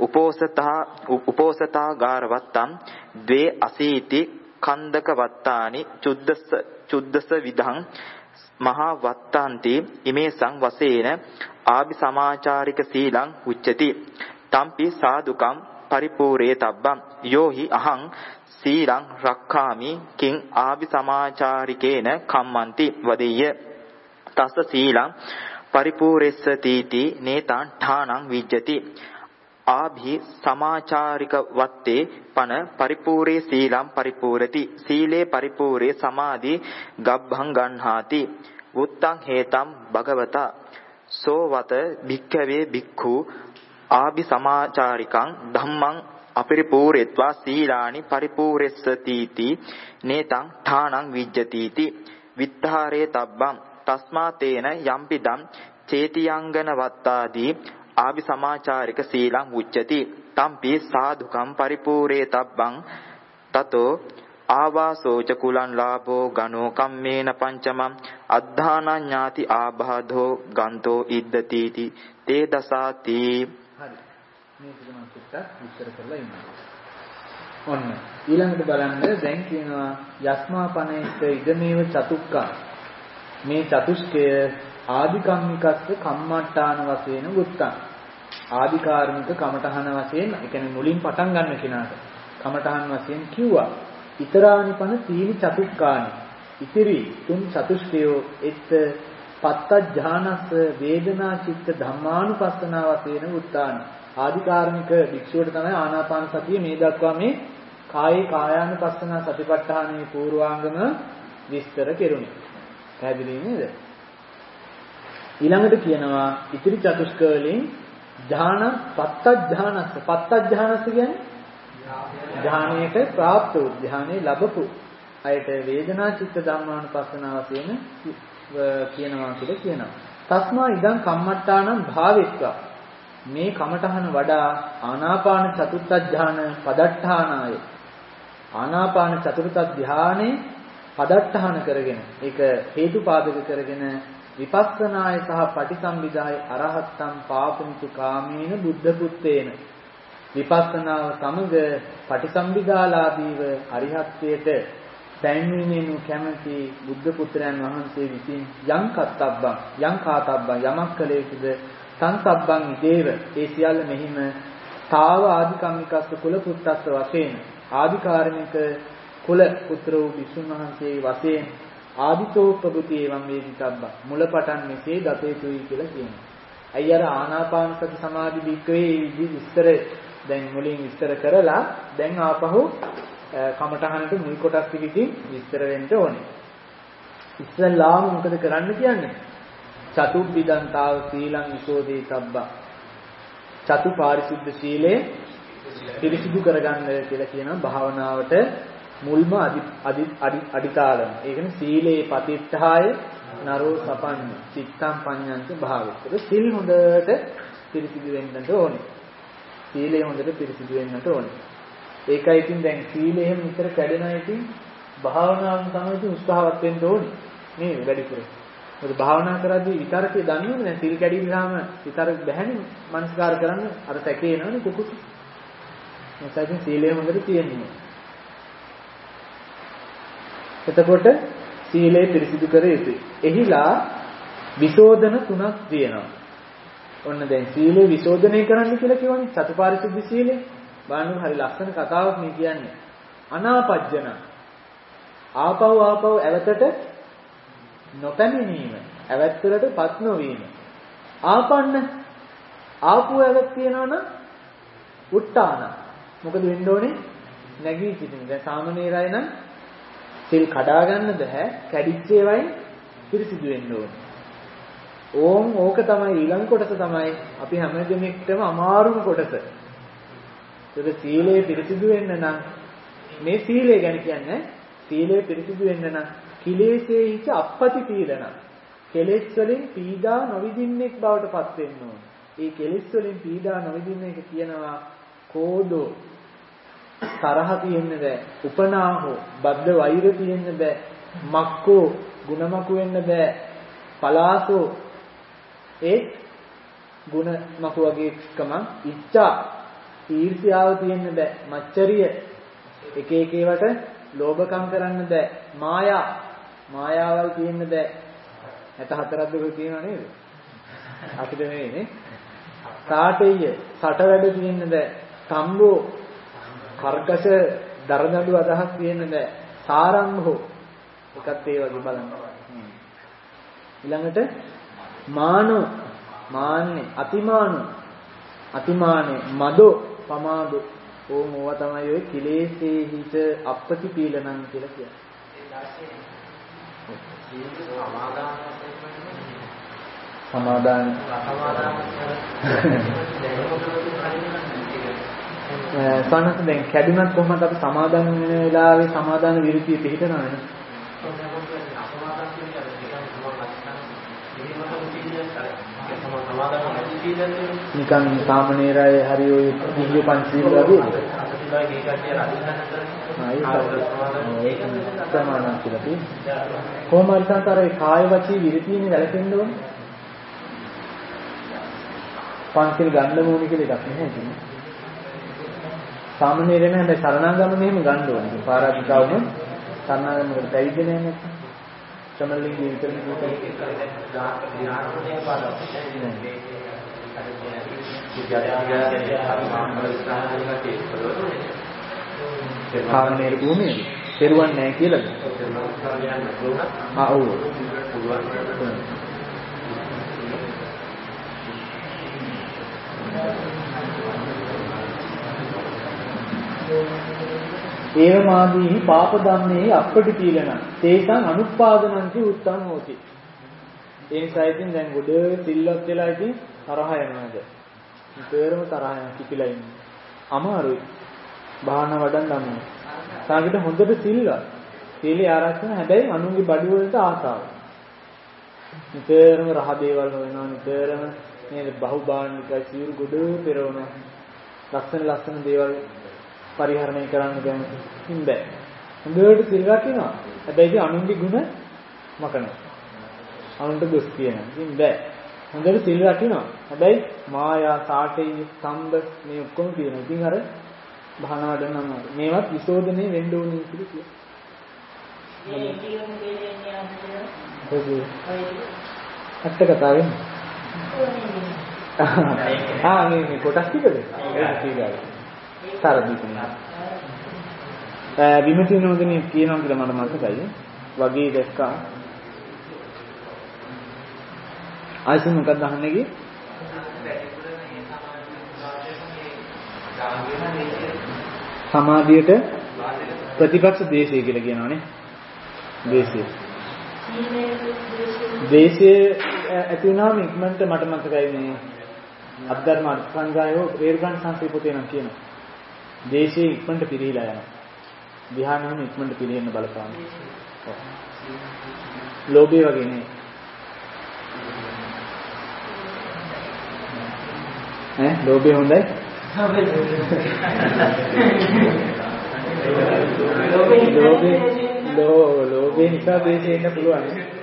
උපෝසතාගාර වත්තං ද්වේ අසීති කන්දක වත්තානි චුද්දස විධං මහා වත්තාන්ති ඉමේසං වශයෙන් ආභි සමාචාරික සීලං උච්චති තම්පි සාදුකම් පරිපූර්ේ තබ්බං යෝහි අහං සීලං රක්ඛාමි කිං ආභි සමාචාරිකේන කම්මන්ති වදෙය්‍ය තස්ස සීලං පරිපූර්ෙස්සතිති නේතං ඨානං විජ්ජති ආභි සමාචාරික වත්තේ පන පරිපූර්ේ සීලං පරිපූර්ති සීලේ පරිපූර්ේ සමාධි ගබ්බං ගන්හාති උත්තං හේතං භගවතා සෝවත භික්ඛවේ භික්ඛු ආභි සමාචාරිකං ධම්මං අපරිපූර්යත්වා සීලානි පරිපූර්ෙස්සතිති නේතං ඨානං විජ්ජතිති විත්තරේ තබ්බං තස්මා තේන යම්පිදං චේතියංගන වත්තාදී ආභි සමාචාරික සීලං උච්චති තම්පි සාදුකම් පරිපූර්ේ තබ්බං තතෝ ආවාසෝච කුලං ලාභෝ ගනෝ කම්මේන පංචමං අද්ධාන ඥාති ආබාධෝ ගන්තෝ ඉද්දතිති තේ දසාති. හරි. මේක තමයි චුට්ටක් විස්තර කරලා ඉන්නවා. ඔන්න ඊළඟට බලන්න දැන් කියනවා යස්මාපනේත ඉදමේව චතුක්කා. මේ චතුස්කය ආදිකම්මිකස්ස කම්මට්ටාන වශයෙන් උත්තං. ආදිකාර්මික කමඨහන වශයෙන්, ඒ කියන්නේ මුලින් පටන් ගන්න කෙනාට කමඨහන් වශයෙන් කිව්වා. ඊතරානිපන සීනි චතුක්කානි. ඉතිරි තුන් චතුස්කයෝ එත් පත්තඥානස්ස වේදනා චිත්ත ධම්මානුපස්සනා වශයෙන් උත්තාන. ආදිකාර්මික භික්ෂුවට තමයි ආනාපාන සතිය මේ දක්වා මේ කායේ කායානුපස්සනා සතිපට්ඨානයේ පූර්වාංගම විස්තර කෙරුණේ. පැහැදිලි නේද? ඊළඟට කියනවා ඉතිරි චතුස්ක වලින් ඥාන පත්තඥානස්ස. පත්තඥානස්ස කියන්නේ ඥානයට ප්‍රාප්ත වූ ඥානෙ ලැබපු අයට වේදනා චිත්ත ධම්මානුපස්සනා වශයෙන් කියනවා කියලා කියනවා. තස්මා ඉදං කම්මට්ටානම් භාවෙත්වා. මේ කමඨහන වඩා ආනාපාන චතුර්ථ ධානය පදට්ඨානාය. ආනාපාන චතුර්ථ ධානයේ පදට්ඨාන කරගෙන ඒක හේතුපාදක කරගෙන විපස්සනාය සහ පටිසම්භිදාය අරහත්තම් පාපමිතු කාමේන බුද්ධ පුත්තේන. විපස්සනාව සමග පටිසම්භිදාලාභීව අරිහත්ත්වයට පැමිණෙනු කැමැති බුද්ධ පුත්‍රයන් වහන්සේ විසින් යම් කත්තබ්බං යම් කාතබ්බං යමක් කළ යුතුද සංසබ්බං දේව ඒ සියල්ල මෙහිම තාව ආදිකම්මිකස්ස කුල පුත්තස්ස වශයෙන් ආදිකාරමික කුල පුත්‍ර වූ විසුණු වහන්සේ වශයෙන් ආදිතෝපගති එවම් වේදිතබ්බ මුලපටන් මෙසේ දත යුතුයි කියලා කියනවා. අයි අර ආනාපාන සති සමාධි බික්කවේ විස්තර දැන් මුලින් විස්තර කරලා දැන් ආපහු කමඨහනට මුල් කොටස් ටිකකින් විස්තර වෙන්න ඕනේ. ඉස්සල්ලාම මොකද කරන්න කියන්නේ? චතුබ්බිදන්තාව සීලං විසෝදේ තබ්බා. චතු පාරිශුද්ධ සීලය පිරිසිදු කරගන්න කියලා කියනවා භාවනාවට මුල්ම අදිතාලම. ඒ කියන්නේ සීලේ පතිත්ථාය නරෝ සපන්න චිත්තං පඤ්ඤන්ත භාවෙතර. සීල් හොඳට පිරිසිදු වෙන්නට ඕනේ. සීලය හොඳට පිරිසිදු වෙන්නට ඕනේ. ඒකයි ඉතින් දැන් සීලය එහෙම විතර කැඩෙනවා ඉතින් භාවනාවෙන් තමයි උත්සාහවත් වෙන්න ඕනේ. මේ වැඩිපුර. මොකද භාවනා කරද්දී විතරකේ දන්නේ නැහැ. සීල් කැඩීලාම විතරක් බැහැනේ මනස්කාර කරන්න අර සැකේ එනවනේ කුකුට. ඒකයි සීලය හොඳට තියෙන්නේ. එතකොට සීලය පිරිසිදු කර යුතුයි. එහිලා විසෝධන තුනක් තියෙනවා. ඔන්න දැන් සීලය විසෝධනය කරන්න කියලා කියවනේ චතුපාරිශුද්ධ සීලය. බලන්න හරි ලස්සන කතාවක් මේ කියන්නේ. අනාපජ්ජන. ආපව ඇවතට නොපැමිණීම. ඇවැත්වලටපත් නොවීම. ආපන්න ආපු ඇවැත් තියනවනම් උට්ටාන. මොකද වෙන්න ඕනේ? නැගී සිටින්න. දැන් සාමනීරය නම් සිල් කඩා ගන්න බෑ. කැඩිච්ච ඒවායින් පිරිසිදු වෙන්න ඕනේ. ඕක තමයි ඊළඟ කොටස තමයි අපි හැම දෙනෙක්ටම අමාරුම කොටස. ඒක සීලය පිරිසිදු වෙන්න නම් මේ සීලය ගැන කියන්නේ සීලය පිරිසිදු වෙන්න නම් කිලේශේහිච අපපති පීඩන. කෙලෙස් වලින් පීඩා නොවිදින්නෙක් බවට පත් වෙන්න ඕනේ. ඒ කෙලෙස් වලින් පීඩා නොවිදින්න එක කියනවා කෝධෝ තරහ තියෙන්න බෑ. උපනාහෝ බද්ධ වෛර තියෙන්න බෑ. මක්කෝ ಗುಣමක වෙන්න බෑ. පලාසෝ ඒ ಗುಣමක වගේ එකම ඉච්ඡා ඊර්ෂ්‍යාව තියෙන්න බෑ. මච්චරිය එක එක ඒවට ලෝභකම් කරන්න බෑ. මායාවල් තියෙන්න බෑ. 64ක් දුක කියනවා නේද? අපිට නෙවෙයිනේ. සාටෙය සට වැඩ තියෙන්න බෑ. සම්බෝ කර්කශ දරදඬු අදහස් තියෙන්න බෑ. සාරම්භෝ එකත් ඒ වගේ බලන්න. ඊළඟට මාන්නේ අතිමානේ මදෝ පමාදෝ ඕවා තමයි ඔය කිලේශේ හිත අපපති පීලනං කියලා කියන්නේ. සමාදාන සනස දැන් කැඩුනත් කොහොමද අපි සමාදාන වෙන වෙලාවේ සමාදාන විරුතිය පිළිපදිනවනේ. නිකන් සාමනීරය හරි ඔය දිව්‍ය පංචශීල වගේ ඒක ප්‍රමාණයක් කියලා තියෙනවා. කොහොම හරි සංකාරයේ කාය වචී විරිතියනේ වැළපෙන්න ඕනේ. පංචිල් ගන්න ඕනේ කියලා එකක් නැහැ කියන්නේ. සාමාන්‍ය වෙන හැබැයි සරණාගම මෙහෙම ගන්න ඕනේ. පාරාධිකා වුණොත් සරණාගමකට පැවිදෙන්නේ නැහැ. සමලින් ජීවිතේ කාමනේර භූමියද? පෙරුවන් නැහැ කියලාද? ඔව්. ඒවමාදීහි පාප ධම්මේ අපටිපීලන තේසං අනුපාදනන්ති උත්තම හෝති. ඒ නිසා ඉතින් දැන් ගොඩ සිල්වත් වෙලා ඉතින් තරහ යනවාද? නිතරම තරහ යන කිපිලා ඉන්නේ. අමාරුයි. භාවනා වඩන්න අමාරුයි. සාගිට හොඳට සිල්වත්. සීලේ ආරක්ෂණ හැබැයි අනුන්ගේ බඩු වලට ආසාව. නිතරම රහ දේවල් හොයනවා නිතරම නේද බහුභාණ්ඩික සිවුරු ගොඩ පෙරවනවා. ලස්සන දේවල් පරිහරණය කරන්න ගියම බෑ. හොඳට සිල් රකින්නවා. හැබැයි ඉතින් අනුන්ගේ ගුණ මකනවා. අනුන්ට දොස් කියනවා. ඉතින් බෑ. හොඳට සිල් රකින්නවා. හැබැයි මායා, සාටේ, සම්බ මේ ඔක්කොම කියනවා. ඉතින් අර භාවනා වඩන්න අමාරුයි. මේවත් විසෝධනේ වෙන්න ඕනේ කියලා කියනවා. මේ ටිකම දෙන්නේ අත්ත කතාවෙන්. මේ කොටස් ටිකද? ඒක කීයද? තරදීකුණා. විමුක්ති නෝදනේ කියනවා කියලා මට මතකයි. වගේ දැක්කා. ආයෙත් මොකක්ද අහන්නේ කි? සමාධියට ප්‍රතිපක්ෂ දේශය කියලා කියනවානේ. දේශය. දේශය ඇති වුණාම ඉක්මනට මට මතකයි මේ අධර්ම සංගායෝ වේර්ගන් සංසේ පොතේ නම් කියනවා. දේශයේ ඉක්මනට පිරීලා යනවා. ධ්‍යානෙම ඉක්මනට පිරෙන්න බලපාන. ලෝභය වගේ නේ. ලෝභය හොඳයි. ලෝභය නිසා දේශේ ඉන්න පුළුවන්.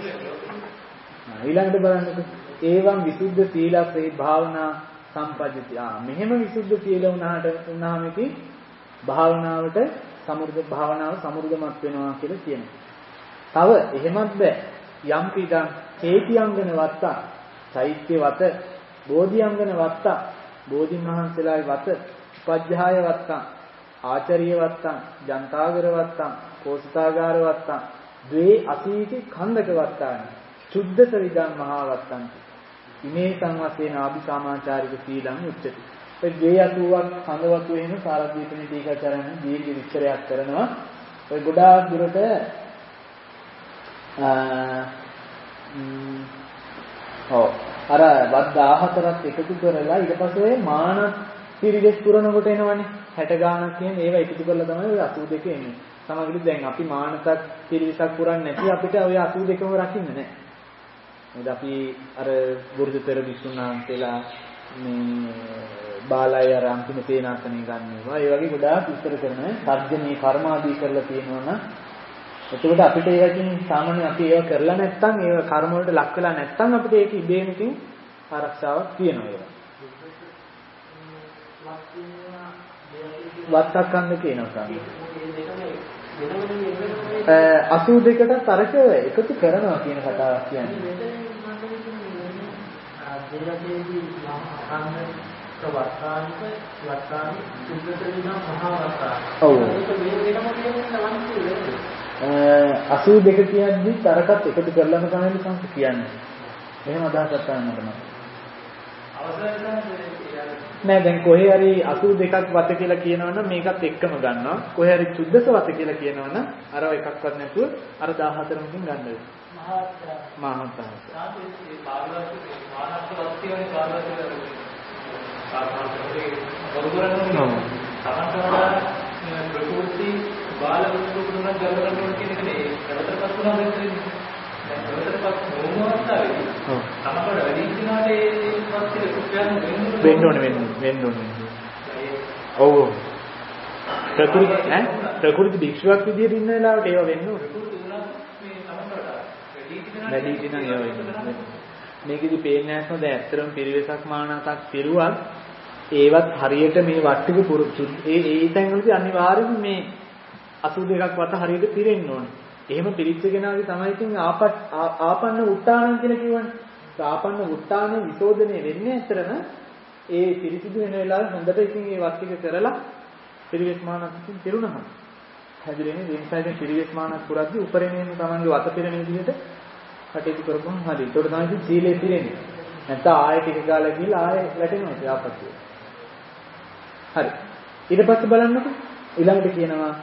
ඊළඟට බලන්නකෝ. ඒවම් විසුද්ධ සීලස්සේ භාවනා සම්පජ්ජති. මෙහෙම විසුද්ධ සීල වුණාම ඉතින් භාවනාවට භාවනාව සමෘද්ධමත් වෙනවා කියලා කියනවා. තව එහෙමත් බෑ. යම් පීඩං හේතියංගන වත්තා, චෛත්‍ය වත, බෝධියංගන වත්තා, බෝධින් වහන්සේලාගේ වත, උපජ්ජාය වත්තා, ආචාර්ය වත්තා, ජන්තාගර වත්තා, කෝසතාගාර වත්තා, ද්වේ අසීති කන්දක වත්තානි. සුද්ධස විදං මහා වත්තන්ති. ඉමේ සංවසේන ආභිසමාචාරික සීලං උච්චති. ඒ ගේ අතුවක් කඳවතු වෙන සාරදීපනේ දීකචරණ දීර්ඝ විස්තරයක් කරනවා. ඔය ගොඩාක් දුරට අර වත් 14ක් එකතු කරලා ඊට පස්සේ මාන පිරිවෙස් පුරනකොට එනවනේ 60 ගාණක් කියන ඒවා එකතු කරලා තමයි ඔය 82 එන්නේ. සමහරවිට දැන් අපි මානසක් පිරිවෙසක් පුරන්නේ නැති අපිට ඔය 82ම රකින්න නැහැ. මොකද අපි අර වෘද්ධතර විසුණාන්තලා මේ බාලය අර අන්තිම තේනාසනේ ගන්නවා. ඒ වගේ ගොඩාක් විස්තර කරනවා. සර්ජනීය කර්මාදී කරලා තියෙනවා නම් එතකොට අපිට ඒකකින් සාමාන්‍ය අපි ඒව කරලා නැත්නම් ඒව කර්ම වලට ලක් වෙලා නැත්නම් අපිට ඒක ඉබේමකින් ආරක්ෂාවක් තියෙනවා ඒවා. වත්තක්කන්ද කියනවා තමයි. 82ට තරක එකතු කරනවා කියන කතාවක් කියන්නේ. දෙලකේදී වත්තානික වත්තානි සුද්ධතරිණ මහා වත්තා. ඔව්. ඒක මේ වෙනම කියන්නේ 82 කියද්දි තරකත් එකතු කරලම තමයි සංස කියන්නේ. එහෙම අදහසක් ගන්නට මම. නෑ දැන් කොහේ හරි 82ක් වත කියලා කියනවනම් මේකත් එක්කම ගන්නවා. කොහේ හරි සුද්ධස වත කියලා කියනවනම් අර එකක්වත් නැතුව අර 14මකින් ගන්න වෙනවා. මහත්තා. ප්‍රකෘති බාල විස්තුතුන ගලවන්න කියන එකනේ රවතරපත් වුණා වෙන්නේ. දැන් රවතරපත් මොනවද තමකට වැඩි දිනාට ඒ පස්සේ කුප්පයන් වෙන්න ඕනේ. ඔව්. ප්‍රകൃති භික්ෂුවක් විදියට ඉන්න වෙලාවට ඒව වෙන්න ඕනේ. වැඩි දින ඒව වෙන්නේ. මේකෙදි පේන්නේ නැත්නම් දැන් ඇත්තටම පිරිවෙසක් මානසක් පිරුවක් ඒවත් හරියට මේ වට්ටික පුරුදු ඒ තැන්වලදී අනිවාර්යයෙන් මේ 82ක් වත හරියට පිරෙන්න ඕනේ. එහෙම පිරිච්ච කෙනාගේ තමයි ඉතින් ආපන්න උත්තානං කියලා කියවනේ. ආපන්න උත්තානේ විසෝධනය වෙන්නේ ඇත්තටම ඒ පිරිසිදු වෙන වෙලාවේ හොඳට ඉතින් මේ වට්ටික කරලා පිරිවෙස් මානසිකින් පිරුණහම හැදිරෙන්නේ ඒ නිසා ඉතින් පිරිවෙස් මානස් පුරද්දී උපරිමයෙන් තමන්ගේ වත පිරෙන විදිහට කටයුතු කරපුවම හරි. ඒකට තමයි සීලය පිරෙන්නේ. නැත්නම් ආයෙ ටික ගාලා ගිහලා ආයෙ වැටෙනවා ඒ ආපත්‍ය. හරි. ඊට පස්සේ බලන්නකො ඊළඟට කියනවා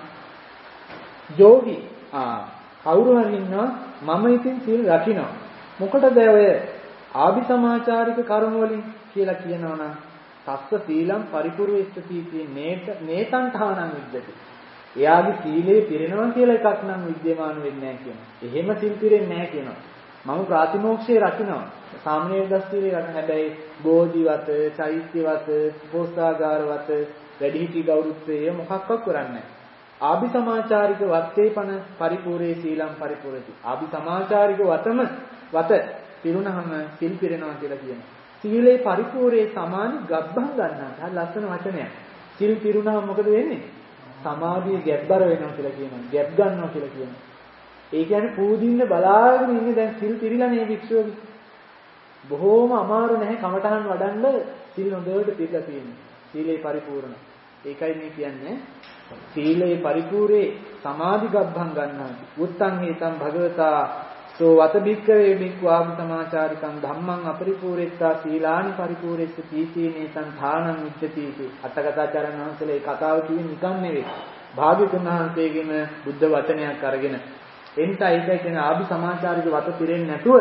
යෝගි කවුරු හරි ඉන්නවා මම ඉතින් සීල් රකින්නවා. මොකටද ඔය ආදි සමාචාරික කර්ම වලින් කියලා කියනවනම් තස්ස සීලං පරිපූර්ණෙස්සති නේතං ඨානං විද්දති. එයාගේ සීලේ පිරෙනවා කියලා එකක් නම් විද්‍යමාන වෙන්නේ නැහැ කියනවා. එහෙම සීල් පිරෙන්නේ නැහැ කියනවා. මම ප්‍රාතිමෝක්ෂය රකින්නවා. සාමනීය දස්සීලේ රකින්න හැබැයි බෝධිවත, චෛත්‍යවත, පෝස්තාගාරවත, වැඩිහිටි ගෞරවත්වය මොකක්වත් කරන්නේ නැහැ. ආදි සමාචාරික වත්තේපන පරිපූර්ණේ සීලං පරිපූර්ණති. ආදි සමාචාරික වත පිරුණහම සිල් පිරෙනවා කියලා කියනවා. සීලේ පරිපූර්ණේ සමාන ගබ්බං ගන්නවා. හරි ලස්සන වචනයක්. සිල් පිරුණහම මොකද වෙන්නේ? සමාධිය ගැබ්බර වෙනවා කියලා කියනවා. ගැබ් ගන්නවා කියලා කියනවා. ඒ කියන්නේ පූදින්න බලාගෙන ඉන්නේ දැන් සිල් පිරීලා නේ වික්ෂෝවි. බොහෝම අමාරු නැහැ කමඨහන් වඩන්න සිල් හොඳට පිළිලා තියෙනවා. සීලේ පරිපූර්ණ. ඒකයි මේ කියන්නේ සීලේ පරිපූර්ණේ සමාධි ගබ්බං ගන්නවා. උත්තං හේතං භගවතා සෝ වත බික්කවේ බික්වාම සමාචාරිකං ධම්මං අපරිපූර්ණෙත්තා සීලානි පරිපූර්ණෙස්ස පීසීනේතං ධානං උච්චති. අටකථාචාර්යන් වහන්සේලා මේ කතාව කියන්නේ නිකන් නෙවෙයි. භාග්‍යතුන් වහන්සේගෙම බුද්ධ වචනයක් අරගෙන එන්ටයි ඒකයි කියන්නේ ආදි සමාචාරික වත පිරෙන්නේ නැතුව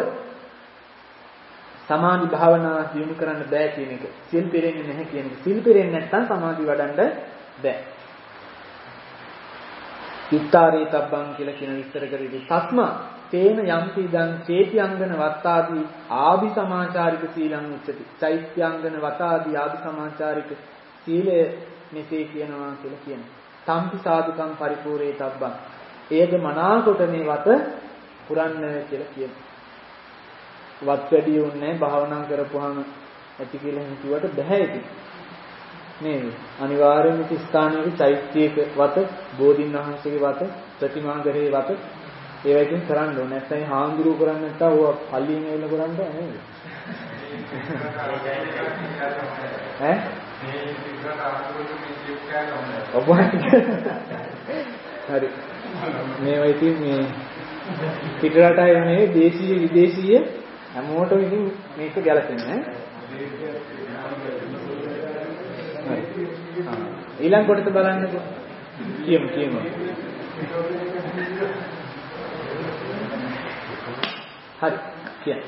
සමාධි භාවනා දියුණු කරන්න බෑ කියන එක. සිල් පිරෙන්නේ නැහැ කියන එක. සිල් පිරෙන්නේ නැත්නම් සමාධි වඩන්න බෑ. යුක්තාරේ තබ්බං කියලා කියන විස්තර කරේදී තස්මා තේන යම්පි දං චේත්‍යංගන වත්තාදී ආදි සමාචාරික සීලං උච්චති. චෛත්‍යංගන වතාදී ආදි සමාචාරික සීලය මෙසේ කියනවා කියලා කියනවා. තම්පි සාදුකම් පරිපූර්ණේ තබ්බං. ඒද මනාකොට මේ වත පුරන්න කියලා කියනවා. වත් වැඩි උන්නේ භාවනා කරපුවාම ඇති කියලා හිතුවට බෑ ඉතින්. නේද? අනිවාර්යයෙන්ම ඉති ස්ථානයේ චෛත්‍යයක වත, බෝධින් වහන්සේගේ වත, ප්‍රතිමාගරේ වත ඒවයින් කරන්න ඕනේ. නැත්නම් හාමුදුරුවෝ කරන්නේ නැත්නම් ඕවා පල්ලියෙන් එන්න කරන්න නේද? ඈ? හරි. මේවා ඉතින් මේ පිටරටයි නෙවෙයි දේශීය විදේශීය හැමෝටම ඉතින් මේක ගැලපෙන්නේ ඈ. ඊළඟ කොටස බලන්නකෝ. කියමු. හරි. කියන්න.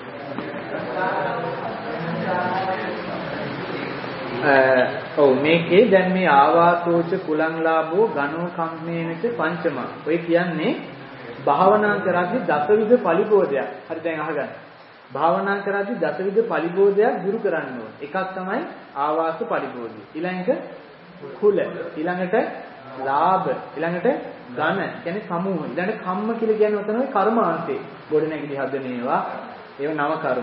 ඔව් මේකේ දැන් මේ ආවාසෝච කුලංලාභෝ ගණෝ කම්මේනච පංචම. ඔය කියන්නේ භාවනා කරද්දී දසවිධ පරිබෝධයක්. හරි දැන් අහගන්න. භාවනා කරද්දී දසවිධ පරිබෝධයක් දුරු කරන්න ඕන. එකක් තමයි ආවාස පරිබෝධය. ඊළඟට කුල. ඊළඟට ලාභ. ඊළඟට ඝන. කියන්නේ සමූහ. ඊළඟට කම්ම කියලා කියන්නේ ඔතන කර්මාන්තේ. ගොඩනැගිලි හදන ඒවා. ඒව නව කර්ම.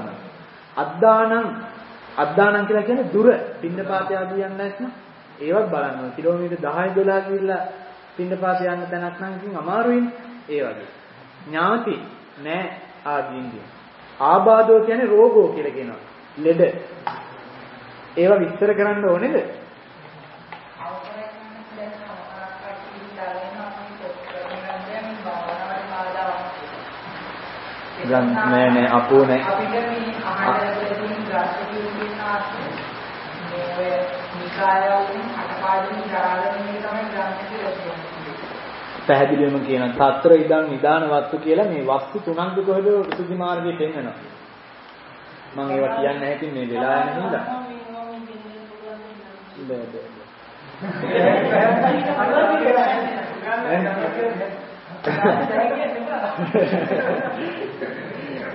අද්දානං කියලා කියන්නේ දුර පින්නපාත ආදී යන්න නැත්නම් ඒවත් බලන්න ඕන. කිලෝමීටර් 10 12 ගිහිල්ලා පින්නපාත යන්න තැනක් නම් ඉතින් අමාරුයිනේ. ඒ වගේ. ඥාති නෑ ආදීන්ගේ. ආබාධෝ කියන්නේ රෝගෝ කියලා කියනවා. ලෙඩ. ඒවා විස්තර කරන්න ඕනේද? නෑ අපෝ නෑ. අපිට මේ අහලවල තියෙන ග්‍රාස්කී කියන ආස්තේ මේ නිකායවලින් අටපාඩමින් කරාගෙන මේ තමයි ග්‍රාස්කී කියන්නේ. පැහැදිලිවම කියන සතර ඉදන් නිදාන වස්තු කියලා මේ වස්තු තුනක්ද කොහෙද විසුද්ධි මාර්ගයේ පෙන්වනවා. මම ඒවා කියන්නේ නැහැ ඉතින් මේ වෙලා යන හින්දා.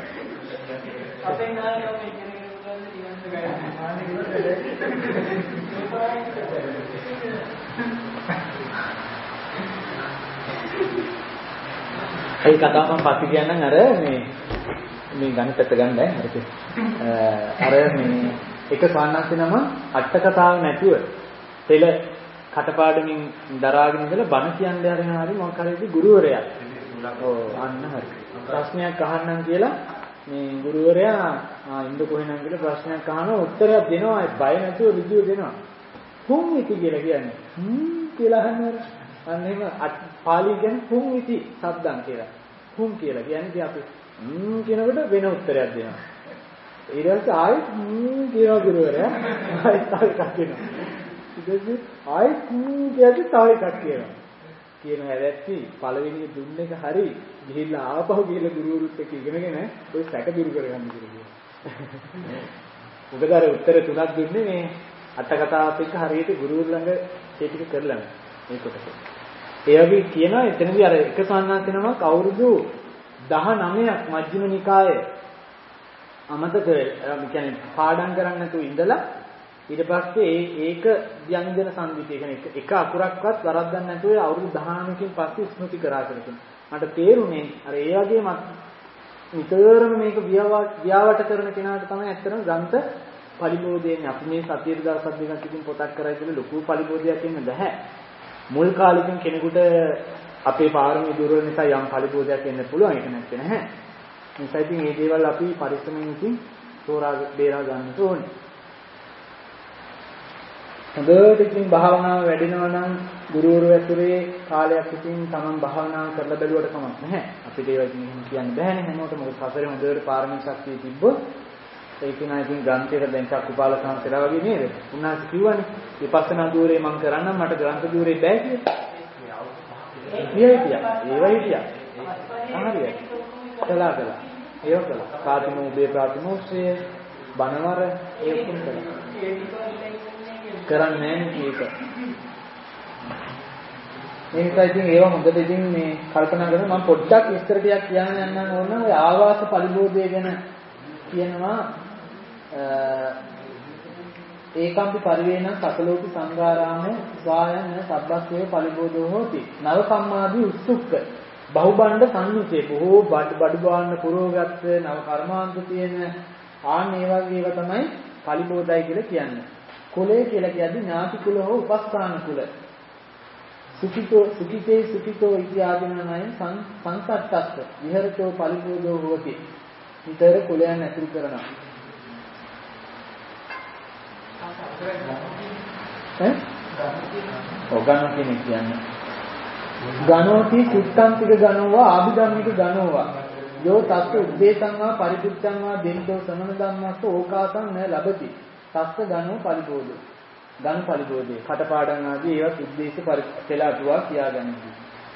අපේ නායකයෝ මේ කියන ඒ කතාව මම පස්සේ කියන්නම් අර මේ ගණිතත් ගන්නයි අර මේ එක ස්වාමීන් නම අට කතාව නැතුව තෙල කටපාඩමින් දරාගෙන ඉඳලා බණ කියන්නේ හරි මොකක් හරි ගුරුවරයා. ඔව් අන්න හරි. ප්‍රශ්නයක් අහන්නම් කියලා මේ ගුරුවරයා ඉන්න කොහෙනම් කියලා ප්‍රශ්නයක් අහනවා උත්තරයක් දෙනවා බය නැතුව ඍජුව දෙනවා. හුම් ඉති කියලා කියන්නේ. කියලා අහනවා. අන්න එහෙම පාලි කියන්නේ හුම් ඉති શબ્දම් කියලා. හුම් කියලා කියන්නේ අපි කියනකොට වෙන උත්තරයක් දෙනවා. ඊට පස්සේ ආයෙත් කියනවා ගුරුවරයා ආයෙත් තව එකක් කියනවා. ඊට ආයෙත් කියද්දි තව එකක් කියනවා. කියන හැරැත්ටි පළවෙනි දුන්න එක හරි ගිහිල්ලා ආපහු ගිහලා ගුරුවරුත් එක්ක ඉගෙනගෙන ඔය සැක දුරු කරගන්න කියලා. උගදාර උත්තර තුනක් දුන්නේ මේ අට කතාවත් එක්ක හරියට ගුරුවරු ළඟ ඒ ටික කරලා මේ කොටස. ඒ වගේ කියනවා එතනදී අර එක සම්මාසනමක් අවුරුදු 19ක් මජ්ක්‍ධිම නිකායේ අමතක කියන්නේ පාඩම් කරන්න නැතුව ඉඳලා ඊට පස්සේ ඒක ව්‍යංජන සංගීතය කියන්නේ එක අකුරක්වත් වරද්දන්න නැතුව අවුරුදු 19කින් පස්සේ ස්මෘති කරා කියලා. මට තේරුනේ අර ඒ වගේම නිතරම මේක ව්‍යාවට කරන කෙනාට තමයි ඇත්තටම ග්‍රන්ථ පරිබෝධයෙන් අපි මේ සතියේ දවස් දෙකක් ඉතින් පොතක් කරයි කියලා ලොකු පරිබෝධයක් එන්න බෑ. මුල් කාලෙකින් කෙනෙකුට අපේ පාරමී දුර්වල නිසා යම් පරිබෝධයක් එන්න පුළුවන් ඒක නැත්te නැහැ. නිසා ඉතින් මේ දේවල් අපි පරිස්සමෙන් ඉතින් තෝරා බේරා ගන්න ඕනේ. හොඳට ඉතින් භාවනාව වැඩිනවා නම් ගුරුවරු ඇතුලේ කාලයක් ඉතින් තමන් භාවනා කරලා බැලුවට කමක් නැහැ. අපිට ඒවා ඉතින් කියන්න බෑනේ හැමෝටම. මොකද සසරේ හොඳට පාරමී ශක්තිය තිබ්බොත් ඒක නයි ඉතින් ග්‍රන්ථයට දැන් චක්කුපාල සංසලා වගේ නේද? උන්වහන්සේ කිව්වනේ විපස්සනා ධූරේ මම කරන්නම් මට ග්‍රන්ථ ධූරේ බෑ කියලා. ඒවා හිටියා. හරියට. කළා. ඒක කළා. ප්‍රාතිමෝක්ෂය ප්‍රාතිමෝක්ෂය බණවර ඒ ඔක්කොම කළා. කරන්නේ නැහැ මේක. මේකයි ඉතින් ඒවා හොඳට ඉතින් මේ කල්පනා කරලා මම පොඩ්ඩක් විස්තර ටිකක් කියන්න යන්නම් ඕන ඔය ආවාස පරිබෝධය ගැන කියනවා ඒකම්පි පරිවේණ සකලෝපි සංඝාරාම ස්වායන සබ්බස්සේ පරිබෝධෝ හෝති නව කම්මාදී උත්සුක්ක බහුබණ්ඩ සංයුතේ බොහෝ බඩු බාන්න පුරෝගත්ත නව කර්මාන්ත තියෙන ආන් ඒ වගේ ඒවා තමයි පරිබෝධයි කියලා කියන්නේ. කුලය කියලා කියන්නේ ඥාති කුල හෝ උපස්ථාන කුල. සුඛිතේ ඉතිආදීනනයි සංසත්තස්ස විහෙරතෝ පරිබෝධෝ හෝති. ඊතර කුලයන් ඇතුළු කරනවා. ඔගන කියන්නේ ගණෝති සුත්තන්තික ගණෝවා ආභිධම්මික ගණෝවා යෝ තස්ස උද්දේශං වා පරිපුච්ඡං වා දෙන්තෝ සමන ධම්මස්ස ඕකාසං න ලබති තස්ස ගණෝ පරිබෝධෝ ගණ පරිබෝධේ කටපාඩම් ආදී ඒවත් උද්දේශ පෙළාටුවා කියාගන්නේ.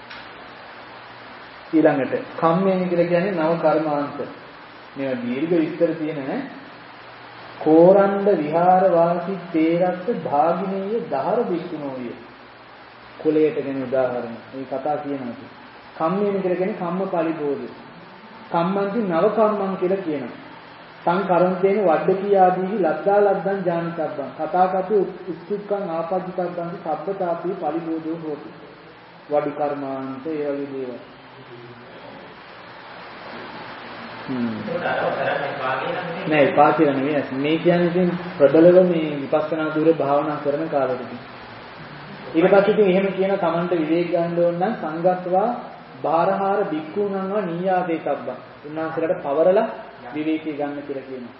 ඊළඟට කම්මේනි කියලා කියන්නේ නව කර්මාන්ත. මේවා දීර්ඝ විස්තර තියෙන කෝරණ්ඩ විහාර වාසී තේරස්ස භාගිනේය දහර බික්කුණෝය. කුලයට ගැන උදාහරණ. මේ කතා කියනවා. කම්මේනි කියලා කියන්නේ කම්ම පරිබෝධය. කම්මන්ති නව කම්මං කියලා කියනවා. සංකරන්තේන වඩ්ඩකී ආදීහි ලද්දා ලද්දන් ඥානිකබ්බං කතාකතු උත්සුක්ඛං ආපජිතබ්බං සබ්බතාපි පරිබෝධෝ හෝති. වඩු කර්මාන්ත ඒ වගේ දේවල්. නෑ පාතිර නෙවෙයි. මේ කියන්නේ ඉතින් ප්‍රබලව මේ විපස්සනා දුර භාවනා කරන කාලෙදී. ඊට පස්සේ ඉතින් එහෙම කියන තමන්ට විවේක ගන්න ඕන නම් සංගත්වා බාරහාර බික්කුණන්ව නීයාදේ තබ්බං. උන්වහන්සේලාට පවරලා විවේකී ගන්න කියලා කියනවා.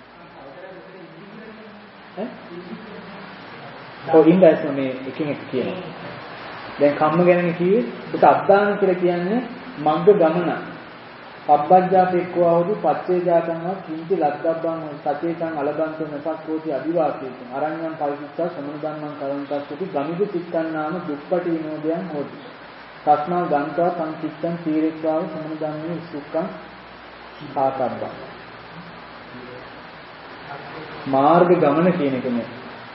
ඉන්දස් මේ එකින් එක කියනවා. දැන් කම්ම ගැන කිව්වේ ඒක අද්දාන කියලා කියන්නේ මග්ග ගමන. පබ්බජ්ජාපේක්ඛවා හොදු පච්චේ ජාතංවා කිංචි ලද්දබ්බං සචේතං අලබන්ත නසක්කෝටි අදිවාසීතං අරඤ්ඤං පරිසුච්ඡා සමන ධම්මං කරන්තස්සති ගමිදු චිත්තන්නාම දුක්ඛටි විනෝදයන් හොති. තස්මා ගන්තා සංකිට්ඨං සීරෙක්වාව සමන ධම්මේ සුක්ඛං ආතබ්බං. මාර්ග ගමන කියන එක නේ.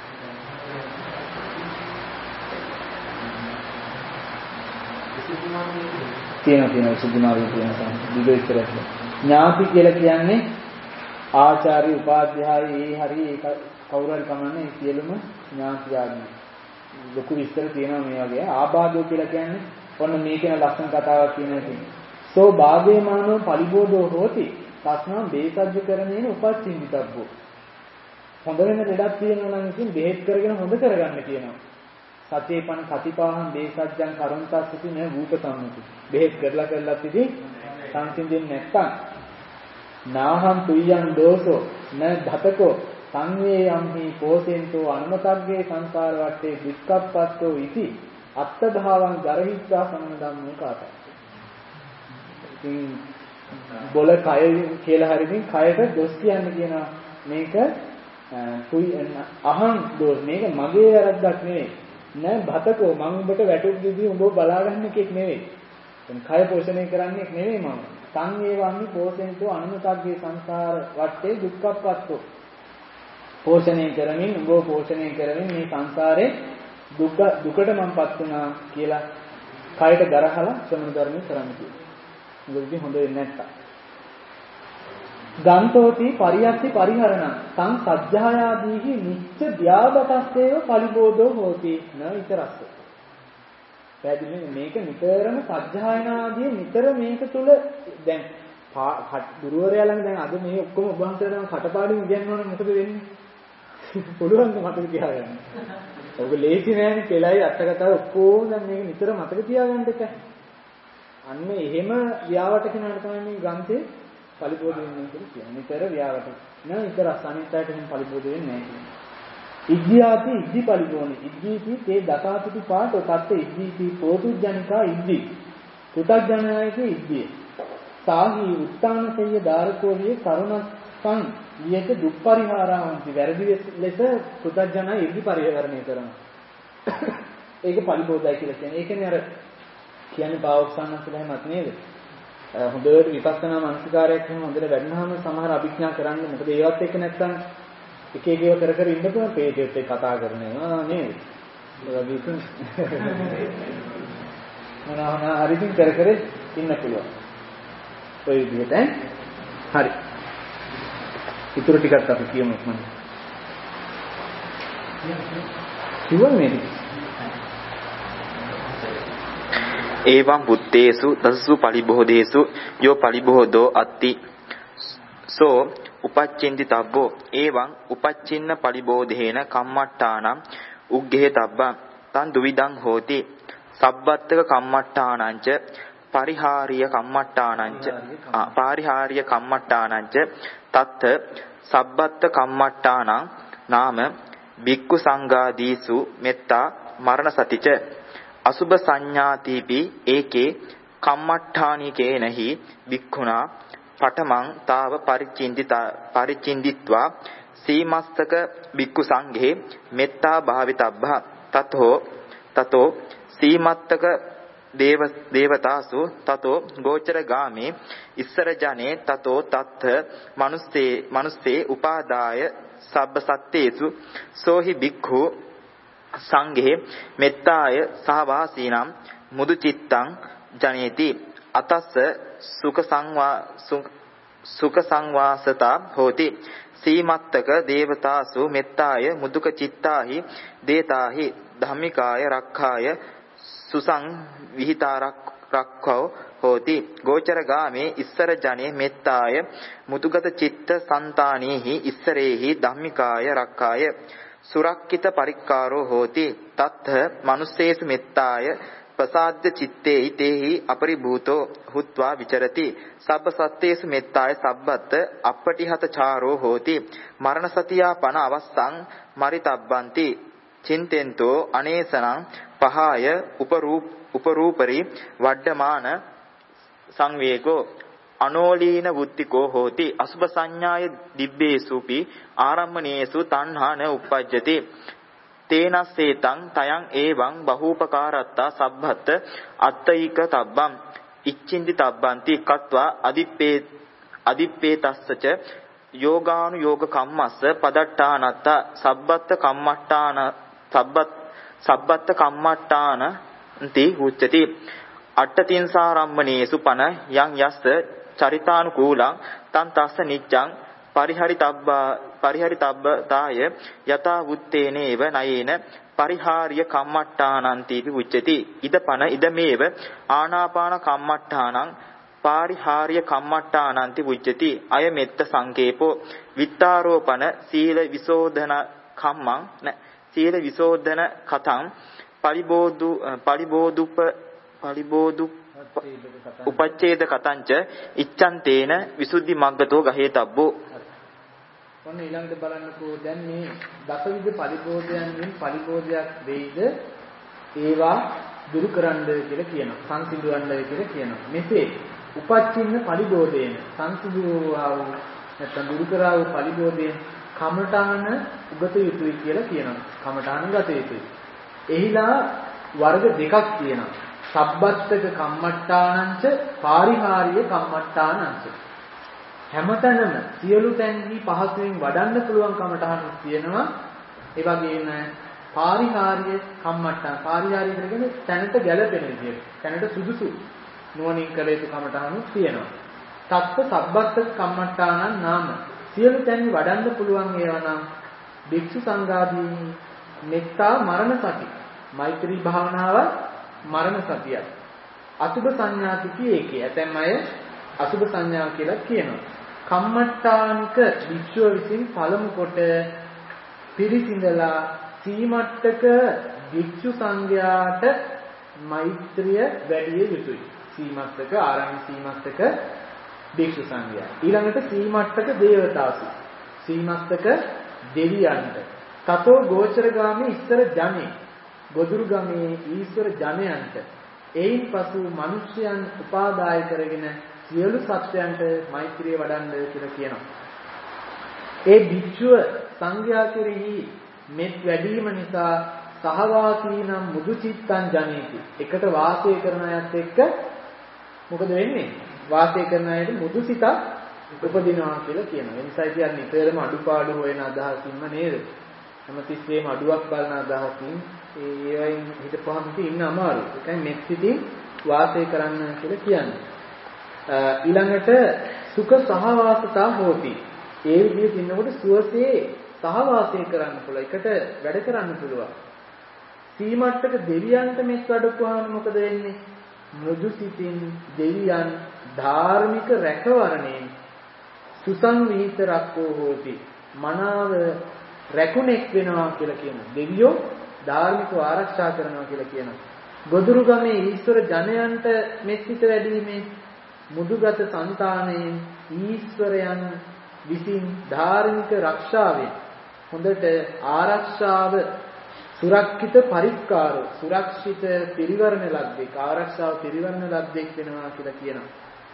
තියෙන සුදුමාරු කියන දිගවිස්තරයක්. ඥාති කියලා කියන්නේ ආචාර්ය උපාධ්‍යාය ඒ හරි ඒක කවුරු හරි කමන්නේ සියලුම ඥාතියාදී ලොකු විස්තර තියෙනවා මේ වගේ. ආබාධෝ කියලා කියන්නේ ඔන්න මේ කියන ලස්සන කතාවක් කියන එක. සෝ බාධේමානෝ පරිබෝධෝ හෝති තස්මා බේසජ්ජ කරණේන උපච්චින්දිතබ්බෝ. හොඳ වෙන ලෙඩක් තියෙනවා නම් ඉතින් බෙහෙත් කරගෙන හොඳ කරගන්න කියනවා. සතේපන කතිපාහං බේසජ්ජං කරොන්තස්සති න වූප සම්මුති. බෙහෙත් කරලාත් ඉතින් සංසිඳෙන්නේ නැත්තම් නාහං තුයං දෝසෝ න ධතකෝ සංවේයම්හි පෝසෙන්තෝ අනුමතග්ගේ සංසාර වට්ටේ දුක්ඛප්පත්තෝ ඉති අත්තභාවං ගරහිත්වා සම්මදම්මෝ කාතයි. ඉතින් බොල කය කියලා හරියකින් කයට දොස් කියන්න කියනවා. මේක අහං දෝස් මේක මගේ වැරද්දක් නෙවෙයි. නෑ භතකෝ මම උඹට වැටුප් දෙදී උඹව බලාගන්න එකෙක් නෙවෙයි. දැන් කය පෝෂණය කරන්නේ නෙවෙයි මම. සංවේයම්හි පෝසෙන්තෝ අනුමතග්ගේ සංසාර වට්ටේ දුක්ඛප්පත්තෝ පෝෂණය කරමින් උඹව පෝෂණය කරමින් මේ සංසාරේ දුකට මමපත් වුණා කියලා කයට ගරහලා ශ්‍රමණ ධර්මයේ කරන්න කියනවා. මොකද හොඳ වෙන්නේ නැත්තම්. ගන්තෝති පරියත්ති පරිහරණ සං සජ්ජායාදීහි නිච්ච ව්‍යාපතස්සේව පරිබෝධෝ හෝති න ඉතරස්ස. පැහැදිලිද? මේක නිතරම සජ්ජායනාදී නිතර මේක තුල දැන් ගුරුවරයා ළඟ දැන් අද මේ ඔක්කොම ඔබ වහන්සේලාම කටපාඩම් ඉගෙනනවනේ මොකද වෙන්නේ? පුළුවන් මතක තියාගන්න. ඔබ ලේසි නෑනේ පෙළයි අටකතාව ඔක්කොම දැන් මේක නිතර මතක තියාගන්න එක. අන්න එහෙම ව්‍යාවට කෙනාට තමයි මේ ග්‍රන්ථේ පරිබෝධ වෙන්නේ කියලා කියන්නේ. නිතර ව්‍යාවට. නෑ නිතර අසනිටයට එහෙම පරිබෝධ වෙන්නේ නෑ. ඉද්ධියාති ඉද්ධි පරිබෝධි. ඉද්ධීති තේ දසාතුති පාඨ තත්ත ඉද්ධීති පෝතුජ්ජනිකා ඉද්ධි. පුතග්ජනයගේ ඉද්ධිය. සාහි උත්තානසෙය ධාරකෝලියේ කරුණස්සං ඊයක දුක්පරිහාරාන්ති වැරදි ලෙස පුතග්ජන ඉද්ධි පරිහරණය කරනවා. ඒක පරිබෝධයි කියලා කියන්නේ. ඒ කියන්නේ අර කියන්නේ පාවොක්සන්නස්සලා හැමත් නේද? හොඳට විපස්සනා මානසිකාරයක් එහෙම හොඳට වැඩනහම සමහර අභිඥා කරන්න. මොකද ඒවත් එක්ක නැත්තම් එක එක ඒවා කර කර ඉන්න පුළුවන්. පේජෙත් එක්ක කතා කරනවා නේද? ඒ වගේ ඉතින් මොනවා හරිදින් කර කර ඉන්න පුළුවන්. ඔය විදිහට හරි. ඊටු ටිකක් අපි කියමු මම. කිව්වනේ එවං බුත්තේසු දසසු පරිබෝධේසු යෝ පරිබෝධෝ අත්ති සෝ උපච්චින්ති තබ්බෝ එවං උපච්චින්න පරිබෝධේන කම්මට්ටානම් උග්ගේ තබ්බං තන් දුවිදං හෝති සබ්බත්තක කම්මට්ටානංච පරිහාරිය කම්මට්ටානංච තත්ත සබ්බත්ත කම්මට්ටානං නාම බික්කු සංඝාදීසු මෙත්තා මරණ සතිච අසුභ සංඥාතිපි ඒකේ කම්මට්ඨානිකේ නහි බික්ඛුනා පඨමං තාව පරිචින්දිත්වා සීමස්තක බික්ඛු සංඝේ මෙත්තා භාවිතබ්බා තතෝ සීමත්තක දේවතාසු තතෝ ගෝචර ගාමේ ඉස්සර ජනේ තතෝ තත්ථ මනුස්සේ උපාදාය සබ්බ සත්තේසු සෝහි බික්ඛු සංඝේ මෙත්තාය සහවාසීනම් මුදු චිත්තං ජනේති අතස්ස සුඛ සංවාසතා හෝති සීමත්තක දේවතාසු මෙත්තාය මුදුක චිත්තාහි දේතාහි ධම්මිකාය රක්ඛාය සුසං විහිතාරක්ඛෝ හෝති ගෝචර ගාමේ ඉස්සර ජනේ මෙත්තාය මුදුගත චිත්ත සන්තානේහි ඉස්සරේහි ධම්මිකාය රක්ඛාය සුරක්කිත පරික්කාරෝ හෝති තත්ථ මනුස්සේසු මෙත්තාය ප්‍රසාද්ද චිත්තේහි තේහි අපරිභූතෝ හුත්වා විචරති සබ්බ සත්තේසු මෙත්තාය සබ්බත් අපටිහත චාරෝ හෝති මරණ සතියා පන අවස්සං මරිතබ්බන්ති චින්තෙන්තෝ අනේසනං පහාය උපරූපරි වඩ්ඩමාන සංවේගෝ අනෝලීන වුත්තිකෝ හෝති අසුභ සංඥාය දිබ්බේසුපි ආරම්මණේසු තණ්හා න උප්පජ්ජති තේනස්සේතං තයං එවං බහූපකාරත්තා සබ්බත් අත්තයික තබ්බං ඉච්ඡින්දි තබ්බන්ති කତ୍වා අදිප්පේතස්සච යෝගානු යෝග කම්මස්ස පදට්ඨානත්ත සබ්බත් කම්මට්ඨානන්ති උච්චති අට්ඨතින්සාරම්මණේසු පන යං යස්ස චරිතානුකූලං තන් තස්ස නිච්ඡං පරිහරිතබ්බතාය යතා වුත්තේනේව නයේන පරිහාර්ය කම්මට්ඨානන්තිපි උච්චති. ඉදපන ඉදමේව ආනාපාන කම්මට්ඨානං පාරිහාර්ය කම්මට්ඨානන්ති උච්චති. අය මෙත්ත සංකේපෝ විත්තාරෝපන සීල විසෝධන කම්මං සීල විසෝධන කතං පලිබෝදු උපච්ඡේද කතංච ඉච්ඡන්තේන විසුද්ධි මග්ගතෝ ගහේතබ්බෝ. ඔන්න ඊළඟට බලන්නකෝ දැන් මේ දසවිධ පරිබෝධයන්ගෙන් පරිබෝධයක් වෙයිද ඒවා දුරු කරන්න කියලා කියනවා. සංසිඳවන්න කියලා කියනවා. මෙසේ උපච්ඡින්න පරිබෝධයෙන් සංසිඳුවා වූ නැත්නම් දුරු කරා වූ පරිබෝධයෙන් කමඨාන උගත යුතුයි කියලා කියනවා. කමඨාන ගත යුතුයි. එහිලා වර්ග දෙකක් තියෙනවා. සබ්බත්තක කම්මට්ටානංච පාරිහාර්ය කම්මට්ටානංච. හැමතැනම සියලු තැන්හි පහසුවෙන් වඩන්න පුළුවන් කමඨානුත් තියෙනවා. ඒ වගේම පාරිහාර්ය කම්මට්ටාන. පාරිහාර්ය කියන්නේ තැනට ගැළපෙන විදියට, තැනට සුදුසු නුවණින් කළ යුතු කමඨානුත් තියෙනවා. තත්ත සබ්බත්තක කම්මට්ටානං නාම. සියලු තැන්හි වඩන්න පුළුවන් ඒවා නම් භික්ෂු සංඝාදී මෙත්තා මරණ සති. මෛත්‍රී භාවනාව මරණ සතිය. අසුභ සංඥාතිකී ඒකේ. ඇතැම් අය අසුභ සංඥා කියලා කියනවා. කම්මට්ටානික භික්ෂුව විසින් පළමු කොට පිරිසිඳලා සීමට්ටක භික්ෂු සංඝයාට මෛත්‍රිය වැඩි යුතුයි. සීමට්ටක ආරණ්‍ය සීමට්ටක භික්ෂු සංඝයා. ඊළඟට සීමට්ටක දේවතාසු. සීමට්ටක දෙවියන්ට. තතෝ ගෝචරගාමී ඉස්තර ජනේ. ගොදුරු ගමේ ඊශ්වර ජනයන්ට. එයින් පසු මිනිසයන් උපාදාය කරගෙන සියලු සත්‍යයන්ට මෛත්‍රිය වඩන්න කියලා කියනවා. ඒ භික්ෂුව සංඝයා කෙරෙහි මෙත් වැඩිම නිසා සහවාසී නම් මුදු චිත්තං ජනේති. එකට වාසය කරන අයත් එක්ක මොකද වෙන්නේ? වාසය කරන අයට මුදු සිතක් උපදිනවා කියලා කියනවා. ඒ නිසා කියන්නේ නිතරම අඩුපාඩු හොයන අදහසින්ම නේද? හැමතිස්සෙම අඩුවක් බලන අදහසින් ඒවයින් හිතපහම ඉන්න අමාරුයි. ඒකයි මෙත් සිතින් වාසය කරන්න කියලා කියන්නේ. ඊළඟට සුඛ සහවාසතා හොති. ඒ විදිහට ඉන්නකොට සුවසේ සහවාසය කරන්න පුළුවන්. එකට වැඩ කරන්න පුළුවන්. සීමට්ටක දෙවියන්ට මෙත් වඩපුවාම මොකද වෙන්නේ? මෘදු සිතින් දෙවියන් ධාර්මික රැකවරණයෙන් සුසංවිහිත රක්කෝ හොති. මනාව රැකුණෙක් වෙනවා කියලා කියනවා. දෙවියෝ ධාර්මිකව ආරක්ෂා කරනවා කියලා කියනවා. ගොදුරු ගමේ ඊශ්වර ජනයන්ට මෙත්සිත වැඩිීමේ මුදුගත సంతානයෙන් ඊශ්වරයන් විසින් ධාර්මික රක්ෂාවෙන් හොඳට ආරක්ෂාව සුරක්ෂිත පරික්කාර සුරක්ෂිත පිරිවරණ ලද්දෙක් ආරක්ෂාව පිරිවරණ ලද්දෙක් වෙනවා කියලා කියනවා.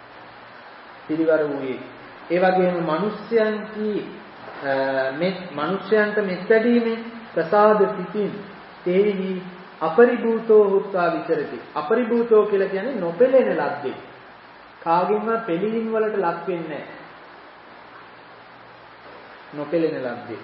පිරිවර වූයේ ඒ වගේම මිනිස්යන්ට මෙත් වැඩීමේ ප්‍රසාද සිතින් තේහි අපරිභූතෝ හුත්වා විචරති. අපරිභූතෝ කියලා කියන්නේ නොපෙළෙන ලද්දෙක්. කාගෙන්ම පිළිහින් වලට ලක් වෙන්නේ නැහැ. නොපෙළෙන ලද්දෙක්.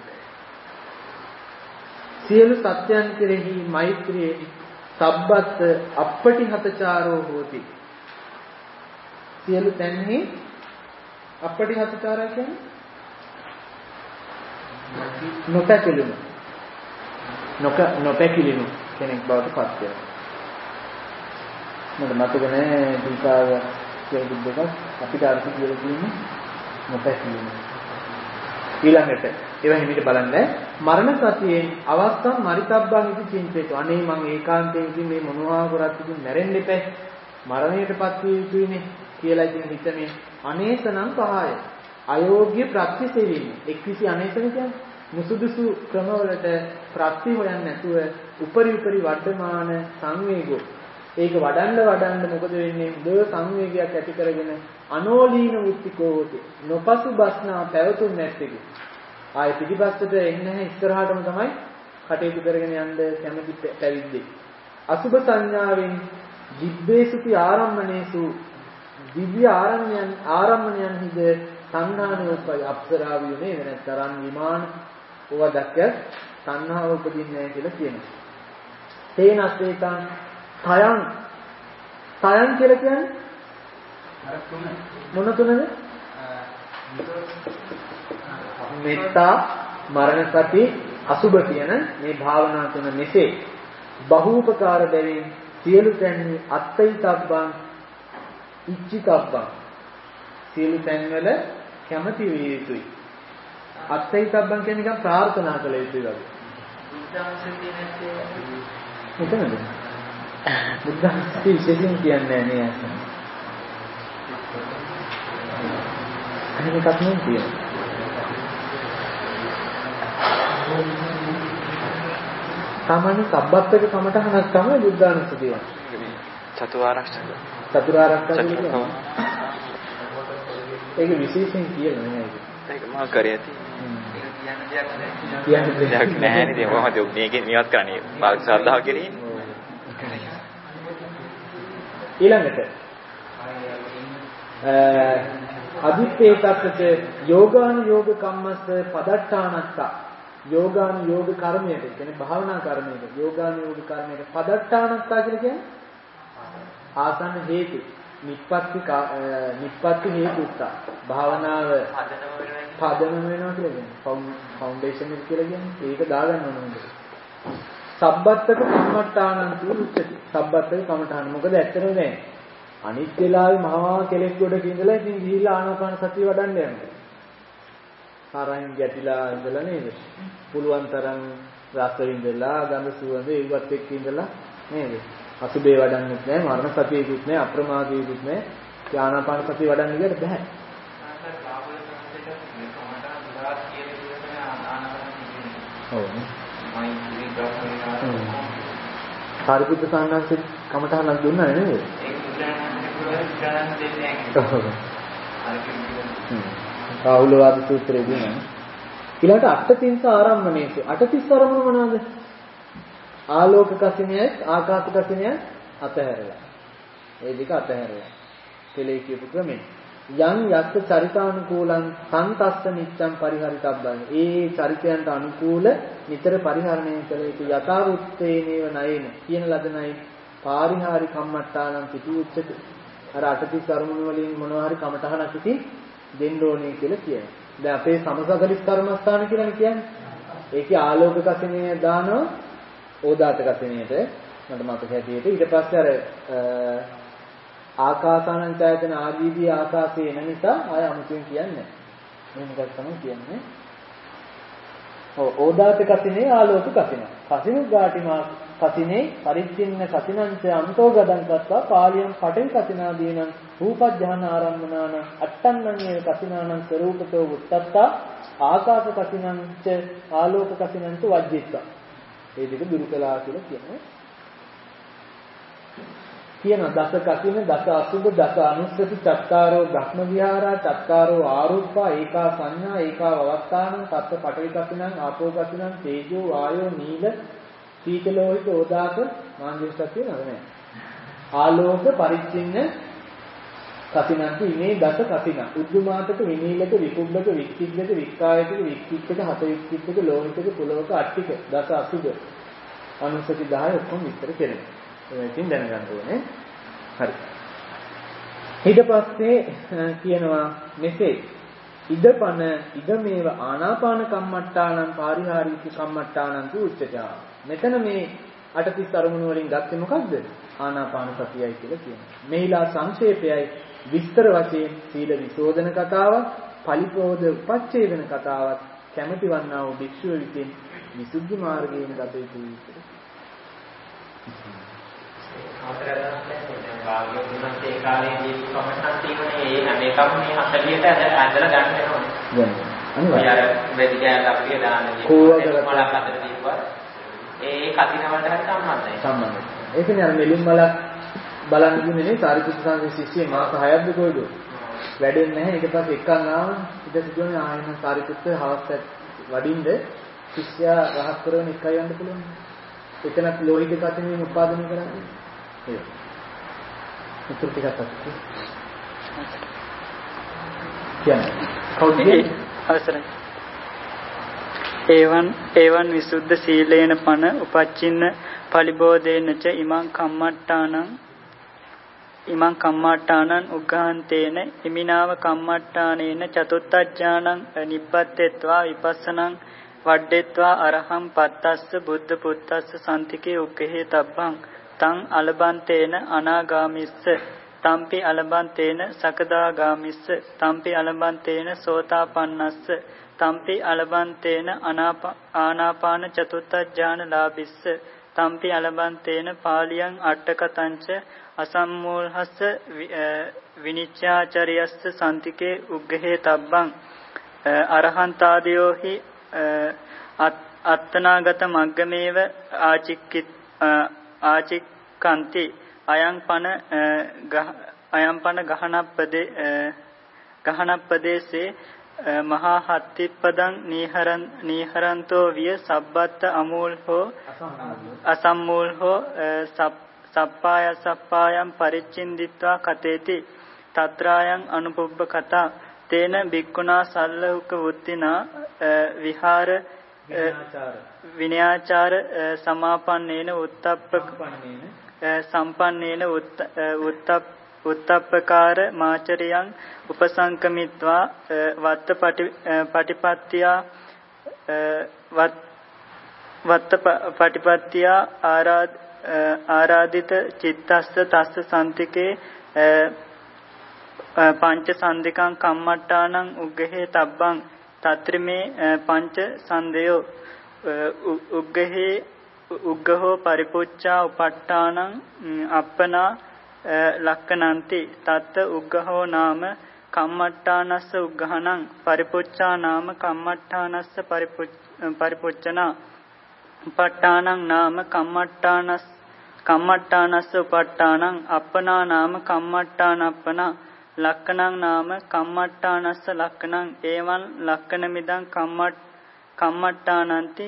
සියලු සත්‍යයන් කෙරෙහි මෛත්‍රියේ සබ්බත් අපටිහතචාරෝ හෝති. සියලු තැන්හි අපටිහතචාරය කියන්නේ නොපැකිලුණු නොපැකිලුණු කෙනෙක් බවට පත් වෙනවා. මට මතක නැහැ දීපාව කියන දෙකක් අපිට අර්ථ කියලා කියන්නේ නොපැකිලුණු. ඊළඟට ඒවා හිමිට බලන්න මරණ සතියෙන් අවස්ථම් මරිතබ්බං ඉති චින්තේතු. අනේ මං ඒකාන්තයෙන් ඉතින් මේ මොනවා කරත් ඉතින් මැරෙන්න එපා. මරණයටපත් විය යුතුයිනේ කියලා ඉතින් හිතන්නේ අනේසනම් පහය. අයෝග්‍ය ප්‍රත්‍යසෙවින් එක්විසි අනේසන කියන්නේ මුසුදුසු ක්‍රමවලට ප්‍රත්‍ය හොයන්නේ නැතුව උපරි වර්ධමාන සංවේගෝ. ඒක වඩන්න මොකද වෙන්නේ? උදේ සංවේගයක් ඇති කරගෙන අනෝලීන උත්තිකෝති. නොපසු බස්නා පැවතුම් නැත්තේ. ආයේ පිටිපස්සට එන්නේ නැහැ ඉස්සරහටම තමයි කටයුතු කරගෙන යන්න කැමති පැවිද්දේ. අසුභ සංඥාවෙන් දිබ්බේසුති ආරම්මණේසු දිව්‍ය ආරම්මණයන් හිද තණ්හානුපය අප්සරා විනේ වෙන තරන් විමාන ඕවා දැක්ක තණ්හාව උපදින්නේ නැහැ කියලා කියනවා. තේනස්සේතං තයං කියලා කියන්නේ මොන තුනද? මෙත්තා, මරණ සති, අසුබ කියන මේ භාවනා තුන මෙසේ බහූපකාර බැවින් සියලු තැන් අත්තයිතබ්බං ඉච්ඡිතබ්බං සියලු තැන්වල කැමති විය යුතුයි. අත්තයිතබ්බං කියන්නේ නිකන් ප්‍රාර්ථනා කළ යුතුයි වගේ. එතනද? බුද්ධාංශය විශේෂයෙන් කියන්නේ නෑ නේද? අනිත් එකක් නෙමෙයි කියන්නේ. සාමාන්‍ය සබ්බත්තක කමටහනක් තමයි බුද්ධාංශය කියන්නේ. චතුරාර්යක කියන්නේ. ඒක විශේෂයෙන් කියනවා නේද? ඒක මම කරේ ඇති. කියන්නේ දෙයක් නැහැ නේද? මොකද මේකෙන් මේවත් කරන්නේ බාල ශ්‍රද්ධාව කියන්නේ. ඊළඟට අදිත්තේතත්ත යෝගානුයෝග කම්මස්ස පදට්ඨානස්ස යෝගානුයෝග කර්මයට කියන්නේ භාවනා කර්මයට යෝගානුයෝග කර්මයට පදට්ඨානස්ස කියන්නේ ආසන්න හේතු නිප්පත්ති හේතුත්ත භාවනාව පදනම වෙනවා කියන්නේ ෆවුන්ඩේෂන් එක කියලා කියන්නේ ඒක දාගන්න ඕනේ. සබ්බත්තක කම්මට්ටානං උච්චති. සබ්බත්තක කමඨාන. මොකද ඇත්තටම නෑ. අනිත් වෙලාවේ මහා කෙලෙස් ගොඩක ඉඳලා ඉතින් ගිහිල්ලා ආනාපාන සතිය වඩන්න යනවා. තරහින් ගැටිලා ඉඳලා නේද? පුළුවන් තරම් රස විඳලා ගඳ සුවඳ ඒවත් එක්ක ඉඳලා නේද? අසුබේ වඩන්නෙත් නෑ, මරණ සතියෙකුත් නෑ, අප්‍රමාදයෙකුත් නෑ. ආනාපාන සතිය වඩන්න ගියට බෑ. ඔව්. සාරිපුත්‍ර සාන්නාංශේ කමඨහනක් දුන්නා නේද? ඒක උදාහරණ දෙන්නේ නැහැ. රාහුලවාද සූත්‍රයේ දුන්නා. ඊළඟට අට්ඨතිස්ස ආරම්මණේසු. අට්ඨතිස්ස ආරම්මන මොනවාද? ආලෝක කසිනියයි ආකාශ කසිනියයි අතහැරලා. ඒ දෙක අතහැරලා. කෙලේ කියපු ක්‍රමෙ. යම් යක්ක චරිතානුකූලං සන්තස්ස නිච්ඡං පරිහරිතබ්බං. ඒ චරිතයන්ට අනුකූල නිතර පරිහරණය කළ යුතු යථාවෘත්තේනේව නයේන කියන ලදනයි පාරිහාරි කම්මට්ටානම් පිටු උච්චති. අර අටතිස් කර්මණු වලින් මොනවා හරි කමටහනක් ඉති දෙන්න ඕනේ කියලා කියනවා. දැන් අපේ සමසගලිස් කර්මස්ථාන කියලානේ කියන්නේ. ඒකේ ආලෝක කසිනේ දානවා ඕදාත කසිනේට මට මතක හැටියට ඊට පස්සේ අර ආකාසානං ඡායතන ආදීදී ආකාශේ එන නිසා ආය අමුතුවෙන් කියන්නේ නැහැ. මේක තමයි කියන්නේ. ඕදාත කසිනේ ආලෝක කසින. කසිනු ගාටිමා කසිනේ පරිච්ඡින්න කසිනංච අන්තෝ ගදං කත්වා පාලියම් පටේ කසිනාදීනං රූපඥාන ආරම්මනාන අට්ටන්නඤ්ඤේ කසිනානං ස්වરૂපතෝ උත්තත්තා ආකාශ කසිනංච ආලෝක කසිනංච වජ්ජිත්වා. මේ දෙක දුරු කළා කියලා කියනවා. කියන දස කසින දස අසුභ දස අනුස්සති චත්තාරෝ බ්‍රහ්ම විහාරා චත්තාරෝ ආරූපා ඒකා සංඥා ඒකා වවත්තානං තත්ත පඨවි කසිනං ආපෝ කසිනං තේජෝ වායෝ නීල සීතලෝහිත ඕදාත මාංජිෂ්ඨ නෑ ආලෝක පරිච්ඡින්න කසිනන්ත ඉමේ දස කසින උද්දුමාතක විනීලක විකුබ්බක වික්කිද්දක වික්කායක වික්කිද්දක හත වික්කිද්දක ලෝහිතක පුලවක අට්ටික දස අසුභ අනුස්සති 10 ඔක්කොම විස්තර කෙරෙනවා. ඒකෙන් දැනගන්න ඕනේ. හරි. ඊට පස්සේ කියනවා මෙසේ ඉදපන ඉදමේව ආනාපාන කම්මට්ටානම් පාරිහාරික කම්මට්ටානම් උච්චතා. මෙතන මේ අටතිස් අරමුණු වලින් ගත්තේ මොකද්ද? ආනාපාන සතියයි කියලා කියනවා. මෙහිලා සංක්ෂේපයයි විස්තර වශයෙන් සීල විසෝධන කතාවක්, පලිපෝද උපච්ඡේදන කතාවක් කැමැති වන්නා වූ භික්ෂුව විසින් විසුද්ධි මාර්ගයෙන් ගත යුතුයි කියලා. වාග්ය දුන්නත් ඒ කාලේදී කමඨන් තියෙන්නේ ඒ හැම එකම මේ 40ට ඇදලා ගන්න වෙනවා. අනිවාර්යයෙන්. අර වෙදිකයන් අපිට දාන්නේ. මලක් අතර දීපුවා. ඒ කතිනවලට හරි සම්බන්ධයි. සම්බන්ධයි. ඒකනේ අර මෙලින් මලක් බලන් ඉන්නේ නේ සාරිපුත්‍ර සාංශේ ශිෂ්‍යයෙක් මාස 6ක්ද කොයිද? වැඩෙන්නේ නැහැ. ඊට පස්සේ එක්කන් ආවම ඊට සිදුවන්නේ ආයෙත් සාරිපුත්‍ර හවස් වඩින්ද ශිෂ්‍යයා රහස් කරගෙන එකයි යන්න පුළුවන්. එතනත් ලෝහිත කතිනේ උත්පාදනය කරන්නේ. ඒක. උත්තර ටිකක් අත්ති. කියන්නේ කවුද අවසරයි. ඒවන් විසුද්ධ සීලේන පන උපච්චින්න පලිබෝධේනච ඉමං කම්මට්ටානං ඉමං කම්මට්ටානං උග්ගහන්තේන ඉමිනාව කම්මට්ටානේන චතුත්ථඥානං නිබ්බත්තේत्वा විපස්සනං වඩ්ඩේत्वा අරහං පත්තස්ස බුද්ධ පුත්තස්ස සම්තිකේ උක්ඛේ තබ්බං තං අලබන්තේන අනාගාමිස්ස තම්පි අලබන්තේන සකදාගාමිස්ස තම්පි අලබන්තේන සෝතාපන්නස්ස තම්පි අලබන්තේන ආනාපාන චතුත්ථඥාන ලාභිස්ස තම්පි අලබන්තේන පාලියං අට්ඨකතංච අසම්මෝහස්ස විනිච්ඡාචරියස්ස සම්තිකේ උග්ඝේ තබ්බං අරහන්තාදීෝහි අත්තනාගත මග්ගමේව ආචික්කන්ති අයං පන ගහනප්පදේසේ මහා හත්තිප්පදං නීහරන්තෝ විය සබ්බත්ත අමූල් හෝ අසම්මූල් හෝ සප්පායම් පරිච්ඡින්දිත්වා කතේති තත්‍රායන් අනුපුබ්බ කතා තේන බික්කුණා සල්ලහුක වුත්තිනා විහාර විනයාචාර සමාපන්නේන සම්පන්නේන උත්තප්පකාර මාචරියං උපසංකමිත්වා වත්ත පටිපත්තියා ආරාධිත චිත්තස්ස තස්ස සම්තිකේ පංච සන්දිකං කම්මට්ටානං උග්ගහේ තබ්බං තත්‍රිමේ පංච සන්දයෝ උග්ගහෝ පරිපුච්ඡා උපට්ඨානං අප්පනා ලක්කනන්ති තත්ත උග්ගහෝ නාම කම්මට්ටානස්ස උග්ගහණං පරිපුච්ඡා නාම කම්මට්ටානස්ස පරිපුච්ඡනා උපට්ඨානං නාම කම්මට්ටානස්ස උපට්ඨානං අප්පනා නාම කම්මට්ටානප්පනා ලක්කනං නාම කම්මට්ටානස්ස ලක්කනං ඒවං ලක්කන මිදං කම්මට්ටානන්ති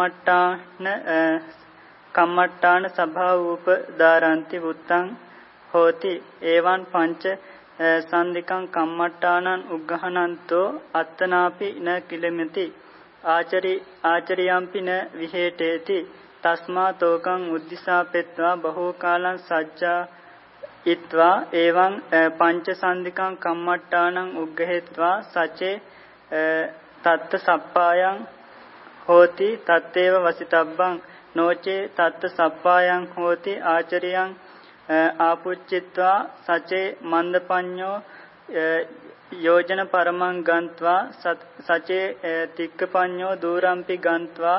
කම්මට්ටාන සභාවූපදාරන්ති වුත්තං හෝති ඒවං පංච සන්දිකං කම්මට්ටානං උග්ගහනන්තෝ අත්තනාපි න කිලමති ආචරියම්පි න විහෙටේති තස්මා තෝකං උද්දිසාපෙත්වා බහෝ කාලං සජ්ජා ඉත්වා එවං පංච සන්දිකං කම්මට්ටානං උග්ගහෙත්වා සචේ තත්ත සප්පායං හෝති තත්තේව වසිතබ්බං නොචේ තත්ත සප්පායං හෝති ආචරියං ආපුච්චිත්වා සචේ මන්දපඤ්ඤෝ යෝජන පරමං ගන්त्वा සචේ තික්කපඤ්ඤෝ දූරම්පි ගන්त्वा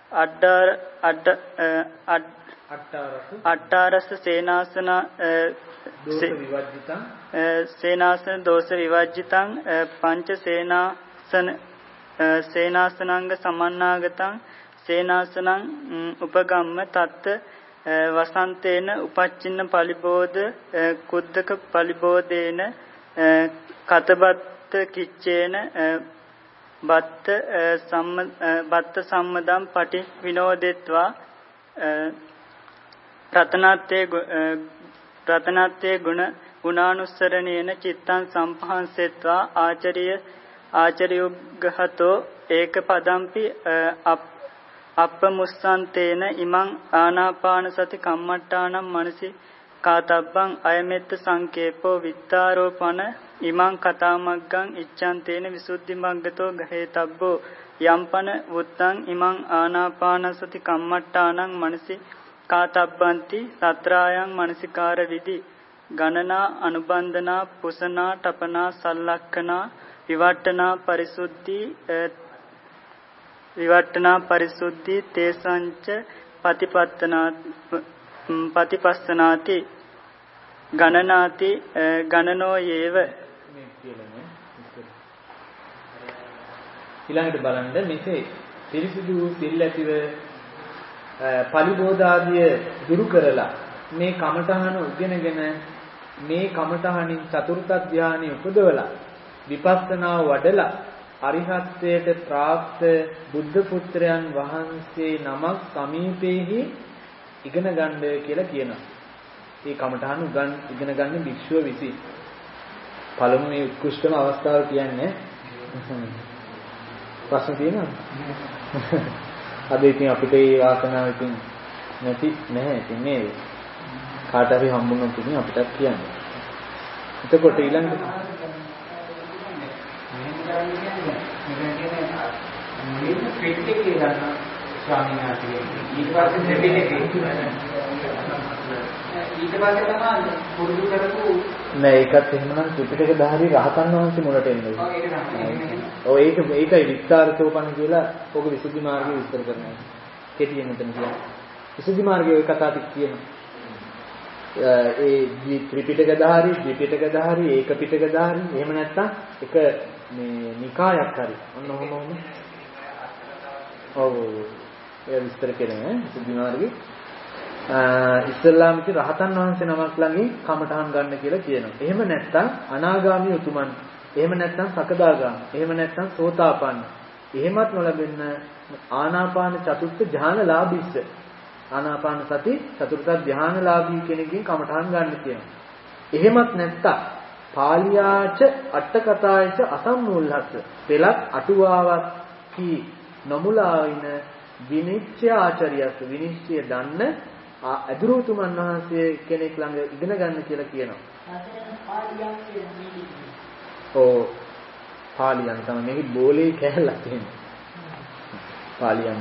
අට්ඨාරස සේනාසන දෝෂ විවජ්ජිතං සේනාසන දෝෂ විවජ්ජිතං පංච සේනාසනංග සමන්නාගතං සේනාසනං උපගම්ම තත්ත වසන්තේන උපච්චින්න පලිබෝධ කුද්දක පලිබෝධේන කතබත්ත කිච්චේන බත්ත සම්මදම් පටි විනෝදෙත්වා රතනත්තේ ගුණානුස්සරණේන චිත්තං සම්පහන්සෙත්වා ආචරියුග්ගහතෝ ඒක පදම්පි අප්පමුස්සන්තේන ඉමං ආනාපාන සති කම්මට්ටානම් මනසි කාතබ්බං අයමෙත්ත සංකේපෝ විත්තාරෝපන ඉමං කතාමග්ගං ඉච්ඡන්තේන විසුද්ධි මග්ගතෝ ගහේතබ්බෝ යම්පන වුත්තං ඉමං ආනාපාන සති කම්මට්ටානම් මනසි කාතබ්බන්ති තත්‍රායන් මනසිකාර විදි ගණනා අනුබන්ධනා පුසනා තපනා සල්ලක්කනා විවට්ටනා පරිසුද්ධි තේසංච පතිපස්සනාති ගණනාති ගණනෝ යේව ඊළඟට බලන්න මෙසේ පිරිසිදු සිල් ඇතිව පලිබෝධාදිය දුරු කරලා මේ කමඨහන උගෙනගෙන මේ කමඨහනින් චතුර්ථ ධානය උපදවලා විපස්සනා වඩලා අරිහත්ත්වයට ප්‍රාප්ත බුද්ධ පුත්‍රයන් වහන්සේ නමක් සමීපෙහි ඉගෙන ගන්න කියලා කියනවා. මේ කමඨහන ඉගෙන ගන්න භික්ෂුව විසින් පළමු මේ උත්කෘෂ්ඨම අවස්ථාව කියන්නේ ප්‍රශ්න තියෙනවද? අද ඉතින් අපිට ඒ වාසනාව ඉතින් නැහැ ඉතින් නේද? කාට හරි හම්බුනොත් ඉතින් අපිටත් කියන්න. එතකොට ඊළඟට ස්වාමීන් වහන්සේ ඊට පස්සේ දෙපිටකේ ඊට පස්සේ තමයි පුරුදු කරපු නෑ ඒකත් එහෙමනම් ත්‍රිපිටකධාරී රහතන් වහන්සේ මොලට එන්නේ. ඔව් ඒකයි විස්තරසෝපන කියලා ඔක විසුද්ධි මාර්ගය විස්තර කරනවා. කෙටියෙන් මෙතන කියන්නේ. විසුද්ධි මාර්ගයේ ඔය කතා ටික කියනවා. ඒ ත්‍රිපිටකධාරී, ද්විපිටකධාරී, ඒකපිටකධාරී එහෙම නැත්නම් එක මේ නිකායක් හරි. ඔන්න ඔහොම. ඔව් ඒ විස්තර කරන්නේ විසුද්ධි මාර්ගයේ ඉස්ලාම් ඉති රහතන් වහන්සේ නමක් ළඟින් කමඨහන් ගන්න කියලා කියනවා. එහෙම නැත්නම් අනාගාමී උතුමන්. එහෙම නැත්නම් සකදාගාමී. එහෙම නැත්නම් සෝතාපන්න. එහෙමත් නොලැබෙන්න ආනාපාන චතුර්ථ ධානලාභීස්ස. ආනාපාන සති චතුර්ථ ධානලාභී කෙනෙක්ගෙන් කමඨහන් ගන්න කියනවා. එහෙමත් නැත්නම් පාලියාච අට්ඨකතායච අසම්මූලහත්. පෙළක් අටුවාවක් කී නොමුලාවින විනිශ්චය ආචාර්යස් විනිශ්චය දන්න අදුරුතුමන් වහන්සේ කෙනෙක් ළඟ ඉගෙන ගන්න කියලා කියනවා. ඔව් පාලියන් තමයි මේකේ බෝලේ කැලලා තියෙන්නේ. පාලියන්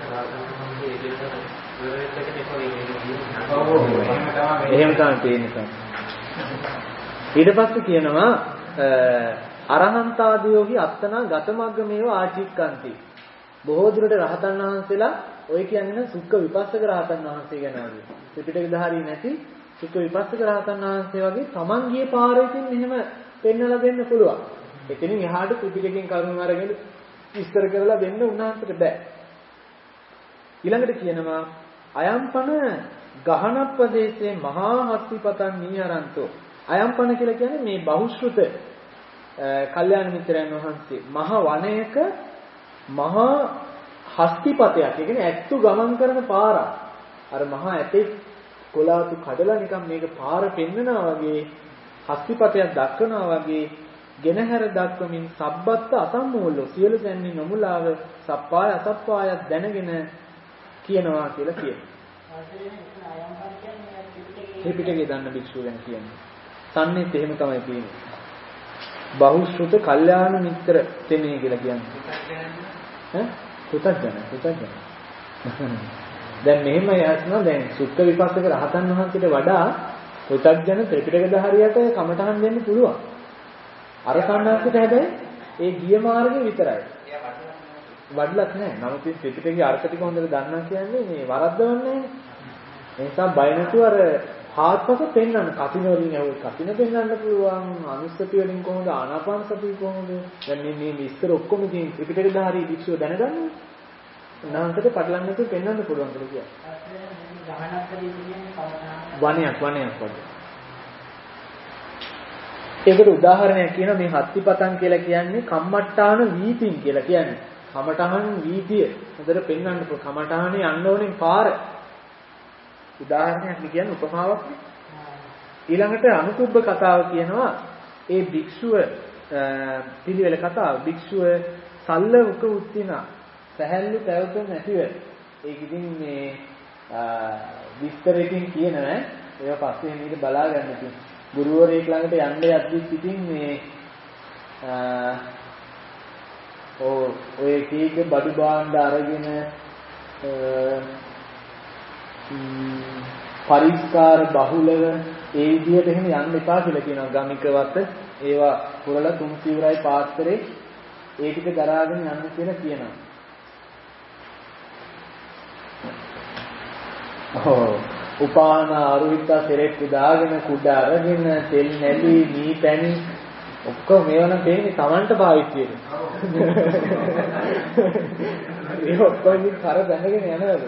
එහෙම තමයි තියෙන්නේ. ඊට පස්සේ කියනවා අරහන්තාදීෝහි අත්තනා ගතමග්ගමේව ආචික්කන්ති. බොහෝ දුරට රහතන් වහන්සේලා ඔය කියන්නේ නම් සුක්ඛ විපස්සක රහතන් වහන්සේ ගැන වගේ. ත්‍රිපිටකධාරී නැති සුක්ඛ විපස්සක රහතන් වහන්සේ වගේ Taman ගියේ පාරේකින් මෙහෙම පෙන්වලා දෙන්න පුළුවන්. එතනින් එහාට ත්‍රිපිටකයෙන් කරුණු අරගෙන විස්තර කරලා දෙන්න උන්වහන්සේට බෑ. ඊළඟට කියනවා අයම්පන ගහනප්පදේශේ මහා හස්තිපතන් නීහරන්තෝ. අයම්පන කියලා කියන්නේ මේ බහුශ්‍රුත කල්යාණ මිත්‍රයන් වහන්සේ මහ වනයේක මහා හස්තිපතයක්. ඒ කියන්නේ ඇත්තු ගමන් කරන පාරක්. අර මහා ඇතේ කොලාතු කඩලා නිකන් මේක පාර පෙන්නනවා වගේ හස්තිපතයක් දක්වනවා වගේ ගෙනහැර දක්වමින් සබ්බත්ත අසම්මූලෝ සියලු දැන්නේ නොමුලාව සප්පාය අසප්පායක් දැනගෙන කියනවා කියලා කියනවා. ත්‍රිපිටකේ දන්න භික්ෂුව ගැන කියන්නේ. සම්නිත් එහෙම තමයි කියන්නේ. බහුශ්‍රුත කල්යාණ මිත්‍ර තෙමේ කියලා කියන්නේ. පුතග්ජන. දැන් මෙහෙම යහත්නවා දැන් සුත්ත විපස්සක රහතන් වහන්සේට වඩා පුතග්ජන ත්‍රිපිටකධාරියට කමඨහන් දෙන්න පුළුවන්. අර සම්මාසිත හැබැයි ඒ ගිය මාර්ගේ විතරයි. වඩලක් නැහැ. නමුත් ත්‍රිපිටකයේ අර්ථ ටික හොඳට දන්නවා කියන්නේ මේ වරද්දවන්නේ නැහැ. ඒ නිසා බය නැතුව අර හාත්පස පෙන්වන්න කතින වලින් ඇහුවොත් කතින පෙන්වන්න පුළුවන්. අනුස්සති වලින් කොහොමද ආනාපාන සතිය කොහොමද? දැන් මේ විස්තර ඔක්කොම ඉතින් ත්‍රිපිටකධාරී භික්ෂුව දැනගන්නේ. උන්වහන්සේට පටලන්න නැතුව පෙන්වන්න පුළුවන් කියලා කියනවා. වණයක් වගේ. ඒකට උදාහරණයක් කියනවා මේ හත්තිපතන් කියලා කියන්නේ කම්මට්ටාන වීතින් කියලා කියන්නේ. කමඨහන් වීතිය. හොඳට පෙන්වන්න පුළුවන්. කමඨහනේ යන්න ඕනේ පාර. උදාහරණයක් කියන්නේ උපමාවක් නේ. ඊළඟට අනුකුබ්බ කතාව කියනවා ඒ භික්ෂුව පිළිවෙල කතාව. භික්ෂුව සල්ලවක උත්තිනා සහැල්ලු පැවතුම් නැතිව. ඒක ඉතින් මේ විස්තරයෙන් කියනවා. ඒක පස්සේ මේක බලා ගන්න ඉතින්. ගුරුවරයෙක් ළඟට යන්න යද්දිත් ඉතින් මේ ඔය කීක බඩු භාණ්ඩ අරගෙන පරිස්කාර බහුලව ඒ විදිහට එහෙම යන්න එපා කියලා කියනවා. ගමිකවත ඒවා පුරලා 3 ඉවරයි පාත්‍රේ ඒ ටික දරාගෙන යන්න කියලා කියනවා. උපාන අරුවිතා සෙරෙක්කු දාගෙන කුඩ අරගෙන තෙල් නැලි මී පැණි ඔක්කොම මේවා නම් දෙන්නේ Tamanට පාවිච්චි වෙනවා. ඒ ඔක්කොම කර බැඳගෙන යනවලු.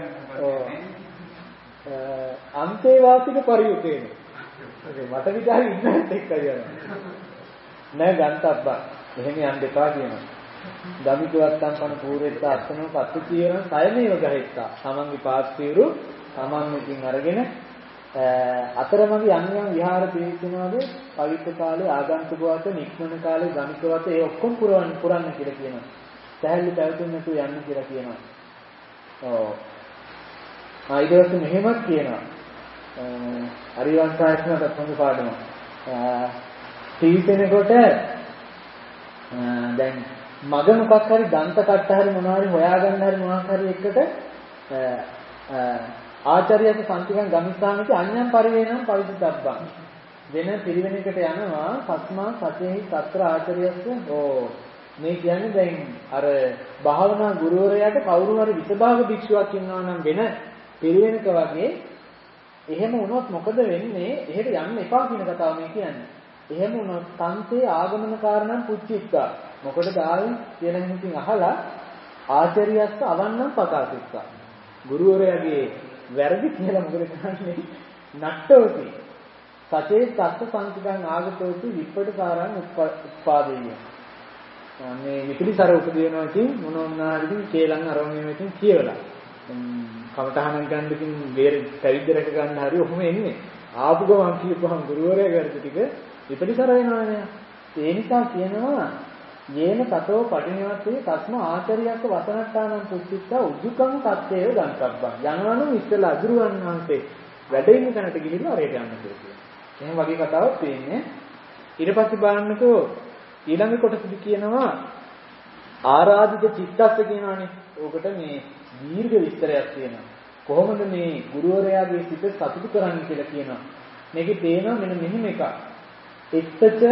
අන්තේවාසික පරියුතේන. මට විතරයි ඉන්නත් එක්කයි යනවා. නෑ ගන්තබ්බා. එහෙම යන්න එපා කියනවා. ගමිකවත්තන් පන පූරෙත්ත අත්තනම පත්තු කියන සයමේව ගහෙත්තා. තමන්ගේ පාස්තිරු තමන් ඉතින් අරගෙන අතරමඟ යම් විහාර තීක්ෂණවල පවිත්‍ර කාලේ ආගන්තුකවත නික්මන කාලේ ගමිකවත ඒ ඔක්කොම පුරන්න කියලා කියනවා. සහැල්ලු පැවතුම් නැතුව යන්න කියලා කියනවා. ඊට පස්සේ මෙහෙමත් කියනවා. අරිවංශායතනට සම්පූර්ණ පාඩම. තීසෙනකොට දැන් මග මොකක් හරි දන්ත කට්ට හරි මොනවා හරි හොයාගන්න හරි මොනවා හරි එකට ආචාර්යයක සම්තිකන් ගමිස්සාමිති අඤ්ඤම් පරිවේණම් පවිද්දබ්බං වෙන පිරිවෙනකට යනවා සස්මා සතේහි සත්‍ර ආචාර්යස්ස මේ කියන්නේ දැන් අර භාවනා ගුරුවරයාට කවුරු හරි විසභාග භික්ෂුවක් ඉන්නවා නම් වෙන පිරිවෙනක වගේ එහෙම වුණොත් මොකද වෙන්නේ? එහෙට යන්න එපා කියන කතාව මේ කියන්නේ. එහෙම වුණොත් තන්තේ ආගමන කාරණම් පුච්චිත්තා. මොකටද ආවේ කියලා හිතින් අහලා ආචාර්යස්ස අවන්නම් පකාසිත්තා. ගුරුවරයාගේ වැරදි කියලා මොකද කරන්නේ? නට්ටෝති. සචේ තස්ස සංකීර්ණ ආගතෝති විප්පට කාරණම් උත්පාදේය. මේ විපිලිසර උපදිනවා ඉතින් මොනෝන්නාරින් කේලම් අරමුණෙකින් කියවලා. කමතහන ගන්නකින් වේර පැවිද්ද රැක ගන්න හරි ඔහොම එන්නේ. ආපු ගමන් කියපුවම ගුරුවරයා වැරදි ටික විපිලිසර වෙනවානේ. ඒ නිසා කියනවා යේන තතෝ පටිනිවත්තේ තස්ම ආචාර්යයක වසනට්ටානම් පුච්චිත්තා උජුකම් තත්තේව ගන්කබ්බන්. යනවනම් ඉස්සලා අදුරුවන් වහන්සේ වැඩ ඉන්න තැනට ගිහිල්ලා අරයට යන්න කියලා. එහෙනම් වගේ කතාවක් තියෙන්නේ. ඊට පස්සේ බලන්නකෝ ඊළඟ කොටසදි කියනවා ආරාධිත චිත්තස්ස කියනවානේ. ඕකට මේ දීර්ඝ විස්තරයක් තියෙනවා. කොහොමද මේ ගුරුවරයාගේ සිත සතුටු කරන්නේ කියලා කියනවා. මේකේ තේනවා මෙන්න මෙහෙම එකක්. එත්තච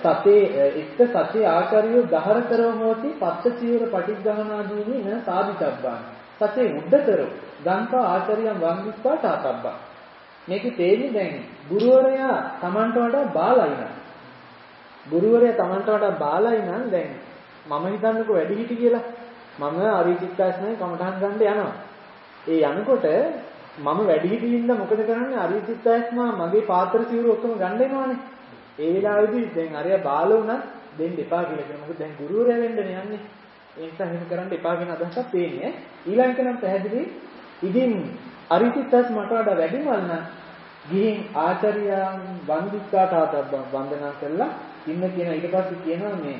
සතේ ආචාර්යෝ දහරතරව හොති පත්ත චීවර පටිග්ගහනාදීනි න සාදිතබ්බං. සතේ උද්දතරව ගන්පා ආචාර්යයන් වන්දිස්සා තාතබ්බං. මේකේ තේන්නේ දැන් ගුරුවරයා Tamanට වඩා බාලයි නම් ගුරුවරයා Tamanට වඩා බාලයි නම් දැන් මම හිතන්නකෝ වැඩි හිටි කියලා මම අරිචිත්තාස්නේ කමටහන් ගන්න යනවා. ඒ යනකොට මම වැඩි හිටියින්ද මොකද කරන්නේ? අරිචිත්තාස්මා මගේ පාත්‍ර සිවුරු ඔක්කොම ගන්න එනවානේ. ඒ වෙලාවේදී දැන් අරයා බාල වුණා දෙන්න එපා කියලා කියනවා. මොකද දැන් ගුරුවරයා වෙන්නනේ යන්නේ. ඒ නිසා එහෙම කරන්න එපා කියන අදහසක් තියෙන්නේ. ඊළඟට නම් පැහැදිලි ඉතින් අරිචිත්තස් මට වඩා වැඩිමල් නම් ගිහින් ආචාර්යයන් වන්දිස්කාට ආතබ්බන් වන්දනා කරලා ඉන්න කියන ඊට පස්සේ කියනවා මේ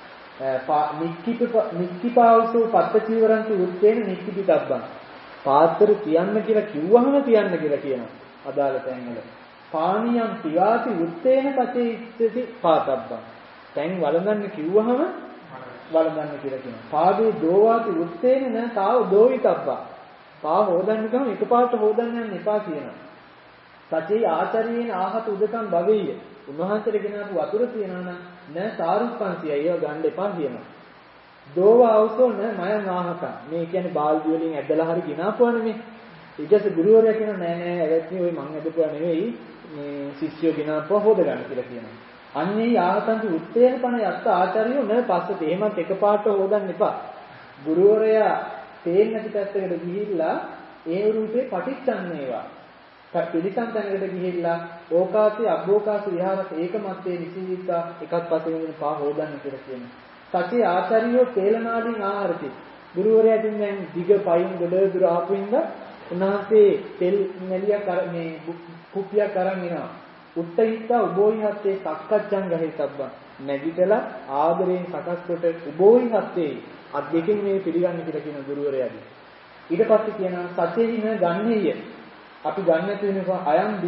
නික්කිපාවසෝ පත්ත චීවරන්ති උත්තේන නික්කිපිතබ්බන්. පාත්‍ර තියන්න කියලා කිව්වහම තියන්න කියලා කියනවා. අදාළ තැන්වල. පානියම් පිවාති උත්තේන පතේ ඉස්සති පාතබ්බන්. දැන් වළඳන්න කිව්වහම වළඳන්න කියලා කියනවා. පාදේ දෝවාති උත්තේන න තාව දෝවිතබ්බා. පා හොදන්න ගම එකපාරට හොදන්න යන්න එපා කියනවා. සචේ ආචාර්යයන් ආහත උදකම් භවෙය. උන්වහන්සේට ගෙනාපු වතුර තියනවා නම් න සාරුප්පන්සිය ඒව ගන්න එපා කියනවා. දෝව අවසෝ න මයන් ආහත. මේ කියන්නේ බාල්දි වලින් ඇදලා හරි ගෙනාපුවානේ මේ. ඊටසේ ගුරුවරයා කියනවා නෑ නෑ ඇවැත්නි ඔය මං ඇදපුවා නෙවෙයි මේ ශිෂ්‍යයෝ ගෙනාපුවා හොද ගන්න කියලා කියනවා. අන්නේ ආහතන්ති උත්තේන පණ යත්ත ආචාර්යෝ න පස්සට එහෙමත් එකපාරට හොදන්න එපා. ගුරුවරයා තේන්න පිටත්තකට ගිහිල්ලා ඒ රූපේ පටිච්චන්නේවා. පිළිසම් තැනකට ගිහිල්ලා ඕකාසී අබ්බෝකාසී විහාරත් ඒකමත්තේ නිසීවිතා එකක් පස්සේ වෙන පා හොදන්න කියලා කියනවා. සචේ ආචාර්යෝ තේලනාදීන් ආහාරති. ගුරුවරයාගෙන් දැන් දිග පයින් ගොඩ දුර ආපුින්ද උන්වහන්සේ තෙල් නැලියක් මේ කුප්පියක් අරන් එනවා. උත්තරීත්තා උබෝහි හත්තේ සක්කච්ඡං ගහේතබ්බා. නැගිටලා ආදරයෙන් සකස් කොට උබෝහි හත්තේ අත් දෙකෙන් මේ පිළිගන්න කියලා කියන ගුරුවරයාගේ. ඊට පස්සේ කියනවා සචේහින ගන්නේය. අපි ගන්න තියෙනවා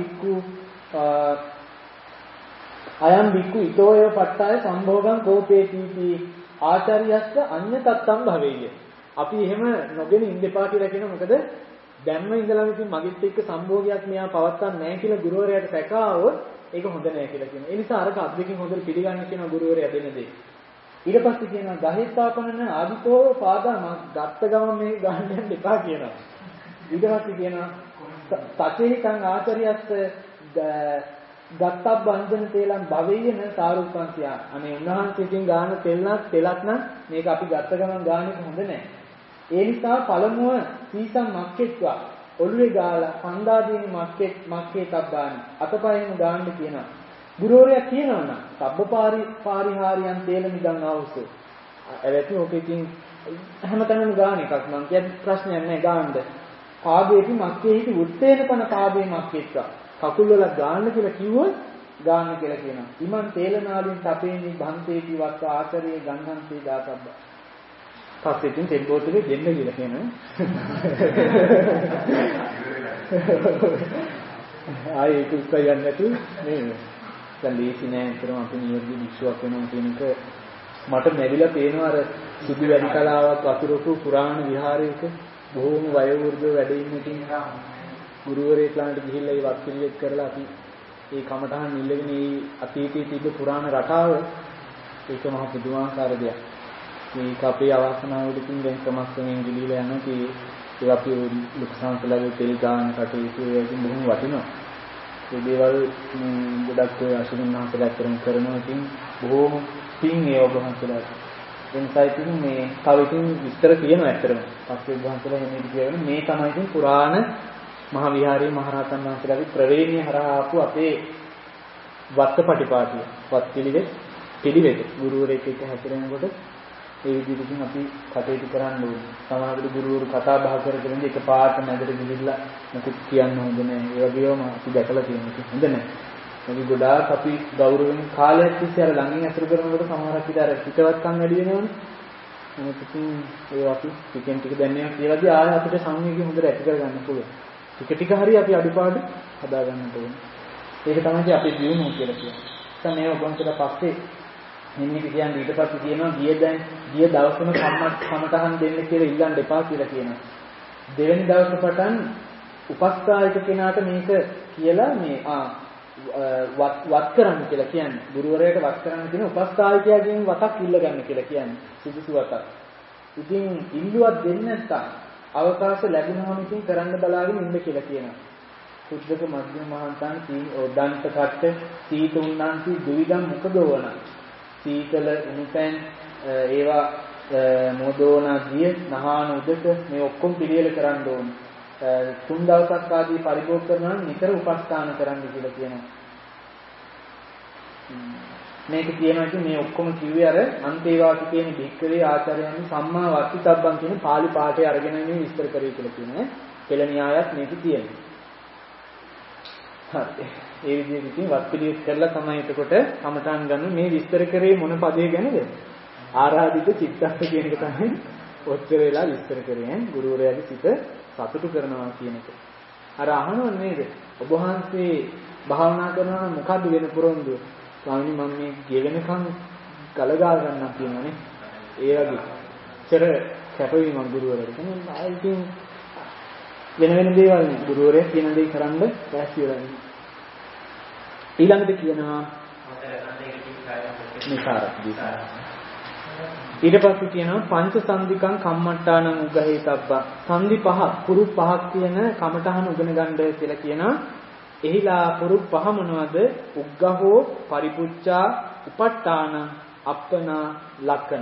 අයම් බික්කු ඊතෝය පට්ටාය සම්භෝගං කෝපේතිති ආචාර්යස්ස අඤ්ඤ තත්තම් භවෙය. අපි එහෙම නොගෙන ඉන්න එපා කියලා කියනවා. මොකද දැන්ම ඉඳලා ඉතින් මගෙත් එක්ක සම්භෝගයක් මෙයා පවත්වන්නේ නැහැ කියලා ගුරුවරයාට සැකාවොත් ඒක හොඳ නැහැ කියලා කියනවා. ඒ නිසා අරක අද්දකින් හොඳට පිළිගන්න කියනවා ගුරුවරයා දෙන දේ. ඊට පස්සේ කියනවා ගහේතාපනන ආදිතෝ පාදා මම ගත්ත ගමන් මේ ගන්න යන්න එපා කියනවා. ඊට පස්සේ කියනවා සචේහිතං ආචාර්යස්ස ගත්තබ් වන්දන තේලම් භවෙයන සාරුප්පන්තිය. අනේ උන්වහන්සේකින් ගාන තෙලක් නම් මේක අපි ගත්ත ගමන් ගාන එක හොඳ නැහැ. ඒ නිසා පළමුව සීසම් මක්කෙත්වා ඔළුවේ ගාලා කන්දාදීනි මක්කේ තබ්බානි අතපයින් ගාන්න කියනවා. ගුරුවරයා කියනවා නම් පරිහාරියන් තේල නිදන් ආවුසෝ. ඇලැති ඔකකින් හැමතැනම ගාන එකක් මං කියන්නේ ප්‍රශ්නයක් නැහැ ගාන්න. පාදේටි මක්කේ හිටි උත්තේන පන පාදේ මක්කෙත්වා. කකුල් වල ගාන්න කියලා කිව්වොත් ගාන්න කියලා කියනවා. ඉමන් තේලනාලින් තපේනි භන්තේටි වත් ආචරේ ගන්නන්තේ දාතබ්බ. පස්සේ තින් තෙල් බෝතලේ දෙන්න කියලා කියනවා. ආයේ ඒක උත්තර යන්නේ නැතු නේ. දැන් ලේසි නෑ අතරම අපි නියෝගී විශ්වාස වෙනවා කියන එක මට ලැබිලා පේනවා අර සුදු වැඩි කලාවක් වතුරක පුරාණ විහාරයක බොහෝම වයෝවෘද්ධ වැඩ ඉන්න ඉතින් ගුරුවරයෙක් ළඟට ගිහිල්ලා ඒ වත් පිළිවෙත් කරලා අපි ඒ කමටහන් ඉල්ලගෙන මේ අතීතයේ තිබ්බ පුරාණ රටාව ඒක මහ පුදුමාකාර දෙයක්. මේක අපේ අවස්ථාවලදී දැන් ක්‍රමස්තෙන් ගිලිලා යනවා ඒ අපි ලුක්සාන්තලගේ තෙල් ගාන කටයුතු වලින් බොහොම වටිනවා. ඒ දේවල් ගොඩක් ඔය අසුරින්හන්සලා අතරම කරනවා. ඉතින් බොහොම පින් ඒ ඔබහන්සලාට. එනිසා ඉතින් මේ තව ඉතින් විස්තර කියනවා ඇත්තටම. පස්සේ ඔබහන්සලා එන්නේ කියන්නේ මේ තමයි ඉතින් පුරාණ මහ විහාරයේ මහරහතන් වහන්සේලාගේ ප්‍රවේණිය හරහා ආපු අපේ වත්පටිපාටිය. වත් පිළිවෙත. ගුරුවරයෙක් එක්ක හැසිරෙනකොට ඒ විදිහකින් අපි කටයුතු කරන්න ඕනේ. සමහරවිට ගුරුවරු කතා බහ කරගෙන එකපාරට නැදට ගිහිල්ලා මොකක් කියන්න හොඳ නැහැ. ඒ වගේම අපි දැකලා තියෙනවා. හොඳ නැහැ. අපි ගොඩාක් අපි ගෞරවයෙන් කාලයක් තිස්සේ අර ළඟින් අසුර කරනකොට සමහරක් විට අර පිටවත්කම් වැඩි වෙනවනේ. මොකද ඉතින් ඒ අපි ටිකෙන් ටික දැනනවා කියලාදී ආයෙ අපිට සංවේගය හොඳට ඇති කරගන්න පුළුවන්. ටික ටික හරි අපි අඩුපාඩු හදා ගන්නට ඕනේ. ඒක තමයි අපි දියුණුව කියලා කියන්නේ. දැන් මේ ඔබන්සලා පස්සේ මෙන්න කියන්නේ ඊට පස්සේ කියනවා ගිය දවසේම කමටහන් දෙන්න කියලා ඉල්ලන්න එපා කියලා කියනවා. දෙවෙනි දවසේ පටන් උපස්ථායක කෙනාට මේක කියලා මේ වත් කරන්න කියලා කියන්නේ. ගුරුවරයාට වත් කරන්න කියන උපස්ථායකයාගෙන් වතක් ඉල්ල ගන්න කියලා කියන්නේ. සුදුසු වතක්. ඉතින් ඉල්ලුවක් දෙන්නේ නැත්නම් අවකාශ ලැබුණාම ඉතින් කරන්න බලාගෙන ඉන්න කියලා කියනවා. සුද්ධක මධ්‍යම මහන්තන් දන්ත කට්ට සීත උන්නාන්ති දුවිදම් මොකද වුණ? සීතල උණුපැන් ඒවා මොදෝන දිය නහාන උදක මේ ඔක්කොම පිළියෙල කරන්න ඕනේ. 3 දවසක් ආදී පරිභෝග කරනවා නම් නිතර උපස්ථාන කරන්න කියලා කියනවා. මේක කියනවා ඉතින් මේ ඔක්කොම කිව්වේ අර අන්තේවාසි කියන භික්කවේ ආචාර්යයන් සම්මා වස්තිතබ්බන් කියන පාලි පාඨය අරගෙන මේ විස්තර කරේ කියලා කියනවා. පෙළ න්‍යායයක් මේක තියෙනවා. හරි. ඒ විදිහට ඉතින් වත්පිළිවෙත් කරලා තමයි එතකොට කමඨාන් ගන්න මේ විස්තර කරේ මොන පදේ ගැනද? ආරාධිත චිත්තස්ස කියන එක තමයි ඔච්චර වෙලා විස්තර කරේ. ගුරුවරයාගේ සිත සතුටු කරනවා කියන එක. අර අහනවා නේද? ඔබ වහන්සේ භාවනා කරනවා නම් මොකද්ද වෙන පොරොන්දු? ස්වාමීනි මම මේ ගෙවෙනකන් ගලගා ගන්නම් කියනවානේ. ඒ වගේ. චර කැපවීමක් ගුරුවරයාට. ඉතින් වෙන දේවල් නේ. ගුරුවරයා කියන දේ කරන්න බැහැ වෙලා ඉන්නේ. ඊළඟට කියනවා ඊට පස්සේ කියනවා පංච සම්දිකං කම්මට්ටානං උග්ගහේතබ්බා. සම්දි පහ පුරු පහක් කියන කමඨහන උගෙන ගන්න කියලා කියනවා. එහිලා පුරු පහ මොනවද? උග්ගහෝ පරිපුච්ඡා උපට්ඨාන අප්පනා ලක්කන.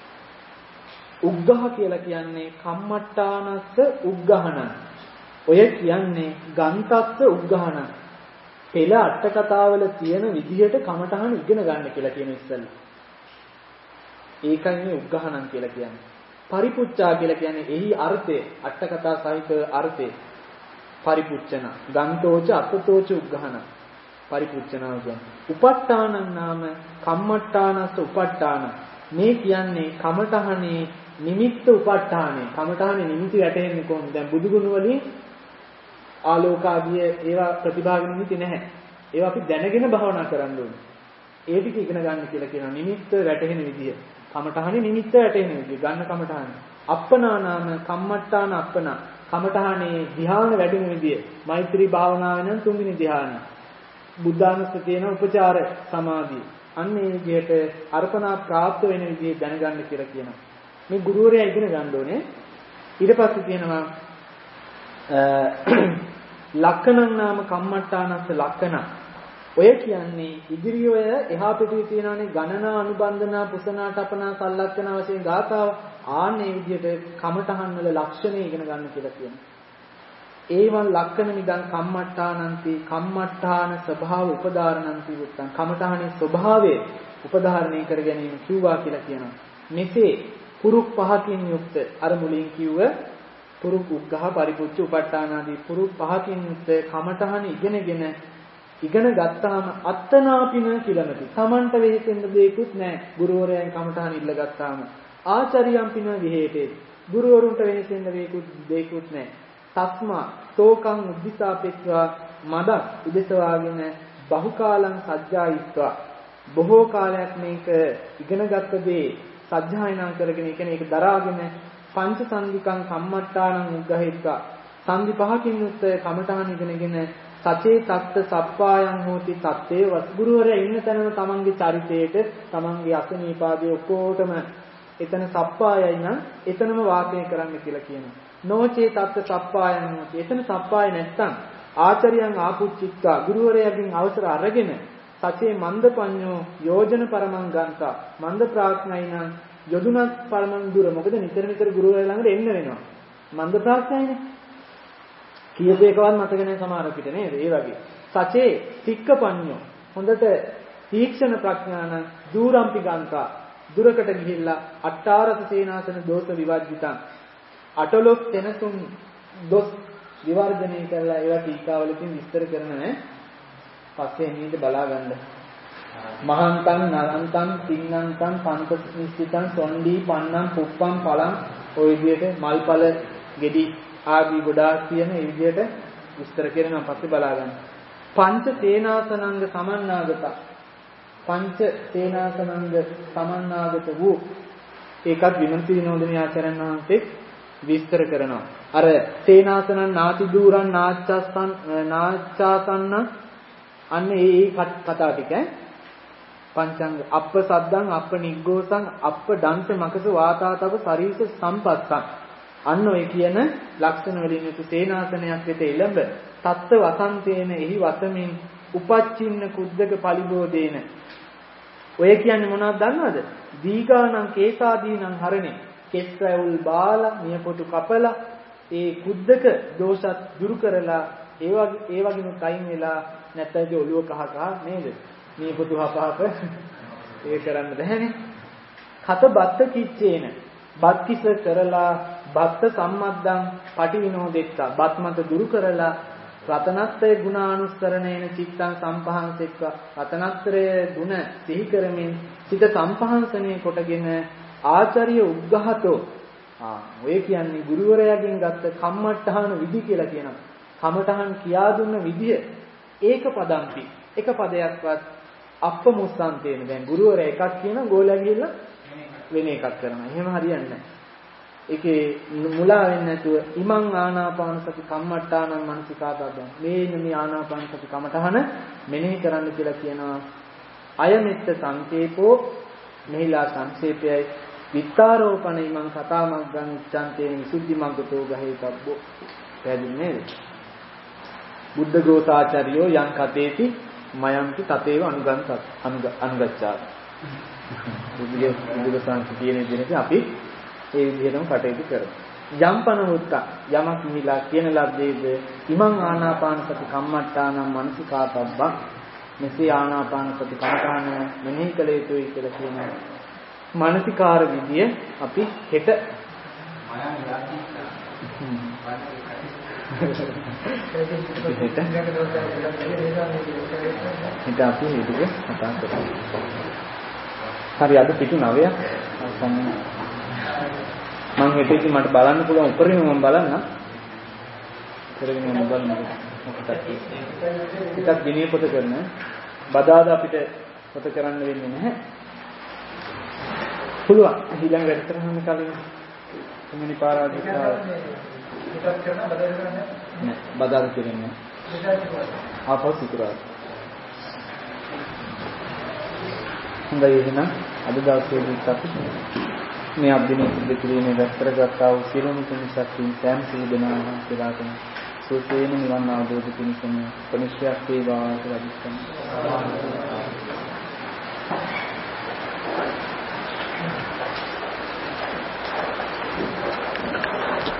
උග්ගහ කියලා කියන්නේ කම්මට්ටානස්ස උග්ගහන. ඔය කියන්නේ ගන්තස්ස උග්ගහන. පෙළ අට කතාවල තියෙන විදිහට කමඨහන ඉගෙන ගන්න කියලා කියන ඉස්සෙල්ලා. ඒකයි මේ උග්ගහනන් කියලා කියන්නේ. පරිපුච්ඡා කියලා කියන්නේ එහි අර්ථය අට කතා සහිත අර්ථය. පරිපුච්ඡන ගන්තෝච අතතෝච උග්ගහන පරිපුච්ඡනා කියන්නේ. උපට්ඨානං නාම කම්මට්ටානස්ස උපට්ඨාන. මේ කියන්නේ කමඨහනේ නිමිත්ත උපට්ඨානේ. කමඨහනේ නිමිති වැටෙන්නේ කොහොමද? දැන් බුදුගුණ වලින් ආලෝකාදිය ඒවා ප්‍රතිභාග නිමිති නැහැ. ඒවා අපි දැනගෙන භාවනා කරන්න ඕනේ. ඒ ටික ඉගෙන ගන්න කියලා කියනවා. නිමිත්ත වැටෙන විදිය. කමඨහනේ නිමිත්ත වැටෙන විදිය. ගන්න කමඨහන. අප්පනා නාම කම්මට්ටාන අප්පනා. කමඨහනේ ධ්‍යාන වැඩෙන විදිය. මෛත්‍රී භාවනාව වෙන තුන්වෙනි ධ්‍යාන. බුද්ධානුස්සතියන උපචාර සමාධිය. අන්න ඒ විදිහට අර්පණා ප්‍රාප්ත වෙන විදිය දැනගන්න කියලා කියනවා. මේ ගුරුවරයා ඉගෙන ගන්න ඕනේ. ඊට පස්සේ කියනවා ලක්කණං නාම කම්මට්ටානස්ස ලක්කණ. ඔය කියන්නේ ඉදිරිය එහා පිටේ තියෙනවානේ ගණනා අනුබන්ධනා පුසනා තපනා සල්ලක්කන වශයෙන් ගාථාව. ආන්නේ විදිහට කමඨහන් වල ලක්ෂණ ඉගෙන ගන්න කියලා කියනවා. ඒවන් ලක්කන නිදන් කම්මට්ටානන්ති කම්මට්ටාන ස්වභාව උපදාරණන්ති උත්තං. කමඨහනේ ස්වභාවය උපදාරණය කර ගැනීම කිව්වා කියලා කියනවා. මෙසේ පුරුක් පහකින් යුක්ත අර මුලින් කිව්ව පුරුක් උග්ඝහ පරිපුච්ච උපට්ඨාන ආදී පුරුක් පහකින් යුක්ත කමඨහන ඉගෙන ගත්තාම අත්තනාපින කිලමති. Tamanට වෙහෙසෙන්න දෙයක්වත් නැහැ. ගුරුවරයන් කමඨහන ඉල්ල ගත්තාම ආචාර්යයන් පින විහෙතේ. ගුරුවරුන්ට වෙහෙසෙන්න දෙයක්වත් නැහැ. තස්මා තෝකං උද්දිසාපේක්ෂා මදක් උදෙසවාගෙන බහුකාලං සජ්ජායිත්වා බොහෝ කාලයක් මේක ඉගෙනගත්ත දේ සජ්ජායනා කරගෙන ඒ කියන්නේ ඒක දරාගෙන පංච සංධිකං කම්මට්ටානං උග්ගහිත්වා සංධි පහකින් යුක්ත කමඨාන ඉගෙනගෙන සචේ තත්ත සප්පායං හෝති තත්තේ වස්ගුරුවරයා ඉන්න තැනම තමන්ගේ චරිතයේට තමන්ගේ අසනීපාදී ඔක්කොටම එතන සප්පායයි නම් එතනම වාසය කරන්න කියලා කියනවා. නොචේ තත්ත සප්පායං හෝති. එතන සප්පාය නැත්තම් ආචාර්යයන් ආපුච්චිත්තා ගුරුවරයාගෙන් අවසර අරගෙන සචේ මන්දපඤ්ඤෝ යෝජන පරමං ගන්තා මන්ද ප්‍රාඥයි නම් යොදුනක් පරමං දුර. මොකද නිතර නිතර ගුරුවරයා ළඟට එන්න වෙනවා. මන්ද ප්‍රාඥයිනේ. කීයද එකවත් මතක නැහැ සමහර පිට නේද? ඒ වගේ. සචේ තික්කපඤ්ඤෝ හොඳට තීක්ෂණ ප්‍රඥාන දූරම්පි ගන්තා දුරකට ගිහිල්ලා අට්ඨාරස සේනාසන දෝෂ විවර්ජිතං අටලොස් තෙනතුන් දොස් විවර්ජනය කරලා ඒවා ටීකාවලකින් විස්තර කරන නේ. පස්සේ නීත බලා ගන්න. මහන්තං නරන්තං තින්නන්තං පන්ත නිස්සිතං සොණ්ඩී පන්නං පුප්පං පලං ඔය විදිහට මල්පල ගෙඩි ආදී ගොඩාක් කියන ඒ විදිහට විස්තර කරනවා. පස්සේ බලා ගන්න. පංච සේනාසනංග සමන්නාගත පංච සේනාසනංග සමන්නාගත වූ ඒකත් විමන්ති විනෝදනී ආචාර්යන් වහන්සේ විස්තර කරනවා. අර සේනාසනං නාති දූරං නාච්ඡාසන්න අන්න ඒ කතා ටික පංචංග අප්ප සද්දං අප්ප නිග්ගෝසං අප්ප දන්ත මකස වාතාතව ශරීස සම්පස්සං අන්න ඔය කියන ලක්ෂණ වලින් යුතු සේනාසනයක් වෙත එළඹ තත්ත වසන්තේන එහි වසමින් උපච්චින්න කුද්දක පලිබෝදේන ඔය කියන්නේ මොනවද දන්නවද? දීගානං කේසාදීනං හරණේ කෙස් රැවුල් බාලා නියපොතු කපලා ඒ කුද්දක දෝෂත් දුරු කරලා ඒ වගේම කයින් වෙලා නැත්නම් ඔළුව කහ කහ නේද? නියපොතු හපහප ඒ කරන්න බෑනේ. කත බත්ත කිච්චේන බත් කිස කරලා බත්ත සම්මද්දං පටි විනෝදෙත්තා බත් මත දුරු කරලා රතනත්‍රය ගුණානුස්සරණේන චිත්තං සම්පහන්සෙත්වා රතනත්‍රය ගුණ සිහි කරමින් සිත සම්පහන්සණය කොටගෙන ආචාර්ය උග්ඝහතෝ ඔය කියන්නේ ගුරුවරයාගෙන් ගත්ත කම්මට්ටහන විදි කියලා කියනවා. කමටහන් කියා දුන්න විදිය ඒක පදම්පි එක පදයක්වත් අප්පමුස්සන්තේන දැන් ගුරුවරයා එකක් කියන ගෝලයා ගිහිල්ලා වෙන එකක් කරනවා. එහෙම හරියන්නේ නැහැ. ඒකේ මුලා වෙන්නේ නැතුව ඉමං ආනාපාන සති කම්මට්ටානම් මනසිකාතබ්බං මේ ආනාපාන සති කමටහන මෙනෙහි කරන්න කියලා කියනවා. අයමෙත්ත සංකේපෝ මෙහිලා සංක්ෂේපයයි විත්තාරෝපණ ඉමං කතාමග්ගං උච්චන්තේන විසුද්ධි මග්ගතෝ ගහේතබ්බෝ පැහැදිලි නේද? බුද්ධ ගෝසාචාර්යෝ යං කතේති මයන්ති තතේව අනුගච්ඡා බුද්ධ සංස්කෘතිය කියන විදිහට අපි ඒ විදිහටම කටයුතු කරමු. යම්පන උත්ත යමක් මිලා කියන ලබ්ධයේද ඉමං ආනාපාන සති කම්මට්ටානම් මනසිකාතබ්බං මෙසේ ආනාපාන සති කමඨාන මෙනෙහි කළ යුතුයි කියලා කියන මානසිකාර විදිය අපි හෙට හිත අපි හිතුවේ කතා කරමු. හරි අද පිටු 9ක් මම හිතේ මට බලන්න පුළුවන් උපරිම මම බලන්න කරගෙන යන්න බලන්න මොකක්ද ටිකක් දිනේ පොත කරන බදාදා අපිට පොත කරන්න වෙන්නේ නැහැ. පුළුවන් ඊළඟ වැඩසටහන කලින් තුන්වෙනි පාරාදීකා ටිකක් කරන බදාදා කරන්නේ නෑ බදාදා කියන්නේ ආපහු සිකුරාදා. හොඳයි එහෙනම් අද දවසේදී අපි මේ අභිනය සිද්ධ කිරීමේ දැක්කරගත්තා වූ සියලුම කුණිසත්ත්වයන් සෑම සීදනාම සිතාගෙන සුවේන නිවන් අවබෝධ කිරීමේ උපනිශ්‍රයක් වේවා කියලා අදිස්ථාන